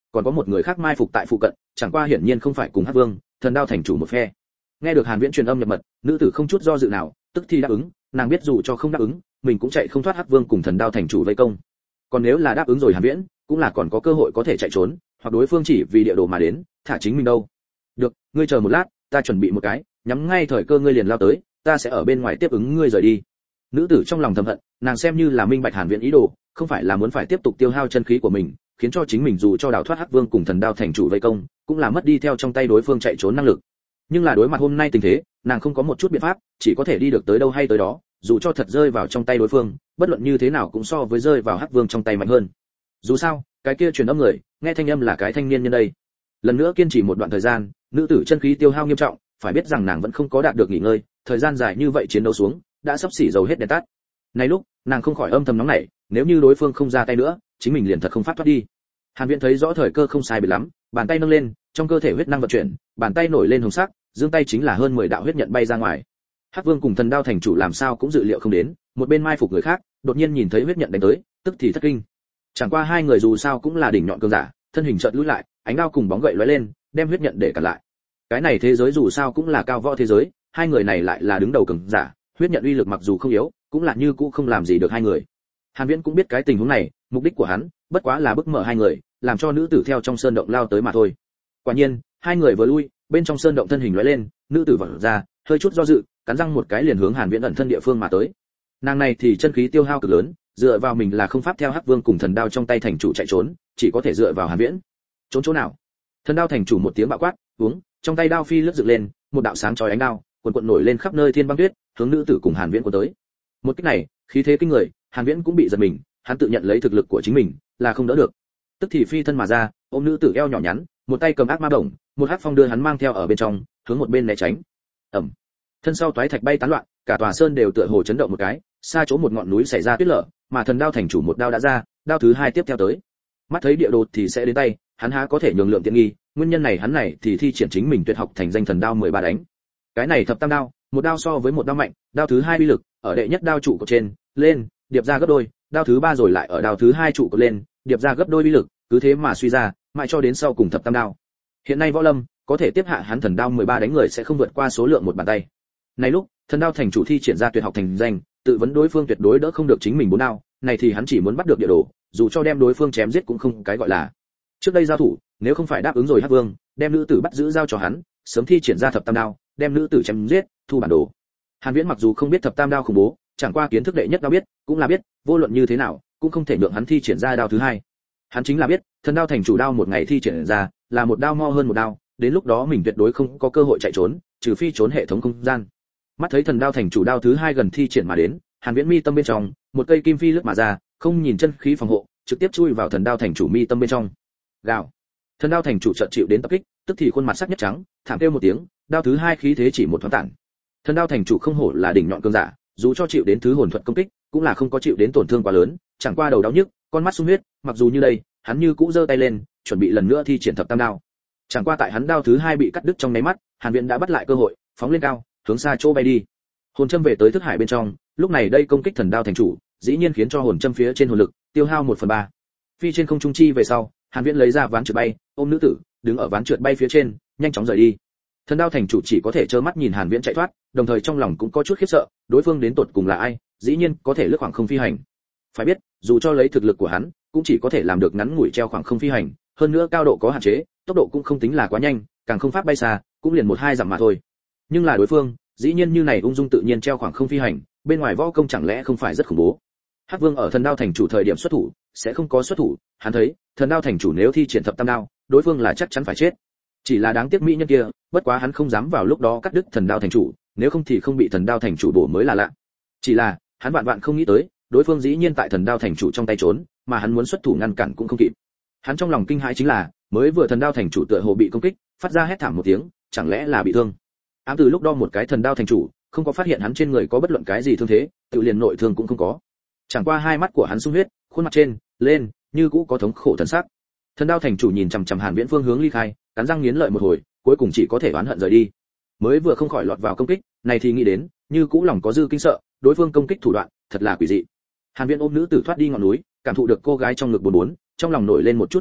Speaker 1: còn có một người khác mai phục tại phụ cận, chẳng qua hiển nhiên không phải cùng Hắc Vương, Thần Đao thành chủ một phe. Nghe được Hàn Viễn truyền âm nhập mật, nữ tử không chút do dự nào, tức thì đáp ứng, nàng biết dù cho không đáp ứng, mình cũng chạy không thoát Hắc Vương cùng Thần Đao thành chủ vây công. Còn nếu là đáp ứng rồi Hàn Viễn, cũng là còn có cơ hội có thể chạy trốn, hoặc đối phương chỉ vì địa đồ mà đến, thả chính mình đâu. Được, ngươi chờ một lát, ta chuẩn bị một cái, nhắm ngay thời cơ ngươi liền lao tới, ta sẽ ở bên ngoài tiếp ứng ngươi rời đi. Nữ tử trong lòng thầm hận, nàng xem như là minh bạch Hàn Viễn ý đồ, không phải là muốn phải tiếp tục tiêu hao chân khí của mình, khiến cho chính mình dù cho đào thoát Hắc Vương cùng Thần Đao thành chủ vây công, cũng là mất đi theo trong tay đối phương chạy trốn năng lực. Nhưng là đối mặt hôm nay tình thế, nàng không có một chút biện pháp, chỉ có thể đi được tới đâu hay tới đó, dù cho thật rơi vào trong tay đối phương, bất luận như thế nào cũng so với rơi vào Hắc Vương trong tay mạnh hơn. Dù sao, cái kia truyền âm người, nghe thanh âm là cái thanh niên nhân đây. Lần nữa kiên trì một đoạn thời gian, nữ tử chân khí tiêu hao nghiêm trọng, phải biết rằng nàng vẫn không có đạt được nghỉ ngơi, thời gian dài như vậy chiến đấu xuống, đã sắp xỉ dầu hết đèn tắt. Này lúc, nàng không khỏi âm thầm nóng nảy, nếu như đối phương không ra tay nữa, chính mình liền thật không phát thoát đi. Hàn Viễn thấy rõ thời cơ không sai biệt lắm, bàn tay nâng lên, trong cơ thể huyết năng vận chuyển, bàn tay nổi lên hồng sắc, giương tay chính là hơn mười đạo huyết nhận bay ra ngoài. Hắc Vương cùng Thần Đao thành chủ làm sao cũng dự liệu không đến, một bên mai phục người khác, đột nhiên nhìn thấy huyết nhận đánh tới, tức thì thất kinh. Chẳng qua hai người dù sao cũng là đỉnh nhọn cường giả, thân hình chợt lùi lại, ánh đao cùng bóng gậy lóe lên, đem huyết nhận để cản lại. Cái này thế giới dù sao cũng là cao võ thế giới, hai người này lại là đứng đầu cường giả, huyết nhận uy lực mặc dù không yếu, cũng là như cũ không làm gì được hai người. Hàn Viễn cũng biết cái tình huống này, mục đích của hắn bất quá là bức mở hai người, làm cho nữ tử theo trong sơn động lao tới mà thôi. Quả nhiên, hai người vừa lui, bên trong sơn động thân hình lóe lên, nữ tử vọt ra, hơi chút do dự, cắn răng một cái liền hướng Hàn Viễn ẩn thân địa phương mà tới. Nàng này thì chân khí tiêu hao cực lớn, dựa vào mình là không pháp theo Hắc Vương cùng Thần Đao trong tay thành chủ chạy trốn, chỉ có thể dựa vào Hàn Viễn. Trốn chỗ nào? Thần Đao thành chủ một tiếng bạo quát, uống, trong tay đao phi lướt dựng lên, một đạo sáng chói ánh đao, cuồn cuộn nổi lên khắp nơi thiên băng tuyết, hướng nữ tử cùng Hàn Viễn cuốn tới. Một kích này, khí thế kinh người, Hàn Viễn cũng bị giật mình, hắn tự nhận lấy thực lực của chính mình, là không đỡ được. Tức thì phi thân mà ra, ôm nữ tử eo nhỏ nhắn, một tay cầm ác ma đồng, một hắc phong đưa hắn mang theo ở bên trong, hướng một bên né tránh. Ầm. Thân sau toái thạch bay tán loạn, cả tòa sơn đều tựa hồ chấn động một cái, xa chỗ một ngọn núi xảy ra tuyết lở, mà Thần Đao thành chủ một đao đã ra, đao thứ hai tiếp theo tới. Mắt thấy địa đồ thì sẽ đến tay, hắn há có thể nhường lượng tiện nghi, nguyên nhân này hắn này thì thi triển chính mình tuyệt học thành danh thần đao mười ba đánh. Cái này thập tam đao, một đao so với một đao mạnh, đao thứ hai uy lực, ở đệ nhất đao trụ của trên, lên, điệp ra gấp đôi, đao thứ ba rồi lại ở đao thứ hai trụ của lên, điệp ra gấp đôi uy lực, cứ thế mà suy ra, mãi cho đến sau cùng thập tam đao. Hiện nay võ lâm, có thể tiếp hạ hắn thần đao mười ba đánh người sẽ không vượt qua số lượng một bàn tay. Này lúc, thần đao thành chủ thi triển ra tuyệt học thành danh, tự vấn đối phương tuyệt đối đỡ không được chính mình bốn đao, này thì hắn chỉ muốn bắt được địa đồ, dù cho đem đối phương chém giết cũng không cái gọi là. Trước đây giao thủ, nếu không phải đáp ứng rồi Hắc Vương, đem nữ tử bắt giữ giao cho hắn, sớm thi triển ra thập tam đao, đem nữ tử chém giết, thu bản đồ. Hàn Viễn mặc dù không biết thập tam đao khủng bố, chẳng qua kiến thức đệ nhất đao biết, cũng là biết, vô luận như thế nào, cũng không thể nhượng hắn thi triển ra đao thứ hai. Hắn chính là biết, thần đao thành chủ đao một ngày thi triển ra, là một đao mo hơn một đao, đến lúc đó mình tuyệt đối không có cơ hội chạy trốn, trừ phi trốn hệ thống không gian. Mắt thấy thần đao thành chủ đao thứ hai gần thi triển mà đến, Hàn Viễn mi tâm bên trong, một cây kim phi lướt mà ra, không nhìn chân khí phòng hộ, trực tiếp chui vào thần đao thành chủ mi tâm bên trong. Gào. Thần đao thành chủ chợt chịu đến tập kích, tức thì khuôn mặt sắc nhất trắng, thảm kêu một tiếng, đao thứ hai khí thế chỉ một thoáng tản. Thần đao thành chủ không hổ là đỉnh nhọn cường giả, dù cho chịu đến thứ hồn thuật công kích, cũng là không có chịu đến tổn thương quá lớn, chẳng qua đầu đau nhức, con mắt sung huyết, mặc dù như đây, hắn như cũ giơ tay lên, chuẩn bị lần nữa thi triển thập tam đao. Chẳng qua tại hắn đao thứ hai bị cắt đứt trong nháy mắt, Hàn Viễn đã bắt lại cơ hội, phóng lên cao, hướng xa chỗ bay đi. Hồn châm về tới thức hải bên trong, lúc này đây công kích thần đao thành chủ, dĩ nhiên khiến cho hồn châm phía trên hồn lực tiêu hao một phần ba. Phi trên không trung chi về sau, Hàn Viễn lấy ra ván trượt bay, ôm nữ tử, đứng ở ván trượt bay phía trên, nhanh chóng rời đi. Thần đao thành chủ chỉ có thể trơ mắt nhìn Hàn Viễn chạy thoát, đồng thời trong lòng cũng có chút khiếp sợ, đối phương đến tột cùng là ai, dĩ nhiên có thể lướt khoảng không phi hành. Phải biết, dù cho lấy thực lực của hắn, cũng chỉ có thể làm được ngắn ngủi treo khoảng không phi hành, hơn nữa cao độ có hạn chế, tốc độ cũng không tính là quá nhanh, càng không pháp bay xa, cũng liền một hai dặm mà thôi. Nhưng là đối phương, dĩ nhiên như này ung dung tự nhiên treo khoảng không phi hành, bên ngoài võ công chẳng lẽ không phải rất khủng bố. Hắc Vương ở thần đao thành chủ thời điểm xuất thủ, sẽ không có xuất thủ, hắn thấy, thần đao thành chủ nếu thi triển thập tam đao, đối phương là chắc chắn phải chết. Chỉ là đáng tiếc mỹ nhân kia, bất quá hắn không dám vào lúc đó cắt đứt thần đao thành chủ, nếu không thì không bị thần đao thành chủ bổ mới là lạ. Chỉ là, hắn vạn vạn không nghĩ tới, đối phương dĩ nhiên tại thần đao thành chủ trong tay trốn, mà hắn muốn xuất thủ ngăn cản cũng không kịp. Hắn trong lòng kinh hãi chính là, mới vừa thần đao thành chủ tựa hồ bị công kích, phát ra hét thảm một tiếng, chẳng lẽ là bị thương. Ám từ lúc đó một cái thần đao thành chủ, không có phát hiện hắn trên người có bất luận cái gì thương thế, tự liền nội thương cũng không có. Chẳng qua hai mắt của hắn sung huyết, khuôn mặt trên, lên, như cũ có thống khổ thần sắc. Thần đao thành chủ nhìn chằm chằm Hàn Viễn phương hướng ly khai, cắn răng nghiến lợi một hồi, cuối cùng chỉ có thể oán hận rời đi. Mới vừa không khỏi lọt vào công kích, này thì nghĩ đến, như cũ lòng có dư kinh sợ, đối phương công kích thủ đoạn, thật là quỷ dị. Hàn Viễn ôm nữ tử thoát đi ngọn núi, cảm thụ được cô gái trong ngực buồn buồn, trong lòng nổi lên một chút rung động,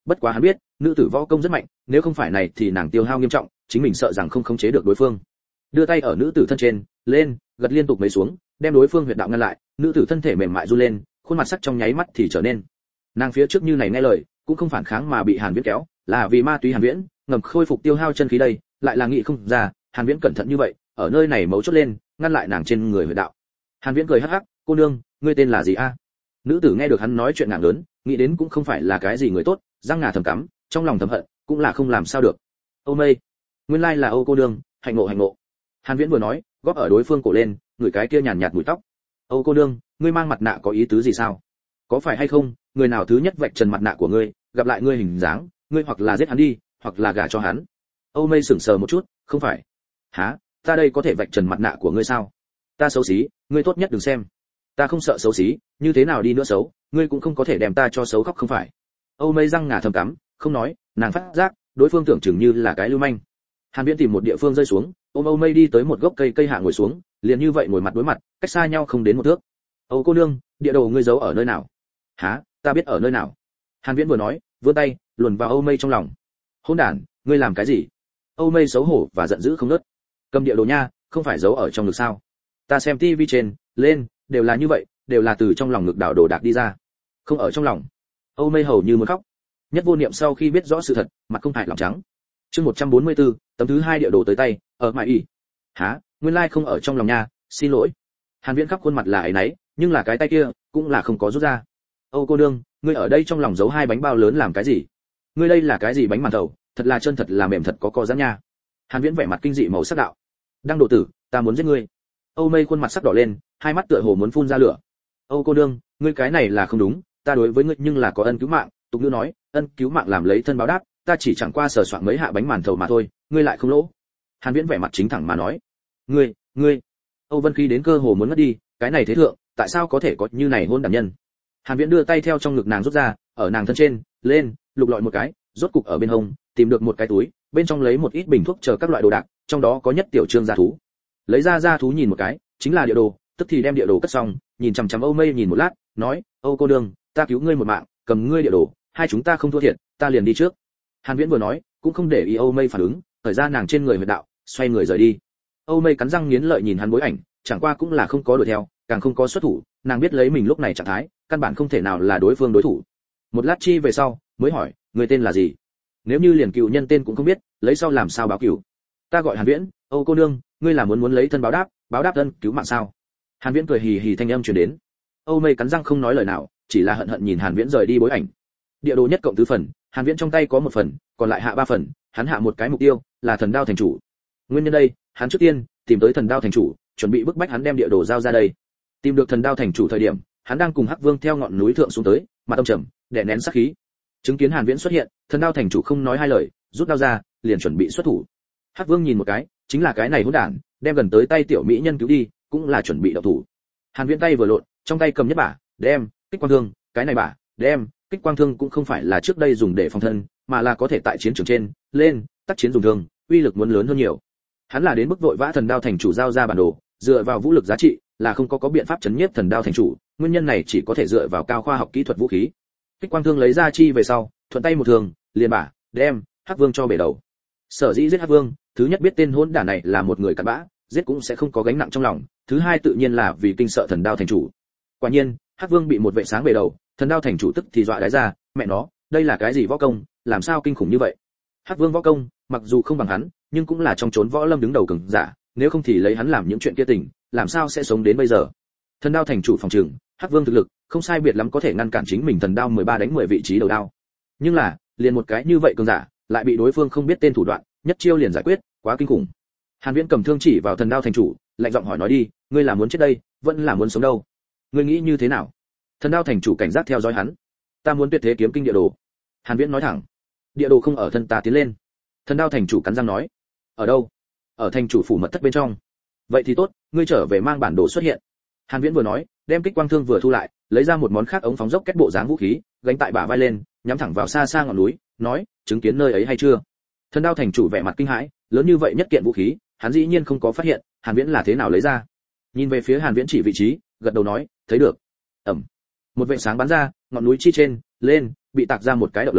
Speaker 1: bất quá hắn biết nữ tử võ công rất mạnh, nếu không phải này thì nàng tiêu hao nghiêm trọng, chính mình sợ rằng không khống chế được đối phương. Đưa tay ở nữ tử thân trên lên gật liên tục mấy xuống, đem đối phương huyệt đạo ngăn lại, nữ tử thân thể mềm mại run lên, khuôn mặt sắc trong nháy mắt thì trở nên. Nàng phía trước như này nghe lời, cũng không phản kháng mà bị Hàn Viễn kéo, là vì ma túy Hàn Viễn ngầm khôi phục tiêu hao chân khí đây, lại là nghĩ không ra, Hàn Viễn cẩn thận như vậy, ở nơi này mấu chốt lên, ngăn lại nàng trên người huyệt đạo. Hàn Viễn cười hắc hắc, "Cô nương, ngươi tên là gì a?" Nữ tử nghe được hắn nói chuyện ngạng lớn, nghĩ đến cũng không phải là cái gì người tốt, răng ngà thầm cắm, trong lòng thầm hận, cũng là không làm sao được. "Âu Mây, nguyên lai là Âu cô nương, hạnh ngộ hạnh ngộ." Hàn Viễn vừa nói, góp ở đối phương cổ lên, người cái kia nhàn nhạt mùi tóc. "Âu cô nương, ngươi mang mặt nạ có ý tứ gì sao? Có phải hay không, người nào thứ nhất vạch trần mặt nạ của ngươi, gặp lại ngươi hình dáng, ngươi hoặc là giết hắn đi, hoặc là gả cho hắn." Âu Mây sững sờ một chút, "Không phải." "Hả? Ta đây có thể vạch trần mặt nạ của ngươi sao? Ta xấu xí, ngươi tốt nhất đừng xem." "Ta không sợ xấu xí, như thế nào đi nữa xấu, ngươi cũng không có thể đem ta cho xấu khóc không phải." Âu Mây răng ngà thầm cắm, không nói, nàng phát giác, đối phương tưởng chừng như là cái lưu manh. Hàn Viễn tìm một địa phương rơi xuống, ôm Âu Mây đi tới một gốc cây cây hạ ngồi xuống, liền như vậy ngồi mặt đối mặt, cách xa nhau không đến một thước. "Âu cô nương, địa đồ ngươi giấu ở nơi nào?" "Hả? Ta biết ở nơi nào." Hàn Viễn vừa nói, vươn tay, luồn vào Âu Mây trong lòng. "Hỗn đản, ngươi làm cái gì?" Âu Mây xấu hổ và giận dữ không ngớt. "Cầm địa đồ nha, không phải giấu ở trong ngực sao? Ta xem tivi trên, lên, đều là như vậy, đều là từ trong lòng ngực đảo đồ đạc đi ra, không ở trong lòng." Âu Mây hầu như muốn khóc. Nhất Vô Niệm sau khi biết rõ sự thật, mặt không hại lòng trắng. Chương một trăm bốn mươi tư, tấm thứ hai địa đồ tới tay, ở mại y. "Hả? Nguyên lai like không ở trong lòng nha, xin lỗi." Hàn Viễn khắp khuôn mặt là ấy nấy, nhưng là cái tay kia cũng là không có rút ra. "Âu cô nương, ngươi ở đây trong lòng giấu hai bánh bao lớn làm cái gì? Ngươi đây là cái gì bánh màn thầu, thật là chân thật là mềm thật có co giãn nha." Hàn Viễn vẻ mặt kinh dị màu sắc đạo. "Đang độ tử, ta muốn giết ngươi." Âu Mây khuôn mặt sắc đỏ lên, hai mắt tựa hồ muốn phun ra lửa. "Âu cô nương, ngươi cái này là không đúng, ta đối với ngươi nhưng là có ân cứu mạng." Tục ngữ nói, ân cứu mạng làm lấy thân báo đáp, ta chỉ chẳng qua sờ soạn mấy hạ bánh màn thầu mà thôi, ngươi lại không lỗ. Hàn Viễn vẻ mặt chính thẳng mà nói. "Ngươi, ngươi." Âu Vân Khí đến cơ hồ muốn ngất đi, cái này thế thượng, tại sao có thể có như này hôn đản nhân? Hàn Viễn đưa tay theo trong ngực nàng rút ra, ở nàng thân trên, lên, lục lọi một cái, rốt cục ở bên hông, tìm được một cái túi, bên trong lấy một ít bình thuốc chờ các loại đồ đạc, trong đó có nhất tiểu trương gia thú. Lấy ra gia thú nhìn một cái, chính là địa đồ, tức thì đem địa đồ cất xong, nhìn chằm chằm Âu Mây nhìn một lát, nói, "Âu cô đương, ta cứu ngươi một mạng, cầm ngươi địa đồ, hai chúng ta không thua thiệt, ta liền đi trước." Hàn Viễn vừa nói, cũng không để ý Âu Mây phản ứng, thời ra nàng trên người huyệt đạo, xoay người rời đi. Âu Mây cắn răng nghiến lợi nhìn hắn bối ảnh, chẳng qua cũng là không có đuổi theo, càng không có xuất thủ, nàng biết lấy mình lúc này trạng thái, căn bản không thể nào là đối phương đối thủ. Một lát chi về sau, mới hỏi, "Người tên là gì?" Nếu như liền cựu nhân tên cũng không biết, lấy sau làm sao báo cựu? "Ta gọi Hàn Viễn." "Âu cô nương, ngươi là muốn muốn lấy thân báo đáp, báo đáp ân cứu mạng sao?" Hàn Viễn cười hì hì thanh âm truyền đến. Âu Mây cắn răng không nói lời nào, chỉ là hận hận nhìn Hàn Viễn rời đi bối ảnh. Địa đồ nhất cộng tứ phần, Hàn Viễn trong tay có một phần, còn lại hạ ba phần, hắn hạ một cái mục tiêu, là Thần Đao thành chủ. Nguyên nhân đây, hắn trước tiên tìm tới Thần Đao thành chủ, chuẩn bị bức bách hắn đem địa đồ giao ra đây. Tìm được Thần Đao thành chủ thời điểm, hắn đang cùng Hắc Vương theo ngọn núi thượng xuống tới, mặt âm trầm, đè nén sát khí. Chứng kiến Hàn Viễn xuất hiện, Thần Đao thành chủ không nói hai lời, rút đao ra, liền chuẩn bị xuất thủ. Hắc Vương nhìn một cái, chính là cái này hỗn đản, đem gần tới tay tiểu mỹ nhân cứu đi, cũng là chuẩn bị động thủ. Hàn Viễn tay vừa lộn, trong tay cầm nhất bả, đem, kích quang thương, cái này bả, đem, kích quang thương cũng không phải là trước đây dùng để phòng thân, mà là có thể tại chiến trường trên, lên, tác chiến dùng thương, uy lực muốn lớn hơn nhiều. Hắn là đến mức vội vã Thần Đao thành chủ giao ra bản đồ, dựa vào vũ lực giá trị, là không có có biện pháp chấn nhiếp Thần Đao thành chủ, nguyên nhân này chỉ có thể dựa vào cao khoa học kỹ thuật vũ khí. Kích quang thương lấy ra chi về sau, thuận tay một thường, liền bả, đem, Hắc Vương cho bể đầu. Sở dĩ giết Hắc Vương, thứ nhất biết tên hỗn đản này là một người cặn bã, giết cũng sẽ không có gánh nặng trong lòng, thứ hai tự nhiên là vì kinh sợ Thần Đao thành chủ. Quả nhiên, Hắc Vương bị một vệ sáng bể đầu, Thần Đao thành chủ tức thì dọa đái ra, mẹ nó, đây là cái gì võ công, làm sao kinh khủng như vậy? Hắc Vương võ công, mặc dù không bằng hắn, nhưng cũng là trong chốn võ lâm đứng đầu cường giả, nếu không thì lấy hắn làm những chuyện kia tình, làm sao sẽ sống đến bây giờ? Thần Đao thành chủ phòng trường, Hắc Vương thực lực, không sai biệt lắm có thể ngăn cản chính mình Thần Đao mười ba đánh mười vị trí đầu đao. Nhưng là, liền một cái như vậy cường giả, lại bị đối phương không biết tên thủ đoạn, nhất chiêu liền giải quyết, quá kinh khủng. Hàn Viễn cầm thương chỉ vào Thần Đao thành chủ, lạnh giọng hỏi nói đi, ngươi là muốn chết đây, vẫn là muốn sống đâu? Ngươi nghĩ như thế nào? Thần Đao thành chủ cảnh giác theo dõi hắn. Ta muốn tuyệt thế kiếm kinh địa đồ. Hàn Viễn nói thẳng. Địa đồ không ở thân ta tiến lên. Thần Đao thành chủ cắn răng nói. Ở đâu? Ở thành chủ phủ mật thất bên trong. Vậy thì tốt, ngươi trở về mang bản đồ xuất hiện. Hàn Viễn vừa nói, đem kích quang thương vừa thu lại, lấy ra một món khác ống phóng dốc kết bộ dáng vũ khí, gánh tại bả vai lên, nhắm thẳng vào xa xa ngọn núi, nói, chứng kiến nơi ấy hay chưa? Thần Đao thành chủ vẻ mặt kinh hãi, lớn như vậy nhất kiện vũ khí, hắn dĩ nhiên không có phát hiện, Hàn Viễn là thế nào lấy ra. Nhìn về phía Hàn Viễn chỉ vị trí, gật đầu nói, thấy được. Ầm. Một vệt sáng bắn ra, ngọn núi chi trên, lên, bị tạc ra một cái động lớn,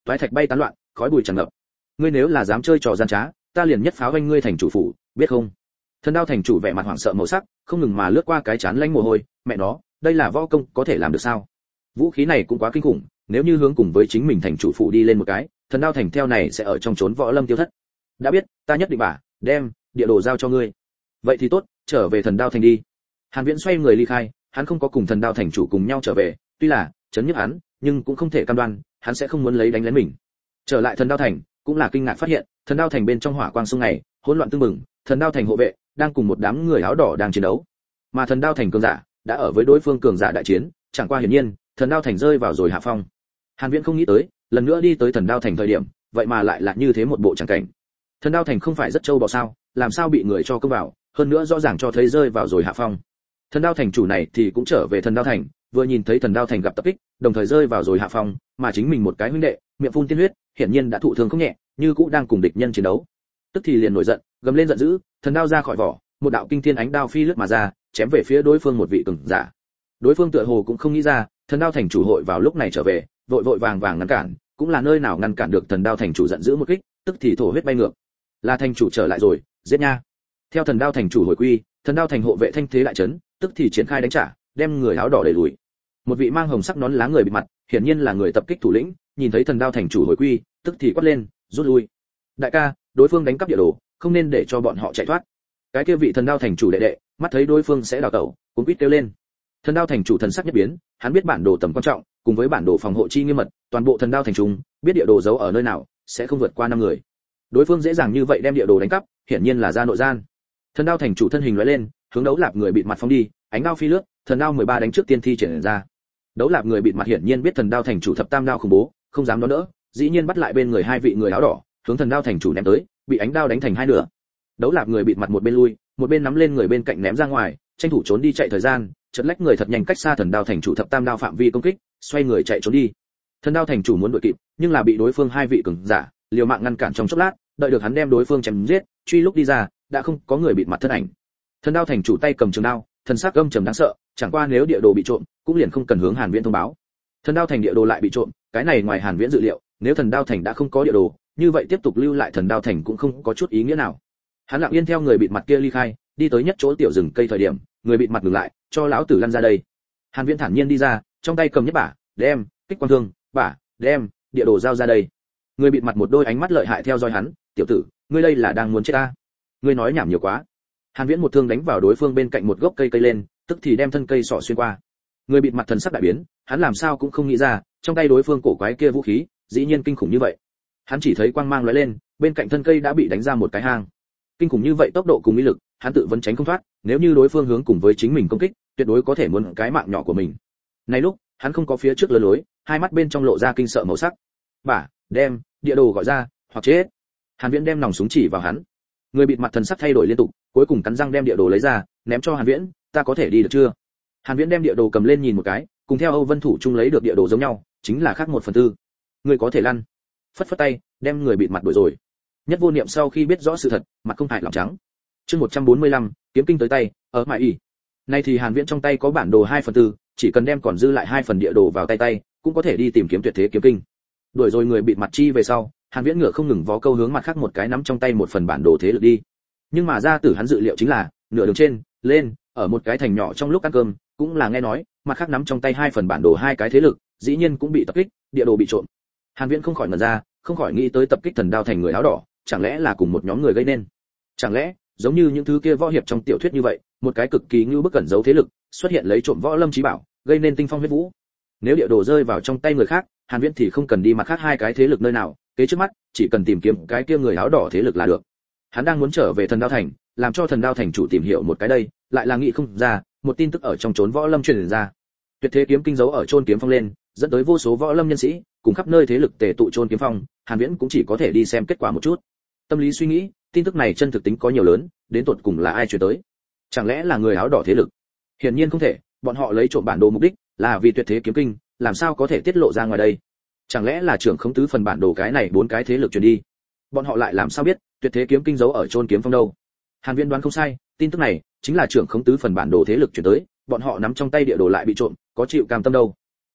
Speaker 1: toái thạch bay tán loạn, khói bụi tràn ngập. Ngươi nếu là dám chơi trò gian trá, ta liền nhất pháo anh ngươi thành chủ phủ, biết không? Thần Đao thành chủ vẻ mặt hoảng sợ màu sắc, không ngừng mà lướt qua cái chán lanh mồ hôi, mẹ nó, đây là võ công có thể làm được sao? Vũ khí này cũng quá kinh khủng, nếu như hướng cùng với chính mình thành chủ phủ đi lên một cái, Thần Đao thành theo này sẽ ở trong trốn võ lâm tiêu thất. Đã biết, ta nhất định bả, đem địa đồ giao cho ngươi. Vậy thì tốt, trở về Thần Đao thành đi. Hàn Viễn xoay người ly khai, hắn không có cùng Thần Đao thành chủ cùng nhau trở về, tuy là chấn nhức hắn, nhưng cũng không thể cam đoan, hắn sẽ không muốn lấy đánh lén mình. Trở lại Thần Đao thành, cũng là kinh ngạc phát hiện, Thần Đao thành bên trong hỏa quang sông này, hỗn loạn tương mừng, Thần Đao thành hộ vệ đang cùng một đám người áo đỏ đang chiến đấu. Mà Thần Đao thành cường giả đã ở với đối phương cường giả đại chiến, chẳng qua hiển nhiên, Thần Đao thành rơi vào rồi hạ phong. Hàn Viễn không nghĩ tới, lần nữa đi tới Thần Đao thành thời điểm, vậy mà lại là như thế một bộ chẳng cảnh. Thần Đao thành không phải rất trâu bò sao, làm sao bị người cho công vào, hơn nữa rõ ràng cho thấy rơi vào rồi hạ phong. Thần Đao thành chủ này thì cũng trở về Thần Đao thành, vừa nhìn thấy Thần Đao thành gặp tập kích, đồng thời rơi vào rồi hạ phong, mà chính mình một cái huynh đệ, miệng phun tiên huyết, hiển nhiên đã thụ thương không nhẹ, như cũ đang cùng địch nhân chiến đấu. Tức thì liền nổi giận, gầm lên giận dữ, thần đao ra khỏi vỏ, một đạo kinh thiên ánh đao phi lướt mà ra, chém về phía đối phương một vị cường giả. Đối phương tựa hồ cũng không nghĩ ra, Thần Đao thành chủ hội vào lúc này trở về, vội vội vàng vàng ngăn cản, cũng là nơi nào ngăn cản được Thần Đao thành chủ giận dữ một kích, tức thì thổ huyết bay ngược. Là thành chủ trở lại rồi, giết nha. Theo Thần Đao thành chủ hồi quy, Thần Đao thành hộ vệ thanh thế đại chấn, tức thì triển khai đánh trả, đem người áo đỏ đẩy lùi. Một vị mang hồng sắc nón lá người bị mặt, hiển nhiên là người tập kích thủ lĩnh, nhìn thấy Thần Đao thành chủ hồi quy, tức thì quát lên, rút lui. Đại ca, đối phương đánh cắp địa đồ, không nên để cho bọn họ chạy thoát. Cái kia vị Thần Đao thành chủ đệ đệ, mắt thấy đối phương sẽ đào tẩu, cũng quýt kêu lên. Thần Đao thành chủ thần sắc nhất biến, hắn biết bản đồ tầm quan trọng, cùng với bản đồ phòng hộ chi nghiêm mật, toàn bộ Thần Đao thành trung, biết địa đồ giấu ở nơi nào, sẽ không vượt qua năm người. Đối phương dễ dàng như vậy đem địa đồ đánh cắp, hiển nhiên là ra nội gian. Thần Đao thành chủ thân hình lóe lên, hướng đấu lạp người bịt mặt phóng đi, ánh đao phi lướt, thần đao mười ba đánh trước tiên thi triển ra. Đấu lạp người bịt mặt hiển nhiên biết Thần Đao thành chủ thập tam đao khủng bố, không dám đón đỡ, dĩ nhiên bắt lại bên người hai vị người áo đỏ, hướng Thần Đao thành chủ ném tới, bị ánh đao đánh thành hai nửa. Đấu lạp người bịt mặt một bên lui, một bên nắm lên người bên cạnh ném ra ngoài, tranh thủ trốn đi chạy thời gian, chợt lách người thật nhanh cách xa Thần Đao thành chủ thập tam đao phạm vi công kích, xoay người chạy trốn đi. Thần Đao thành chủ muốn đuổi kịp, nhưng là bị đối phương hai vị cường giả liều mạng ngăn cản trong chốc lát, đợi được hắn đem đối phương chém giết, truy lúc đi ra, đã không có người bịt mặt thân ảnh. Thần Đao thành chủ tay cầm trường đao, thần sắc âm trầm đáng sợ, chẳng qua nếu địa đồ bị trộm, cũng liền không cần hướng Hàn Viễn thông báo. Thần Đao thành địa đồ lại bị trộm, cái này ngoài Hàn Viễn dự liệu, nếu Thần Đao thành đã không có địa đồ, như vậy tiếp tục lưu lại Thần Đao thành cũng không có chút ý nghĩa nào. Hắn lặng yên theo người bịt mặt kia ly khai, đi tới nhất chỗ tiểu rừng cây thời điểm, người bịt mặt ngừng lại, cho lão tử lăn ra đây. Hàn Viễn thản nhiên đi ra, trong tay cầm nhất bả, đem, kích quang thương, bả, đem, địa đồ giao ra đây. Người bịt mặt một đôi ánh mắt lợi hại theo dõi hắn, tiểu tử, ngươi đây là đang muốn chết ta? Ngươi nói nhảm nhiều quá. Hàn Viễn một thương đánh vào đối phương bên cạnh một gốc cây cây lên, tức thì đem thân cây sọ xuyên qua. Người bịt mặt thần sắc đại biến, hắn làm sao cũng không nghĩ ra, trong tay đối phương cổ quái kia vũ khí, dĩ nhiên kinh khủng như vậy. Hắn chỉ thấy quang mang lóe lên, bên cạnh thân cây đã bị đánh ra một cái hang. Kinh khủng như vậy tốc độ cùng uy lực, hắn tự vẫn tránh không thoát, nếu như đối phương hướng cùng với chính mình công kích, tuyệt đối có thể muốn cái mạng nhỏ của mình. Này lúc, hắn không có phía trước lơ lối, hai mắt bên trong lộ ra kinh sợ màu sắc. Bả, đem, địa đồ gọi ra, hoặc chết. Hàn Viễn đem nòng súng chỉ vào hắn. Người bịt mặt thần sắc thay đổi liên tục, cuối cùng cắn răng đem địa đồ lấy ra, ném cho Hàn Viễn, ta có thể đi được chưa? Hàn Viễn đem địa đồ cầm lên nhìn một cái, cùng theo Âu Vân Thủ chung lấy được địa đồ giống nhau, chính là khác một phần tư. Người có thể lăn. Phất phất tay, đem người bịt mặt đuổi rồi. Nhất Vô Niệm sau khi biết rõ sự thật, mặt không hại lỏng trắng. Chương một trăm bốn mươi lăm, kiếm kinh tới tay, ở mại ỉ. Nay thì Hàn Viễn trong tay có bản đồ hai phần tư, chỉ cần đem còn dư lại hai phần địa đồ vào tay tay, cũng có thể đi tìm kiếm tuyệt thế kiếm kinh. Đuổi rồi người bịt mặt chi về sau, Hàn Viễn ngựa không ngừng vó câu hướng mặt khác một cái nắm trong tay một phần bản đồ thế lực đi. Nhưng mà ra tử hắn dự liệu chính là, nửa đường trên, lên, ở một cái thành nhỏ trong lúc ăn cơm, cũng là nghe nói, mặt khác nắm trong tay hai phần bản đồ hai cái thế lực, dĩ nhiên cũng bị tập kích, địa đồ bị trộm. Hàn Viễn không khỏi ngẩn ra, không khỏi nghĩ tới tập kích Thần Đao thành người áo đỏ, chẳng lẽ là cùng một nhóm người gây nên? Chẳng lẽ, giống như những thứ kia võ hiệp trong tiểu thuyết như vậy, một cái cực kỳ như bức cẩn giấu thế lực, xuất hiện lấy trộm võ lâm chí bảo, gây nên tinh phong huyết vũ. Nếu địa đồ rơi vào trong tay người khác, Hàn Viễn thì không cần đi mặt khác hai cái thế lực nơi nào, kế trước mắt, chỉ cần tìm kiếm cái kia người áo đỏ thế lực là được. Hắn đang muốn trở về Thần Đao thành, làm cho Thần Đao thành chủ tìm hiểu một cái đây, lại là nghĩ không ra, một tin tức ở trong trốn võ lâm truyền ra. Tuyệt thế kiếm kinh giấu ở chôn kiếm phong lên, dẫn tới vô số võ lâm nhân sĩ, cùng khắp nơi thế lực tề tụ chôn kiếm phong, Hàn Viễn cũng chỉ có thể đi xem kết quả một chút. Tâm lý suy nghĩ, tin tức này chân thực tính có nhiều lớn, đến tột cùng là ai truyền tới? Chẳng lẽ là người áo đỏ thế lực? Hiển nhiên không thể, bọn họ lấy trộm bản đồ mục đích là vì tuyệt thế kiếm kinh, làm sao có thể tiết lộ ra ngoài đây? Chẳng lẽ là trưởng khống tứ phần bản đồ cái này bốn cái thế lực truyền đi? Bọn họ lại làm sao biết tuyệt thế kiếm kinh giấu ở chôn kiếm phong đâu? Hàn Viễn đoán không sai, tin tức này chính là trưởng khống tứ phần bản đồ thế lực truyền tới, bọn họ nắm trong tay địa đồ lại bị trộm, có chịu cam tâm đâu?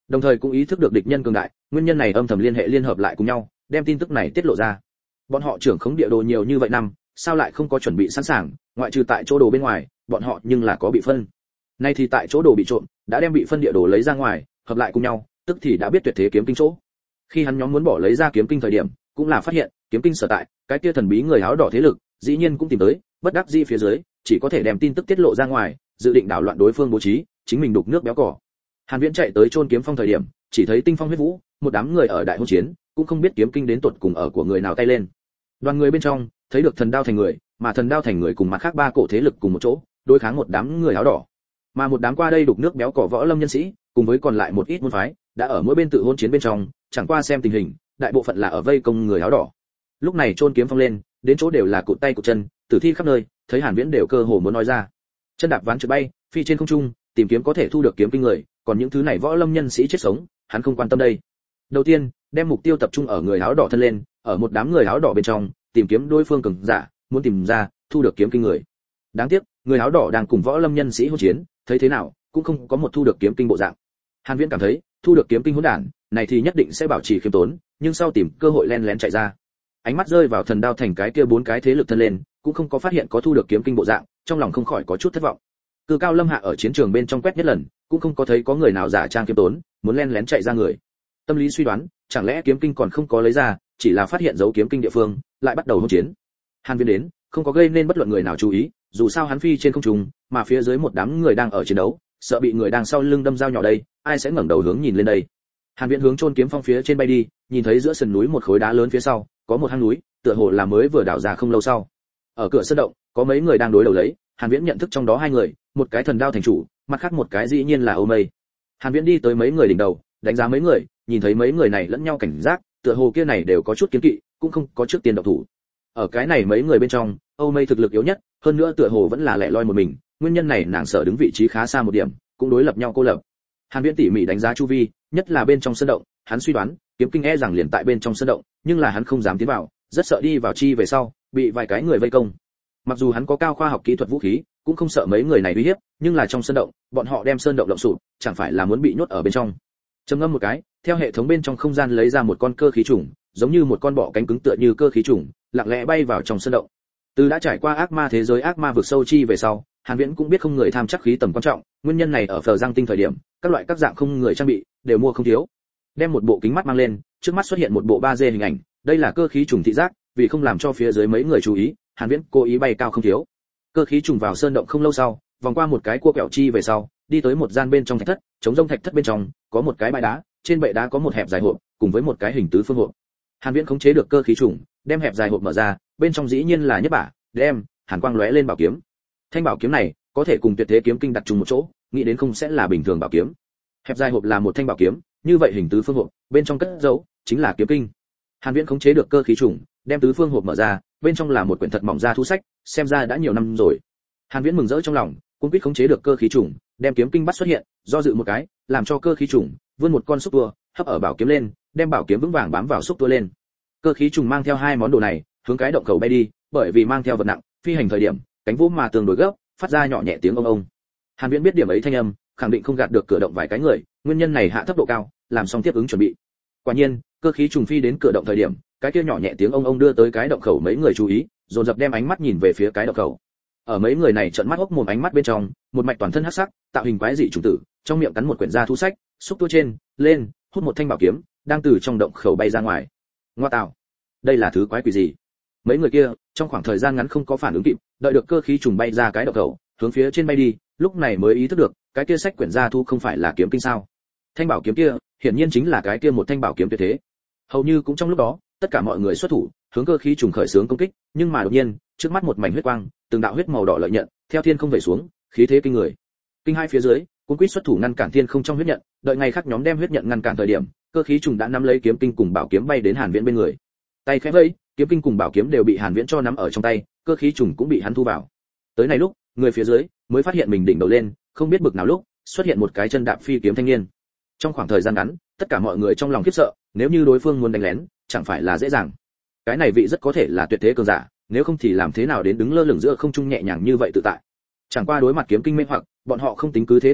Speaker 1: đồng thời cũng ý thức được địch nhân cường đại, nguyên nhân này âm thầm liên hệ liên hợp lại cùng nhau, đem tin tức này tiết lộ ra. Bọn họ trưởng khống địa đồ nhiều như vậy năm, sao lại không có chuẩn bị sẵn sàng, ngoại trừ tại chỗ đồ bên ngoài, bọn họ nhưng là có bị phân. Nay thì tại chỗ đồ bị trộm, đã đem bị phân địa đồ lấy ra ngoài, hợp lại cùng nhau, tức thì đã biết tuyệt thế kiếm kinh chỗ. Khi hắn nhóm muốn bỏ lấy ra kiếm kinh thời điểm, cũng là phát hiện, kiếm kinh sở tại, cái kia thần bí người áo đỏ thế lực, dĩ nhiên cũng tìm tới, bất đắc dĩ phía dưới, chỉ có thể đem tin tức tiết lộ ra ngoài, dự định đảo loạn đối phương bố trí, chính mình đục nước béo cỏ. Hàn Viễn chạy tới chôn kiếm phong thời điểm, chỉ thấy tinh phong huyết vũ, một đám người ở đại hôn chiến, cũng không biết kiếm kinh đến tuột cùng ở của người nào tay lên. Đoàn người bên trong, thấy được thần đao thành người, mà thần đao thành người cùng mặt khác ba cổ thế lực cùng một chỗ, đối kháng một đám người áo đỏ. Mà một đám qua đây đục nước béo cỏ võ lâm nhân sĩ, cùng với còn lại một ít môn phái, đã ở mỗi bên tự hôn chiến bên trong, chẳng qua xem tình hình, đại bộ phận là ở vây công người áo đỏ. Lúc này chôn kiếm phong lên, đến chỗ đều là cụt tay cụt chân, tử thi khắp nơi, thấy Hàn Viễn đều cơ hồ muốn nói ra. Chân đạp ván trượt bay, phi trên không trung, tìm kiếm có thể thu được kiếm kinh người, còn những thứ này võ lâm nhân sĩ chết sống, hắn không quan tâm đây. Đầu tiên, đem mục tiêu tập trung ở người áo đỏ thân lên, ở một đám người áo đỏ bên trong, tìm kiếm đối phương cường giả, muốn tìm ra, thu được kiếm kinh người. Đáng tiếc, người áo đỏ đang cùng võ lâm nhân sĩ hỗn chiến, thấy thế nào, cũng không có một thu được kiếm kinh bộ dạng. Hàn Viễn cảm thấy, thu được kiếm kinh hỗn đản, này thì nhất định sẽ bảo trì khiêm tốn, nhưng sau tìm cơ hội len lén chạy ra. Ánh mắt rơi vào thần đao thành cái kia bốn cái thế lực thân lên, cũng không có phát hiện có thu được kiếm kinh bộ dạng, trong lòng không khỏi có chút thất vọng. Cự Cao Lâm Hạ ở chiến trường bên trong quét nhất lần, cũng không có thấy có người nào giả trang kiếm tốn, muốn len lén chạy ra người. Tâm lý suy đoán, chẳng lẽ kiếm kinh còn không có lấy ra, chỉ là phát hiện dấu kiếm kinh địa phương, lại bắt đầu hỗn chiến. Hàn Viễn đến, không có gây nên bất luận người nào chú ý, dù sao hắn phi trên không trung, mà phía dưới một đám người đang ở chiến đấu, sợ bị người đang sau lưng đâm dao nhỏ đây, ai sẽ ngẩng đầu hướng nhìn lên đây. Hàn Viễn hướng chôn kiếm phong phía trên bay đi, nhìn thấy giữa sườn núi một khối đá lớn phía sau, có một hang núi, tựa hồ là mới vừa đào ra không lâu sau. Ở cửa sơn động, có mấy người đang đối đầu lấy, Hàn Viễn nhận thức trong đó hai người, một cái thần đao thành chủ, mặt khác một cái dĩ nhiên là Âu Mây. Hàn Viễn đi tới mấy người đỉnh đầu, đánh giá mấy người, nhìn thấy mấy người này lẫn nhau cảnh giác, tựa hồ kia này đều có chút kiêng kỵ, cũng không có trước tiên động thủ. Ở cái này mấy người bên trong, Âu Mây thực lực yếu nhất, hơn nữa tựa hồ vẫn là lẻ loi một mình, nguyên nhân này nàng sợ đứng vị trí khá xa một điểm, cũng đối lập nhau cô lập. Hàn Viễn tỉ mỉ đánh giá chu vi, nhất là bên trong sơn động, hắn suy đoán, kiếm kinh e rằng liền tại bên trong sơn động, nhưng là hắn không dám tiến vào, rất sợ đi vào chi về sau, bị vài cái người vây công. Mặc dù hắn có cao khoa học kỹ thuật vũ khí, cũng không sợ mấy người này uy hiếp, nhưng là trong sơn động, bọn họ đem sơn động động sụp, chẳng phải là muốn bị nhốt ở bên trong. Trầm ngâm một cái, theo hệ thống bên trong không gian lấy ra một con cơ khí trùng, giống như một con bọ cánh cứng tựa như cơ khí trùng, lặng lẽ bay vào trong sơn động. Từ đã trải qua ác ma thế giới ác ma vực sâu chi về sau, Hàn Viễn cũng biết không người tham chắc khí tầm quan trọng, nguyên nhân này ở Phờ Giang Tinh thời điểm, các loại các dạng không người trang bị đều mua không thiếu. Đem một bộ kính mắt mang lên, trước mắt xuất hiện một bộ ba D hình ảnh, đây là cơ khí trùng thị giác, vì không làm cho phía dưới mấy người chú ý, Hàn Viễn cố ý bay cao không thiếu. Cơ khí trùng vào sơn động không lâu sau, vòng qua một cái cua quẹo chi về sau, đi tới một gian bên trong thạch thất, chống rông thạch thất bên trong có một cái bãi đá, trên bệ đá có một hẹp dài hộp, cùng với một cái hình tứ phương hộp. Hàn Viễn khống chế được cơ khí trùng, đem hẹp dài hộp mở ra, bên trong dĩ nhiên là nhất bả, đem, hàn quang lóe lên bảo kiếm. Thanh bảo kiếm này có thể cùng tuyệt thế kiếm kinh đặt chung một chỗ, nghĩ đến không sẽ là bình thường bảo kiếm. Hẹp dài hộp là một thanh bảo kiếm, như vậy hình tứ phương hộp, bên trong cất giấu chính là kiếm kinh. Hàn Viễn khống chế được cơ khí trùng, đem tứ phương hộp mở ra, bên trong là một quyển thật mỏng da thú sách, xem ra đã nhiều năm rồi. Hàn Viễn mừng rỡ trong lòng, cũng quyết khống chế được cơ khí trùng, đem kiếm kinh bắt xuất hiện, do dự một cái, làm cho cơ khí trùng vươn một con xúc tua, hấp ở bảo kiếm lên, đem bảo kiếm vững vàng bám vào xúc tua lên. Cơ khí trùng mang theo hai món đồ này, hướng cái động khẩu bay đi, bởi vì mang theo vật nặng, phi hành thời điểm, cánh vũ mà tương đối gấp, phát ra nhỏ nhẹ tiếng ông ông. Hàn Viễn biết điểm ấy thanh âm, khẳng định không gạt được cửa động vài cái người, nguyên nhân này hạ thấp độ cao, làm xong tiếp ứng chuẩn bị. Quả nhiên, cơ khí trùng phi đến cửa động thời điểm, cái kia nhỏ nhẹ tiếng ông ông đưa tới cái động khẩu mấy người chú ý, dồn dập đem ánh mắt nhìn về phía cái động khẩu. Ở mấy người này trợn mắt hốc mồm ánh mắt bên trong, một mạch toàn thân hắc sắc, tạo hình quái dị trùng tử, trong miệng cắn một quyển da thú sách, xúc tua trên, lên, hút một thanh bảo kiếm, đang từ trong động khẩu bay ra ngoài. Ngoa tạo, đây là thứ quái quỷ gì? Mấy người kia, trong khoảng thời gian ngắn không có phản ứng kịp, đợi được cơ khí trùng bay ra cái động khẩu, hướng phía trên bay đi, lúc này mới ý thức được, cái kia sách quyển da thú không phải là kiếm kinh sao? Thanh bảo kiếm kia, hiển nhiên chính là cái kia một thanh bảo kiếm tuyệt thế. Hầu như cũng trong lúc đó, tất cả mọi người xuất thủ, hướng cơ khí trùng khởi xướng công kích, nhưng mà đột nhiên, trước mắt một mảnh huyết quang, từng đạo huyết màu đỏ lợi nhận, theo thiên không về xuống, khí thế kinh người. Kinh hai phía dưới, cuốn quýt xuất thủ ngăn cản thiên không trong huyết nhận, đợi ngày khác nhóm đem huyết nhận ngăn cản thời điểm, cơ khí trùng đã nắm lấy kiếm kinh cùng bảo kiếm bay đến Hàn Viễn bên người. Tay khẽ vẫy, kiếm kinh cùng bảo kiếm đều bị Hàn Viễn cho nắm ở trong tay, cơ khí trùng cũng bị hắn thu vào. Tới này lúc, người phía dưới mới phát hiện mình đỉnh đầu lên, không biết bực nào lúc, xuất hiện một cái chân đạp phi kiếm thanh niên. Trong khoảng thời gian ngắn, tất cả mọi người trong lòng khiếp sợ, nếu như đối phương muốn đánh lén, chẳng phải là dễ dàng. Cái này vị rất có thể là tuyệt thế cường giả, nếu không thì làm thế nào đến đứng lơ lửng giữa không trung nhẹ nhàng như vậy tự tại. Chẳng qua đối mặt kiếm kinh mê hoặc, bọn họ không tính cứ thế từ bỏ,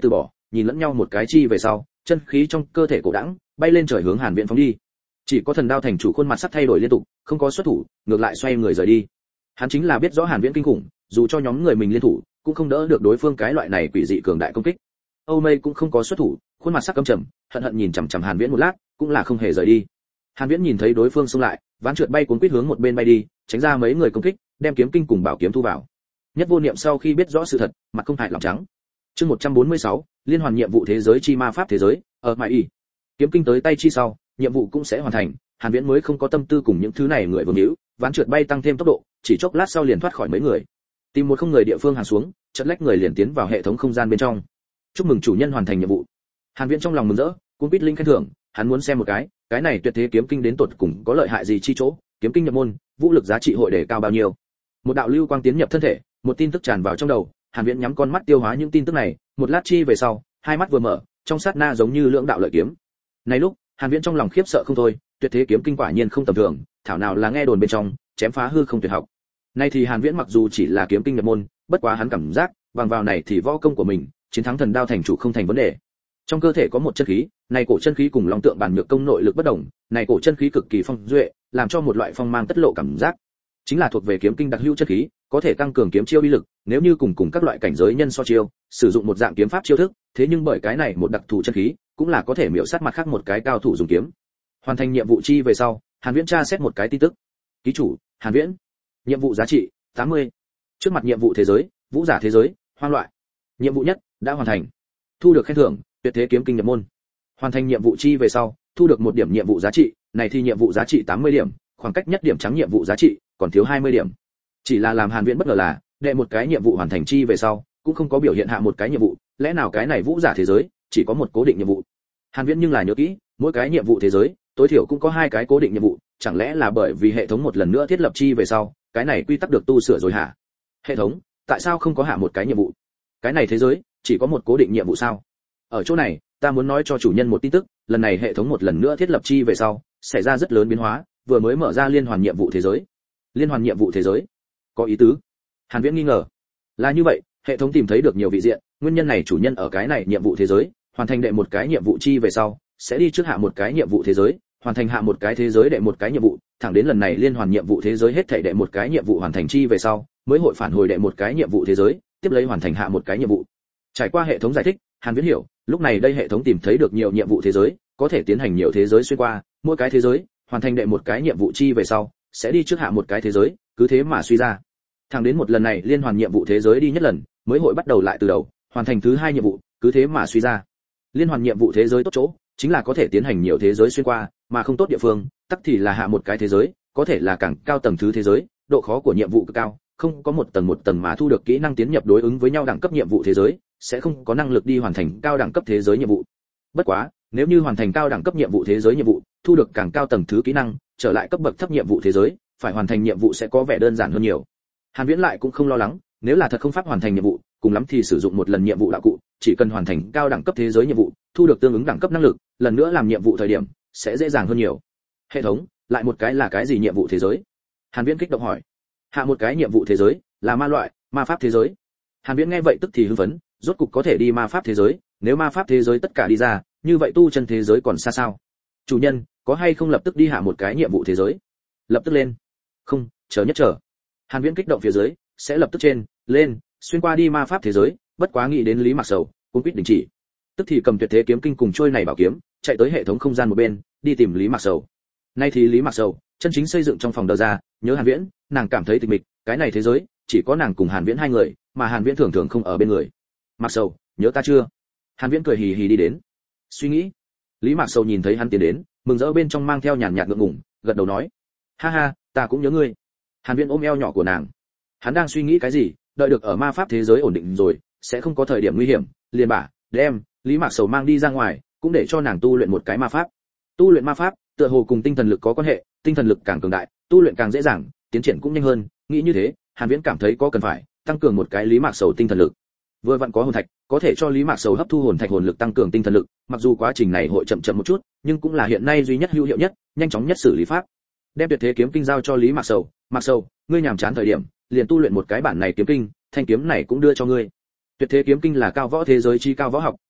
Speaker 1: nhìn lẫn nhau một cái chi về sau, chân khí trong cơ thể cổ đãng, bay lên trời hướng Hàn Viễn phóng đi. Chỉ có Thần Đao thành chủ khuôn mặt sắc thay đổi liên tục, không có xuất thủ, ngược lại xoay người rời đi. Hắn chính là biết rõ Hàn Viễn kinh khủng, dù cho nhóm người mình liên thủ, cũng không đỡ được đối phương cái loại này quỷ dị cường đại công kích. Âu Mây cũng không có xuất thủ, khuôn mặt sắc căm trầm, hận hận nhìn chằm chằm Hàn Viễn một lát, cũng là không hề rời đi. Hàn Viễn nhìn thấy đối phương xông lại, ván trượt bay cuốn quýt hướng một bên bay đi, tránh ra mấy người công kích, đem kiếm kinh cùng bảo kiếm thu vào. Nhất Vô Niệm sau khi biết rõ sự thật, mặt không hại lòng trắng. Chương một trăm bốn mươi sáu, liên hoàn nhiệm vụ thế giới chi ma pháp thế giới, ở mại y. Kiếm kinh tới tay chi sau, nhiệm vụ cũng sẽ hoàn thành, Hàn Viễn mới không có tâm tư cùng những thứ này người vương hữu, ván trượt bay tăng thêm tốc độ, chỉ chốc lát sau liền thoát khỏi mấy người. Tìm một không người địa phương hàng xuống, chợt lách người liền tiến vào hệ thống không gian bên trong. Chúc mừng chủ nhân hoàn thành nhiệm vụ. Hàn Viễn trong lòng mừng rỡ, cũng biết linh khen thưởng, hắn muốn xem một cái, cái này tuyệt thế kiếm kinh đến tột cùng có lợi hại gì chi chỗ, kiếm kinh nhập môn, vũ lực giá trị hội đề cao bao nhiêu. Một đạo lưu quang tiến nhập thân thể, một tin tức tràn vào trong đầu, Hàn Viễn nhắm con mắt tiêu hóa những tin tức này, một lát chi về sau, hai mắt vừa mở, trong sát na giống như lưỡng đạo lợi kiếm. Này lúc, Hàn Viễn trong lòng khiếp sợ không thôi, tuyệt thế kiếm kinh quả nhiên không tầm thường, thảo nào là nghe đồn bên trong, chém phá hư không tuyệt học. Nay thì Hàn Viễn mặc dù chỉ là kiếm kinh nhập môn, bất quá hắn cảm giác, bằng vào này thì võ công của mình, chiến thắng Thần Đao thành chủ không thành vấn đề. Trong cơ thể có một chân khí, này cổ chân khí cùng long tượng bản nhược công nội lực bất đồng, này cổ chân khí cực kỳ phong duệ, làm cho một loại phong mang tất lộ cảm giác. Chính là thuộc về kiếm kinh đặc hữu chân khí, có thể tăng cường kiếm chiêu uy lực, nếu như cùng cùng các loại cảnh giới nhân so chiêu, sử dụng một dạng kiếm pháp chiêu thức, thế nhưng bởi cái này một đặc thù chân khí, cũng là có thể miểu sát mặt khác một cái cao thủ dùng kiếm. Hoàn thành nhiệm vụ chi về sau, Hàn Viễn tra xét một cái tin tức. Ký chủ, Hàn Viễn. Nhiệm vụ giá trị tám mươi. Trước mặt nhiệm vụ thế giới, vũ giả thế giới, hoang loại. Nhiệm vụ nhất đã hoàn thành. Thu được khen thưởng, tuyệt thế kiếm kinh nhập môn. Hoàn thành nhiệm vụ chi về sau, thu được một điểm nhiệm vụ giá trị, này thì nhiệm vụ giá trị tám mươi điểm, khoảng cách nhất điểm trắng nhiệm vụ giá trị, còn thiếu hai mươi điểm. Chỉ là làm Hàn Viễn bất ngờ là, đệ một cái nhiệm vụ hoàn thành chi về sau, cũng không có biểu hiện hạ một cái nhiệm vụ, lẽ nào cái này vũ giả thế giới chỉ có một cố định nhiệm vụ? Hàn Viễn nhưng là nhớ kỹ, mỗi cái nhiệm vụ thế giới, tối thiểu cũng có hai cái cố định nhiệm vụ, chẳng lẽ là bởi vì hệ thống một lần nữa thiết lập chi về sau, cái này quy tắc được tu sửa rồi hả? Hệ thống, tại sao không có hạ một cái nhiệm vụ? Cái này thế giới chỉ có một cố định nhiệm vụ sao? Ở chỗ này, ta muốn nói cho chủ nhân một tin tức, lần này hệ thống một lần nữa thiết lập chi về sau, xảy ra rất lớn biến hóa, vừa mới mở ra liên hoàn nhiệm vụ thế giới. Liên hoàn nhiệm vụ thế giới? Có ý tứ? Hàn Viễn nghi ngờ. Là như vậy, hệ thống tìm thấy được nhiều vị diện, nguyên nhân này chủ nhân ở cái này nhiệm vụ thế giới, hoàn thành đệ một cái nhiệm vụ chi về sau, sẽ đi trước hạ một cái nhiệm vụ thế giới, hoàn thành hạ một cái thế giới đệ một cái nhiệm vụ, thẳng đến lần này liên hoàn nhiệm vụ thế giới hết thảy đệ một cái nhiệm vụ hoàn thành chi về sau, mới hội phản hồi đệ một cái nhiệm vụ thế giới, tiếp lấy hoàn thành hạ một cái nhiệm vụ. Trải qua hệ thống giải thích, Hàn Viễn hiểu, lúc này đây hệ thống tìm thấy được nhiều nhiệm vụ thế giới, có thể tiến hành nhiều thế giới xuyên qua, mỗi cái thế giới hoàn thành đệ một cái nhiệm vụ chi về sau, sẽ đi trước hạ một cái thế giới, cứ thế mà suy ra. Thẳng đến một lần này liên hoàn nhiệm vụ thế giới đi nhất lần, mới hội bắt đầu lại từ đầu, hoàn thành thứ hai nhiệm vụ, cứ thế mà suy ra. Liên hoàn nhiệm vụ thế giới tốt chỗ, chính là có thể tiến hành nhiều thế giới xuyên qua, mà không tốt địa phương, tắc thì là hạ một cái thế giới, có thể là càng cao tầng thứ thế giới, độ khó của nhiệm vụ cực cao, không có một tầng một tầng mà thu được kỹ năng tiến nhập đối ứng với nhau đẳng cấp nhiệm vụ thế giới, sẽ không có năng lực đi hoàn thành cao đẳng cấp thế giới nhiệm vụ. Bất quá, nếu như hoàn thành cao đẳng cấp nhiệm vụ thế giới nhiệm vụ, thu được càng cao tầng thứ kỹ năng, trở lại cấp bậc thấp nhiệm vụ thế giới, phải hoàn thành nhiệm vụ sẽ có vẻ đơn giản hơn nhiều. Hàn Viễn lại cũng không lo lắng, nếu là thật không pháp hoàn thành nhiệm vụ, cùng lắm thì sử dụng một lần nhiệm vụ đạo cụ, chỉ cần hoàn thành cao đẳng cấp thế giới nhiệm vụ, thu được tương ứng đẳng cấp năng lực, lần nữa làm nhiệm vụ thời điểm sẽ dễ dàng hơn nhiều. Hệ thống, lại một cái là cái gì nhiệm vụ thế giới? Hàn Viễn kích động hỏi. Hạ một cái nhiệm vụ thế giới là ma loại, ma pháp thế giới. Hàn Viễn nghe vậy tức thì hưng phấn, rốt cục có thể đi ma pháp thế giới, nếu ma pháp thế giới tất cả đi ra, như vậy tu chân thế giới còn xa sao? Chủ nhân, có hay không lập tức đi hạ một cái nhiệm vụ thế giới? Lập tức lên. Không, chờ nhất chờ. Hàn Viễn kích động phía dưới, sẽ lập tức trên, lên, xuyên qua đi ma pháp thế giới, bất quá nghĩ đến Lý Mạc Sầu, cũng quyết đình chỉ. Tức thì cầm tuyệt thế kiếm kinh cùng trôi này bảo kiếm, chạy tới hệ thống không gian một bên, đi tìm Lý Mạc Sầu. Nay thì Lý Mạc Sầu, chân chính xây dựng trong phòng đờ ra, nhớ Hàn Viễn, nàng cảm thấy tịch mịch, cái này thế giới chỉ có nàng cùng Hàn Viễn hai người, mà Hàn Viễn thường thường không ở bên người. Mạc Sầu, nhớ ta chưa? Hàn Viễn cười hì hì đi đến. Suy nghĩ. Lý Mạc Sầu nhìn thấy hắn tiến đến, mừng rỡ bên trong mang theo nhàn nhạt ngượng ngùng, gật đầu nói: "Ha ha, ta cũng nhớ ngươi." Hàn Viễn ôm eo nhỏ của nàng. Hắn đang suy nghĩ cái gì, đợi được ở ma pháp thế giới ổn định rồi, sẽ không có thời điểm nguy hiểm, liền bả đem Lý Mạc Sầu mang đi ra ngoài, cũng để cho nàng tu luyện một cái ma pháp. Tu luyện ma pháp, tựa hồ cùng tinh thần lực có quan hệ, tinh thần lực càng cường đại, tu luyện càng dễ dàng, tiến triển cũng nhanh hơn, nghĩ như thế, Hàn Viễn cảm thấy có cần phải tăng cường một cái Lý Mạc Sầu tinh thần lực. Vừa vặn có hồn thạch, có thể cho Lý Mạc Sầu hấp thu hồn thạch hồn lực tăng cường tinh thần lực, mặc dù quá trình này hội chậm chậm một chút, nhưng cũng là hiện nay duy nhất hữu hiệu nhất, nhanh chóng nhất xử lý pháp. Đem tuyệt thế kiếm kinh giao cho Lý Mạc Sầu, "Mạc Sầu, ngươi nhàm chán thời điểm, liền tu luyện một cái bản này kiếm kinh, thanh kiếm này cũng đưa cho ngươi." Tuyệt thế kiếm kinh là cao võ thế giới chi cao võ học,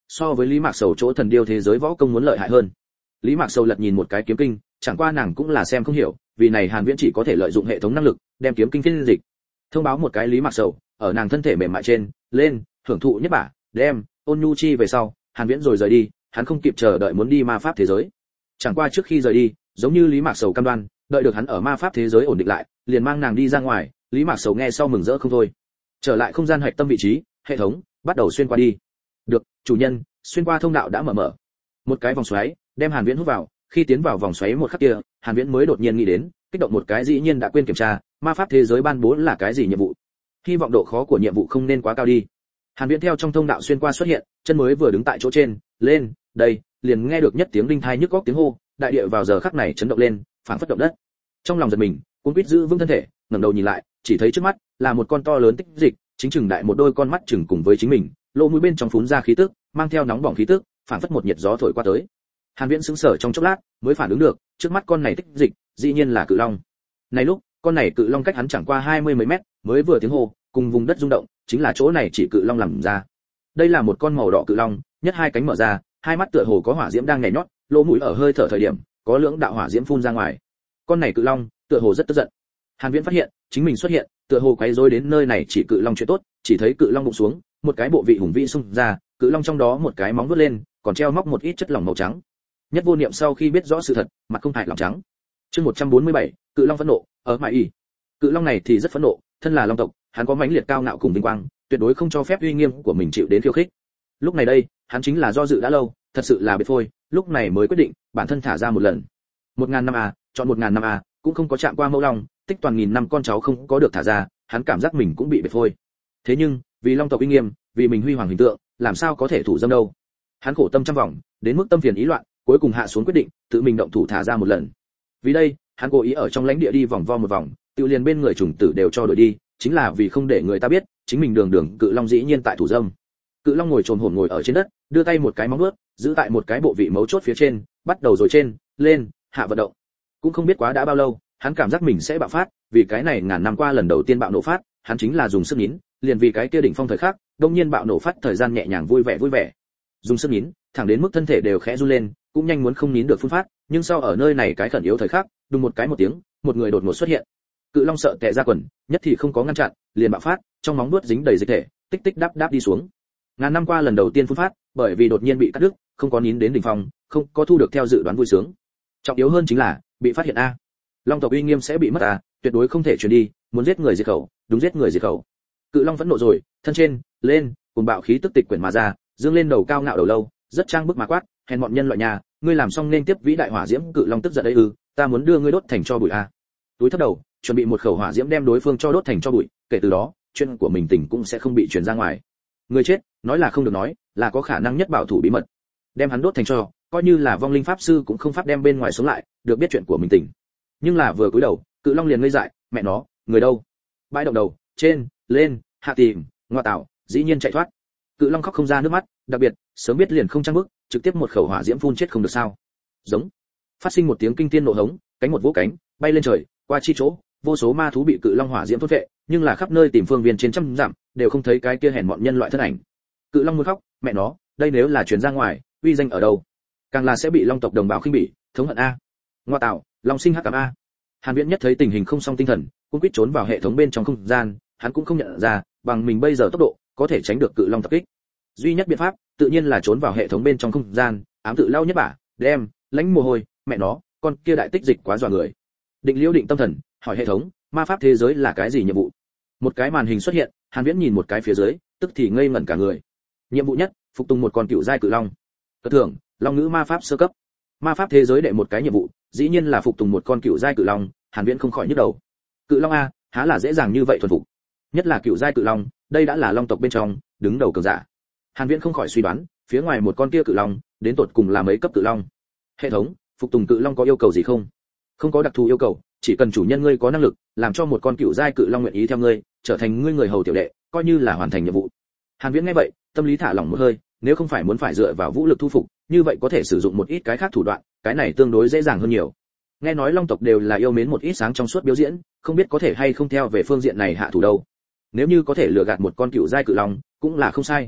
Speaker 1: so với Lý Mạc Sầu chỗ thần điêu thế giới võ công muốn lợi hại hơn. Lý Mạc Sầu lật nhìn một cái kiếm kinh, chẳng qua nàng cũng là xem không hiểu, vì này Hàn Viễn chỉ có thể lợi dụng hệ thống năng lực, đem kiếm kinh phiên dịch. Thông báo một cái Lý Mạc Sầu, ở nàng thân thể mềm mại trên, lên, hưởng thụ nhất bả, đem, ôn nhu chi về sau, Hàn Viễn rồi rời đi, hắn không kịp chờ đợi muốn đi ma pháp thế giới. Chẳng qua trước khi rời đi, giống như Lý Mạc Sầu cam đoan, đợi được hắn ở ma pháp thế giới ổn định lại, liền mang nàng đi ra ngoài. Lý Mạc Sầu nghe sau mừng rỡ không thôi. Trở lại không gian hạch tâm vị trí, hệ thống bắt đầu xuyên qua đi. Được, chủ nhân, xuyên qua thông đạo đã mở mở. Một cái vòng xoáy, đem Hàn Viễn hút vào, khi tiến vào vòng xoáy một khắc kia, Hàn Viễn mới đột nhiên nghĩ đến, kích động một cái dĩ nhiên đã quên kiểm tra, ma pháp thế giới ban bố là cái gì nhiệm vụ. Hy vọng độ khó của nhiệm vụ không nên quá cao đi. Hàn Viễn theo trong thông đạo xuyên qua xuất hiện, chân mới vừa đứng tại chỗ trên, lên, đây, liền nghe được nhất tiếng đinh thai nhức óc tiếng hô, đại địa vào giờ khắc này chấn động lên, phảng phất động đất. Trong lòng giật mình, cuốn quýt giữ vững thân thể, ngẩng đầu nhìn lại, chỉ thấy trước mắt là một con to lớn tích dịch, chính chừng đại một đôi con mắt chừng cùng với chính mình, lỗ mũi bên trong phún ra khí tức, mang theo nóng bỏng khí tức, phảng phất một nhiệt gió thổi qua tới. Hàn Viễn sững sờ trong chốc lát, mới phản ứng được, trước mắt con này tích dịch, dĩ nhiên là cự long. Này lúc, con này cự long cách hắn chẳng qua hai mươi mấy mét, mới vừa tiếng hô, cùng vùng đất rung động, chính là chỗ này chỉ cự long làm ra. Đây là một con màu đỏ cự long, nhất hai cánh mở ra, hai mắt tựa hồ có hỏa diễm đang nhảy nhót, lỗ mũi ở hơi thở thời điểm, có lưỡng đạo hỏa diễm phun ra ngoài. Con này cự long, tựa hồ rất tức giận. Hàn Viễn phát hiện, chính mình xuất hiện, tựa hồ quấy rối đến nơi này chỉ cự long chuyện tốt, chỉ thấy cự long bụng xuống, một cái bộ vị hùng vĩ xung ra, cự long trong đó một cái móng vuốt lên, còn treo móc một ít chất lỏng màu trắng. Nhất Vô Niệm sau khi biết rõ sự thật, mặt không hại lòng trắng. Chương một trăm bốn mươi bảy, cự long phẫn nộ, ở mãi y. Cự long này thì rất phẫn nộ, thân là long tộc, hắn có mãnh liệt cao ngạo cùng vinh quang, tuyệt đối không cho phép uy nghiêm của mình chịu đến khiêu khích. Lúc này đây, hắn chính là do dự đã lâu, thật sự là biệt phôi, lúc này mới quyết định, bản thân thả ra một lần. Một ngàn năm a, chọn một ngàn năm a, cũng không có chạm qua mẫu long, tích toàn nghìn năm con cháu không có được thả ra, hắn cảm giác mình cũng bị biệt phôi. Thế nhưng, vì long tộc uy nghiêm, vì mình huy hoàng hình tượng, làm sao có thể thủ dâm đâu? Hắn khổ tâm trăm vòng, đến mức tâm phiền ý loạn, cuối cùng hạ xuống quyết định, tự mình động thủ thả ra một lần. Vì đây, hắn cố ý ở trong lãnh địa đi vòng vo một vòng, tiêu liền bên người trùng tử đều cho đuổi đi, chính là vì không để người ta biết, chính mình đường đường cự long dĩ nhiên tại thủ dâm. Cự long ngồi trồm hổm ngồi ở trên đất, đưa tay một cái móng vuốt, giữ tại một cái bộ vị mấu chốt phía trên, bắt đầu rồi trên, lên, hạ vận động. Cũng không biết quá đã bao lâu, hắn cảm giác mình sẽ bạo phát, vì cái này ngàn năm qua lần đầu tiên bạo nổ phát, hắn chính là dùng sức nín, liền vì cái kia đỉnh phong thời khắc, đột nhiên bạo nổ phát thời gian nhẹ nhàng vui vẻ vui vẻ. Dùng sức nín, thẳng đến mức thân thể đều khẽ run lên, cũng nhanh muốn không nín được phun phát, nhưng sau ở nơi này cái khẩn yếu thời khắc, đùng một cái một tiếng, một người đột ngột xuất hiện. Cự long sợ tè ra quần, nhất thì không có ngăn chặn, liền bạo phát, trong móng vuốt dính đầy dịch thể, tích tích đáp đáp đi xuống. Ngàn năm qua lần đầu tiên phun phát, bởi vì đột nhiên bị cắt đứt, không có nín đến đỉnh phong, không có thu được theo dự đoán vui sướng. Trọng yếu hơn chính là bị phát hiện a. Long tộc uy nghiêm sẽ bị mất a, tuyệt đối không thể truyền đi, muốn giết người diệt khẩu, đúng giết người diệt khẩu. Cự long vẫn nộ rồi, thân trên, lên, cùng bạo khí tức tịch quyển mà ra, dương lên đầu cao ngạo đầu lâu, rất trang bức mà quát, hèn bọn nhân loại nhà, ngươi làm xong nên tiếp vĩ đại hỏa diễm. Cự long tức giận đấy ư, ta muốn đưa ngươi đốt thành cho bụi a. Túi thấp đầu, chuẩn bị một khẩu hỏa diễm đem đối phương cho đốt thành cho bụi, kể từ đó, chuyện của mình tỉnh cũng sẽ không bị truyền ra ngoài. Người chết, nói là không được nói, là có khả năng nhất bảo thủ bí mật. Đem hắn đốt thành cho, coi như là vong linh pháp sư cũng không pháp đem bên ngoài sống lại, được biết chuyện của mình tỉnh. Nhưng là vừa cúi đầu, cự long liền ngây dại, mẹ nó, người đâu? Bãi động đầu, trên, lên, hạ tìm, ngoa tạo, dĩ nhiên chạy thoát. Cự long khóc không ra nước mắt, đặc biệt, sớm biết liền không trang bức, trực tiếp một khẩu hỏa diễm phun chết không được sao? Giống. Phát sinh một tiếng kinh thiên nộ hống, cánh một vỗ cánh, bay lên trời, qua chi chỗ, vô số ma thú bị cự long hỏa diễm thôn vệ, nhưng là khắp nơi tìm phương viên trên trăm dặm, đều không thấy cái kia hèn mọn nhân loại thân ảnh. Cự long muốn khóc, mẹ nó, đây nếu là truyền ra ngoài, uy danh ở đâu? Càng là sẽ bị long tộc đồng bào khinh bỉ, thống hận a. Ngoa tạo, long sinh hắc cảm a. Hàn Viễn nhất thấy tình hình không song tinh thần, cũng quýt trốn vào hệ thống bên trong không gian, hắn cũng không nhận ra, bằng mình bây giờ tốc độ, có thể tránh được cự long tập kích. Duy nhất biện pháp, tự nhiên là trốn vào hệ thống bên trong không gian, ám tự lau nhất bả, đem, lãnh mồ hôi, mẹ nó, con kia đại tích dịch quá dọa người. Định liễu định tâm thần, hỏi hệ thống, ma pháp thế giới là cái gì nhiệm vụ? Một cái màn hình xuất hiện, Hàn Viễn nhìn một cái phía dưới, tức thì ngây ngẩn cả người. Nhiệm vụ nhất, phục tùng một con cựu giai cự long. Cất thưởng, long ngữ ma pháp sơ cấp. Ma pháp thế giới đệ một cái nhiệm vụ, dĩ nhiên là phục tùng một con cựu giai cự long, Hàn Viễn không khỏi nhức đầu. Cự long a, há là dễ dàng như vậy thuần phục. Nhất là cựu giai cự long, đây đã là long tộc bên trong, đứng đầu cường giả. Hàn Viễn không khỏi suy đoán, phía ngoài một con kia cự long, đến tột cùng là mấy cấp cự long. Hệ thống, phục tùng cự long có yêu cầu gì không? Không có đặc thù yêu cầu, chỉ cần chủ nhân ngươi có năng lực, làm cho một con cựu giai cự long nguyện ý theo ngươi, trở thành ngươi người hầu tiểu đệ, coi như là hoàn thành nhiệm vụ. Hàn Viễn nghe vậy, tâm lý thả lỏng một hơi, nếu không phải muốn phải dựa vào vũ lực thu phục, như vậy có thể sử dụng một ít cái khác thủ đoạn, cái này tương đối dễ dàng hơn nhiều. Nghe nói long tộc đều là yêu mến một ít sáng trong suốt biểu diễn, không biết có thể hay không theo về phương diện này hạ thủ đâu. Nếu như có thể lừa gạt một con cựu giai cự long, cũng là không sai.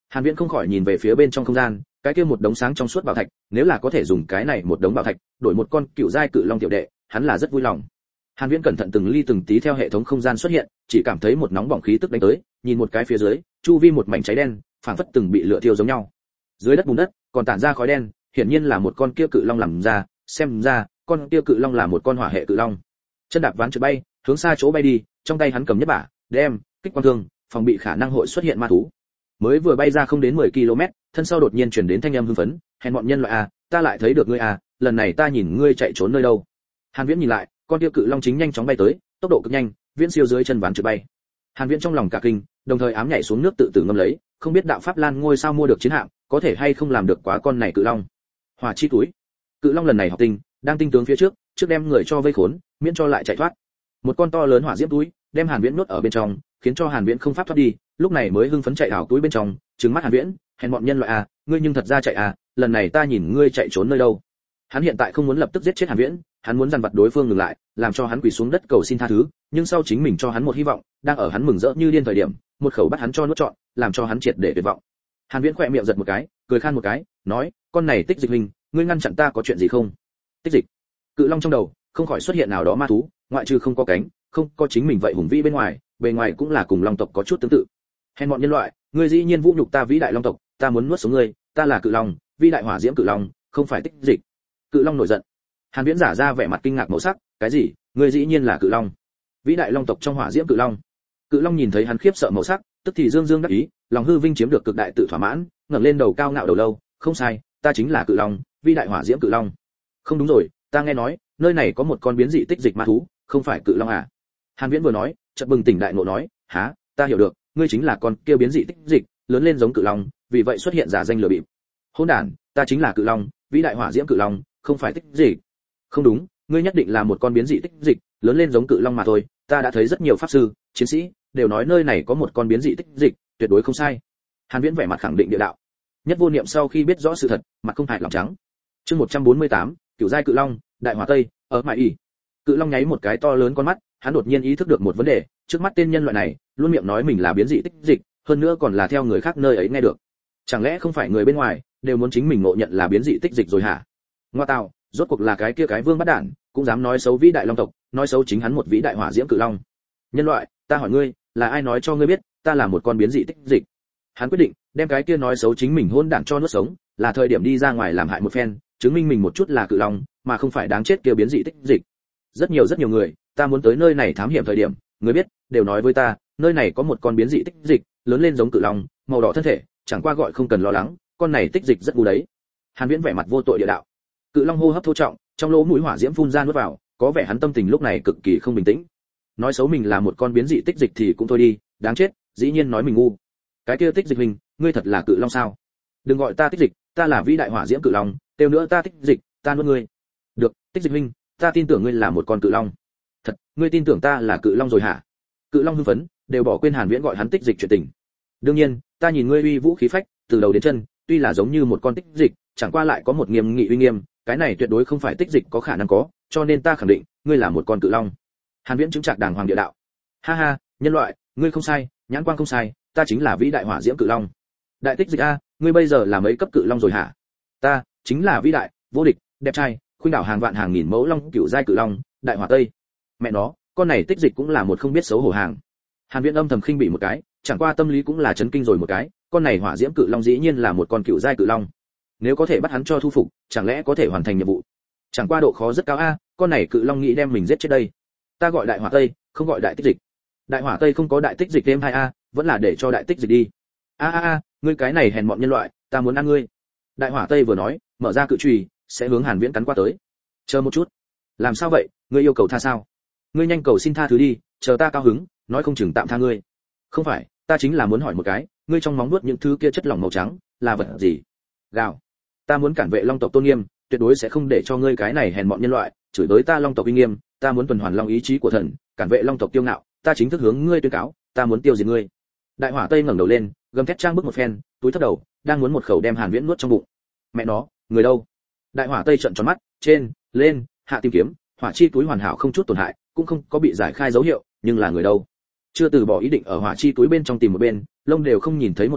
Speaker 1: Hàn Viễn không khỏi nhìn về phía bên trong không gian, cái kia một đống sáng trong suốt bảo thạch, nếu là có thể dùng cái này một đống bảo thạch đổi một con cựu giai cự long tiểu đệ, hắn là rất vui lòng. Hàn Viễn cẩn thận từng ly từng tí theo hệ thống không gian xuất hiện, chỉ cảm thấy một nóng bỏng khí tức đánh tới, nhìn một cái phía dưới, chu vi một mảnh cháy đen, phảng phất từng bị lửa thiêu giống nhau. Dưới đất bùn đất còn tản ra khói đen, hiển nhiên là một con kia cự long làm ra, xem ra, con kia cự long là một con hỏa hệ cự long. Chân đạp ván trượt bay, hướng xa chỗ bay đi, trong tay hắn cầm nhất bả, đem, kích quang thương, phòng bị khả năng hội xuất hiện ma thú. Mới vừa bay ra không đến mười ki lô mét, thân sau đột nhiên truyền đến thanh âm hưng phấn, hèn bọn nhân loại à, ta lại thấy được ngươi à, lần này ta nhìn ngươi chạy trốn nơi đâu. Hàn Viễn nhìn lại, con kia cự long chính nhanh chóng bay tới, tốc độ cực nhanh, viễn siêu dưới chân ván trượt bay. Hàn Viễn trong lòng cả kinh, đồng thời ám nhảy xuống nước tự tử ngâm lấy, không biết đạo pháp lan ngôi sao mua được chiến hạm, có thể hay không làm được quá con này cự long. Hỏa chi túi. Cự long lần này học tinh, đang tinh tướng phía trước, trước đem người cho vây khốn, miễn cho lại chạy thoát. Một con to lớn hỏa diễm túi, đem Hàn Viễn nuốt ở bên trong, khiến cho Hàn Viễn không pháp thoát đi, lúc này mới hưng phấn chạy ảo túi bên trong, trừng mắt Hàn Viễn, hèn bọn nhân loại à, ngươi nhưng thật ra chạy à, lần này ta nhìn ngươi chạy trốn nơi đâu. Hắn hiện tại không muốn lập tức giết chết Hàn Viễn, hắn muốn dằn vặt đối phương ngừng lại, làm cho hắn quỳ xuống đất cầu xin tha thứ, nhưng sau chính mình cho hắn một hy vọng, đang ở hắn mừng rỡ như điên thời điểm, một khẩu bắt hắn cho nuốt trọn, làm cho hắn triệt để tuyệt vọng. Hàn Viễn khẽ miệng giật một cái, cười khan một cái, nói, con này Tích Dịch huynh, ngươi ngăn chặn ta có chuyện gì không? Tích Dịch. Cự long trong đầu không khỏi xuất hiện nào đó ma thú, ngoại trừ không có cánh, không có chính mình vậy hùng vĩ bên ngoài, bề ngoài cũng là cùng long tộc có chút tương tự. Hèn bọn nhân loại, ngươi dĩ nhiên vũ nhục ta vĩ đại long tộc, ta muốn nuốt sống ngươi, ta là cự long, vĩ đại hỏa diễm cự long, không phải Tích Dịch. Cự long nổi giận. Hàn Viễn giả ra vẻ mặt kinh ngạc màu sắc, cái gì? Ngươi dĩ nhiên là cự long? Vĩ đại long tộc trong hỏa diễm cự long. Cự long nhìn thấy hắn khiếp sợ màu sắc, tức thì dương dương đắc ý, lòng hư vinh chiếm được cực đại tự thỏa mãn, ngẩng lên đầu cao ngạo đầu lâu, không sai, ta chính là cự long, vĩ đại hỏa diễm cự long. Không đúng rồi, ta nghe nói, nơi này có một con biến dị Tích Dịch ma thú, không phải cự long à? Hàn Viễn vừa nói, chợt bừng tỉnh đại ngộ nói, há, ta hiểu được, ngươi chính là con kia biến dị Tích Dịch, lớn lên giống cự long, vì vậy xuất hiện giả danh lừa bịp. Hỗn đản, ta chính là cự long, vĩ đại hỏa diễm cự long, không phải Tích Dịch. Không đúng, ngươi nhất định là một con biến dị Tích Dịch, lớn lên giống cự long mà thôi, ta đã thấy rất nhiều pháp sư, chiến sĩ đều nói nơi này có một con biến dị Tích Dịch, tuyệt đối không sai. Hàn Viễn vẻ mặt khẳng định địa đạo. Nhất Vô Niệm sau khi biết rõ sự thật, mặt không hại lòng trắng. Chương một trăm bốn mươi tám, Cửu giai cự long, đại hỏa tây, ở mại ỉ. Cự long nháy một cái to lớn con mắt, hắn đột nhiên ý thức được một vấn đề, trước mắt tên nhân loại này, luôn miệng nói mình là biến dị Tích Dịch, hơn nữa còn là theo người khác nơi ấy nghe được. Chẳng lẽ không phải người bên ngoài đều muốn chính mình ngộ nhận là biến dị Tích Dịch rồi hả? Ngoa tạo, rốt cuộc là cái kia cái vương bắt đản, cũng dám nói xấu vĩ đại long tộc, nói xấu chính hắn một vĩ đại hỏa diễm cự long. Nhân loại, ta hỏi ngươi, là ai nói cho ngươi biết, ta là một con biến dị Tích Dịch? Hắn quyết định đem cái kia nói xấu chính mình hôn đản cho nuốt sống, là thời điểm đi ra ngoài làm hại một phen, chứng minh mình một chút là cự long, mà không phải đáng chết kia biến dị Tích Dịch. Rất nhiều rất nhiều người, ta muốn tới nơi này thám hiểm thời điểm, người biết, đều nói với ta, nơi này có một con biến dị Tích Dịch, lớn lên giống cự long, màu đỏ thân thể, chẳng qua gọi không cần lo lắng, con này Tích Dịch rất ngu đấy. Hàn Viễn vẻ mặt vô tội địa đạo. Cự long hô hấp thô trọng, trong lỗ mũi hỏa diễm phun ra nuốt vào, có vẻ hắn tâm tình lúc này cực kỳ không bình tĩnh. Nói xấu mình là một con biến dị Tích Dịch thì cũng thôi đi, đáng chết, dĩ nhiên nói mình ngu. Cái kia Tích Dịch huynh, ngươi thật là cự long sao? Đừng gọi ta Tích Dịch, ta là vĩ đại hỏa diễm cự long, tiêu nữa ta Tích Dịch, ta nuốt ngươi. Được, Tích Dịch huynh, ta tin tưởng ngươi là một con cự long. Thật, ngươi tin tưởng ta là cự long rồi hả? Cự long hưng phấn, đều bỏ quên Hàn Viễn gọi hắn Tích Dịch chuyện tình. Đương nhiên, ta nhìn ngươi uy vũ khí phách, từ đầu đến chân, tuy là giống như một con Tích Dịch, chẳng qua lại có một nghiêm nghị uy nghiêm, cái này tuyệt đối không phải Tích Dịch có khả năng có, cho nên ta khẳng định, ngươi là một con cự long. Hàn Viễn chứng trạc đàng hoàng địa đạo. Ha ha, nhân loại, ngươi không sai, nhãn quang không sai, ta chính là vĩ đại hỏa diễm cự long. Đại Tích Dịch a, ngươi bây giờ là mấy cấp cự long rồi hả? Ta chính là vĩ đại, vô địch, đẹp trai, khuynh đảo hàng vạn hàng nghìn mẫu long cửu giai cự long, đại hỏa tây. Mẹ nó, con này Tích Dịch cũng là một không biết xấu hổ hàng. Hàn Viễn âm thầm khinh bỉ một cái, chẳng qua tâm lý cũng là chấn kinh rồi một cái, con này hỏa diễm cự long dĩ nhiên là một con cửu giai cự long. Nếu có thể bắt hắn cho thu phục, chẳng lẽ có thể hoàn thành nhiệm vụ? Chẳng qua độ khó rất cao a, con này cự long nghĩ đem mình giết chết đây. Ta gọi đại hỏa tây, không gọi đại Tích Dịch. Đại hỏa tây không có đại Tích Dịch thêm hai a, vẫn là để cho đại Tích Dịch đi. A a a, ngươi cái này hèn mọn nhân loại, ta muốn ăn ngươi. Đại hỏa tây vừa nói, mở ra cự chùy, sẽ hướng Hàn Viễn cắn qua tới. Chờ một chút, làm sao vậy, ngươi yêu cầu tha sao? Ngươi nhanh cầu xin tha thứ đi, chờ ta cao hứng, nói không chừng tạm tha ngươi. Không phải, ta chính là muốn hỏi một cái, ngươi trong móng nuốt những thứ kia chất lỏng màu trắng, là vật gì? Gào. Ta muốn cản vệ long tộc tôn nghiêm, tuyệt đối sẽ không để cho ngươi cái này hèn mọn nhân loại chửi tới ta long tộc uy nghiêm, ta muốn tuần hoàn long ý chí của thần, cản vệ long tộc tiêu ngạo, ta chính thức hướng ngươi tuyên cáo, ta muốn tiêu diệt ngươi. Đại hỏa tây ngẩng đầu lên, gầm thét trang bước một phen, túi thấp đầu, đang muốn một khẩu đem Hàn Viễn nuốt trong bụng. Mẹ nó, người đâu? Đại hỏa tây trợn tròn mắt, trên, lên, hạ tìm kiếm, hỏa chi túi hoàn hảo không chút tổn hại, cũng không có bị giải khai dấu hiệu, nhưng là người đâu? Chưa từ bỏ ý định ở hỏa chi túi bên trong tìm một bên, lông đều không nhìn thấy một căn,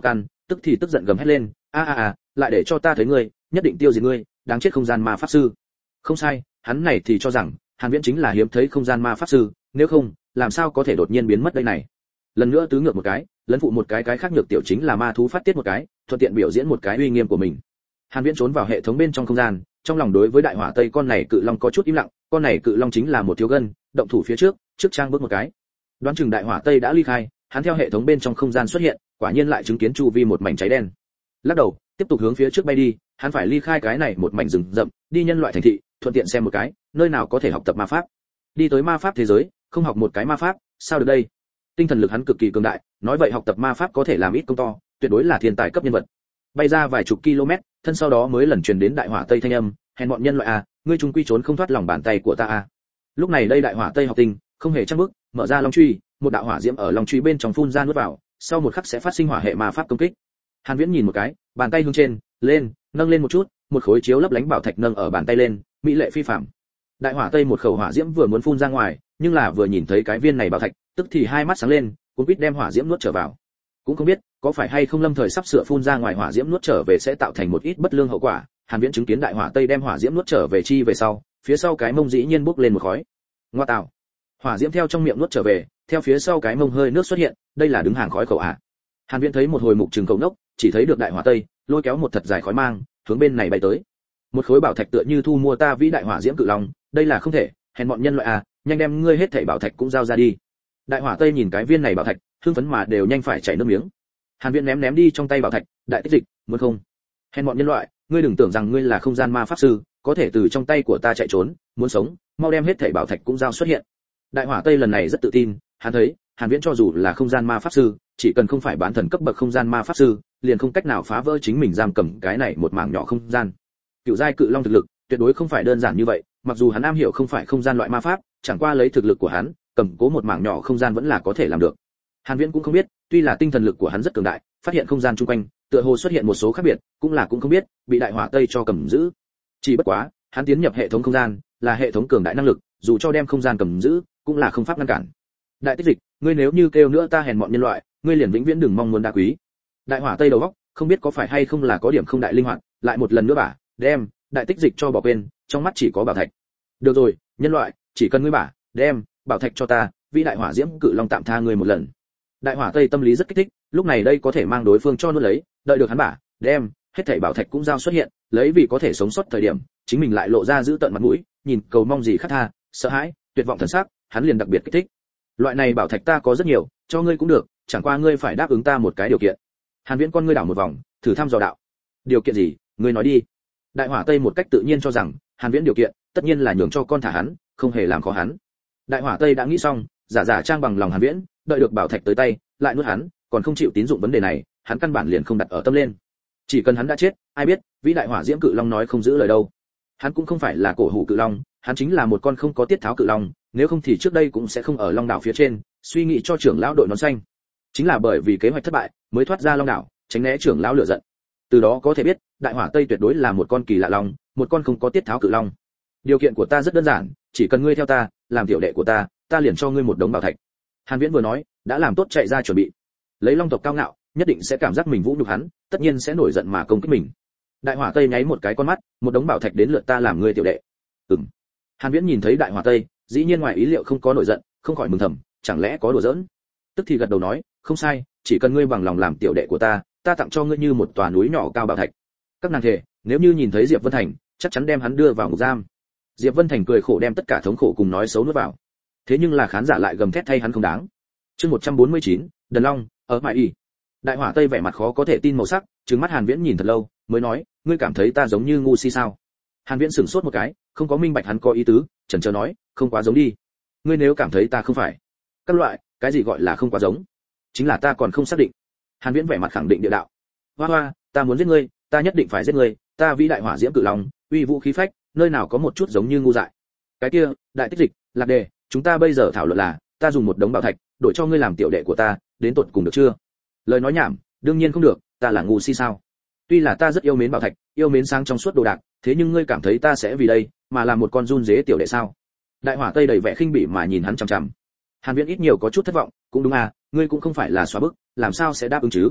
Speaker 1: tức thì tức giận gầm hét lên, a a a, lại để cho ta thấy ngươi, nhất định tiêu diệt ngươi, đáng chết không gian ma pháp sư. Không sai, hắn này thì cho rằng Hàn Viễn chính là hiếm thấy không gian ma pháp sư, nếu không, làm sao có thể đột nhiên biến mất đây này. Lần nữa tứ ngược một cái, lấn phụ một cái cái khác nhược tiểu chính là ma thú phát tiết một cái, thuận tiện biểu diễn một cái uy nghiêm của mình. Hàn Viễn trốn vào hệ thống bên trong không gian, trong lòng đối với đại hỏa tây con này cự long có chút im lặng, con này cự long chính là một thiếu gân, động thủ phía trước, trước trang bước một cái. Đoán chừng đại hỏa tây đã ly khai, hắn theo hệ thống bên trong không gian xuất hiện, quả nhiên lại chứng kiến chu vi một mảnh cháy đen. Lắc đầu, tiếp tục hướng phía trước bay đi, hắn phải ly khai cái này một mảnh rừng rậm, đi nhân loại thành thị, thuận tiện xem một cái, nơi nào có thể học tập ma pháp. Đi tới ma pháp thế giới, không học một cái ma pháp, sao được đây? Tinh thần lực hắn cực kỳ cường đại, nói vậy học tập ma pháp có thể làm ít công to, tuyệt đối là thiên tài cấp nhân vật. Bay ra vài chục km, thân sau đó mới lần truyền đến đại hỏa tây thanh âm, hèn bọn nhân loại à, ngươi chúng quy trốn không thoát lòng bàn tay của ta à. Lúc này đây đại hỏa tây học tinh, không hề chắc bước, mở ra long truy, một đạo hỏa diễm ở long truy bên trong phun ra nuốt vào, sau một khắc sẽ phát sinh hỏa hệ ma pháp công kích. Hàn Viễn nhìn một cái, bàn tay hướng trên, lên, nâng lên một chút, một khối chiếu lấp lánh bảo thạch nâng ở bàn tay lên, mỹ lệ phi phàm. Đại hỏa tây một khẩu hỏa diễm vừa muốn phun ra ngoài, nhưng là vừa nhìn thấy cái viên này bảo thạch, tức thì hai mắt sáng lên, cuốn quýt đem hỏa diễm nuốt trở vào. Cũng không biết có phải hay không lâm thời sắp sửa phun ra ngoài hỏa diễm nuốt trở về sẽ tạo thành một ít bất lương hậu quả. Hàn Viễn chứng kiến đại hỏa tây đem hỏa diễm nuốt trở về chi về sau, phía sau cái mông dĩ nhiên bốc lên một khói. Ngoa tạo, hỏa diễm theo trong miệng nuốt trở về, theo phía sau cái mông hơi nước xuất hiện, đây là đứng hàng khói khẩu à? Hàn Viễn thấy một hồi mục trừng cầu nốc, chỉ thấy được đại hỏa tây lôi kéo một thật dài khói mang, hướng bên này bay tới. Một khối bảo thạch tựa như thu mua ta vĩ đại hỏa diễm cự long, đây là không thể, hèn bọn nhân loại à, nhanh đem ngươi hết thảy bảo thạch cũng giao ra đi. Đại hỏa tây nhìn cái viên này bảo thạch, hưng phấn mà đều nhanh phải chảy nước miếng. Hàn Viễn ném ném đi trong tay bảo thạch, đại tích dịch, muốn không? Hèn bọn nhân loại, ngươi đừng tưởng rằng ngươi là không gian ma pháp sư, có thể từ trong tay của ta chạy trốn, muốn sống, mau đem hết thảy bảo thạch cũng giao xuất hiện. Đại hỏa tây lần này rất tự tin, hắn thấy, Hàn Viễn cho dù là không gian ma pháp sư, chỉ cần không phải bán thần cấp bậc không gian ma pháp sư, liền không cách nào phá vỡ chính mình giam cầm cái này một mảng nhỏ không gian. Cựu giai cự long thực lực, tuyệt đối không phải đơn giản như vậy, mặc dù hắn am hiểu không phải không gian loại ma pháp, chẳng qua lấy thực lực của hắn, cầm cố một mảng nhỏ không gian vẫn là có thể làm được. Hàn Viễn cũng không biết, tuy là tinh thần lực của hắn rất cường đại, phát hiện không gian chung quanh, tựa hồ xuất hiện một số khác biệt, cũng là cũng không biết, bị đại hỏa tây cho cầm giữ. Chỉ bất quá, hắn tiến nhập hệ thống không gian, là hệ thống cường đại năng lực, dù cho đem không gian cầm giữ, cũng là không pháp ngăn cản. Đại tích dịch, ngươi nếu như kêu nữa ta hèn mọn nhân loại, ngươi liền vĩnh viễn đừng mong muốn đa quý. Đại hỏa tây đầu óc, không biết có phải hay không là có điểm không đại linh hoạt, lại một lần nữa bả, đem đại tích dịch cho bỏ quên, trong mắt chỉ có bảo thạch. Được rồi, nhân loại, chỉ cần ngươi bả, đem bảo thạch cho ta, vĩ đại hỏa diễm cự long tạm tha ngươi một lần. Đại hỏa tây tâm lý rất kích thích, lúc này đây có thể mang đối phương cho nuốt lấy, đợi được hắn bả, đem hết thảy bảo thạch cũng giao xuất hiện, lấy vì có thể sống sót thời điểm, chính mình lại lộ ra giữ tận mặt mũi, nhìn cầu mong gì khát tha, sợ hãi, tuyệt vọng thần sắc, hắn liền đặc biệt kích thích. Loại này bảo thạch ta có rất nhiều, cho ngươi cũng được, chẳng qua ngươi phải đáp ứng ta một cái điều kiện. Hàn Viễn con ngươi đảo một vòng, thử thăm dò đạo. Điều kiện gì, ngươi nói đi. Đại hỏa tây một cách tự nhiên cho rằng, Hàn Viễn điều kiện, tất nhiên là nhường cho con thả hắn, không hề làm khó hắn. Đại hỏa tây đã nghĩ xong, giả giả trang bằng lòng Hàn Viễn, đợi được bảo thạch tới tay, lại nuốt hắn, còn không chịu tín dụng vấn đề này, hắn căn bản liền không đặt ở tâm lên. Chỉ cần hắn đã chết, ai biết, vĩ đại hỏa diễm cự long nói không giữ lời đâu. Hắn cũng không phải là cổ hủ cự long, hắn chính là một con không có tiết tháo cự long, nếu không thì trước đây cũng sẽ không ở long đảo phía trên, suy nghĩ cho trưởng lão đội nón xanh. Chính là bởi vì kế hoạch thất bại, mới thoát ra long đảo, tránh né trưởng lão lửa giận. Từ đó có thể biết, đại hỏa tây tuyệt đối là một con kỳ lạ long, một con không có tiết tháo cự long. Điều kiện của ta rất đơn giản, chỉ cần ngươi theo ta, làm tiểu đệ của ta, ta liền cho ngươi một đống bảo thạch. Hàn Viễn vừa nói, đã làm tốt chạy ra chuẩn bị. Lấy long tộc cao ngạo, nhất định sẽ cảm giác mình vũ nhục hắn, tất nhiên sẽ nổi giận mà công kích mình. Đại hỏa tây nháy một cái con mắt, một đống bảo thạch đến lượt ta làm ngươi tiểu đệ. Ừm. Hàn Viễn nhìn thấy đại hỏa tây, dĩ nhiên ngoài ý liệu không có nổi giận, không khỏi mừng thầm, chẳng lẽ có đùa giỡn. Tức thì gật đầu nói, không sai, chỉ cần ngươi bằng lòng làm tiểu đệ của ta, ta tặng cho ngươi như một tòa núi nhỏ cao bảo thạch. Các nàng thề, nếu như nhìn thấy Diệp Vân Thành, chắc chắn đem hắn đưa vào ngục giam. Diệp Vân Thành cười khổ đem tất cả thống khổ cùng nói xấu nuốt vào. Thế nhưng là khán giả lại gầm thét thay hắn không đáng. Chương một trăm bốn mươi chín, Đần Long, ở mại y. Đại hỏa tây vẻ mặt khó có thể tin màu sắc, trừng mắt Hàn Viễn nhìn thật lâu, mới nói, ngươi cảm thấy ta giống như ngu si sao? Hàn Viễn sửng sốt một cái, không có minh bạch hắn có ý tứ, chần chờ nói, không quá giống đi. Ngươi nếu cảm thấy ta không phải, các loại, cái gì gọi là không quá giống? Chính là ta còn không xác định. Hàn Viễn vẻ mặt khẳng định địa đạo. Hoa hoa, ta muốn giết ngươi, ta nhất định phải giết ngươi, ta vĩ đại hỏa diễm cự long, uy vũ khí phách, nơi nào có một chút giống như ngu dại. Cái kia, đại tích dịch, lạc đề, chúng ta bây giờ thảo luận là, ta dùng một đống bảo thạch, đổi cho ngươi làm tiểu đệ của ta, đến tột cùng được chưa? Lời nói nhảm, đương nhiên không được, ta là ngu si sao? Tuy là ta rất yêu mến bảo thạch, yêu mến sáng trong suốt đồ đạc, thế nhưng ngươi cảm thấy ta sẽ vì đây mà làm một con run dế tiểu đệ sao? Đại hỏa tây đầy vẻ khinh bỉ mà nhìn hắn chằm chằm. Hàn Viễn ít nhiều có chút thất vọng, cũng đúng à, ngươi cũng không phải là xóa bức, làm sao sẽ đáp ứng chứ?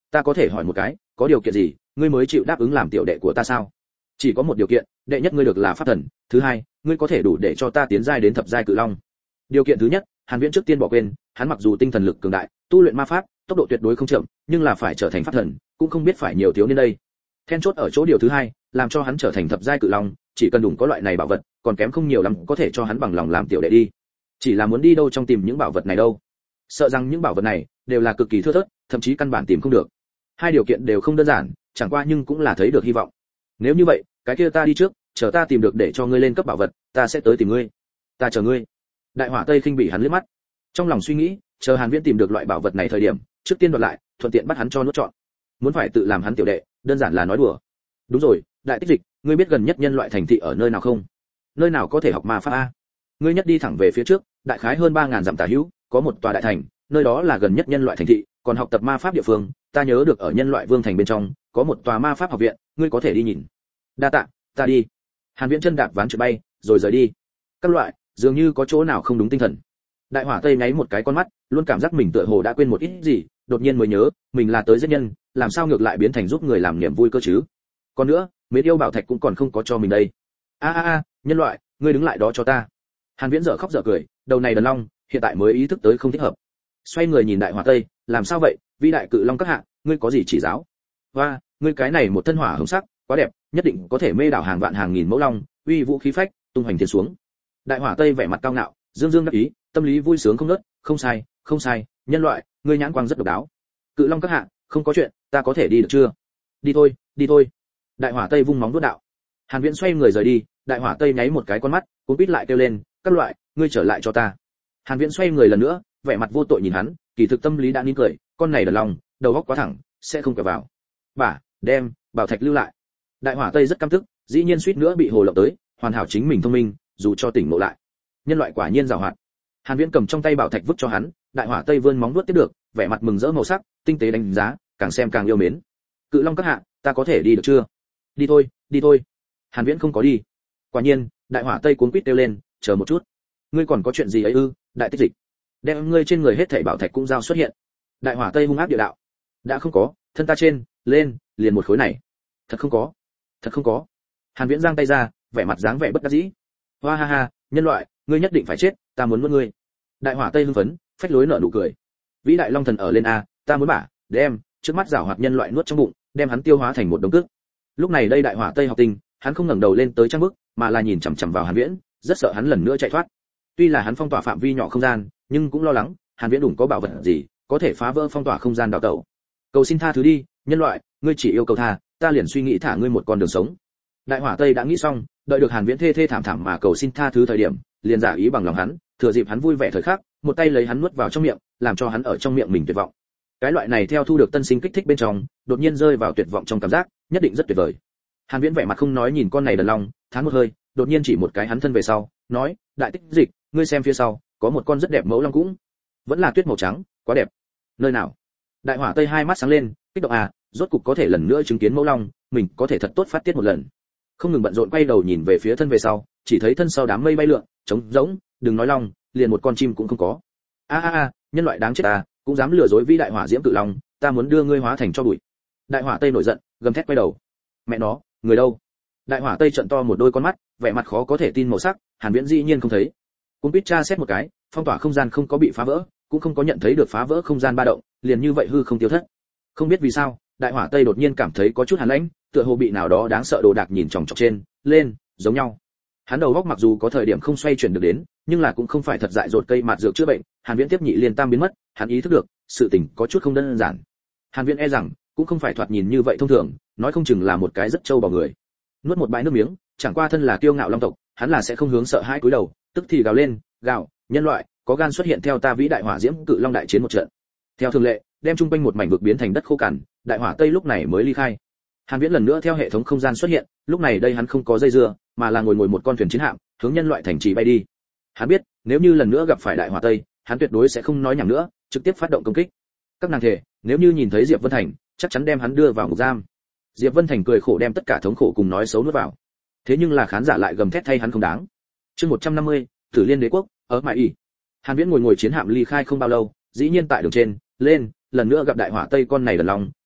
Speaker 1: Ta có thể hỏi một cái, có điều kiện gì ngươi mới chịu đáp ứng làm tiểu đệ của ta sao? Chỉ có một điều kiện, đệ nhất ngươi được là pháp thần, thứ hai ngươi có thể đủ để cho ta tiến giai đến thập giai cự long. Điều kiện thứ nhất, Hàn Viễn trước tiên bỏ quên, hắn mặc dù tinh thần lực cường đại, tu luyện ma pháp tốc độ tuyệt đối không chậm, nhưng là phải trở thành pháp thần cũng không biết phải nhiều thiếu nên đây. Then chốt ở chỗ điều thứ hai, làm cho hắn trở thành thập giai cự long, chỉ cần đủ có loại này bảo vật, còn kém không nhiều lắm có thể cho hắn bằng lòng làm tiểu đệ đi. Chỉ là muốn đi đâu trong tìm những bảo vật này đâu? Sợ rằng những bảo vật này đều là cực kỳ thưa thớt, thậm chí căn bản tìm không được. Hai điều kiện đều không đơn giản, chẳng qua nhưng cũng là thấy được hy vọng. Nếu như vậy, cái kia ta đi trước, chờ ta tìm được để cho ngươi lên cấp bảo vật, ta sẽ tới tìm ngươi. Ta chờ ngươi. Đại Hỏa Tây khinh bỉ hắn liếc mắt. Trong lòng suy nghĩ, chờ Hàn Viễn tìm được loại bảo vật này thời điểm, trước tiên đoạt lại, thuận tiện bắt hắn cho nuốt trọn. Muốn phải tự làm hắn tiểu đệ, đơn giản là nói đùa. Đúng rồi, Đại Tích Dịch, ngươi biết gần nhất nhân loại thành thị ở nơi nào không? Nơi nào có thể học ma pháp a? Ngươi nhất đi thẳng về phía trước, đại khái hơn ba ngàn dặm tả hữu, có một tòa đại thành, nơi đó là gần nhất nhân loại thành thị, còn học tập ma pháp địa phương, ta nhớ được ở nhân loại vương thành bên trong, có một tòa ma pháp học viện, ngươi có thể đi nhìn. Đa tạ, ta đi. Hàn Viễn chân đạp ván trượt bay, rồi rời đi. Các loại, dường như có chỗ nào không đúng tinh thần. Đại Hỏa Tây nháy một cái con mắt, luôn cảm giác mình tựa hồ đã quên một ít gì, đột nhiên mới nhớ, mình là tới giết nhân, làm sao ngược lại biến thành giúp người làm niềm vui cơ chứ? Còn nữa, mấy yêu bảo thạch cũng còn không có cho mình đây. A a a, nhân loại, ngươi đứng lại đó cho ta. Hàn Viễn dở khóc dở cười, đầu này đần long, hiện tại mới ý thức tới không thích hợp. Xoay người nhìn Đại Hỏa Tây, làm sao vậy, vĩ đại cự long các hạ, ngươi có gì chỉ giáo? Hoa, ngươi cái này một thân hỏa hồng sắc, quá đẹp, nhất định có thể mê đảo hàng vạn hàng nghìn mẫu long, uy vũ khí phách, tung hoành thiên xuống. Đại Hỏa Tây vẻ mặt cao ngạo, dương dương đắc ý, tâm lý vui sướng không ngớt, không sai, không sai, nhân loại, ngươi nhãn quang rất độc đáo. Cự long các hạ, không có chuyện, ta có thể đi được chưa? Đi thôi, đi thôi. Đại Hỏa Tây vung móng vuốt đạo. Hàn Viễn xoay người rời đi, Đại Hỏa Tây nháy một cái con mắt, cuống quýt lại kêu lên, các loại, ngươi trở lại cho ta. Hàn Viễn xoay người lần nữa, vẻ mặt vô tội nhìn hắn, kỳ thực tâm lý đã nín cười, con này đần lòng, đầu óc quá thẳng, sẽ không quẹo vào. Bả, đem, bảo thạch lưu lại. Đại Hỏa Tây rất căm tức, dĩ nhiên suýt nữa bị hồ lộng tới, hoàn hảo chính mình thông minh, dù cho tỉnh ngộ lại. Nhân loại quả nhiên giàu hoạt. Hàn Viễn cầm trong tay bảo thạch vứt cho hắn, Đại Hỏa Tây vươn móng vuốt tiếp được, vẻ mặt mừng rỡ màu sắc, tinh tế đánh giá, càng xem càng yêu mến. Cự long các hạ, ta có thể đi được chưa? Đi thôi, đi thôi. Hàn Viễn không có đi. Quả nhiên, Đại Hỏa Tây cuống quýt kêu lên, chờ một chút. Ngươi còn có chuyện gì ấy ư? Đại Tích Dịch, đem ngươi trên người hết thảy bảo thạch cũng giao xuất hiện. Đại Hỏa Tây hung ác địa đạo. Đã không có, thân ta trên, lên, liền một khối này. Thật không có, thật không có. Hàn Viễn giang tay ra, vẻ mặt dáng vẻ bất đắc dĩ. Hoa ha ha, nhân loại, ngươi nhất định phải chết, ta muốn nuốt ngươi. Đại Hỏa Tây hưng phấn, phách lối nở nụ cười. Vĩ đại long thần ở lên a, ta muốn bả, đem, trước mắt giảo hoạt nhân loại nuốt trong bụng, đem hắn tiêu hóa thành một đống cước. Lúc này đây Đại Hỏa Tây học tinh, hắn không ngẩng đầu lên tới trang bức, mà là nhìn chằm chằm vào Hàn Viễn, rất sợ hắn lần nữa chạy thoát. Tuy là hắn phong tỏa phạm vi nhỏ không gian, nhưng cũng lo lắng, Hàn Viễn đủng có bảo vật gì, có thể phá vỡ phong tỏa không gian đào tẩu. Cầu xin tha thứ đi, nhân loại, ngươi chỉ yêu cầu tha, ta liền suy nghĩ thả ngươi một con đường sống. Đại Hỏa Tây đã nghĩ xong, đợi được Hàn Viễn thê thê thảm thảm mà cầu xin tha thứ thời điểm, liền giả ý bằng lòng hắn, thừa dịp hắn vui vẻ thời khắc, một tay lấy hắn nuốt vào trong miệng, làm cho hắn ở trong miệng mình tuyệt vọng. Cái loại này theo thu được tân sinh kích thích bên trong, đột nhiên rơi vào tuyệt vọng trong cảm giác, nhất định rất tuyệt vời. Hàn Viễn vẻ mặt không nói nhìn con này đần long, thán một hơi, đột nhiên chỉ một cái hắn thân về sau, nói, Đại Tích Dịch, ngươi xem phía sau, có một con rất đẹp mẫu long cũng, vẫn là tuyết màu trắng, quá đẹp. Nơi nào? Đại Hỏa Tây hai mắt sáng lên, kích động à, rốt cục có thể lần nữa chứng kiến mẫu long, mình có thể thật tốt phát tiết một lần. Không ngừng bận rộn quay đầu nhìn về phía thân về sau, chỉ thấy thân sau đám mây bay lượn, trống rỗng, đừng nói long, liền một con chim cũng không có. A a a, nhân loại đáng chết à, cũng dám lừa dối vĩ đại hỏa diễm cự long, ta muốn đưa ngươi hóa thành cho bụi. Đại Hỏa Tây nổi giận, gầm thét quay đầu. Mẹ nó, người đâu? Đại Hỏa Tây trợn to một đôi con mắt, vẻ mặt khó có thể tin màu sắc, Hàn Viễn dĩ nhiên không thấy. Cung Pít tra xét một cái, phong tỏa không gian không có bị phá vỡ, cũng không có nhận thấy được phá vỡ không gian ba động, liền như vậy hư không tiêu thất. Không biết vì sao, Đại Hỏa Tây đột nhiên cảm thấy có chút hàn lãnh, tựa hồ bị nào đó đáng sợ đồ đạc nhìn chòng chọc trên, lên, giống nhau. Hắn đầu góc mặc dù có thời điểm không xoay chuyển được đến, nhưng là cũng không phải thật dại dột cây mạt dược chữa bệnh, Hàn Viễn tiếp nhị liên tam biến mất, hắn ý thức được, sự tình có chút không đơn giản. Hàn Viễn e rằng, cũng không phải thoạt nhìn như vậy thông thường, nói không chừng là một cái rất trâu bò người. Nuốt một bãi nước miếng, chẳng qua thân là kiêu ngạo long tộc, hắn là sẽ không hướng sợ hãi cúi đầu, tức thì gào lên, gào, nhân loại, có gan xuất hiện theo ta vĩ đại hỏa diễm cự long đại chiến một trận. Theo thường lệ, đem trung quanh một mảnh vực biến thành đất khô cằn, Đại Hỏa Tây lúc này mới ly khai. Hàn Viễn lần nữa theo hệ thống không gian xuất hiện, lúc này đây hắn không có dây dưa, mà là ngồi ngồi một con thuyền chiến hạm, hướng nhân loại thành trì bay đi. Hắn biết, nếu như lần nữa gặp phải Đại Hỏa Tây, hắn tuyệt đối sẽ không nói nhảm nữa, trực tiếp phát động công kích. Các nàng thề, nếu như nhìn thấy Diệp Vân Thành, chắc chắn đem hắn đưa vào ngục giam. Diệp Vân Thành cười khổ đem tất cả thống khổ cùng nói xấu nuốt vào. Thế nhưng là khán giả lại gầm thét thay hắn không đáng. Chương một trăm năm mươi, Tử Liên Đế quốc, ở Mại Y. Hàn Viễn ngồi ngồi chiến hạm ly khai không bao lâu, dĩ nhiên tại đường trên, lên, lần nữa gặp Đại Hỏa Tây con này đần lòng,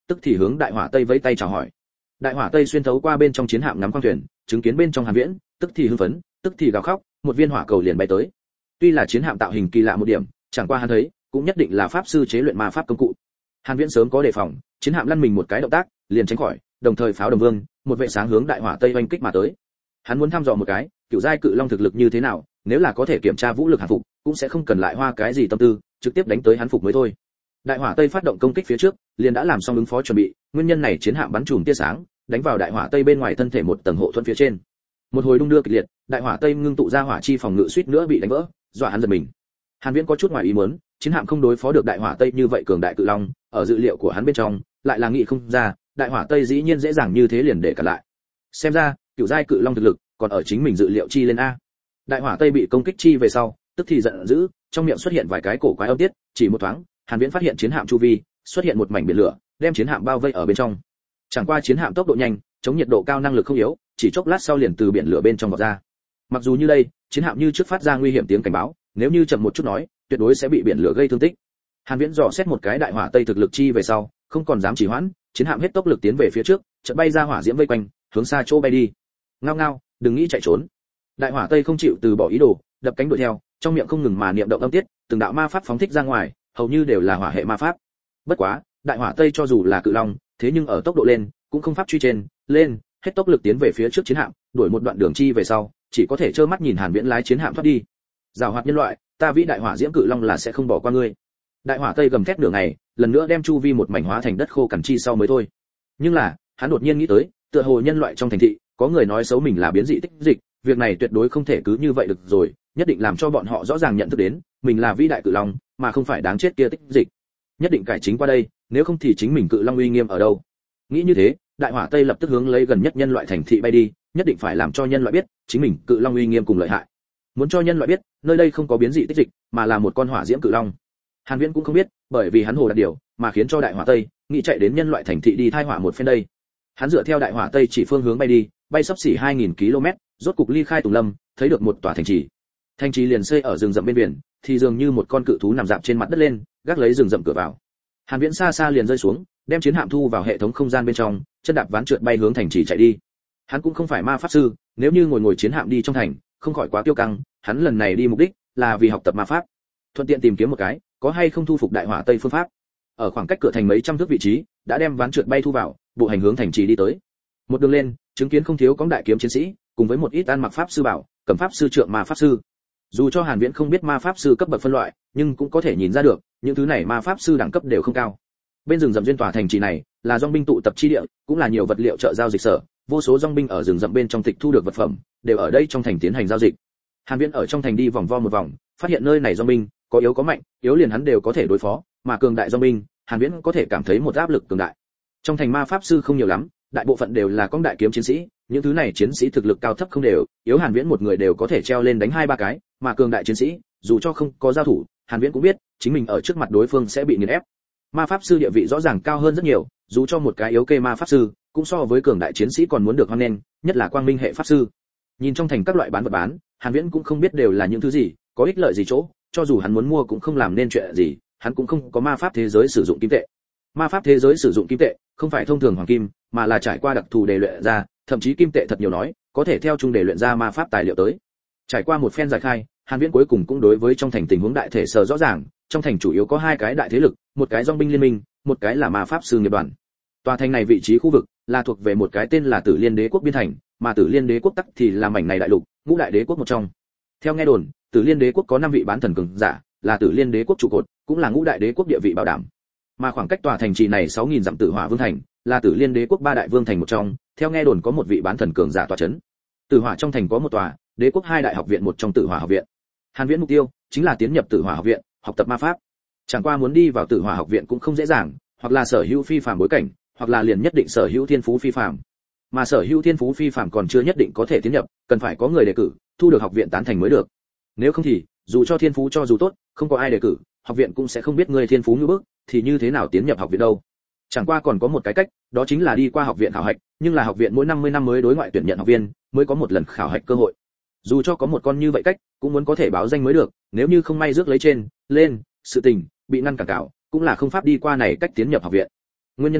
Speaker 1: tức thì hướng đại hỏa tây vẫy tay chào hỏi. Đại hỏa tây xuyên thấu qua bên trong chiến hạm ngắm quang thuyền, chứng kiến bên trong Hàn Viễn, tức thì hưng phấn, tức thì gào khóc, một viên hỏa cầu liền bay tới. Tuy là chiến hạm tạo hình kỳ lạ một điểm, chẳng qua hắn thấy, cũng nhất định là pháp sư chế luyện ma pháp công cụ. Hàn Viễn sớm có đề phòng, chiến hạm lăn mình một cái động tác, liền tránh khỏi, đồng thời pháo đồng vương, một vệ sáng hướng đại hỏa tây oanh kích mà tới. Hắn muốn thăm dò một cái, cựu giai cự long thực lực như thế nào, nếu là có thể kiểm tra vũ lực hàn phục, cũng sẽ không cần lại hoa cái gì tâm tư, trực tiếp đánh tới hắn phục mới thôi. Đại hỏa tây phát động công kích phía trước, liền đã làm xong ứng phó chuẩn bị, nguyên nhân này chiến hạm bắn chùm tia sáng, đánh vào đại hỏa tây bên ngoài thân thể một tầng hộ thuẫn phía trên. Một hồi đung đưa kịch liệt, đại hỏa tây ngưng tụ ra hỏa chi phòng ngự suýt nữa bị đánh vỡ, dọa hắn giật mình. Hàn Viễn có chút ngoài ý muốn, chiến hạm không đối phó được đại hỏa tây như vậy cường đại cự long, ở dự liệu của hắn bên trong, lại là nghĩ không ra, đại hỏa tây dĩ nhiên dễ dàng như thế liền để cả lại. Xem ra, cựu giai cự long thực lực còn ở chính mình dự liệu chi lên a. Đại hỏa tây bị công kích chi về sau, tức thì giận dữ, trong miệng xuất hiện vài cái cổ quái âm tiết, chỉ một thoáng, Hàn Viễn phát hiện chiến hạm chu vi xuất hiện một mảnh biển lửa, đem chiến hạm bao vây ở bên trong. Chẳng qua chiến hạm tốc độ nhanh, chống nhiệt độ cao năng lực không yếu, chỉ chốc lát sau liền từ biển lửa bên trong vọt ra. Mặc dù như đây, chiến hạm như trước phát ra nguy hiểm tiếng cảnh báo, nếu như chậm một chút nói, tuyệt đối sẽ bị biển lửa gây thương tích. Hàn Viễn dò xét một cái đại hỏa tây thực lực chi về sau, không còn dám trì hoãn, chiến hạm hết tốc lực tiến về phía trước, chợt bay ra hỏa diễm vây quanh, hướng xa chỗ bay đi. Ngao ngao, đừng nghĩ chạy trốn. Đại hỏa tây không chịu từ bỏ ý đồ, đập cánh đuổi theo, trong miệng không ngừng mà niệm động âm tiết, từng đạo ma pháp phóng thích ra ngoài, hầu như đều là hỏa hệ ma pháp. Bất quá, đại hỏa tây cho dù là cự long, thế nhưng ở tốc độ lên, cũng không pháp truy trên, lên, hết tốc lực tiến về phía trước chiến hạm, đuổi một đoạn đường chi về sau, chỉ có thể trơ mắt nhìn Hàn Viễn lái chiến hạm thoát đi. Giảo hoạt nhân loại, ta vĩ đại hỏa diễm cự long là sẽ không bỏ qua ngươi. Đại hỏa tây gầm thét nửa ngày, lần nữa đem chu vi một mảnh hóa thành đất khô cằn chi sau mới thôi. Nhưng là, hắn đột nhiên nghĩ tới, tựa hồ nhân loại trong thành thị, có người nói xấu mình là biến dị tích dịch, việc này tuyệt đối không thể cứ như vậy được rồi, nhất định làm cho bọn họ rõ ràng nhận thức đến, mình là vĩ đại cự long, mà không phải đáng chết kia tích dịch. Nhất định cải chính qua đây, nếu không thì chính mình cự long uy nghiêm ở đâu. Nghĩ như thế, đại hỏa tây lập tức hướng lấy gần nhất nhân loại thành thị bay đi, nhất định phải làm cho nhân loại biết, chính mình cự long uy nghiêm cùng lợi hại. Muốn cho nhân loại biết, nơi đây không có biến dị tích dịch, mà là một con hỏa diễm cự long. Hàn Viễn cũng không biết, bởi vì hắn hồ đạt điều, mà khiến cho đại hỏa tây nghĩ chạy đến nhân loại thành thị đi thai hỏa một phen đây. Hắn dựa theo đại hỏa tây chỉ phương hướng bay đi, bay sắp xỉ hai nghìn ki lô mét, rốt cục ly khai Tùng Lâm, thấy được một tòa thành trì. Thành trì liền xây ở rừng rậm bên biển, thì dường như một con cự thú nằm dạp trên mặt đất lên, gác lấy rừng rậm cửa vào. Hàn Viễn xa xa liền rơi xuống, đem chiến hạm thu vào hệ thống không gian bên trong, chân đạp ván trượt bay hướng thành trì chạy đi. Hắn cũng không phải ma pháp sư, nếu như ngồi ngồi chiến hạm đi trong thành, không khỏi quá kiêu căng, hắn lần này đi mục đích là vì học tập ma pháp, thuận tiện tìm kiếm một cái có hay không thu phục đại hỏa tây phương pháp. Ở khoảng cách cửa thành mấy trăm thước vị trí, đã đem ván trượt bay thu vào, bộ hành hướng thành trì đi tới. Một đường lên, chứng kiến không thiếu cóng đại kiếm chiến sĩ, cùng với một ít ăn mặc pháp sư bảo, cầm pháp sư trượng ma pháp sư. Dù cho Hàn Viễn không biết ma pháp sư cấp bậc phân loại, nhưng cũng có thể nhìn ra được, những thứ này ma pháp sư đẳng cấp đều không cao. Bên rừng rậm duyên tòa thành trì này, là dòng binh tụ tập chi địa, cũng là nhiều vật liệu chợ giao dịch sở, vô số dòng binh ở rừng rậm bên trong tịch thu được vật phẩm, đều ở đây trong thành tiến hành giao dịch. Hàn Viễn ở trong thành đi vòng vo một vòng, phát hiện nơi này dòng binh có yếu có mạnh, yếu liền hắn đều có thể đối phó, mà cường đại dòng binh, Hàn Viễn có thể cảm thấy một áp lực cường đại. Trong thành ma pháp sư không nhiều lắm, đại bộ phận đều là con đại kiếm chiến sĩ, những thứ này chiến sĩ thực lực cao thấp không đều, yếu Hàn Viễn một người đều có thể treo lên đánh hai ba cái, mà cường đại chiến sĩ, dù cho không có giao thủ, Hàn Viễn cũng biết, chính mình ở trước mặt đối phương sẽ bị nghiền ép. Ma pháp sư địa vị rõ ràng cao hơn rất nhiều, dù cho một cái yếu kê ma pháp sư, cũng so với cường đại chiến sĩ còn muốn được hoan nghênh, nhất là quang minh hệ pháp sư. Nhìn trong thành các loại bán vật bán, Hàn Viễn cũng không biết đều là những thứ gì, có ích lợi gì chỗ, cho dù hắn muốn mua cũng không làm nên chuyện gì, hắn cũng không có ma pháp thế giới sử dụng kim tệ. Ma pháp thế giới sử dụng kim tệ, không phải thông thường hoàng kim, mà là trải qua đặc thù để luyện ra, thậm chí kim tệ thật nhiều nói, có thể theo chung để luyện ra ma pháp tài liệu tới. Trải qua một phen giải khai, Hàn Viễn cuối cùng cũng đối với trong thành tình huống đại thể sở rõ ràng, trong thành chủ yếu có hai cái đại thế lực, một cái dòng binh liên minh, một cái là ma pháp sư nghiệp đoàn. Tòa thành này vị trí khu vực là thuộc về một cái tên là Tử Liên Đế quốc biên thành, mà Tử Liên Đế quốc tắc thì là mảnh này đại lục, ngũ đại đế quốc một trong. Theo nghe đồn, Tử Liên Đế quốc có năm vị bán thần cường giả, là Tử Liên Đế quốc trụ cột, cũng là ngũ đại đế quốc địa vị bảo đảm. Mà khoảng cách tòa thành trì này sáu nghìn dặm Tử Hỏa Vương thành, là Tử Liên Đế quốc ba đại vương thành một trong, theo nghe đồn có một vị bán thần cường giả tọa chấn. Tử Hỏa trong thành có một tòa, đế quốc hai đại học viện một trong Tử Hỏa học viện. Hàn Viễn mục tiêu chính là tiến nhập Tử Hỏa học viện, học tập ma pháp. Chẳng qua muốn đi vào Tử Hỏa học viện cũng không dễ dàng, hoặc là sở hữu phi phàm bối cảnh, hoặc là liền nhất định sở hữu thiên phú phi phàm. Mà sở hữu thiên phú phi phàm còn chưa nhất định có thể tiến nhập, cần phải có người đề cử, thu được học viện tán thành mới được. Nếu không thì, dù cho thiên phú cho dù tốt, không có ai đề cử, học viện cũng sẽ không biết người thiên phú như bước, thì như thế nào tiến nhập học viện đâu. Chẳng qua còn có một cái cách, đó chính là đi qua học viện khảo hạch, nhưng là học viện mỗi năm mươi năm mới đối ngoại tuyển nhận học viên, mới có một lần khảo hạch cơ hội. Dù cho có một con như vậy cách, cũng muốn có thể báo danh mới được, nếu như không may rước lấy trên, lên, sự tình bị ngăn cản cảo, cũng là không pháp đi qua này cách tiến nhập học viện. Nguyên nhân đây,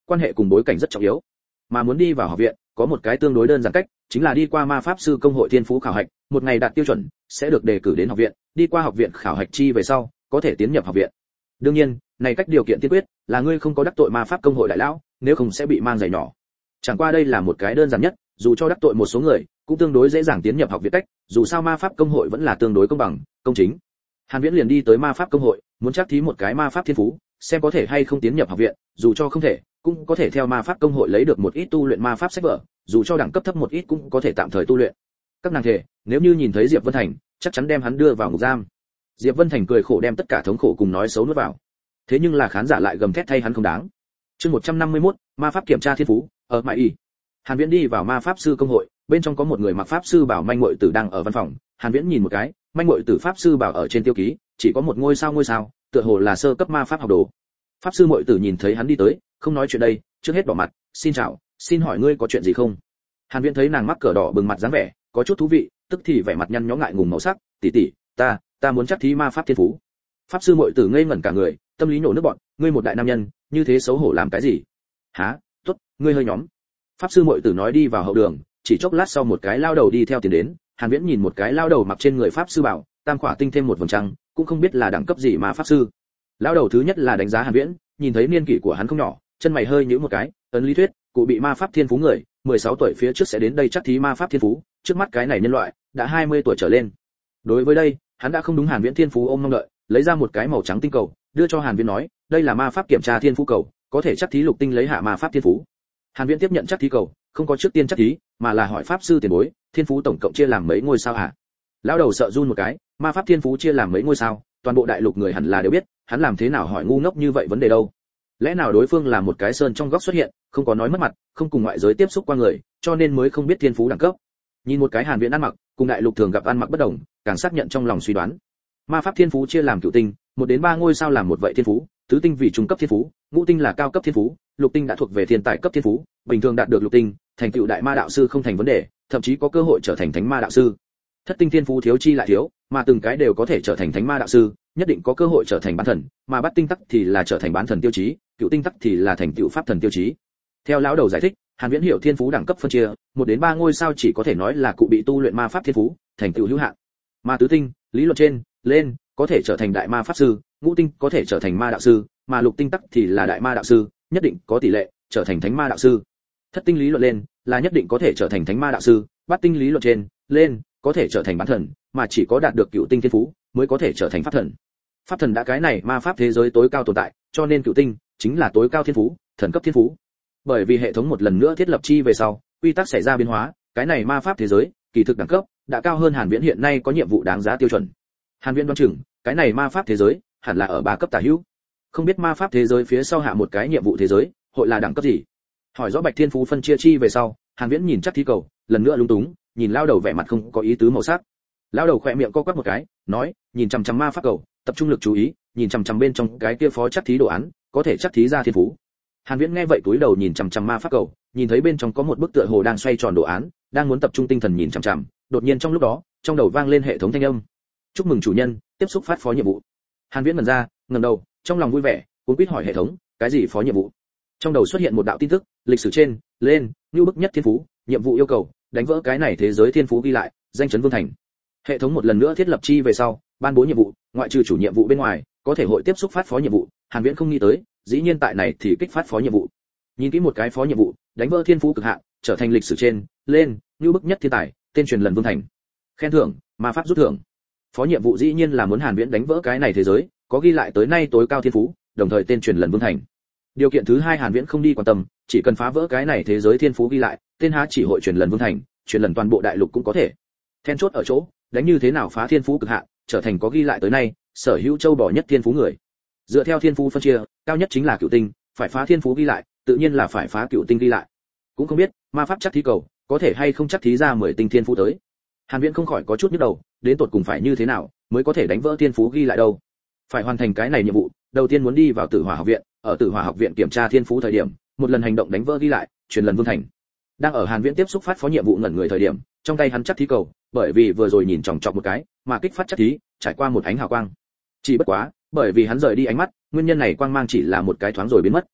Speaker 1: quan hệ cùng bối cảnh rất trọng yếu. Mà muốn đi vào học viện, có một cái tương đối đơn giản cách, chính là đi qua ma pháp sư công hội thiên phú khảo hạch, một ngày đạt tiêu chuẩn sẽ được đề cử đến học viện, đi qua học viện khảo hạch chi về sau, có thể tiến nhập học viện. Đương nhiên, này cách điều kiện tiên quyết là ngươi không có đắc tội ma pháp công hội đại lão, nếu không sẽ bị mang giày nhỏ. Chẳng qua đây là một cái đơn giản nhất, dù cho đắc tội một số người, cũng tương đối dễ dàng tiến nhập học viện cách, dù sao ma pháp công hội vẫn là tương đối công bằng, công chính. Hàn Viễn liền đi tới ma pháp công hội, muốn chắc thí một cái ma pháp thiên phú, xem có thể hay không tiến nhập học viện, dù cho không thể, cũng có thể theo ma pháp công hội lấy được một ít tu luyện ma pháp sách vở, dù cho đẳng cấp thấp một ít cũng có thể tạm thời tu luyện. Các nàng thề, nếu như nhìn thấy Diệp Vân Thành, chắc chắn đem hắn đưa vào ngục giam. Diệp Vân Thành cười khổ đem tất cả thống khổ cùng nói xấu nuốt vào. Thế nhưng là khán giả lại gầm thét thay hắn không đáng. Chương một trăm năm mươi mốt, ma pháp kiểm tra thiên phú, ở mại y. Hàn Viễn đi vào ma pháp sư công hội, bên trong có một người mặc pháp sư bảo manh muội tử đang ở văn phòng. Hàn Viễn nhìn một cái, manh muội tử pháp sư bảo ở trên tiêu ký, chỉ có một ngôi sao ngôi sao, tựa hồ là sơ cấp ma pháp học đồ. Pháp sư muội tử nhìn thấy hắn đi tới, không nói chuyện đây, trước hết đỏ mặt, xin chào, xin hỏi ngươi có chuyện gì không? Hàn Viễn thấy nàng mắc cỡ đỏ bừng mặt dáng vẻ, có chút thú vị, tức thì vẻ mặt nhăn nhó ngại ngùng màu sắc, tỷ tỷ, ta, ta muốn chắc thí ma pháp thiên phú. Pháp sư muội tử ngây ngẩn cả người, tâm lý nhổ nước bọt, ngươi một đại nam nhân, như thế xấu hổ làm cái gì? Hả? Tốt, ngươi hơi nhóm. Pháp sư muội tử nói đi vào hậu đường, chỉ chốc lát sau một cái lao đầu đi theo tiền đến, Hàn Viễn nhìn một cái lao đầu mặc trên người pháp sư bảo, tam khỏa tinh thêm một vầng trăng, cũng không biết là đẳng cấp gì mà pháp sư. Lao đầu thứ nhất là đánh giá Hàn Viễn, nhìn thấy niên kỷ của hắn không nhỏ, chân mày hơi nhíu một cái, ấn lý thuyết, cụ bị ma pháp thiên phú người, mười sáu tuổi phía trước sẽ đến đây chắc thí ma pháp thiên phú, trước mắt cái này nhân loại đã hai mươi tuổi trở lên. Đối với đây, hắn đã không đúng Hàn Viễn thiên phú ôm mong đợi, lấy ra một cái màu trắng tinh cầu, đưa cho Hàn Viễn nói, đây là ma pháp kiểm tra thiên phú cầu, có thể chắc thí lục tinh lấy hạ ma pháp thiên phú. Hàn Viễn tiếp nhận chắc thí cầu, không có trước tiên chắc thí, mà là hỏi pháp sư tiền bối, thiên phú tổng cộng chia làm mấy ngôi sao hả? Lão đầu sợ run một cái, ma pháp thiên phú chia làm mấy ngôi sao, toàn bộ đại lục người hẳn là đều biết, hắn làm thế nào hỏi ngu ngốc như vậy vấn đề đâu? Lẽ nào đối phương là một cái sơn trong góc xuất hiện, không có nói mất mặt, không cùng ngoại giới tiếp xúc qua người, cho nên mới không biết thiên phú đẳng cấp. Nhìn một cái Hàn Viễn ăn mặc, cùng đại lục thường gặp ăn mặc bất đồng, càng xác nhận trong lòng suy đoán. Ma pháp thiên phú chia làm cửu tinh, một đến ba ngôi sao làm một vậy thiên phú, tứ tinh vì trung cấp thiên phú, ngũ tinh là cao cấp thiên phú, lục tinh đã thuộc về thiên tài cấp thiên phú, bình thường đạt được lục tinh, thành tựu đại ma đạo sư không thành vấn đề, thậm chí có cơ hội trở thành thánh ma đạo sư. Thất tinh thiên phú thiếu chi lại thiếu, mà từng cái đều có thể trở thành thánh ma đạo sư, nhất định có cơ hội trở thành bán thần, mà bát tinh tắc thì là trở thành bán thần tiêu chí, cửu tinh tắc thì là thành tựu pháp thần tiêu chí. Theo lão đầu giải thích, Hàn Viễn hiểu thiên phú đẳng cấp phân chia, một đến ba ngôi sao chỉ có thể nói là cụ bị tu luyện ma pháp thiên phú, thành tựu hữu hạn. Mà tứ tinh, lý luận trên, lên, có thể trở thành đại ma pháp sư, ngũ tinh có thể trở thành ma đạo sư, mà lục tinh tắc thì là đại ma đạo sư, nhất định có tỷ lệ trở thành thánh ma đạo sư. Thất tinh lý luận lên, là nhất định có thể trở thành thánh ma đạo sư, bát tinh lý luận trên, lên, có thể trở thành bán thần, mà chỉ có đạt được cửu tinh thiên phú mới có thể trở thành pháp thần. Pháp thần đã cái này ma pháp thế giới tối cao tồn tại, cho nên cửu tinh chính là tối cao thiên phú, thần cấp thiên phú. Bởi vì hệ thống một lần nữa thiết lập chi về sau, quy tắc xảy ra biến hóa, cái này ma pháp thế giới, kỳ thực đẳng cấp đã cao hơn Hàn Viễn hiện nay có nhiệm vụ đáng giá tiêu chuẩn. Hàn Viễn đoán chừng, cái này ma pháp thế giới hẳn là ở ba cấp tả hữu. Không biết ma pháp thế giới phía sau hạ một cái nhiệm vụ thế giới, hội là đẳng cấp gì? Hỏi rõ bạch thiên phú phân chia chi về sau, Hàn Viễn nhìn chắc thí cầu, lần nữa lúng túng, nhìn lao đầu vẻ mặt không có ý tứ màu sắc. Lao đầu khẽ miệng co quắp một cái, nói, nhìn chằm chằm ma pháp cầu, tập trung lực chú ý, nhìn chằm chằm bên trong cái kia phó chắc thí đồ án, có thể chắc thí ra thiên phú. Hàn Viễn nghe vậy cúi đầu nhìn chằm chằm ma pháp cầu, nhìn thấy bên trong có một bức tựa hồ đang xoay tròn đồ án, đang muốn tập trung tinh thần nhìn chằm chằm, đột nhiên trong lúc đó, trong đầu vang lên hệ thống thanh âm. Chúc mừng chủ nhân, tiếp xúc phát phó nhiệm vụ. Hàn Viễn ngẩn ra, ngẩng đầu, trong lòng vui vẻ, cuống quýt hỏi hệ thống, cái gì phó nhiệm vụ? Trong đầu xuất hiện một đạo tin tức, lịch sử trên, lên, như bức nhất thiên phú, nhiệm vụ yêu cầu, đánh vỡ cái này thế giới thiên phú ghi lại, danh chấn vương thành. Hệ thống một lần nữa thiết lập chi về sau, ban bố nhiệm vụ, ngoại trừ chủ nhiệm vụ bên ngoài, có thể hội tiếp xúc phát phó nhiệm vụ. Hàn Viễn không nghĩ tới, dĩ nhiên tại này thì kích phát phó nhiệm vụ. Nhìn kỹ một cái phó nhiệm vụ, đánh vỡ thiên phú cực hạn, trở thành lịch sử trên, lên, như bức nhất thiên tài, tên truyền lần vương thành. Khen thưởng, ma pháp rút thưởng. Phó nhiệm vụ dĩ nhiên là muốn Hàn Viễn đánh vỡ cái này thế giới, có ghi lại tới nay tối cao thiên phú, đồng thời tên truyền lần vương thành. Điều kiện thứ hai Hàn Viễn không đi quan tâm, chỉ cần phá vỡ cái này thế giới thiên phú ghi lại, tên há chỉ hội truyền lần vương thành, truyền lần toàn bộ đại lục cũng có thể. Then chốt ở chỗ, đánh như thế nào phá thiên phú cực hạn, trở thành có ghi lại tới nay, sở hữu châu bò nhất thiên phú người. Dựa theo thiên phú phân chia, cao nhất chính là cửu tinh, phải phá thiên phú ghi lại, tự nhiên là phải phá cửu tinh ghi lại. Cũng không biết, ma pháp chắc thí cầu, có thể hay không chắc thí ra mười tinh thiên phú tới. Hàn Viễn không khỏi có chút nhức đầu, đến tột cùng phải như thế nào mới có thể đánh vỡ thiên phú ghi lại đâu? Phải hoàn thành cái này nhiệm vụ, đầu tiên muốn đi vào Tử Hỏa học viện, ở Tử Hỏa học viện kiểm tra thiên phú thời điểm, một lần hành động đánh vỡ ghi lại, truyền lần vương thành. Đang ở Hàn Viễn tiếp xúc phát phó nhiệm vụ ngẩn người thời điểm, trong tay hắn chắc thí cầu, bởi vì vừa rồi nhìn chòng chọc một cái, mà kích phát chắc thí, trải qua một ánh hào quang. Chỉ bất quá, bởi vì hắn rời đi ánh mắt, nguyên nhân này quang mang chỉ là một cái thoáng rồi biến mất.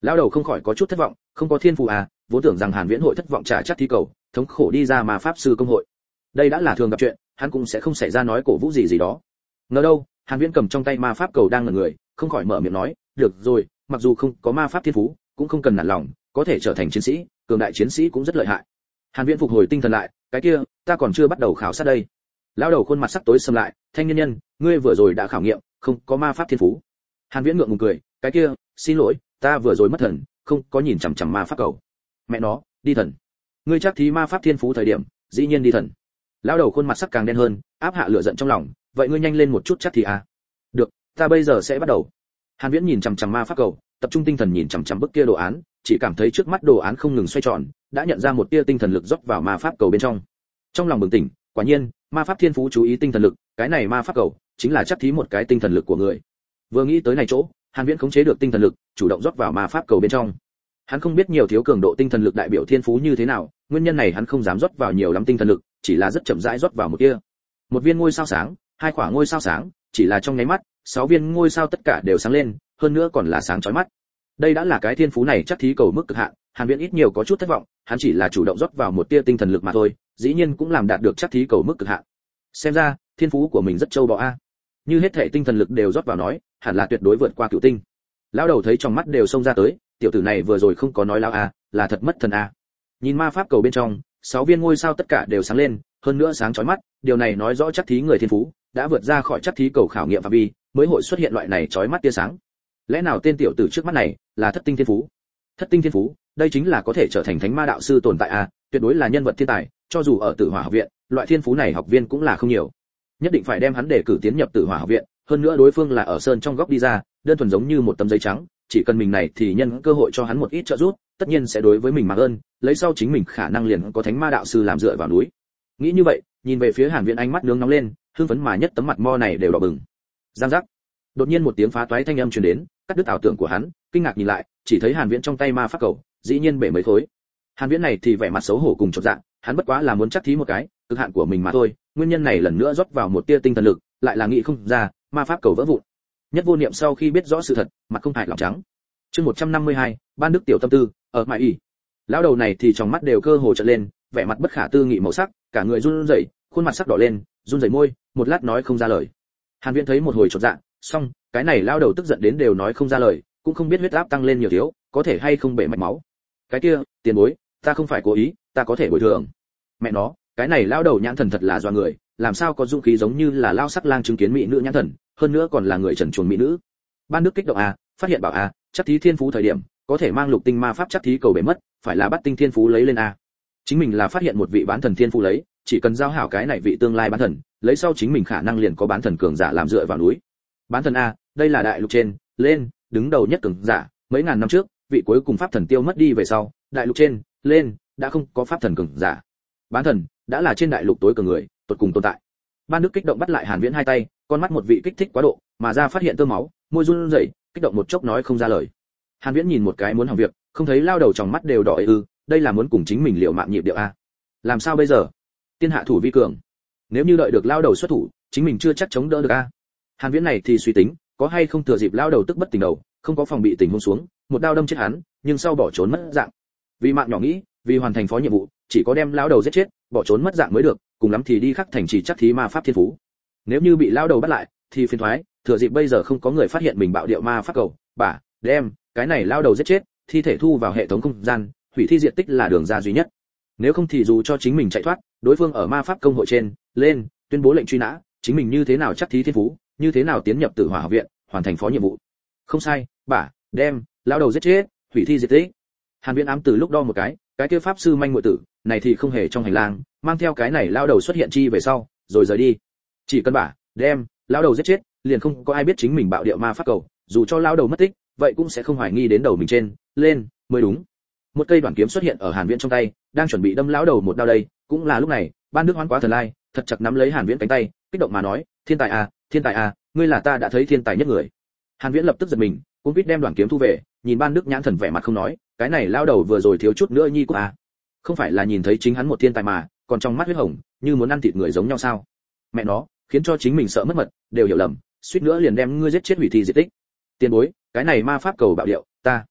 Speaker 1: Lão đầu không khỏi có chút thất vọng, không có thiên phú à, vốn tưởng rằng Hàn Viễn hội thất vọng trả chắc thí cầu, thống khổ đi ra mà pháp sư công hội. Đây đã là thường gặp chuyện, hắn cũng sẽ không xảy ra nói cổ vũ gì gì đó. Ngờ đâu, Hàn Viễn cầm trong tay ma pháp cầu đang ngẩn người, không khỏi mở miệng nói, "Được rồi, mặc dù không có ma pháp thiên phú, cũng không cần nản lòng, có thể trở thành chiến sĩ, cường đại chiến sĩ cũng rất lợi hại." Hàn Viễn phục hồi tinh thần lại, "Cái kia, ta còn chưa bắt đầu khảo sát đây." Lão đầu khuôn mặt sắc tối sầm lại, "Thanh niên nhân, ngươi vừa rồi đã khảo nghiệm, không có ma pháp thiên phú." Hàn Viễn ngượng ngùng cười, "Cái kia, xin lỗi, ta vừa rồi mất thần, không có nhìn chằm chằm ma pháp cầu." "Mẹ nó, đi thần. Ngươi chắc thí ma pháp thiên phú thời điểm, dĩ nhiên đi thần." Lão đầu khuôn mặt sắc càng đen hơn, áp hạ lửa giận trong lòng, "Vậy ngươi nhanh lên một chút chắc thì à?" "Được, ta bây giờ sẽ bắt đầu." Hàn Viễn nhìn chằm chằm ma pháp cầu, tập trung tinh thần nhìn chằm chằm bức kia đồ án, chỉ cảm thấy trước mắt đồ án không ngừng xoay tròn, đã nhận ra một tia tinh thần lực rót vào ma pháp cầu bên trong. Trong lòng bừng tỉnh, quả nhiên, ma pháp thiên phú chú ý tinh thần lực, cái này ma pháp cầu chính là chắc thí một cái tinh thần lực của người. Vừa nghĩ tới này chỗ, Hàn Viễn khống chế được tinh thần lực, chủ động rót vào ma pháp cầu bên trong. Hắn không biết nhiều thiếu cường độ tinh thần lực đại biểu thiên phú như thế nào, nguyên nhân này hắn không dám rót vào nhiều lắm tinh thần lực, chỉ là rất chậm rãi rót vào một tia. Một viên ngôi sao sáng, hai quả ngôi sao sáng, chỉ là trong nháy mắt, sáu viên ngôi sao tất cả đều sáng lên, hơn nữa còn là sáng chói mắt. Đây đã là cái thiên phú này chắc thí cầu mức cực hạn, Hàn Viễn ít nhiều có chút thất vọng, hắn chỉ là chủ động rót vào một tia tinh thần lực mà thôi, dĩ nhiên cũng làm đạt được chắc thí cầu mức cực hạn. Xem ra, thiên phú của mình rất trâu bò a. Như hết thể tinh thần lực đều rót vào nói, hẳn là tuyệt đối vượt qua cửu tinh. Lão đầu thấy trong mắt đều xông ra tới, tiểu tử này vừa rồi không có nói lão a, là thật mất thần a. Nhìn ma pháp cầu bên trong, sáu viên ngôi sao tất cả đều sáng lên, hơn nữa sáng chói mắt, điều này nói rõ chắc thí người thiên phú đã vượt ra khỏi chắc thí cầu khảo nghiệm phạm vi, mới hội xuất hiện loại này chói mắt tia sáng. Lẽ nào tên tiểu tử trước mắt này là thất tinh thiên phú? Thất tinh thiên phú, đây chính là có thể trở thành thánh ma đạo sư tồn tại a, tuyệt đối là nhân vật thiên tài, cho dù ở Tử Hỏa học viện, loại thiên phú này học viên cũng là không nhiều. Nhất định phải đem hắn để cử tiến nhập Tử Hỏa học viện, hơn nữa đối phương là ở sơn trong góc đi ra, đơn thuần giống như một tấm giấy trắng, chỉ cần mình này thì nhân cơ hội cho hắn một ít trợ giúp, tất nhiên sẽ đối với mình mà ơn, lấy sau chính mình khả năng liền có thánh ma đạo sư làm dựa vào núi. Nghĩ như vậy, nhìn về phía Hàn Viễn ánh mắt nướng nóng lên, hưng phấn mà nhất tấm mặt mo này đều đỏ bừng. Giang giác. Đột nhiên một tiếng phá toái thanh âm truyền đến, cắt đứt ảo tưởng của hắn, kinh ngạc nhìn lại, chỉ thấy Hàn Viễn trong tay ma pháp cầu, dĩ nhiên bể mấy khối. Hàn Viễn này thì vẻ mặt xấu hổ cùng chột dạ, hắn bất quá là muốn chắc thí một cái, cực hạn của mình mà thôi, nguyên nhân này lần nữa rót vào một tia tinh thần lực, lại là nghĩ không ra, ma pháp cầu vỡ vụn. Nhất Vô Niệm sau khi biết rõ sự thật, mặt không hại lỏng trắng. Chương một trăm năm mươi hai, Ban Đức tiểu tâm tư, ở mại ỉ. Lão đầu này thì trong mắt đều cơ hồ trợn lên, vẻ mặt bất khả tư nghị màu sắc, cả người run rẩy, khuôn mặt sắc đỏ lên, run rẩy môi, một lát nói không ra lời. Hàn Viễn thấy một hồi chột dạ, xong, cái này lão đầu tức giận đến đều nói không ra lời, cũng không biết huyết áp tăng lên nhiều thiếu, có thể hay không bể mạch máu. Cái kia, tiền bối, ta không phải cố ý, ta có thể bồi thường. Mẹ nó, cái này lão đầu nhãn thần thật là doa người, làm sao có dũng khí giống như là lao sắc lang chứng kiến mỹ nữ nhãn thần, hơn nữa còn là người trần truồng mỹ nữ. Ban Đức kích động à, phát hiện bảo à, chắc thí thiên phú thời điểm, có thể mang lục tinh ma pháp chắc thí cầu bể mất, phải là bắt tinh thiên phú lấy lên à. Chính mình là phát hiện một vị bán thần thiên phú lấy, chỉ cần giao hảo cái này vị tương lai bán thần, lấy sau chính mình khả năng liền có bán thần cường giả làm dựa vào núi. Bán thần a, đây là đại lục trên, lên, đứng đầu nhất cường giả, mấy ngàn năm trước, vị cuối cùng pháp thần tiêu mất đi về sau, đại lục trên, lên, đã không có pháp thần cường giả. Bán thần đã là trên đại lục tối cường người, tột cùng tồn tại. Ban Đức kích động bắt lại Hàn Viễn hai tay, con mắt một vị kích thích quá độ, mà ra phát hiện tơ máu, môi run rẩy, kích động một chốc nói không ra lời. Hàn Viễn nhìn một cái muốn hỏng việc, không thấy lao đầu trong mắt đều đỏ ư, đây là muốn cùng chính mình liều mạng nhịp điệu a. Làm sao bây giờ? Tiên hạ thủ vi cường. Nếu như đợi được lao đầu xuất thủ, chính mình chưa chắc chống đỡ được a. Hàn Viễn này thì suy tính, có hay không thừa dịp lao đầu tức bất tỉnh đầu, không có phòng bị tình huống xuống, một đao đâm chết hắn, nhưng sau bỏ trốn mất dạng. Vì mạng nhỏ nghĩ, vì hoàn thành phó nhiệm vụ, chỉ có đem lao đầu giết chết, bỏ trốn mất dạng mới được, cùng lắm thì đi khắc thành trì chắc thí ma pháp thiên phú. Nếu như bị lao đầu bắt lại, thì phiền toái, thừa dịp bây giờ không có người phát hiện mình bạo điệu ma pháp cầu, bả, đem cái này lao đầu giết chết, thi thể thu vào hệ thống không gian, hủy thi diện tích là đường ra duy nhất. Nếu không thì dù cho chính mình chạy thoát, đối phương ở ma pháp công hội trên, lên, tuyên bố lệnh truy nã, chính mình như thế nào chắc thí thiên phú, như thế nào tiến nhập Tử Hỏa học viện, hoàn thành phó nhiệm vụ. Không sai, bả, đem lão đầu giết chết, hủy thi diệt tích. Hàn Viễn ám từ lúc đo một cái, cái kia pháp sư manh muội tử, này thì không hề trong hành lang, mang theo cái này lão đầu xuất hiện chi về sau, rồi rời đi. Chỉ cần bả, đem lão đầu giết chết, liền không có ai biết chính mình bạo điệu ma pháp cầu, dù cho lão đầu mất tích, vậy cũng sẽ không hoài nghi đến đầu mình trên, lên, mới đúng. Một cây đoạn kiếm xuất hiện ở Hàn Viễn trong tay, đang chuẩn bị đâm lão đầu một đao đây, cũng là lúc này, Ban Đức hoán quá thần lai, thật chặt nắm lấy Hàn Viễn cánh tay, kích động mà nói, thiên tài à, thiên tài à, ngươi là ta đã thấy thiên tài nhất người. Hàn Viễn lập tức giật mình, cũng biết đem đoạn kiếm thu về, nhìn Ban Đức nhãn thần vẻ mặt không nói, cái này lão đầu vừa rồi thiếu chút nữa nhi của à, không phải là nhìn thấy chính hắn một thiên tài mà, còn trong mắt huyết hồng, như muốn ăn thịt người giống nhau sao? Mẹ nó, khiến cho chính mình sợ mất mật, đều hiểu lầm, suýt nữa liền đem ngươi giết chết hủy thi diệt tích. Tiền bối, cái này ma pháp cầu bạo điệu, ta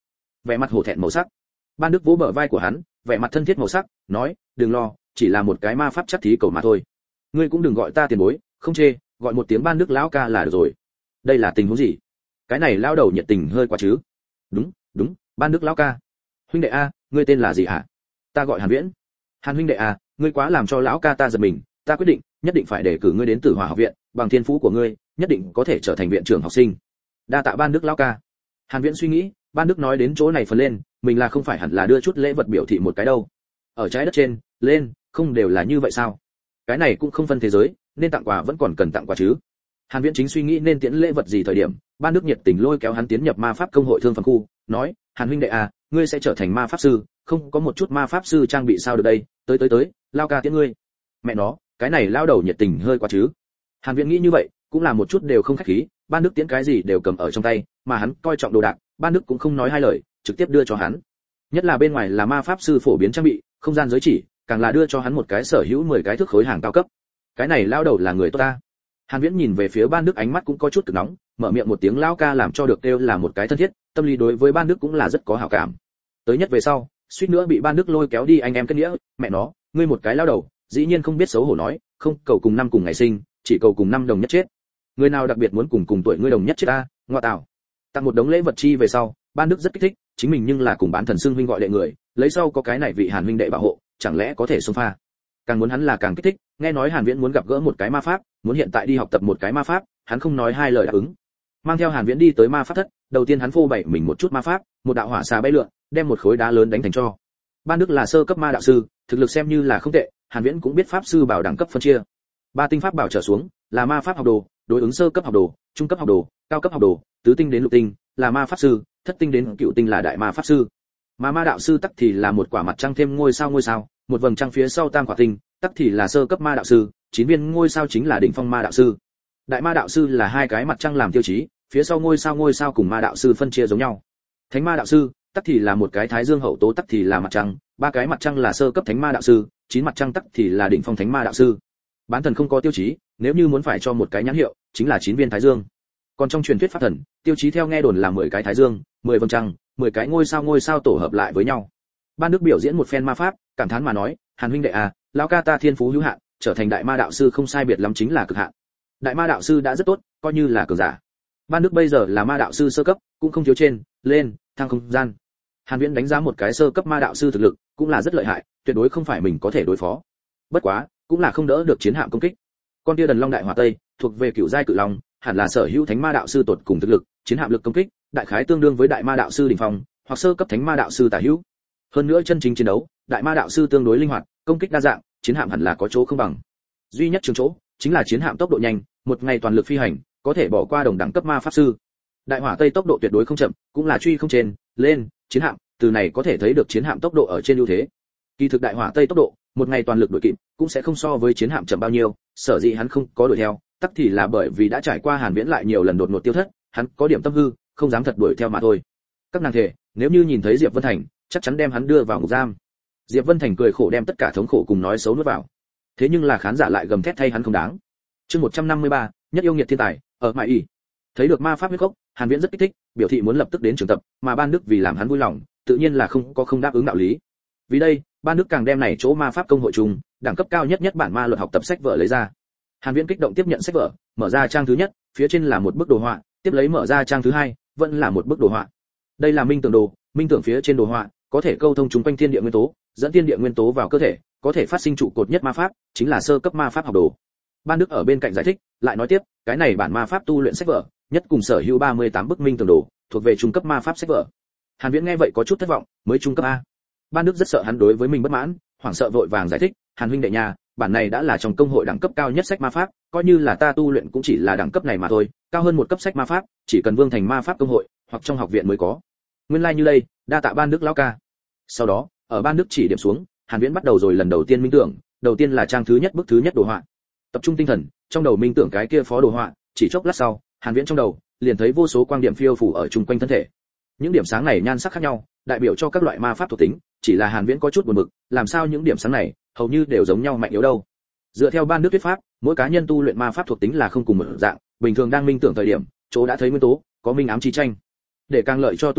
Speaker 1: vẻ mặt hổ thẹn màu sắc. Ban Đức vỗ bờ vai của hắn, vẻ mặt thân thiết màu sắc, nói, đừng lo, chỉ là một cái ma pháp chắc thí cầu mà thôi. Ngươi cũng đừng gọi ta tiền bối, không chê, gọi một tiếng Ban Đức lão ca là được rồi. Đây là tình huống gì? Cái này lão đầu nhiệt tình hơi quá chứ. Đúng, đúng, Ban Đức lão ca. Huynh đệ a, ngươi tên là gì hả? Ta gọi Hàn Viễn. Hàn huynh đệ a, ngươi quá làm cho lão ca ta giật mình, ta quyết định, nhất định phải để cử ngươi đến Tử Hỏa học viện, bằng thiên phú của ngươi, nhất định có thể trở thành viện trưởng học sinh. Đa tạ Ban Đức lão ca. Hàn Viễn suy nghĩ, Ban Đức nói đến chỗ này phần lên, mình là không phải hẳn là đưa chút lễ vật biểu thị một cái đâu. Ở trái đất trên, lên, không đều là như vậy sao? Cái này cũng không phân thế giới, nên tặng quà vẫn còn cần tặng quà chứ. Hàn Viễn chính suy nghĩ nên tiễn lễ vật gì thời điểm, Ban Đức nhiệt tình lôi kéo hắn tiến nhập ma pháp công hội thương phẩm khu, nói, Hàn huynh đệ à, ngươi sẽ trở thành ma pháp sư, không có một chút ma pháp sư trang bị sao được đây, tới tới tới, lao ca tiễn ngươi. Mẹ nó, cái này lao đầu nhiệt tình hơi quá chứ. Hàn Viễn nghĩ như vậy, cũng là một chút đều không khách khí, Ban Đức tiễn cái gì đều cầm ở trong tay, mà hắn coi trọng đồ đạc, Ban Đức cũng không nói hai lời, trực tiếp đưa cho hắn. Nhất là bên ngoài là ma pháp sư phổ biến trang bị, không gian giới chỉ, càng là đưa cho hắn một cái sở hữu mười cái thước khối hàng cao cấp. Cái này lao đầu là người tốt ta. Hàn Viễn nhìn về phía Ban Đức ánh mắt cũng có chút cực nóng, mở miệng một tiếng lao ca làm cho được kêu là một cái thân thiết, tâm lý đối với Ban Đức cũng là rất có hảo cảm. Tới nhất về sau, suýt nữa bị Ban Đức lôi kéo đi anh em kết nghĩa, mẹ nó, ngươi một cái lao đầu, dĩ nhiên không biết xấu hổ nói, không cầu cùng năm cùng ngày sinh, chỉ cầu cùng năm đồng nhất chết. Người nào đặc biệt muốn cùng cùng tuổi ngươi đồng nhất chết ta, ngoa tào. Tặng một đống lễ vật chi về sau, Ban Đức rất kích thích, chính mình nhưng là cùng bán thần xương huynh gọi đệ người, lấy sau có cái này vị Hàn huynh đệ bảo hộ, chẳng lẽ có thể xông pha. Càng muốn hắn là càng kích thích, nghe nói Hàn Viễn muốn gặp gỡ một cái ma pháp, muốn hiện tại đi học tập một cái ma pháp, hắn không nói hai lời đáp ứng. Mang theo Hàn Viễn đi tới ma pháp thất, đầu tiên hắn phô bày mình một chút ma pháp, một đạo hỏa xà bay lượn, đem một khối đá lớn đánh thành tro. Ban Đức là sơ cấp ma đạo sư, thực lực xem như là không tệ, Hàn Viễn cũng biết pháp sư bảo đẳng cấp phân chia. Ba tinh pháp bảo trở xuống là ma pháp học đồ, đối ứng sơ cấp học đồ, trung cấp học đồ, cao cấp học đồ, tứ tinh đến lục tinh là ma pháp sư, thất tinh đến cựu tinh là đại ma pháp sư. Mà ma đạo sư tắc thì là một quả mặt trăng thêm ngôi sao ngôi sao, một vầng trăng phía sau tam quả tinh, tắc thì là sơ cấp ma đạo sư, chín viên ngôi sao chính là đỉnh phong ma đạo sư. Đại ma đạo sư là hai cái mặt trăng làm tiêu chí, phía sau ngôi sao ngôi sao cùng ma đạo sư phân chia giống nhau. Thánh ma đạo sư, tắc thì là một cái thái dương hậu tố tắc thì là mặt trăng, ba cái mặt trăng là sơ cấp thánh ma đạo sư, chín mặt trăng tắc thì là đỉnh phong thánh ma đạo sư. Bán thần không có tiêu chí, nếu như muốn phải cho một cái nhãn hiệu, chính là chín viên thái dương. Còn trong truyền thuyết pháp thần, tiêu chí theo nghe đồn là mười cái thái dương, mười vầng trăng, mười cái ngôi sao ngôi sao tổ hợp lại với nhau. Ban Đức biểu diễn một phen ma pháp, cảm thán mà nói, Hàn huynh đệ à, lão ca ta thiên phú hữu hạn, trở thành đại ma đạo sư không sai biệt lắm chính là cực hạn. Đại ma đạo sư đã rất tốt, coi như là cường giả. Ban Đức bây giờ là ma đạo sư sơ cấp, cũng không thiếu trên, lên, thăng không gian. Hàn Viễn đánh giá một cái sơ cấp ma đạo sư thực lực, cũng là rất lợi hại, tuyệt đối không phải mình có thể đối phó. Bất quá, cũng là không đỡ được chiến hạm công kích. Con tia đần long đại hỏa tây, thuộc về cửu giai cự long, hẳn là sở hữu thánh ma đạo sư tột cùng thực lực, chiến hạm lực công kích, đại khái tương đương với đại ma đạo sư đỉnh phong, hoặc sơ cấp thánh ma đạo sư tả hữu. Hơn nữa chân chính chiến đấu, đại ma đạo sư tương đối linh hoạt, công kích đa dạng, chiến hạm hẳn là có chỗ không bằng. Duy nhất trường chỗ, chính là chiến hạm tốc độ nhanh, một ngày toàn lực phi hành, có thể bỏ qua đồng đẳng cấp ma pháp sư. Đại hỏa tây tốc độ tuyệt đối không chậm, cũng là truy không trên, lên, chiến hạm, từ này có thể thấy được chiến hạm tốc độ ở trên ưu thế. Kỳ thực đại hỏa tây tốc độ, một ngày toàn lực đuổi kịp, cũng sẽ không so với chiến hạm chậm bao nhiêu, sở dĩ hắn không có đuổi theo, tắc thì là bởi vì đã trải qua Hàn Viễn lại nhiều lần đột ngột tiêu thất, hắn có điểm tâm hư, không dám thật đuổi theo mà thôi. Các nàng thề, nếu như nhìn thấy Diệp Vân Thành, chắc chắn đem hắn đưa vào ngục giam. Diệp Vân Thành cười khổ đem tất cả thống khổ cùng nói xấu nuốt vào. Thế nhưng là khán giả lại gầm thét thay hắn không đáng. Chương một trăm năm mươi ba, nhất yêu nghiệt thiên tài, ở Mại Y. Thấy được ma pháp huyết gốc, Hàn Viễn rất kích thích, biểu thị muốn lập tức đến trường tập, mà Ban Đức vì làm hắn vui lòng, tự nhiên là không có không đáp ứng đạo lý. Vì đây, Ban Đức càng đem này chỗ ma pháp công hội chung, đẳng cấp cao nhất nhất bản ma luật học tập sách vở lấy ra. Hàn Viễn kích động tiếp nhận sách vở, mở ra trang thứ nhất, phía trên là một bức đồ họa, tiếp lấy mở ra trang thứ hai, vẫn là một bức đồ họa. Đây là minh tưởng đồ, minh tưởng phía trên đồ họa, có thể câu thông chúng quanh thiên địa nguyên tố, dẫn thiên địa nguyên tố vào cơ thể, có thể phát sinh trụ cột nhất ma pháp, chính là sơ cấp ma pháp học đồ. Ban Đức ở bên cạnh giải thích, lại nói tiếp, cái này bản ma pháp tu luyện sách vở, nhất cùng sở hữu ba mươi tám bức minh tưởng đồ, thuộc về trung cấp ma pháp sách vở. Hàn Viễn nghe vậy có chút thất vọng, mới trung cấp a. Ban Đức rất sợ hắn đối với mình bất mãn, hoảng sợ vội vàng giải thích, Hàn huynh đệ nhà, bản này đã là trong công hội đẳng cấp cao nhất sách ma pháp, coi như là ta tu luyện cũng chỉ là đẳng cấp này mà thôi, cao hơn một cấp sách ma pháp, chỉ cần vương thành ma pháp công hội, hoặc trong học viện mới có. Nguyên lai like như đây, đa tạ Ban Đức lão ca. Sau đó, ở Ban Đức chỉ điểm xuống, Hàn Viễn bắt đầu rồi lần đầu tiên minh tưởng, đầu tiên là trang thứ nhất bức thứ nhất đồ họa. Tập trung tinh thần, trong đầu minh tưởng cái kia phó đồ họa, chỉ chốc lát sau, Hàn Viễn trong đầu liền thấy vô số quang điểm phiêu phù ở chung quanh thân thể. Những điểm sáng này nhan sắc khác nhau, đại biểu cho các loại ma pháp thuộc tính, chỉ là Hàn Viễn có chút buồn bực, làm sao những điểm sáng này hầu như đều giống nhau mạnh yếu đâu. Dựa theo Ban Đức thuyết pháp, mỗi cá nhân tu luyện ma pháp thuộc tính là không cùng một dạng, bình thường đang minh tưởng thời điểm, chỗ đã thấy nguyên tố, có minh ám chi tranh. Để càng lợi cho tu luyện,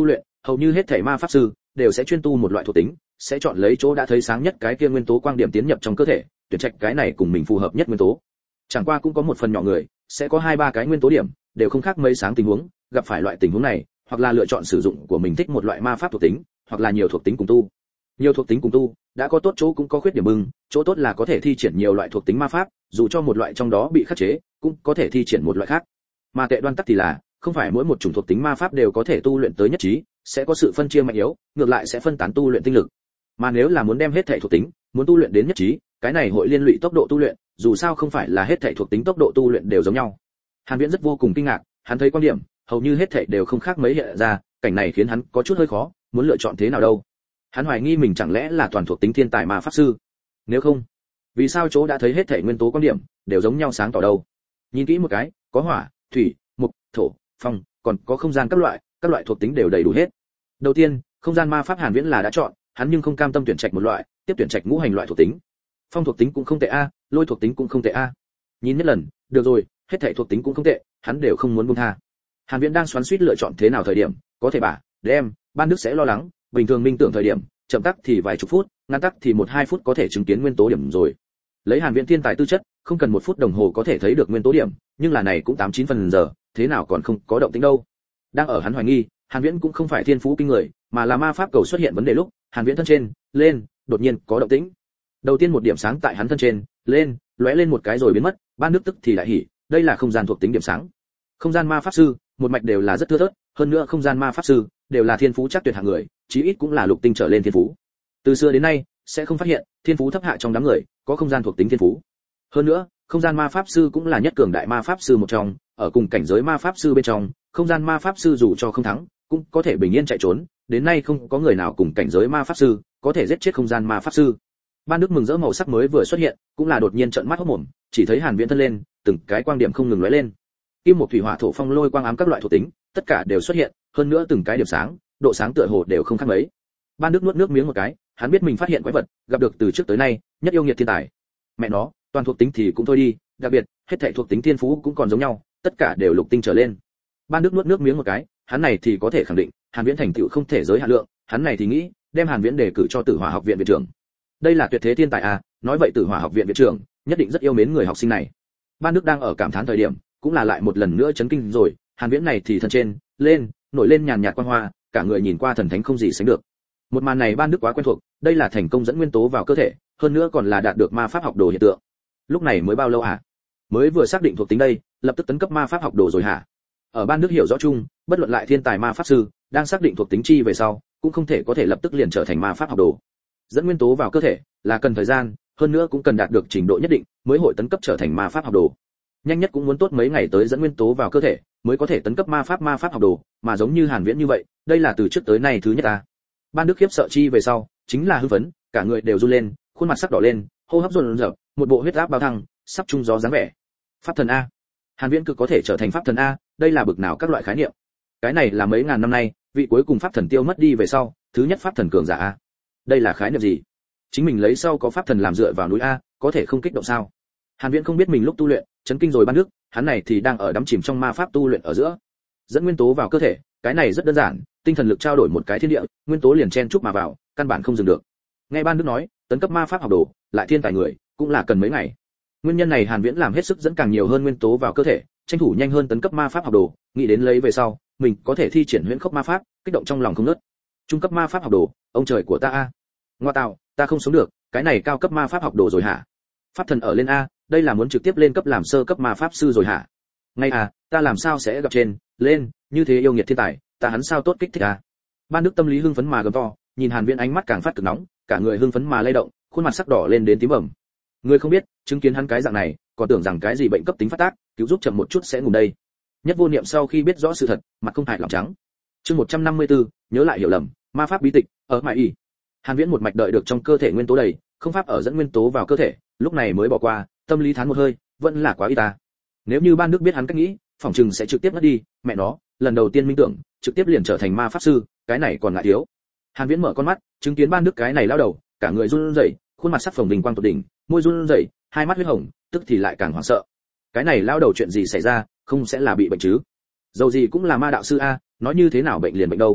Speaker 1: hầu như hết thảy ma pháp sư đều sẽ chuyên tu một loại thuộc tính, sẽ chọn lấy chỗ đã thấy sáng nhất cái kia nguyên tố quang điểm tiến nhập trong cơ thể, tuyển trạch cái này cùng mình phù hợp nhất nguyên tố. Chẳng qua cũng có một phần nhỏ người sẽ có hai ba cái nguyên tố điểm đều không khác mấy sáng tình huống, gặp phải loại tình huống này, hoặc là lựa chọn sử dụng của mình thích một loại ma pháp thuộc tính, hoặc là nhiều thuộc tính cùng tu. Nhiều thuộc tính cùng tu đã có tốt chỗ cũng có khuyết điểm bừng, chỗ tốt là có thể thi triển nhiều loại thuộc tính ma pháp, dù cho một loại trong đó bị khắc chế, cũng có thể thi triển một loại khác. Mà tệ đoan tắc thì là, không phải mỗi một chủng thuộc tính ma pháp đều có thể tu luyện tới nhất trí, sẽ có sự phân chia mạnh yếu, ngược lại sẽ phân tán tu luyện tinh lực. Mà nếu là muốn đem hết thảy thuộc tính, muốn tu luyện đến nhất trí, cái này hội liên lụy tốc độ tu luyện, dù sao không phải là hết thảy thuộc tính tốc độ tu luyện đều giống nhau. Hàn Viễn rất vô cùng kinh ngạc, hắn thấy quan điểm, hầu như hết thảy đều không khác mấy hiện ra, cảnh này khiến hắn có chút hơi khó, muốn lựa chọn thế nào đâu. Hắn hoài nghi mình chẳng lẽ là toàn thuộc tính thiên tài ma pháp sư. Nếu không, vì sao chỗ đã thấy hết thảy nguyên tố quan điểm đều giống nhau sáng tỏ đâu? Nhìn kỹ một cái, có hỏa, thủy, mộc, thổ, phong, còn có không gian các loại, các loại thuộc tính đều đầy đủ hết. Đầu tiên, không gian ma pháp Hàn Viễn là đã chọn, hắn nhưng không cam tâm tuyển trạch một loại, tiếp tuyển trạch ngũ hành loại thuộc tính. Phong thuộc tính cũng không tệ a, lôi thuộc tính cũng không tệ a. Nhìn nhất lần, được rồi, hết thảy thuộc tính cũng không tệ, hắn đều không muốn buông tha. Hàn Viễn đang xoắn xuýt lựa chọn thế nào thời điểm, có thể bả, đem, ban đức sẽ lo lắng, bình thường minh tưởng thời điểm, chậm tắc thì vài chục phút, ngắn tắc thì một hai phút có thể chứng kiến nguyên tố điểm rồi. Lấy Hàn Viễn thiên tài tư chất, không cần một phút đồng hồ có thể thấy được nguyên tố điểm, nhưng là này cũng tám chín phần giờ, thế nào còn không có động tĩnh đâu. Đang ở hắn hoài nghi, Hàn Viễn cũng không phải thiên phú kinh người, mà là ma pháp cầu xuất hiện vấn đề lúc, Hàn Viễn thân trên, lên, đột nhiên có động tĩnh. Đầu tiên một điểm sáng tại hắn thân trên, lên, lóe lên một cái rồi biến mất, ban đức tức thì lại hỉ, đây là không gian thuộc tính điểm sáng. Không gian ma pháp sư, một mạch đều là rất thưa thớt, hơn nữa không gian ma pháp sư đều là thiên phú chắc tuyệt hạng người, chí ít cũng là lục tinh trở lên thiên phú. Từ xưa đến nay, sẽ không phát hiện thiên phú thấp hạ trong đám người có không gian thuộc tính thiên phú. Hơn nữa, không gian ma pháp sư cũng là nhất cường đại ma pháp sư một trong, ở cùng cảnh giới ma pháp sư bên trong, không gian ma pháp sư dù cho không thắng, cũng có thể bình yên chạy trốn, đến nay không có người nào cùng cảnh giới ma pháp sư có thể giết chết không gian ma pháp sư. Ban Đức mừng rỡ màu sắc mới vừa xuất hiện, cũng là đột nhiên trợn mắt hốt mồm, chỉ thấy Hàn Viễn thân lên, từng cái quang điểm không ngừng lóe lên. Kim một thủy hỏa thổ phong lôi quang ám các loại thuộc tính, tất cả đều xuất hiện, hơn nữa từng cái điểm sáng, độ sáng tựa hồ đều không khác mấy. Ban Đức nuốt nước miếng một cái, hắn biết mình phát hiện quái vật, gặp được từ trước tới nay, nhất yêu nghiệt thiên tài. Mẹ nó, toàn thuộc tính thì cũng thôi đi, đặc biệt, hết thảy thuộc tính thiên phú cũng còn giống nhau, tất cả đều lục tinh trở lên. Ban Đức nuốt nước miếng một cái, hắn này thì có thể khẳng định, Hàn Viễn thành tựu không thể giới hạn lượng, hắn này thì nghĩ, đem Hàn Viễn đề cử cho Tử Hỏa học viện viện trưởng. Đây là tuyệt thế thiên tài à, nói vậy Tử Hỏa học viện viện trưởng nhất định rất yêu mến người học sinh này. Ban Đức đang ở cảm thán thời điểm, cũng là lại một lần nữa chấn kinh rồi, Hàn Viễn này thì thân trên, lên, nổi lên nhàn nhạt quang hoa, cả người nhìn qua thần thánh không gì sánh được. Một màn này Ban Đức quá quen thuộc, đây là thành công dẫn nguyên tố vào cơ thể, hơn nữa còn là đạt được ma pháp học đồ hiện tượng. Lúc này mới bao lâu hả? Mới vừa xác định thuộc tính đây, lập tức tấn cấp ma pháp học đồ rồi hả? Ở Ban Đức hiểu rõ chung, bất luận lại thiên tài ma pháp sư, đang xác định thuộc tính chi về sau, cũng không thể có thể lập tức liền trở thành ma pháp học đồ. Dẫn nguyên tố vào cơ thể là cần thời gian, hơn nữa cũng cần đạt được trình độ nhất định mới hội tấn cấp trở thành ma pháp học đồ. Nhanh nhất cũng muốn tốt mấy ngày tới dẫn nguyên tố vào cơ thể, mới có thể tấn cấp ma pháp ma pháp học đồ, mà giống như Hàn Viễn như vậy, đây là từ trước tới nay thứ nhất ta. Ban Đức khiếp sợ chi về sau, chính là hưng phấn, cả người đều run lên, khuôn mặt sắc đỏ lên, hô hấp dồn dập, một bộ huyết áp bao thăng, sắp trung gió dáng vẻ. Pháp thần a. Hàn Viễn cực có thể trở thành pháp thần a, đây là bực nào các loại khái niệm. Cái này là mấy ngàn năm nay, vị cuối cùng pháp thần tiêu mất đi về sau, thứ nhất pháp thần cường giả a. Đây là khái niệm gì? Chính mình lấy sau có pháp thần làm dựa vào núi a, có thể không kích động sao? Hàn Viễn không biết mình lúc tu luyện, chấn kinh rồi Ban Đức, hắn này thì đang ở đắm chìm trong ma pháp tu luyện ở giữa. Dẫn nguyên tố vào cơ thể, cái này rất đơn giản, tinh thần lực trao đổi một cái thiên địa, nguyên tố liền chen chúc mà vào, căn bản không dừng được. Nghe Ban Đức nói, tấn cấp ma pháp học đồ, lại thiên tài người, cũng là cần mấy ngày. Nguyên nhân này Hàn Viễn làm hết sức dẫn càng nhiều hơn nguyên tố vào cơ thể, tranh thủ nhanh hơn tấn cấp ma pháp học đồ, nghĩ đến lấy về sau, mình có thể thi triển huyễn khốc ma pháp, kích động trong lòng không ngớt. Trung cấp ma pháp học đồ, ông trời của ta a. Ngoa tạo, ta không sống được, cái này cao cấp ma pháp học đồ rồi hả? Pháp thần ở lên a, đây là muốn trực tiếp lên cấp làm sơ cấp ma pháp sư rồi hả? Ngay à, ta làm sao sẽ gặp trên, lên, như thế yêu nghiệt thiên tài, ta hắn sao tốt kích thích à? Ban Đức tâm lý hưng phấn mà gầm to, nhìn Hàn Viễn ánh mắt càng phát cực nóng, cả người hưng phấn mà lay động, khuôn mặt sắc đỏ lên đến tím bầm. Người không biết, chứng kiến hắn cái dạng này, còn tưởng rằng cái gì bệnh cấp tính phát tác, cứu giúp chậm một chút sẽ ngủ đây. Nhất Vô Niệm sau khi biết rõ sự thật, mặt không hại lỏng trắng. Chương một trăm năm mươi tư, nhớ lại hiểu lầm, ma pháp bí tịch, ở mại y. Hàn Viễn một mạch đợi được trong cơ thể nguyên tố đầy, không pháp ở dẫn nguyên tố vào cơ thể, lúc này mới bỏ qua, tâm lý thán một hơi, vẫn là quá y ta. Nếu như Ban Đức biết hắn cách nghĩ, phỏng chừng sẽ trực tiếp mất đi, mẹ nó, lần đầu tiên minh tưởng, trực tiếp liền trở thành ma pháp sư, cái này còn ngại thiếu. Hàn Viễn mở con mắt, chứng kiến Ban Đức cái này lao đầu, cả người run rẩy, khuôn mặt sắc phồng bình quang tột đỉnh, môi run rẩy, hai mắt huyết hồng, tức thì lại càng hoảng sợ. Cái này lao đầu chuyện gì xảy ra, không sẽ là bị bệnh chứ? Dầu gì cũng là ma đạo sư a, nói như thế nào bệnh liền bệnh đâu.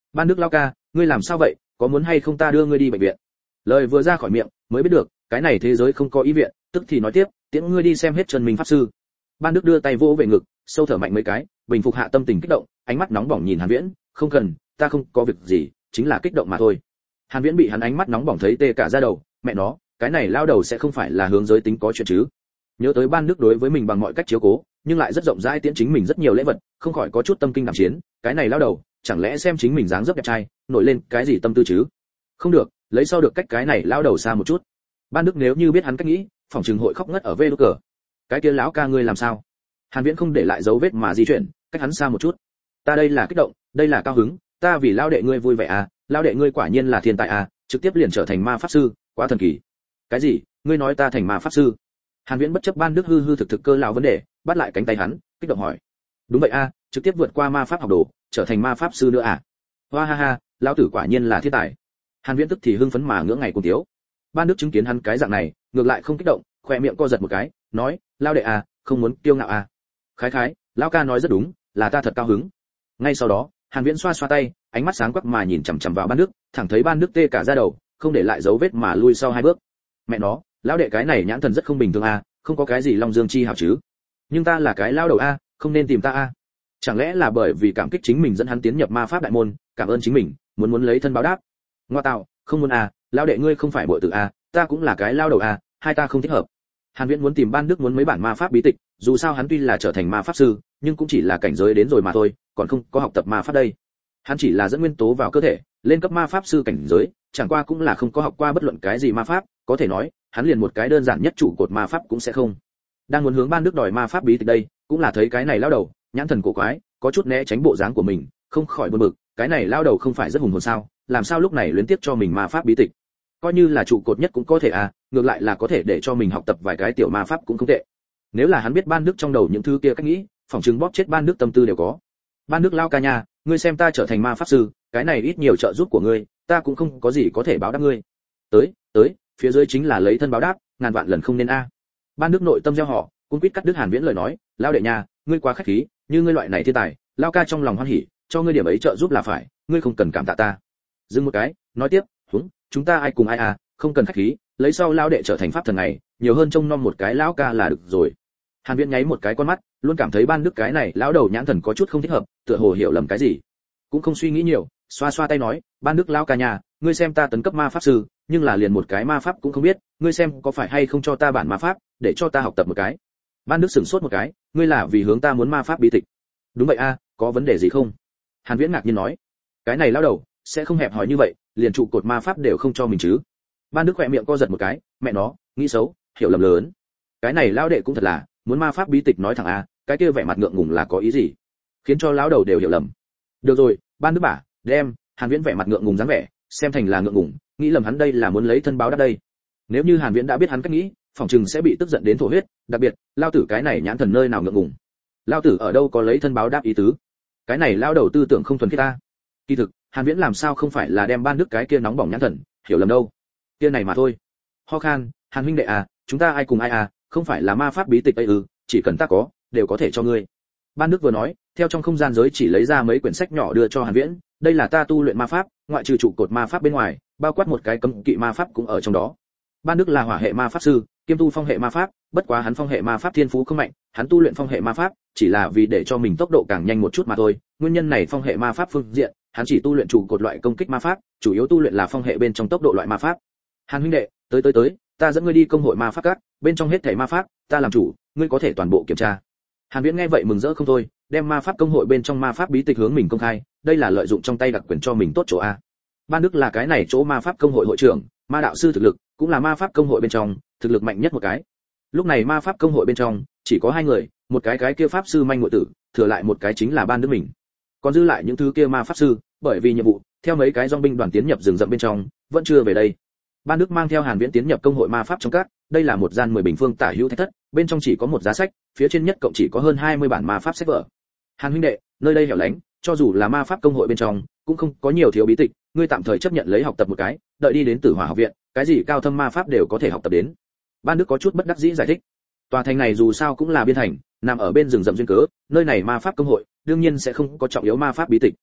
Speaker 1: Ban Đức lão ca, ngươi làm sao vậy, có muốn hay không ta đưa ngươi đi bệnh viện? Lời vừa ra khỏi miệng, mới biết được, cái này thế giới không có y viện, tức thì nói tiếp, tiễn ngươi đi xem hết Trần Minh pháp sư. Ban Đức đưa tay vỗ về ngực, sâu thở mạnh mấy cái, bình phục hạ tâm tình kích động, ánh mắt nóng bỏng nhìn Hàn Viễn, không cần, ta không có việc gì, chính là kích động mà thôi. Hàn Viễn bị hắn ánh mắt nóng bỏng thấy tê cả da đầu, mẹ nó, cái này lao đầu sẽ không phải là hướng giới tính có chuyện chứ? Nhớ tới Ban Đức đối với mình bằng mọi cách chiếu cố, nhưng lại rất rộng rãi tiễn chính mình rất nhiều lễ vật, không khỏi có chút tâm kinh đảm chiến, cái này lao đầu, chẳng lẽ xem chính mình dáng dấp đẹp trai, nổi lên cái gì tâm tư chứ? Không được, lấy sau được cách cái này lao đầu xa một chút. Ban Đức nếu như biết hắn cách nghĩ, phòng trường hội khóc ngất ở vê đút cờ. Cái kia lão ca ngươi làm sao? Hàn Viễn không để lại dấu vết mà di chuyển, cách hắn xa một chút. Ta đây là kích động, đây là cao hứng, ta vì lao đệ ngươi vui vẻ à, lao đệ ngươi quả nhiên là thiên tài à, trực tiếp liền trở thành ma pháp sư, quá thần kỳ. Cái gì? Ngươi nói ta thành ma pháp sư? Hàn Viễn bất chấp Ban Đức hư hư thực thực cơ lão vấn đề, bắt lại cánh tay hắn, kích động hỏi. Đúng vậy a, à, trực tiếp vượt qua ma pháp học đồ, trở thành ma pháp sư nữa à? Hoa ha ha, lão tử quả nhiên là thiên tài. Hàn Viễn tức thì hưng phấn mà ngưỡng ngày cùng tiếu. Ban Đức chứng kiến hắn cái dạng này, ngược lại không kích động, khóe miệng co giật một cái, nói, lao đệ à, không muốn kiêu ngạo à. Khái khái, lão ca nói rất đúng, là ta thật cao hứng. Ngay sau đó, Hàn Viễn xoa xoa tay, ánh mắt sáng quắc mà nhìn chằm chằm vào Ban Đức, thẳng thấy Ban Đức tê cả da đầu, không để lại dấu vết mà lui sau hai bước. Mẹ nó, lão đệ cái này nhãn thần rất không bình thường à, không có cái gì long dương chi hảo chứ? Nhưng ta là cái lao đầu a, à, không nên tìm ta a. À. Chẳng lẽ là bởi vì cảm kích chính mình dẫn hắn tiến nhập ma pháp đại môn, cảm ơn chính mình, muốn muốn lấy thân báo đáp. Ngoa tạo, không muốn à, lão đệ ngươi không phải bội tử à, ta cũng là cái lao đầu à, hai ta không thích hợp. Hàn Viễn muốn tìm Ban Đức muốn mấy bản ma pháp bí tịch, dù sao hắn tuy là trở thành ma pháp sư, nhưng cũng chỉ là cảnh giới đến rồi mà thôi, còn không có học tập ma pháp đây. Hắn chỉ là dẫn nguyên tố vào cơ thể, lên cấp ma pháp sư cảnh giới, chẳng qua cũng là không có học qua bất luận cái gì ma pháp, có thể nói, hắn liền một cái đơn giản nhất trụ cột ma pháp cũng sẽ không. Đang muốn hướng Ban Đức đòi ma pháp bí tịch đây, cũng là thấy cái này lao đầu, nhãn thần cổ quái, có chút né tránh bộ dáng của mình, không khỏi buồn bực, cái này lao đầu không phải rất hùng hồn sao, làm sao lúc này luyến tiếp cho mình ma pháp bí tịch. Coi như là trụ cột nhất cũng có thể à, ngược lại là có thể để cho mình học tập vài cái tiểu ma pháp cũng không tệ. Nếu là hắn biết Ban Đức trong đầu những thứ kia cách nghĩ, phỏng chứng bóp chết Ban Đức tâm tư đều có. Ban Đức lao ca nha, ngươi xem ta trở thành ma pháp sư, cái này ít nhiều trợ giúp của ngươi, ta cũng không có gì có thể báo đáp ngươi. Tới, tới, phía dưới chính là lấy thân báo đáp, ngàn vạn lần không nên a. Ban Đức nội tâm gieo họ, cũng quyết cắt đứt Hàn Viễn lời nói, lao đệ nha, ngươi quá khách khí, như ngươi loại này thiên tài, lao ca trong lòng hoan hỉ, cho ngươi điểm ấy trợ giúp là phải, ngươi không cần cảm tạ ta. Dừng một cái, nói tiếp, húng, chúng ta ai cùng ai à, không cần khách khí, lấy sau lao đệ trở thành pháp thần này, nhiều hơn trông nom một cái lão ca là được rồi. Hàn Viễn nháy một cái con mắt, luôn cảm thấy Ban Đức cái này lão đầu nhãn thần có chút không thích hợp, tựa hồ hiểu lầm cái gì. Cũng không suy nghĩ nhiều, xoa xoa tay nói, Ban Đức lão ca nhà, ngươi xem ta tấn cấp ma pháp sư, nhưng là liền một cái ma pháp cũng không biết, ngươi xem có phải hay không cho ta bản ma pháp, để cho ta học tập một cái. Ban Đức sửng sốt một cái, ngươi là vì hướng ta muốn ma pháp bí tịch. Đúng vậy a, à, có vấn đề gì không? Hàn Viễn ngạc nhiên nói, cái này lão đầu sẽ không hẹp hòi như vậy, liền trụ cột ma pháp đều không cho mình chứ. Ban Đức khỏe miệng co giật một cái, mẹ nó, nghĩ xấu, hiểu lầm lớn. Cái này lão đệ cũng thật là, muốn ma pháp bí tịch nói thẳng a, à, cái kia vẻ mặt ngượng ngùng là có ý gì? Khiến cho lão đầu đều hiểu lầm. Được rồi, Ban Đức bả, đem, Hàn Viễn vẻ mặt ngượng ngùng dáng vẻ, xem thành là ngượng ngùng, nghĩ lầm hắn đây là muốn lấy thân báo đáp đây. Nếu như Hàn Viễn đã biết hắn cách nghĩ, phòng trừng sẽ bị tức giận đến thổ huyết, đặc biệt, lao tử cái này nhãn thần nơi nào ngượng ngùng. Lao tử ở đâu có lấy thân báo đáp ý tứ. Cái này lao đầu tư tưởng không thuần khiết ta. Kỳ thực, Hàn Viễn làm sao không phải là đem Ban Đức cái kia nóng bỏng nhãn thần, hiểu lầm đâu. Kia này mà thôi. Ho khan, Hàn huynh đệ à, chúng ta ai cùng ai à, không phải là ma pháp bí tịch ấy ư, chỉ cần ta có, đều có thể cho ngươi. Ban Đức vừa nói, theo trong không gian giới chỉ lấy ra mấy quyển sách nhỏ đưa cho Hàn Viễn, đây là ta tu luyện ma pháp, ngoại trừ trụ cột ma pháp bên ngoài, bao quát một cái cấm kỵ ma pháp cũng ở trong đó. Ban Đức là hỏa hệ ma pháp sư, kiêm tu phong hệ ma pháp, bất quá hắn phong hệ ma pháp thiên phú không mạnh, hắn tu luyện phong hệ ma pháp chỉ là vì để cho mình tốc độ càng nhanh một chút mà thôi. Nguyên nhân này phong hệ ma pháp phương diện, hắn chỉ tu luyện trụ cột loại công kích ma pháp, chủ yếu tu luyện là phong hệ bên trong tốc độ loại ma pháp. Hàn huynh đệ, tới tới tới, ta dẫn ngươi đi công hội ma pháp các, bên trong hết thảy ma pháp, ta làm chủ, ngươi có thể toàn bộ kiểm tra. Hàn Viễn nghe vậy mừng rỡ không thôi, đem ma pháp công hội bên trong ma pháp bí tịch hướng mình công khai, đây là lợi dụng trong tay đặc quyền cho mình tốt chỗ a. Ban Đức là cái này chỗ ma pháp công hội hội trưởng, ma đạo sư thực lực, cũng là ma pháp công hội bên trong thực lực mạnh nhất một cái. Lúc này ma pháp công hội bên trong chỉ có hai người, một cái cái kia pháp sư manh muội tử, thừa lại một cái chính là Ban Đức mình. Còn dư lại những thứ kia ma pháp sư, bởi vì nhiệm vụ, theo mấy cái dòng binh đoàn tiến nhập rừng rậm bên trong, vẫn chưa về đây. Ban Đức mang theo Hàn Viễn tiến nhập công hội ma pháp trong các, đây là một gian mười bình phương tả hữu thạch thất, bên trong chỉ có một giá sách, phía trên nhất cộng chỉ có hơn hai mươi bản ma pháp sách vở. Hàn huynh đệ, nơi đây hẻo lánh, cho dù là ma pháp công hội bên trong, cũng không có nhiều thiếu bí tịch, ngươi tạm thời chấp nhận lấy học tập một cái, đợi đi đến Tử Hỏa học viện, cái gì cao thâm ma pháp đều có thể học tập đến. Ban Đức có chút bất đắc dĩ giải thích. Tòa thành này dù sao cũng là biên thành, nằm ở bên rừng rậm duyên cớ, nơi này ma pháp công hội, đương nhiên sẽ không có trọng yếu ma pháp bí tịch.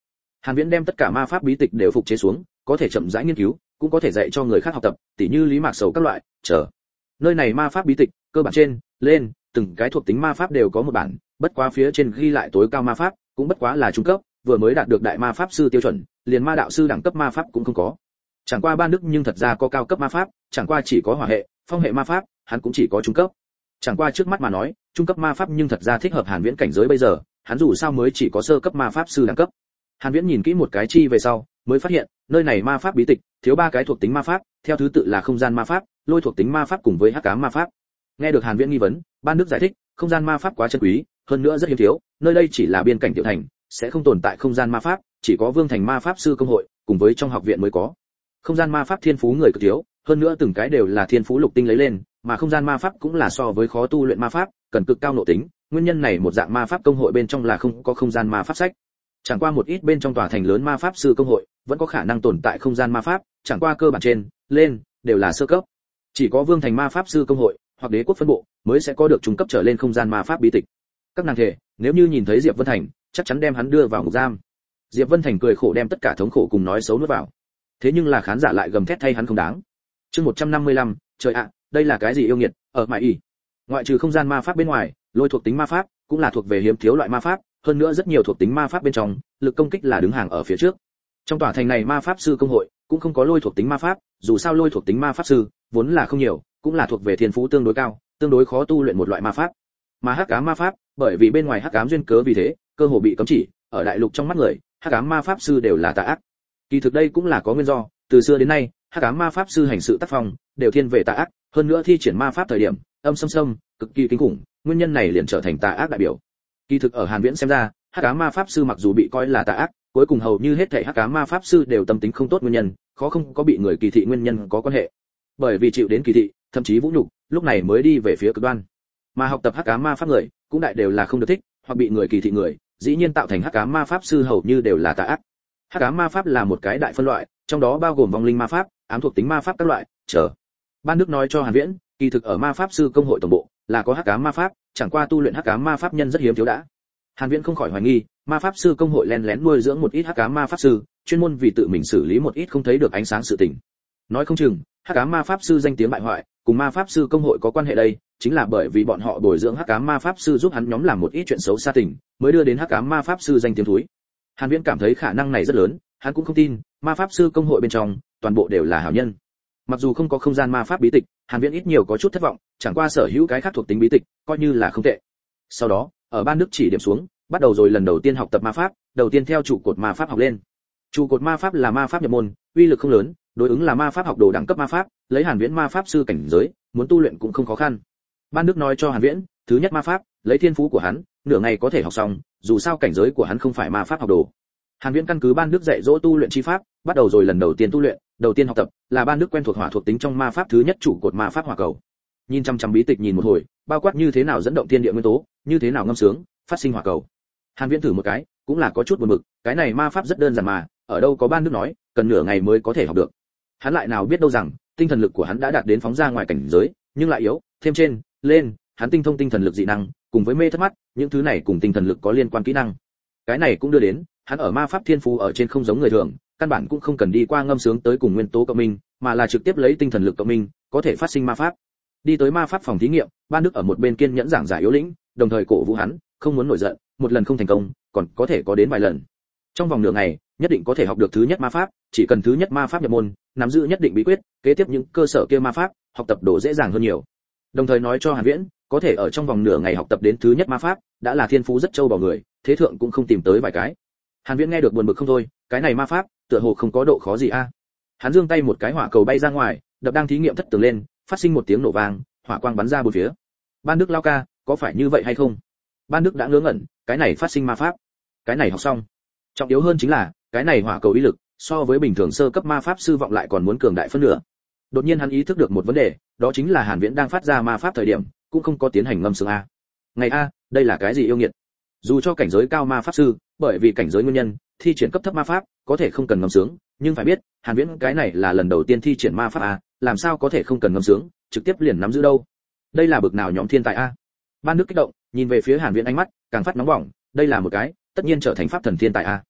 Speaker 1: Hàn Viễn đem tất cả ma pháp bí tịch đều phục chế xuống, có thể chậm rãi nghiên cứu, cũng có thể dạy cho người khác học tập, tỉ như Lý Mạc Sầu các loại, chờ. Nơi này ma pháp bí tịch, cơ bản trên, lên, từng cái thuộc tính ma pháp đều có một bản, bất quá phía trên ghi lại tối cao ma pháp, cũng bất quá là trung cấp, vừa mới đạt được đại ma pháp sư tiêu chuẩn, liền ma đạo sư đẳng cấp ma pháp cũng không có. Chẳng qua Ban Đức nhưng thật ra có cao cấp ma pháp, chẳng qua chỉ có hỏa hệ, phong hệ ma pháp, hắn cũng chỉ có trung cấp. Chẳng qua trước mắt mà nói, trung cấp ma pháp nhưng thật ra thích hợp Hàn Viễn cảnh giới bây giờ, hắn dù sao mới chỉ có sơ cấp ma pháp sư đẳng cấp. Hàn Viễn nhìn kỹ một cái chi về sau, mới phát hiện, nơi này ma pháp bí tịch, thiếu ba cái thuộc tính ma pháp, theo thứ tự là không gian ma pháp, lôi thuộc tính ma pháp cùng với hắc ám ma pháp. Nghe được Hàn Viễn nghi vấn, Ban Đức giải thích, không gian ma pháp quá chân quý, hơn nữa rất hiếm thiếu, nơi đây chỉ là biên cảnh tiểu thành, sẽ không tồn tại không gian ma pháp, chỉ có Vương Thành ma pháp sư công hội, cùng với trong học viện mới có. Không gian ma pháp thiên phú người cực thiếu, hơn nữa từng cái đều là thiên phú lục tinh lấy lên, mà không gian ma pháp cũng là so với khó tu luyện ma pháp, cần cực cao nội tính, nguyên nhân này một dạng ma pháp công hội bên trong là không có không gian ma pháp sách. Chẳng qua một ít bên trong tòa thành lớn ma pháp sư công hội, vẫn có khả năng tồn tại không gian ma pháp, chẳng qua cơ bản trên, lên đều là sơ cấp. Chỉ có Vương Thành ma pháp sư công hội hoặc đế quốc phân bộ mới sẽ có được trung cấp trở lên không gian ma pháp bí tịch. Các nàng thề, nếu như nhìn thấy Diệp Vân Thành, chắc chắn đem hắn đưa vào ngục giam. Diệp Vân Thành cười khổ đem tất cả thống khổ cùng nói xấu nuốt vào. Thế nhưng là khán giả lại gầm thét thay hắn không đáng. Chương một trăm năm mươi lăm, trời ạ, đây là cái gì yêu nghiệt, ở mại ỉ. Ngoại trừ không gian ma pháp bên ngoài, lôi thuộc tính ma pháp cũng là thuộc về hiếm thiếu loại ma pháp, hơn nữa rất nhiều thuộc tính ma pháp bên trong, lực công kích là đứng hàng ở phía trước. Trong tòa thành này ma pháp sư công hội cũng không có lôi thuộc tính ma pháp, dù sao lôi thuộc tính ma pháp sư vốn là không nhiều, cũng là thuộc về thiên phú tương đối cao, tương đối khó tu luyện một loại ma pháp. Mà hắc ám ma pháp, bởi vì bên ngoài hắc ám duyên cớ vì thế, cơ hồ bị cấm chỉ, ở đại lục trong mắt người, hắc ám ma pháp sư đều là tà ác. Kỳ thực đây cũng là có nguyên do, từ xưa đến nay, hắc ám ma pháp sư hành sự tác phong đều thiên về tà ác, hơn nữa thi triển ma pháp thời điểm, âm xâm xâm, cực kỳ kinh khủng, nguyên nhân này liền trở thành tà ác đại biểu. Kỳ thực ở Hàn Viễn xem ra, hắc ám ma pháp sư mặc dù bị coi là tà ác, cuối cùng hầu như hết thảy hắc ám ma pháp sư đều tâm tính không tốt nguyên nhân, khó không có bị người kỳ thị nguyên nhân có quan hệ. Bởi vì chịu đến kỳ thị, thậm chí vũ nhục, lúc này mới đi về phía cực đoan. Mà học tập hắc ám ma pháp người, cũng đại đều là không được thích, hoặc bị người kỳ thị người, dĩ nhiên tạo thành hắc ám ma pháp sư hầu như đều là tà ác. Hắc ám ma pháp là một cái đại phân loại, trong đó bao gồm vong linh ma pháp, ám thuộc tính ma pháp các loại, chờ. Ban Đức nói cho Hàn Viễn, kỳ thực ở ma pháp sư công hội tổng bộ là có hắc ám ma pháp, chẳng qua tu luyện hắc ám ma pháp nhân rất hiếm thiếu đã. Hàn Viễn không khỏi hoài nghi, ma pháp sư công hội lén lén nuôi dưỡng một ít hắc ám ma pháp sư, chuyên môn vì tự mình xử lý một ít không thấy được ánh sáng sự tình. Nói không chừng, hắc ám ma pháp sư danh tiếng bại hoại, cùng ma pháp sư công hội có quan hệ đây, chính là bởi vì bọn họ bồi dưỡng hắc ám ma pháp sư giúp hắn nhóm làm một ít chuyện xấu xa tình, mới đưa đến hắc ám ma pháp sư danh tiếng thúi. Hàn Viễn cảm thấy khả năng này rất lớn, hắn cũng không tin, ma pháp sư công hội bên trong, toàn bộ đều là hảo nhân. Mặc dù không có không gian ma pháp bí tịch, Hàn Viễn ít nhiều có chút thất vọng, chẳng qua sở hữu cái khác thuộc tính bí tịch, coi như là không tệ. Sau đó, ở Ban Đức chỉ điểm xuống, bắt đầu rồi lần đầu tiên học tập ma pháp, đầu tiên theo trụ cột ma pháp học lên. Trụ cột ma pháp là ma pháp nhập môn, uy lực không lớn, đối ứng là ma pháp học đồ đẳng cấp ma pháp, lấy Hàn Viễn ma pháp sư cảnh giới, muốn tu luyện cũng không khó khăn. Ban Đức nói cho Hàn Viễn, thứ nhất ma pháp, lấy thiên phú của hắn, nửa ngày có thể học xong, dù sao cảnh giới của hắn không phải ma pháp học đồ. Hàn Viễn căn cứ Ban Đức dạy dỗ tu luyện chi pháp, bắt đầu rồi lần đầu tiên tu luyện, đầu tiên học tập là Ban Đức quen thuộc hỏa thuộc tính trong ma pháp thứ nhất trụ cột ma pháp hỏa cầu. Nhìn chăm chăm bí tịch nhìn một hồi, bao quát như thế nào dẫn động thiên địa nguyên tố, như thế nào ngâm sướng, phát sinh hỏa cầu. Hàn Viễn thử một cái, cũng là có chút buồn bực, cái này ma pháp rất đơn giản mà, ở đâu có Ban Đức nói, cần nửa ngày mới có thể học được. Hắn lại nào biết đâu rằng, tinh thần lực của hắn đã đạt đến phóng ra ngoài cảnh giới, nhưng lại yếu, thêm trên, lên, hắn tinh thông tinh thần lực dị năng, cùng với mê thất mắt, những thứ này cùng tinh thần lực có liên quan kỹ năng. Cái này cũng đưa đến, hắn ở ma pháp thiên phú ở trên không giống người thường, căn bản cũng không cần đi qua ngâm sướng tới cùng nguyên tố cộng minh, mà là trực tiếp lấy tinh thần lực cộng minh, có thể phát sinh ma pháp. Đi tới ma pháp phòng thí nghiệm, Ban Đức ở một bên kiên nhẫn giảng giải yếu lĩnh, đồng thời cổ vũ hắn, không muốn nổi giận, một lần không thành công, còn có thể có đến vài lần. Trong vòng nửa ngày, nhất định có thể học được thứ nhất ma pháp, chỉ cần thứ nhất ma pháp nhập môn, nắm giữ nhất định bí quyết, kế tiếp những cơ sở kia ma pháp, học tập độ dễ dàng hơn nhiều. Đồng thời nói cho Hàn Viễn, có thể ở trong vòng nửa ngày học tập đến thứ nhất ma pháp, đã là thiên phú rất trâu bò người, thế thượng cũng không tìm tới vài cái. Hàn Viễn nghe được buồn bực không thôi, cái này ma pháp, tựa hồ không có độ khó gì a. Hắn giương tay một cái hỏa cầu bay ra ngoài, đập đang thí nghiệm thất tường lên, phát sinh một tiếng nổ vang, hỏa quang bắn ra bốn phía. Ban Đức lao ca, có phải như vậy hay không? Ban Đức đã ngớ ngẩn, cái này phát sinh ma pháp, cái này học xong. Trọng yếu hơn chính là, cái này hỏa cầu uy lực, so với bình thường sơ cấp ma pháp sư vọng lại còn muốn cường đại phân nửa. Đột nhiên hắn ý thức được một vấn đề, đó chính là Hàn Viễn đang phát ra ma pháp thời điểm, cũng không có tiến hành ngâm sướng a. Ngày a, đây là cái gì yêu nghiệt? Dù cho cảnh giới cao ma pháp sư, bởi vì cảnh giới nguyên nhân, thi triển cấp thấp ma pháp, có thể không cần ngâm sướng, nhưng phải biết, Hàn Viễn cái này là lần đầu tiên thi triển ma pháp a, làm sao có thể không cần ngâm sướng, trực tiếp liền nắm giữ đâu. Đây là bực nào nhóm thiên tài a. Ban Đức kích động, nhìn về phía Hàn Viễn ánh mắt càng phát nóng bỏng, đây là một cái, tất nhiên trở thành pháp thần thiên tài a.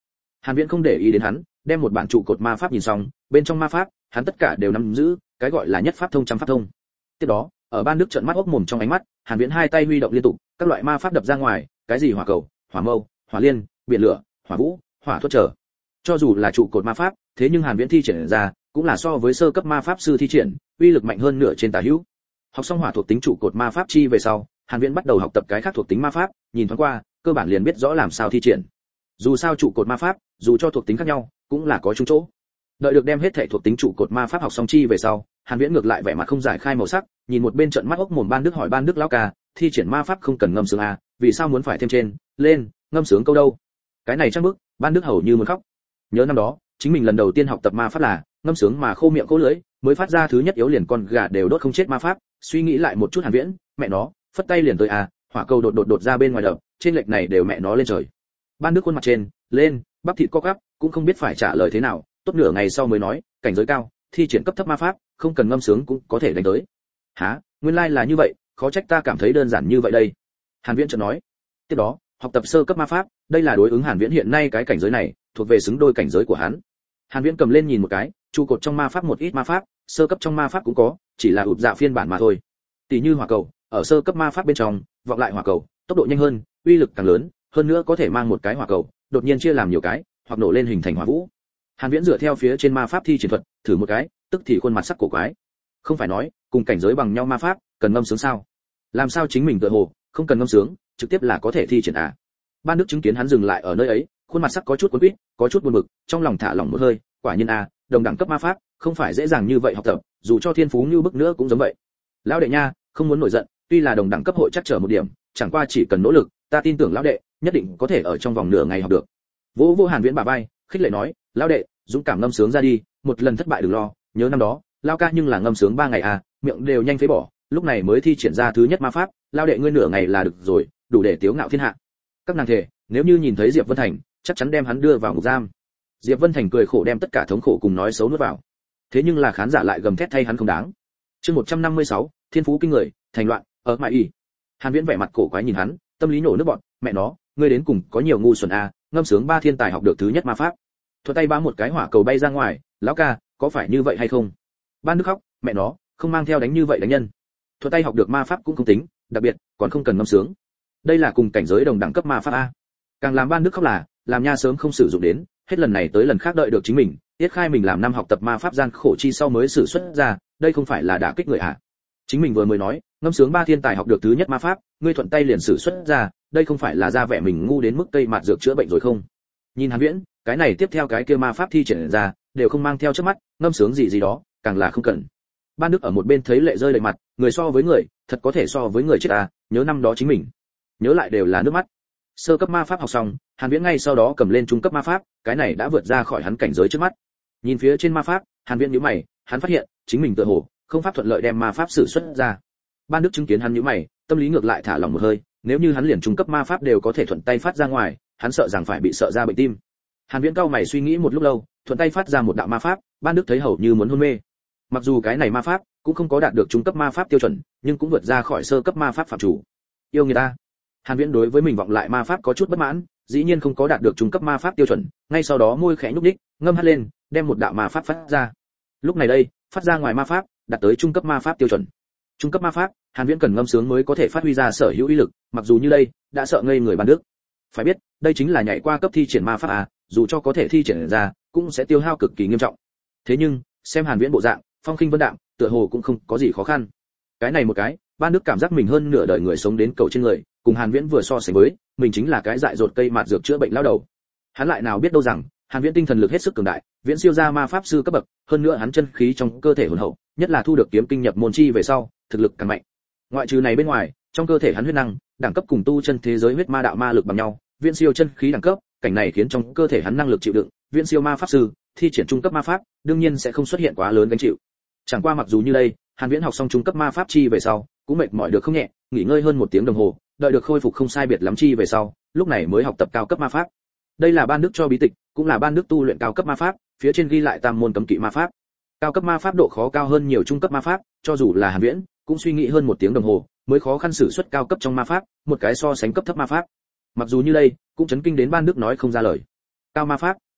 Speaker 1: Hàn Viễn không để ý đến hắn, đem một bản trụ cột ma pháp nhìn xong, bên trong ma pháp, hắn tất cả đều nắm giữ, cái gọi là nhất pháp thông trăm pháp thông. Tiếp đó, ở Ban Đức trợn mắt ốc mồm trong ánh mắt, Hàn Viễn hai tay huy động liên tục, các loại ma pháp đập ra ngoài, cái gì hỏa cầu, hỏa mâu, hỏa liên, biển lửa, hỏa vũ, hỏa thuẫn trở. Cho dù là trụ cột ma pháp, thế nhưng Hàn Viễn thi triển ra, cũng là so với sơ cấp ma pháp sư thi triển, uy lực mạnh hơn nửa trên tả hữu. Học xong hỏa thuộc tính trụ cột ma pháp chi về sau, Hàn Viễn bắt đầu học tập cái khác thuộc tính ma pháp, nhìn thoáng qua, cơ bản liền biết rõ làm sao thi triển. Dù sao trụ cột ma pháp, dù cho thuộc tính khác nhau, cũng là có chung chỗ. Đợi được đem hết thể thuộc tính trụ cột ma pháp học xong chi về sau, Hàn Viễn ngược lại vẻ mặt không giải khai màu sắc, nhìn một bên trận mắt ốc mồm Ban Đức hỏi Ban Đức lão ca, thi triển ma pháp không cần ngâm sướng à, vì sao muốn phải thêm trên, lên, ngâm sướng câu đâu? Cái này chắc bức, Ban Đức hầu như muốn khóc. Nhớ năm đó, chính mình lần đầu tiên học tập ma pháp là ngâm sướng mà khô miệng khô lưỡi, mới phát ra thứ nhất yếu liền con gà đều đốt không chết ma pháp, suy nghĩ lại một chút Hàn Viễn, mẹ nó, phất tay liền tới à, hỏa cầu đột đột đột ra bên ngoài đập, trên lệch này đều mẹ nó lên trời. Ban Đức khuôn mặt trên, lên, bắp thịt co quắp, cũng không biết phải trả lời thế nào, tốt nửa ngày sau mới nói, cảnh giới cao, thi triển cấp thấp ma pháp, không cần ngâm sướng cũng có thể đánh tới. Hả? Nguyên lai like là như vậy, khó trách ta cảm thấy đơn giản như vậy đây. Hàn Viễn chợt nói. Tiếp đó, học tập sơ cấp ma pháp, đây là đối ứng Hàn Viễn hiện nay cái cảnh giới này, thuộc về xứng đôi cảnh giới của hắn. Hàn Viễn cầm lên nhìn một cái, trụ cột trong ma pháp một ít ma pháp, sơ cấp trong ma pháp cũng có, chỉ là ụp dạ phiên bản mà thôi. Tỷ như hỏa cầu, ở sơ cấp ma pháp bên trong, vọng lại hỏa cầu, tốc độ nhanh hơn, uy lực càng lớn, hơn nữa có thể mang một cái hỏa cầu, đột nhiên chia làm nhiều cái, hoặc nổ lên hình thành hỏa vũ. Hàn Viễn dựa theo phía trên ma pháp thi triển thuật, thử một cái, tức thì khuôn mặt sắc cổ quái. Không phải nói, cùng cảnh giới bằng nhau ma pháp, cần ngâm sướng sao? Làm sao chính mình tựa hồ không cần ngâm sướng, trực tiếp là có thể thi triển à? Ban Đức chứng kiến hắn dừng lại ở nơi ấy, khuôn mặt sắc có chút cuốn quýt, có chút buồn bực, trong lòng thả lỏng một hơi, quả nhiên à, đồng đẳng cấp ma pháp, không phải dễ dàng như vậy học tập, dù cho thiên phú như bức nữa cũng giống vậy. Lão đệ nha, không muốn nổi giận, tuy là đồng đẳng cấp hội chắc trở một điểm, chẳng qua chỉ cần nỗ lực, ta tin tưởng lão đệ, nhất định có thể ở trong vòng nửa ngày học được. Vỗ vỗ Hàn Viễn bả vai, khích lệ nói, lão đệ, dũng cảm ngâm sướng ra đi, một lần thất bại đừng lo, nhớ năm đó, lão ca nhưng là ngâm sướng ba ngày à, miệng đều nhanh phế bỏ, lúc này mới thi triển ra thứ nhất ma pháp, lão đệ ngươi nửa ngày là được rồi, đủ để tiếu ngạo thiên hạ. Các nàng thề, nếu như nhìn thấy Diệp Vân Thành, chắc chắn đem hắn đưa vào ngục giam. Diệp Vân Thành cười khổ đem tất cả thống khổ cùng nói xấu nuốt vào. Thế nhưng là khán giả lại gầm thét thay hắn không đáng. Chương một trăm năm mươi sáu, thiên phú kinh người, thành loạn, ở mại y. Hàn Viễn vẻ mặt cổ quái nhìn hắn, tâm lý nổ nước bọt, mẹ nó, ngươi đến cùng có nhiều ngu xuẩn à, ngâm sướng ba thiên tài học được thứ nhất ma pháp. Thuận tay bám một cái hỏa cầu bay ra ngoài, lão ca, có phải như vậy hay không? Ban Đức khóc, mẹ nó, không mang theo đánh như vậy đánh nhân. Thuận tay học được ma pháp cũng không tính, đặc biệt, còn không cần ngâm sướng. Đây là cùng cảnh giới đồng đẳng cấp ma pháp a. Càng làm Ban Đức khóc là, làm nha sớm không sử dụng đến, hết lần này tới lần khác đợi được chính mình, tiết khai mình làm năm học tập ma pháp gian khổ chi sau mới sử xuất ra, đây không phải là đả kích người à? Chính mình vừa mới nói, ngâm sướng ba thiên tài học được thứ nhất ma pháp, ngươi thuận tay liền sử xuất ra, đây không phải là ra vẻ mình ngu đến mức cây mạt dược chữa bệnh rồi không? Nhìn Hàn Viễn, cái này tiếp theo cái kia ma pháp thi triển ra, đều không mang theo trước mắt, ngâm sướng gì gì đó, càng là không cần. Ban Đức ở một bên thấy lệ rơi lệ mặt, người so với người, thật có thể so với người chết à, nhớ năm đó chính mình. Nhớ lại đều là nước mắt. Sơ cấp ma pháp học xong, Hàn Viễn ngay sau đó cầm lên trung cấp ma pháp, cái này đã vượt ra khỏi hắn cảnh giới trước mắt. Nhìn phía trên ma pháp, Hàn Viễn nhíu mày, hắn phát hiện, chính mình tựa hồ không pháp thuận lợi đem ma pháp sử xuất ra. Ban Đức chứng kiến hắn nhíu mày, tâm lý ngược lại thả lỏng một hơi, nếu như hắn liền trung cấp ma pháp đều có thể thuận tay phát ra ngoài, hắn sợ rằng phải bị sợ ra bệnh tim. Hàn Viễn cao mày suy nghĩ một lúc lâu, thuận tay phát ra một đạo ma pháp, Ban Đức thấy hầu như muốn hôn mê. Mặc dù cái này ma pháp cũng không có đạt được trung cấp ma pháp tiêu chuẩn, nhưng cũng vượt ra khỏi sơ cấp ma pháp phạm chủ. Yêu người ta. Hàn Viễn đối với mình vọng lại ma pháp có chút bất mãn, dĩ nhiên không có đạt được trung cấp ma pháp tiêu chuẩn, ngay sau đó môi khẽ nhúc nhích, ngâm hát lên, đem một đạo ma pháp phát ra. Lúc này đây, phát ra ngoài ma pháp, đạt tới trung cấp ma pháp tiêu chuẩn. Trung cấp ma pháp, Hàn Viễn cần ngâm sướng mới có thể phát huy ra sở hữu uy lực, mặc dù như đây, đã sợ ngây người Ban Đức. Phải biết, đây chính là nhảy qua cấp thi triển ma pháp à, dù cho có thể thi triển ra, cũng sẽ tiêu hao cực kỳ nghiêm trọng. Thế nhưng, xem Hàn Viễn bộ dạng, phong khinh vân đạm, tựa hồ cũng không có gì khó khăn. Cái này một cái, Ban Đức cảm giác mình hơn nửa đời người sống đến cầu trên người, cùng Hàn Viễn vừa so sánh với, mình chính là cái dại dột cây mạt dược chữa bệnh lao đầu. Hắn lại nào biết đâu rằng, Hàn Viễn tinh thần lực hết sức cường đại, viễn siêu ra ma pháp sư cấp bậc, hơn nữa hắn chân khí trong cơ thể hồn hậu, nhất là thu được kiếm kinh nhập môn chi về sau, thực lực càng mạnh. Ngoại trừ này bên ngoài, trong cơ thể hắn huyết năng, đẳng cấp cùng tu chân thế giới huyết ma đạo ma lực bằng nhau, viễn siêu chân khí đẳng cấp, cảnh này khiến trong cơ thể hắn năng lực chịu đựng, viễn siêu ma pháp sư, thi triển trung cấp ma pháp, đương nhiên sẽ không xuất hiện quá lớn gánh chịu. Chẳng qua mặc dù như đây, Hàn Viễn học xong trung cấp ma pháp chi về sau, cũng mệt mỏi được không nhẹ, nghỉ ngơi hơn một tiếng đồng hồ, đợi được khôi phục không sai biệt lắm chi về sau, lúc này mới học tập cao cấp ma pháp. Đây là Ban Đức cho bí tịch, cũng là Ban Đức tu luyện cao cấp ma pháp, phía trên ghi lại tam môn cấm kỵ ma pháp. Cao cấp ma pháp độ khó cao hơn nhiều trung cấp ma pháp, cho dù là Hàn Viễn, cũng suy nghĩ hơn một tiếng đồng hồ, mới khó khăn sử xuất cao cấp trong ma pháp, một cái so sánh cấp thấp ma pháp. Mặc dù như đây, cũng chấn kinh đến Ban Đức nói không ra lời. Cao ma pháp,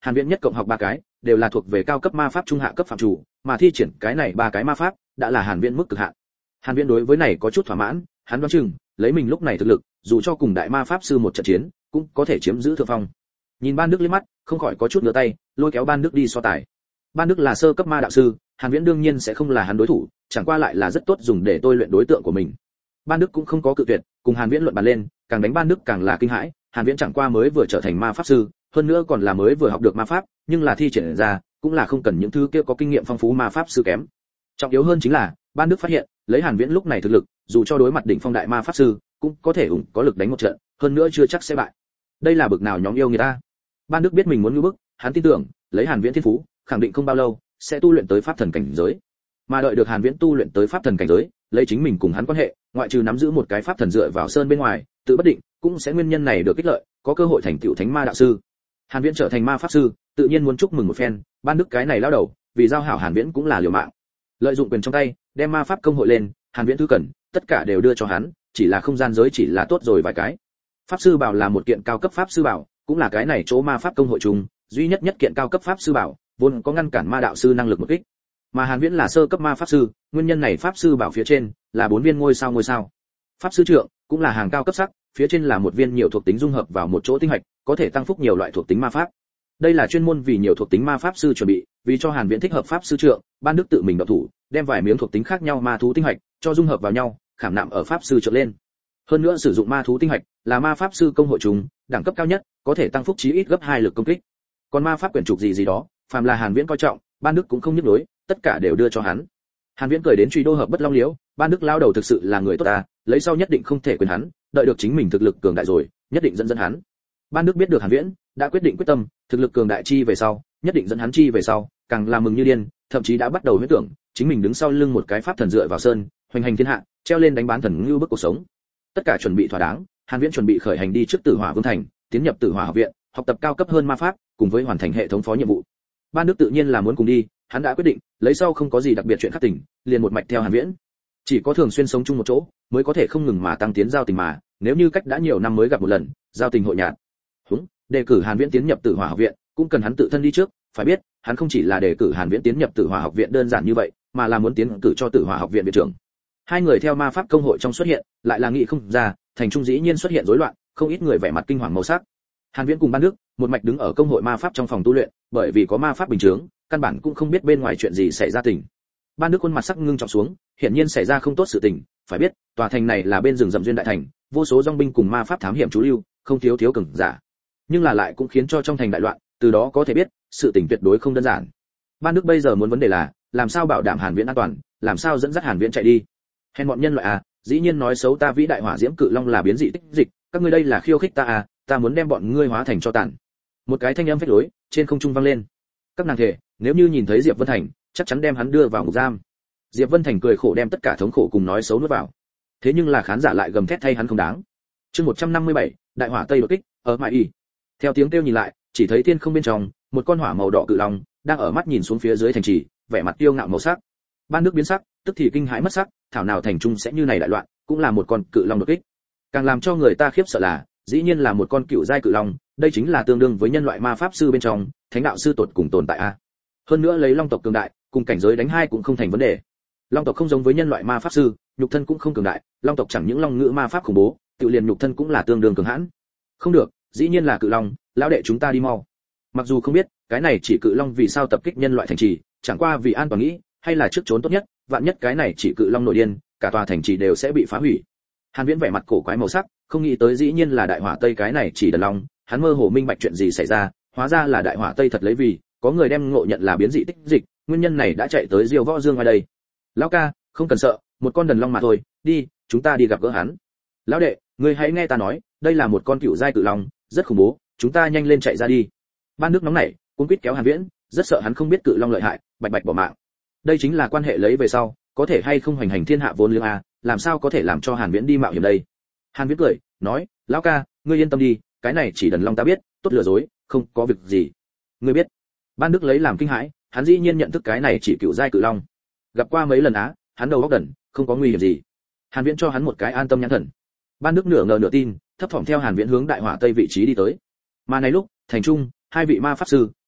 Speaker 1: Hàn Viễn nhất cộng học ba cái, đều là thuộc về cao cấp ma pháp trung hạ cấp phạm chủ, mà thi triển cái này ba cái ma pháp, đã là Hàn Viễn mức cực hạn. Hàn Viễn đối với này có chút thỏa mãn, hắn đoán chừng, lấy mình lúc này thực lực, dù cho cùng đại ma pháp sư một trận chiến, cũng có thể chiếm giữ thượng phong. Nhìn Ban Đức liếc mắt, không khỏi có chút ngửa tay, lôi kéo Ban Đức đi so tài. Ban Đức là sơ cấp ma đạo sư, Hàn Viễn đương nhiên sẽ không là hắn đối thủ, chẳng qua lại là rất tốt dùng để tôi luyện đối tượng của mình. Ban Đức cũng không có cự tuyệt, cùng Hàn Viễn luận bàn lên, càng đánh Ban Đức càng là kinh hãi, Hàn Viễn chẳng qua mới vừa trở thành ma pháp sư, hơn nữa còn là mới vừa học được ma pháp, nhưng là thi triển ra, cũng là không cần những thứ kia có kinh nghiệm phong phú ma pháp sư kém. Trọng yếu hơn chính là, Ban Đức phát hiện, lấy Hàn Viễn lúc này thực lực, dù cho đối mặt đỉnh phong đại ma pháp sư, cũng có thể ủng có lực đánh một trận, hơn nữa chưa chắc sẽ bại. Đây là bực nào nhóm yêu người ta. Ban Đức biết mình muốn ngưu bức, hắn tin tưởng, lấy Hàn Viễn thiên phú, khẳng định không bao lâu sẽ tu luyện tới pháp thần cảnh giới. Mà đợi được Hàn Viễn tu luyện tới pháp thần cảnh giới, lấy chính mình cùng hắn quan hệ, ngoại trừ nắm giữ một cái pháp thần dựa vào sơn bên ngoài, tự bất định cũng sẽ nguyên nhân này được kích lợi, có cơ hội thành tựu thánh ma đạo sư. Hàn Viễn trở thành ma pháp sư, tự nhiên muốn chúc mừng một phen, Ban Đức cái này lao đầu, vì giao hảo Hàn Viễn cũng là liều mạng. Lợi dụng quyền trong tay, đem ma pháp công hội lên, Hàn Viễn thứ cần, tất cả đều đưa cho hắn, chỉ là không gian giới chỉ là tốt rồi vài cái. Pháp sư bảo là một kiện cao cấp pháp sư bảo, cũng là cái này chỗ ma pháp công hội chung, duy nhất nhất kiện cao cấp pháp sư bảo, vốn có ngăn cản ma đạo sư năng lực một kích. Mà Hàn Viễn là sơ cấp ma pháp sư, nguyên nhân này pháp sư bảo phía trên là bốn viên ngôi sao ngôi sao. Pháp sư trượng cũng là hàng cao cấp sắc, phía trên là một viên nhiều thuộc tính dung hợp vào một chỗ tinh hạch, có thể tăng phúc nhiều loại thuộc tính ma pháp. Đây là chuyên môn vì nhiều thuộc tính ma pháp sư chuẩn bị, vì cho Hàn Viễn thích hợp pháp sư trượng, Ban Đức tự mình động thủ, đem vài miếng thuộc tính khác nhau ma thú tinh hạch cho dung hợp vào nhau, khảm nạm ở pháp sư trượng lên. Hơn nữa sử dụng ma thú tinh hạch là ma pháp sư công hội chúng, đẳng cấp cao nhất, có thể tăng phúc chí ít gấp hai lực công kích. Còn ma pháp quyển trục gì gì đó, phàm là Hàn Viễn coi trọng, Ban Đức cũng không nhức đối, tất cả đều đưa cho hắn. Hàn Viễn cười đến truy đô hợp bất long liễu, Ban Đức lao đầu thực sự là người tốt ta, lấy sau nhất định không thể quên hắn, đợi được chính mình thực lực cường đại rồi, nhất định dẫn dẫn hắn. Ban Đức biết được Hàn Viễn đã quyết định quyết tâm, thực lực cường đại chi về sau, nhất định dẫn hắn chi về sau, càng là mừng như điên, thậm chí đã bắt đầu huyễn tưởng, chính mình đứng sau lưng một cái pháp thần dựa vào sơn, hoành hành thiên hạ, treo lên đánh bán thần ngưu bức cuộc sống. Tất cả chuẩn bị thỏa đáng, Hàn Viễn chuẩn bị khởi hành đi trước Tử Hỏa Vương thành, tiến nhập Tử Hỏa học viện, học tập cao cấp hơn ma pháp, cùng với hoàn thành hệ thống phó nhiệm vụ. Ban Đức tự nhiên là muốn cùng đi, hắn đã quyết định, lấy sau không có gì đặc biệt chuyện khắc tình, liền một mạch theo Hàn Viễn. Chỉ có thường xuyên sống chung một chỗ, mới có thể không ngừng mà tăng tiến giao tình mà, nếu như cách đã nhiều năm mới gặp một lần, giao tình hội nhạt. Húng, đề cử Hàn Viễn tiến nhập Tử Hỏa học viện, cũng cần hắn tự thân đi trước, phải biết, hắn không chỉ là đề cử Hàn Viễn tiến nhập Tử Hỏa học viện đơn giản như vậy, mà là muốn tiến cử cho Tử Hỏa học viện viện trưởng. Hai người theo ma pháp công hội trong xuất hiện, lại là nghị không ra, thành trung dĩ nhiên xuất hiện rối loạn, không ít người vẻ mặt kinh hoàng màu sắc. Hàn Viễn cùng Ban Đức, một mạch đứng ở công hội ma pháp trong phòng tu luyện, bởi vì có ma pháp bình chứng, căn bản cũng không biết bên ngoài chuyện gì xảy ra tình. Ban Đức khuôn mặt sắc ngưng trọng xuống, hiển nhiên xảy ra không tốt sự tình, phải biết, tòa thành này là bên rừng rậm duyên đại thành, vô số dòng binh cùng ma pháp thám hiểm trú lưu, không thiếu thiếu cường giả. Nhưng là lại cũng khiến cho trong thành đại loạn, từ đó có thể biết, sự tình tuyệt đối không đơn giản. Ban Đức bây giờ muốn vấn đề là, làm sao bảo đảm Hàn Viễn an toàn, làm sao dẫn dắt Hàn Viễn chạy đi. Hèn bọn nhân loại à, dĩ nhiên nói xấu ta vĩ đại hỏa diễm cự long là biến dị tích dịch, các ngươi đây là khiêu khích ta à, ta muốn đem bọn ngươi hóa thành cho tàn. Một cái thanh âm phách lối trên không trung vang lên. Các nàng thề, nếu như nhìn thấy Diệp Vân Thành, chắc chắn đem hắn đưa vào ngục giam. Diệp Vân Thành cười khổ đem tất cả thống khổ cùng nói xấu nuốt vào. Thế nhưng là khán giả lại gầm thét thay hắn không đáng. Chương một trăm năm mươi bảy, đại hỏa tây đột kích, ở mại y. Theo tiếng kêu nhìn lại, chỉ thấy thiên không bên trong, một con hỏa màu đỏ cự long đang ở mắt nhìn xuống phía dưới thành trì, vẻ mặt tiêu ngạo màu sắc. Ban Đức biến sắc, tức thì kinh hãi mất sắc, thảo nào thành trung sẽ như này đại loạn, cũng là một con cự long đột kích. Càng làm cho người ta khiếp sợ là, dĩ nhiên là một con cựu giai cự long, đây chính là tương đương với nhân loại ma pháp sư bên trong, thánh đạo sư tột cùng tồn tại a. Hơn nữa lấy long tộc cường đại, cùng cảnh giới đánh hai cũng không thành vấn đề. Long tộc không giống với nhân loại ma pháp sư, nhục thân cũng không cường đại, long tộc chẳng những long ngữ ma pháp khủng bố, tự liền nhục thân cũng là tương đương cường hãn. Không được, dĩ nhiên là cự long, lão đệ chúng ta đi mau. Mặc dù không biết, cái này chỉ cự long vì sao tập kích nhân loại thành trì, chẳng qua vì an toàn nghĩ, hay là trước trốn tốt nhất, vạn nhất cái này chỉ cự long nội điên, cả tòa thành trì đều sẽ bị phá hủy. Hàn Viễn vẻ mặt cổ quái màu sắc, không nghĩ tới dĩ nhiên là đại hỏa tây cái này chỉ đần long, hắn mơ hồ minh bạch chuyện gì xảy ra, hóa ra là đại hỏa tây thật lấy vì có người đem ngộ nhận là biến dị tích dịch, nguyên nhân này đã chạy tới Diêu Võ Dương ngoài đây. Lão ca, không cần sợ, một con đần long mà thôi, đi, chúng ta đi gặp gỡ hắn. Lão đệ, ngươi hãy nghe ta nói, đây là một con cựu giai cự long, rất khủng bố, chúng ta nhanh lên chạy ra đi. Ban Đức nóng nảy, cuống quýt kéo Hàn Viễn, rất sợ hắn không biết cự long lợi hại, bạch bạch bỏ mạng. Đây chính là quan hệ lấy về sau, có thể hay không hoành hành thiên hạ vốn liếng a, làm sao có thể làm cho Hàn Viễn đi mạo hiểm đây. Hàn Viễn cười, nói, lão ca, ngươi yên tâm đi, cái này chỉ đần long ta biết, tốt lừa dối, không có việc gì. Ngươi biết? Ban Đức lấy làm kinh hãi, hắn dĩ nhiên nhận thức cái này chỉ cựu giai cự long. Gặp qua mấy lần á, hắn đầu óc đần, không có nguy hiểm gì. Hàn Viễn cho hắn một cái an tâm nhãn thần. Ban Đức nửa ngờ nửa tin, thấp thỏm theo Hàn Viễn hướng đại hỏa tây vị trí đi tới. Mà này lúc, thành trung, hai vị ma pháp sư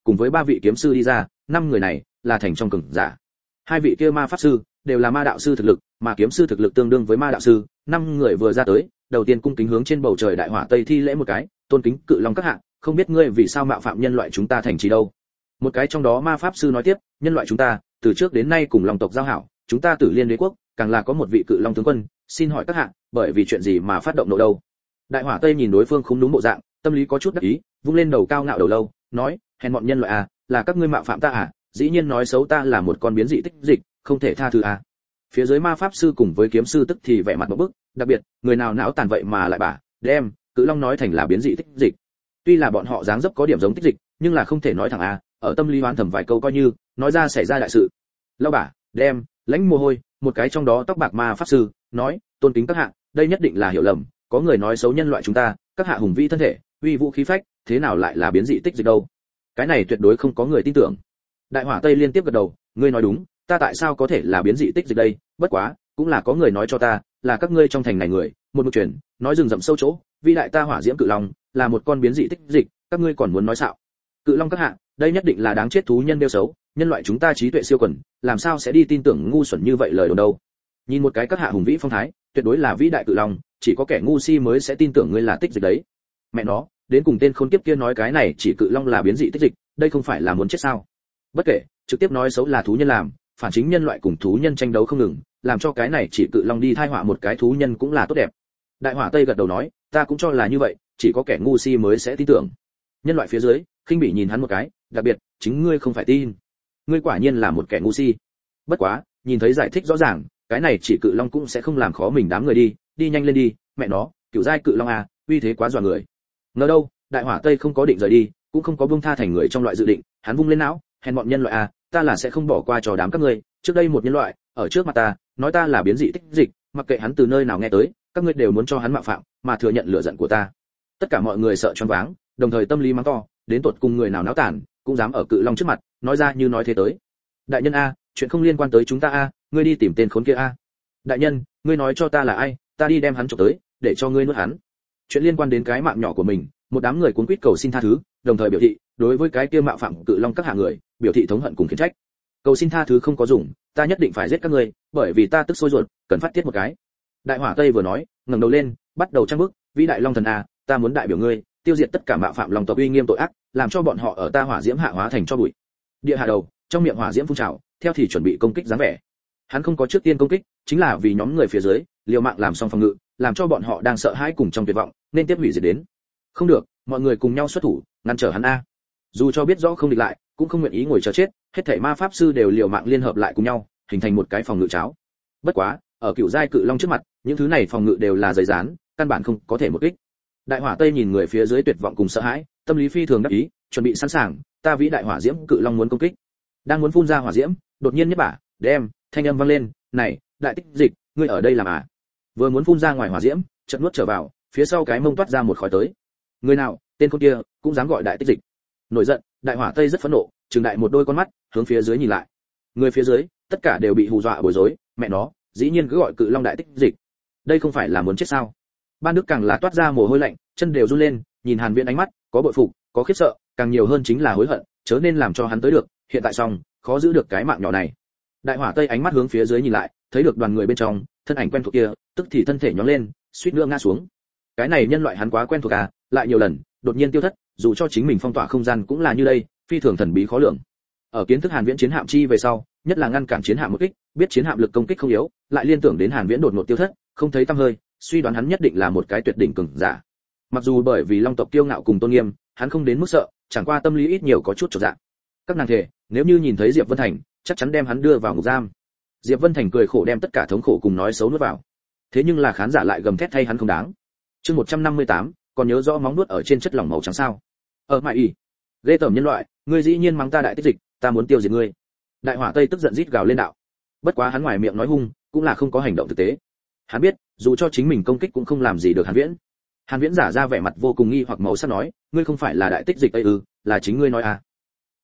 Speaker 1: cùng với ba vị kiếm sư đi ra, năm người này là thành trong cường giả. Hai vị kia ma pháp sư đều là ma đạo sư thực lực, mà kiếm sư thực lực tương đương với ma đạo sư. Năm người vừa ra tới, đầu tiên cung kính hướng trên bầu trời đại hỏa tây thi lễ một cái, tôn kính cự long các hạ, không biết ngươi vì sao mạo phạm nhân loại chúng ta thành trì đâu. Một cái trong đó ma pháp sư nói tiếp, nhân loại chúng ta từ trước đến nay cùng long tộc giao hảo, chúng ta Tử Liên Đế quốc càng là có một vị cự long tướng quân, xin hỏi các hạ, bởi vì chuyện gì mà phát động nộ đâu? Đại hỏa tây nhìn đối phương không đúng bộ dạng, tâm lý có chút đắc ý, vung lên đầu cao ngạo đầu lâu, nói, hèn mọn nhân loại à, là các ngươi mạo phạm ta à, dĩ nhiên nói xấu ta là một con biến dị tích dịch, không thể tha thứ à. Phía dưới ma pháp sư cùng với kiếm sư tức thì vẻ mặt một bức, đặc biệt, người nào não tàn vậy mà lại bả, đem cự long nói thành là biến dị tích dịch. Tuy là bọn họ dáng dấp có điểm giống tích dịch, nhưng là không thể nói thẳng à, ở tâm lý hoán thầm vài câu coi như nói ra xảy ra đại sự. Lao bả, đem, lãnh mồ hôi, một cái trong đó tóc bạc ma pháp sư nói, tôn kính các hạ, đây nhất định là hiểu lầm, có người nói xấu nhân loại chúng ta, các hạ hùng vĩ thân thể, uy vũ khí phách, thế nào lại là biến dị tích dịch đâu? Cái này tuyệt đối không có người tin tưởng. Đại hỏa tây liên tiếp gật đầu, ngươi nói đúng, ta tại sao có thể là biến dị tích dịch đây? Bất quá, cũng là có người nói cho ta, là các ngươi trong thành này người, một mực truyền, nói rừng rậm sâu chỗ, vĩ đại ta hỏa diễm cự long, là một con biến dị tích dịch, các ngươi còn muốn nói xạo? Cự long các hạ, đây nhất định là đáng chết thú nhân đeo xấu, nhân loại chúng ta trí tuệ siêu quần, làm sao sẽ đi tin tưởng ngu xuẩn như vậy lời đồn đâu? Nhìn một cái các hạ hùng vĩ phong thái, tuyệt đối là vĩ đại cự long, chỉ có kẻ ngu si mới sẽ tin tưởng ngươi là tích dịch đấy. Mẹ nó, đến cùng tên khốn kiếp kia nói cái này chỉ cự long là biến dị tích dịch, đây không phải là muốn chết sao? Bất kể, trực tiếp nói xấu là thú nhân làm, phản chính nhân loại cùng thú nhân tranh đấu không ngừng, làm cho cái này chỉ cự long đi thai họa một cái thú nhân cũng là tốt đẹp. Đại hỏa tây gật đầu nói, ta cũng cho là như vậy, chỉ có kẻ ngu si mới sẽ tin tưởng. Nhân loại phía dưới khinh bỉ nhìn hắn một cái, đặc biệt, chính ngươi không phải tin, ngươi quả nhiên là một kẻ ngu si. Bất quá, nhìn thấy giải thích rõ ràng, cái này chỉ cự long cũng sẽ không làm khó mình đám người đi, đi nhanh lên đi, mẹ nó, kiểu giai cự long à, uy thế quá dọa người. Ngờ đâu, đại hỏa tây không có định rời đi, cũng không có buông tha thành người trong loại dự định, hắn vung lên não, hèn bọn nhân loại à, ta là sẽ không bỏ qua cho đám các ngươi, trước đây một nhân loại, ở trước mặt ta, nói ta là biến dị tích dịch, mặc kệ hắn từ nơi nào nghe tới, các ngươi đều muốn cho hắn mạo phạm, mà thừa nhận lửa giận của ta. Tất cả mọi người sợ choáng váng, đồng thời tâm lý mắng to, đến tột cùng người nào náo tản, cũng dám ở cự long trước mặt, nói ra như nói thế tới. Đại nhân a, chuyện không liên quan tới chúng ta a, ngươi đi tìm tên khốn kia a. Đại nhân, ngươi nói cho ta là ai, ta đi đem hắn chụp tới, để cho ngươi nuốt hắn. Chuyện liên quan đến cái mạng nhỏ của mình, một đám người cuống quýt cầu xin tha thứ, đồng thời biểu thị, đối với cái kia mạo phạm cự long các hạ người, biểu thị thống hận cùng khiển trách. Cầu xin tha thứ không có dùng, ta nhất định phải giết các ngươi, bởi vì ta tức sôi ruột, cần phát tiết một cái. Đại hỏa tây vừa nói, ngẩng đầu lên, bắt đầu trang bức, vĩ đại long thần a, ta muốn đại biểu ngươi, tiêu diệt tất cả mạo phạm lòng tộc uy nghiêm tội ác, làm cho bọn họ ở ta hỏa diễm hạ hóa thành cho bụi. Địa hạ đầu, trong miệng hỏa diễm phun trào, theo thì chuẩn bị công kích dáng vẻ. Hắn không có trước tiên công kích, chính là vì nhóm người phía dưới liều mạng làm xong phòng ngự, làm cho bọn họ đang sợ hãi cùng trong tuyệt vọng, nên tiếp hủy diệt đến. Không được, mọi người cùng nhau xuất thủ, ngăn trở hắn a. Dù cho biết rõ không địch lại, cũng không nguyện ý ngồi chờ chết, hết thảy ma pháp sư đều liều mạng liên hợp lại cùng nhau, hình thành một cái phòng ngự cháo. Bất quá, ở cựu giai cự long trước mặt, những thứ này phòng ngự đều là giấy dán, căn bản không có thể một kích. Đại hỏa tây nhìn người phía dưới tuyệt vọng cùng sợ hãi, tâm lý phi thường đắc ý, chuẩn bị sẵn sàng, ta vĩ đại hỏa diễm cự long muốn công kích. Đang muốn phun ra hỏa diễm, đột nhiên nhất bả, đem, thanh âm vang lên, này, đại tích dịch, ngươi ở đây làm à? Vừa muốn phun ra ngoài hỏa diễm, chợt nuốt trở vào, phía sau cái mông toát ra một khói tới. Người nào, tên con kia, cũng dám gọi đại tích dịch. Nổi giận, đại hỏa tây rất phẫn nộ, trừng đại một đôi con mắt, hướng phía dưới nhìn lại. Người phía dưới, tất cả đều bị hù dọa bối rối, mẹ nó, dĩ nhiên cứ gọi cự long đại tích dịch. Đây không phải là muốn chết sao? Ban Đức càng là toát ra mồ hôi lạnh, chân đều run lên, nhìn Hàn Viễn ánh mắt, có bội phục, có khiếp sợ, càng nhiều hơn chính là hối hận, chớ nên làm cho hắn tới được, hiện tại xong, khó giữ được cái mạng nhỏ này. Đại hỏa tây ánh mắt hướng phía dưới nhìn lại, thấy được đoàn người bên trong, thân ảnh quen thuộc kia, tức thì thân thể nhón lên, suýt nữa ngã xuống. Cái này nhân loại hắn quá quen thuộc à, lại nhiều lần, đột nhiên tiêu thất, dù cho chính mình phong tỏa không gian cũng là như đây, phi thường thần bí khó lường. Ở kiến thức Hàn Viễn chiến hạm chi về sau, nhất là ngăn cản chiến hạm một kích, biết chiến hạm lực công kích không yếu, lại liên tưởng đến Hàn Viễn đột ngột tiêu thất, không thấy tăm hơi, suy đoán hắn nhất định là một cái tuyệt đỉnh cường giả. Mặc dù bởi vì long tộc kiêu ngạo cùng tôn nghiêm, hắn không đến mức sợ, chẳng qua tâm lý ít nhiều có chút chột dạ. Các nàng thề, nếu như nhìn thấy Diệp Vân Thành, chắc chắn đem hắn đưa vào ngục giam. Diệp Vân Thành cười khổ đem tất cả thống khổ cùng nói xấu nuốt vào. Thế nhưng là khán giả lại gầm thét thay hắn không đáng. Chương một trăm năm mươi tám, còn nhớ rõ móng nuốt ở trên chất lỏng màu trắng sao? Ở mại ỉ. Ghê tởm nhân loại, ngươi dĩ nhiên mắng ta đại tích dịch, ta muốn tiêu diệt ngươi. Đại hỏa tây tức giận rít gào lên đạo. Bất quá hắn ngoài miệng nói hung, cũng là không có hành động thực tế. Hắn biết, dù cho chính mình công kích cũng không làm gì được Hàn Viễn. Hàn Viễn giả ra vẻ mặt vô cùng nghi hoặc màu sắc nói, ngươi không phải là đại tích dịch ấy ư, là chính ngươi nói à?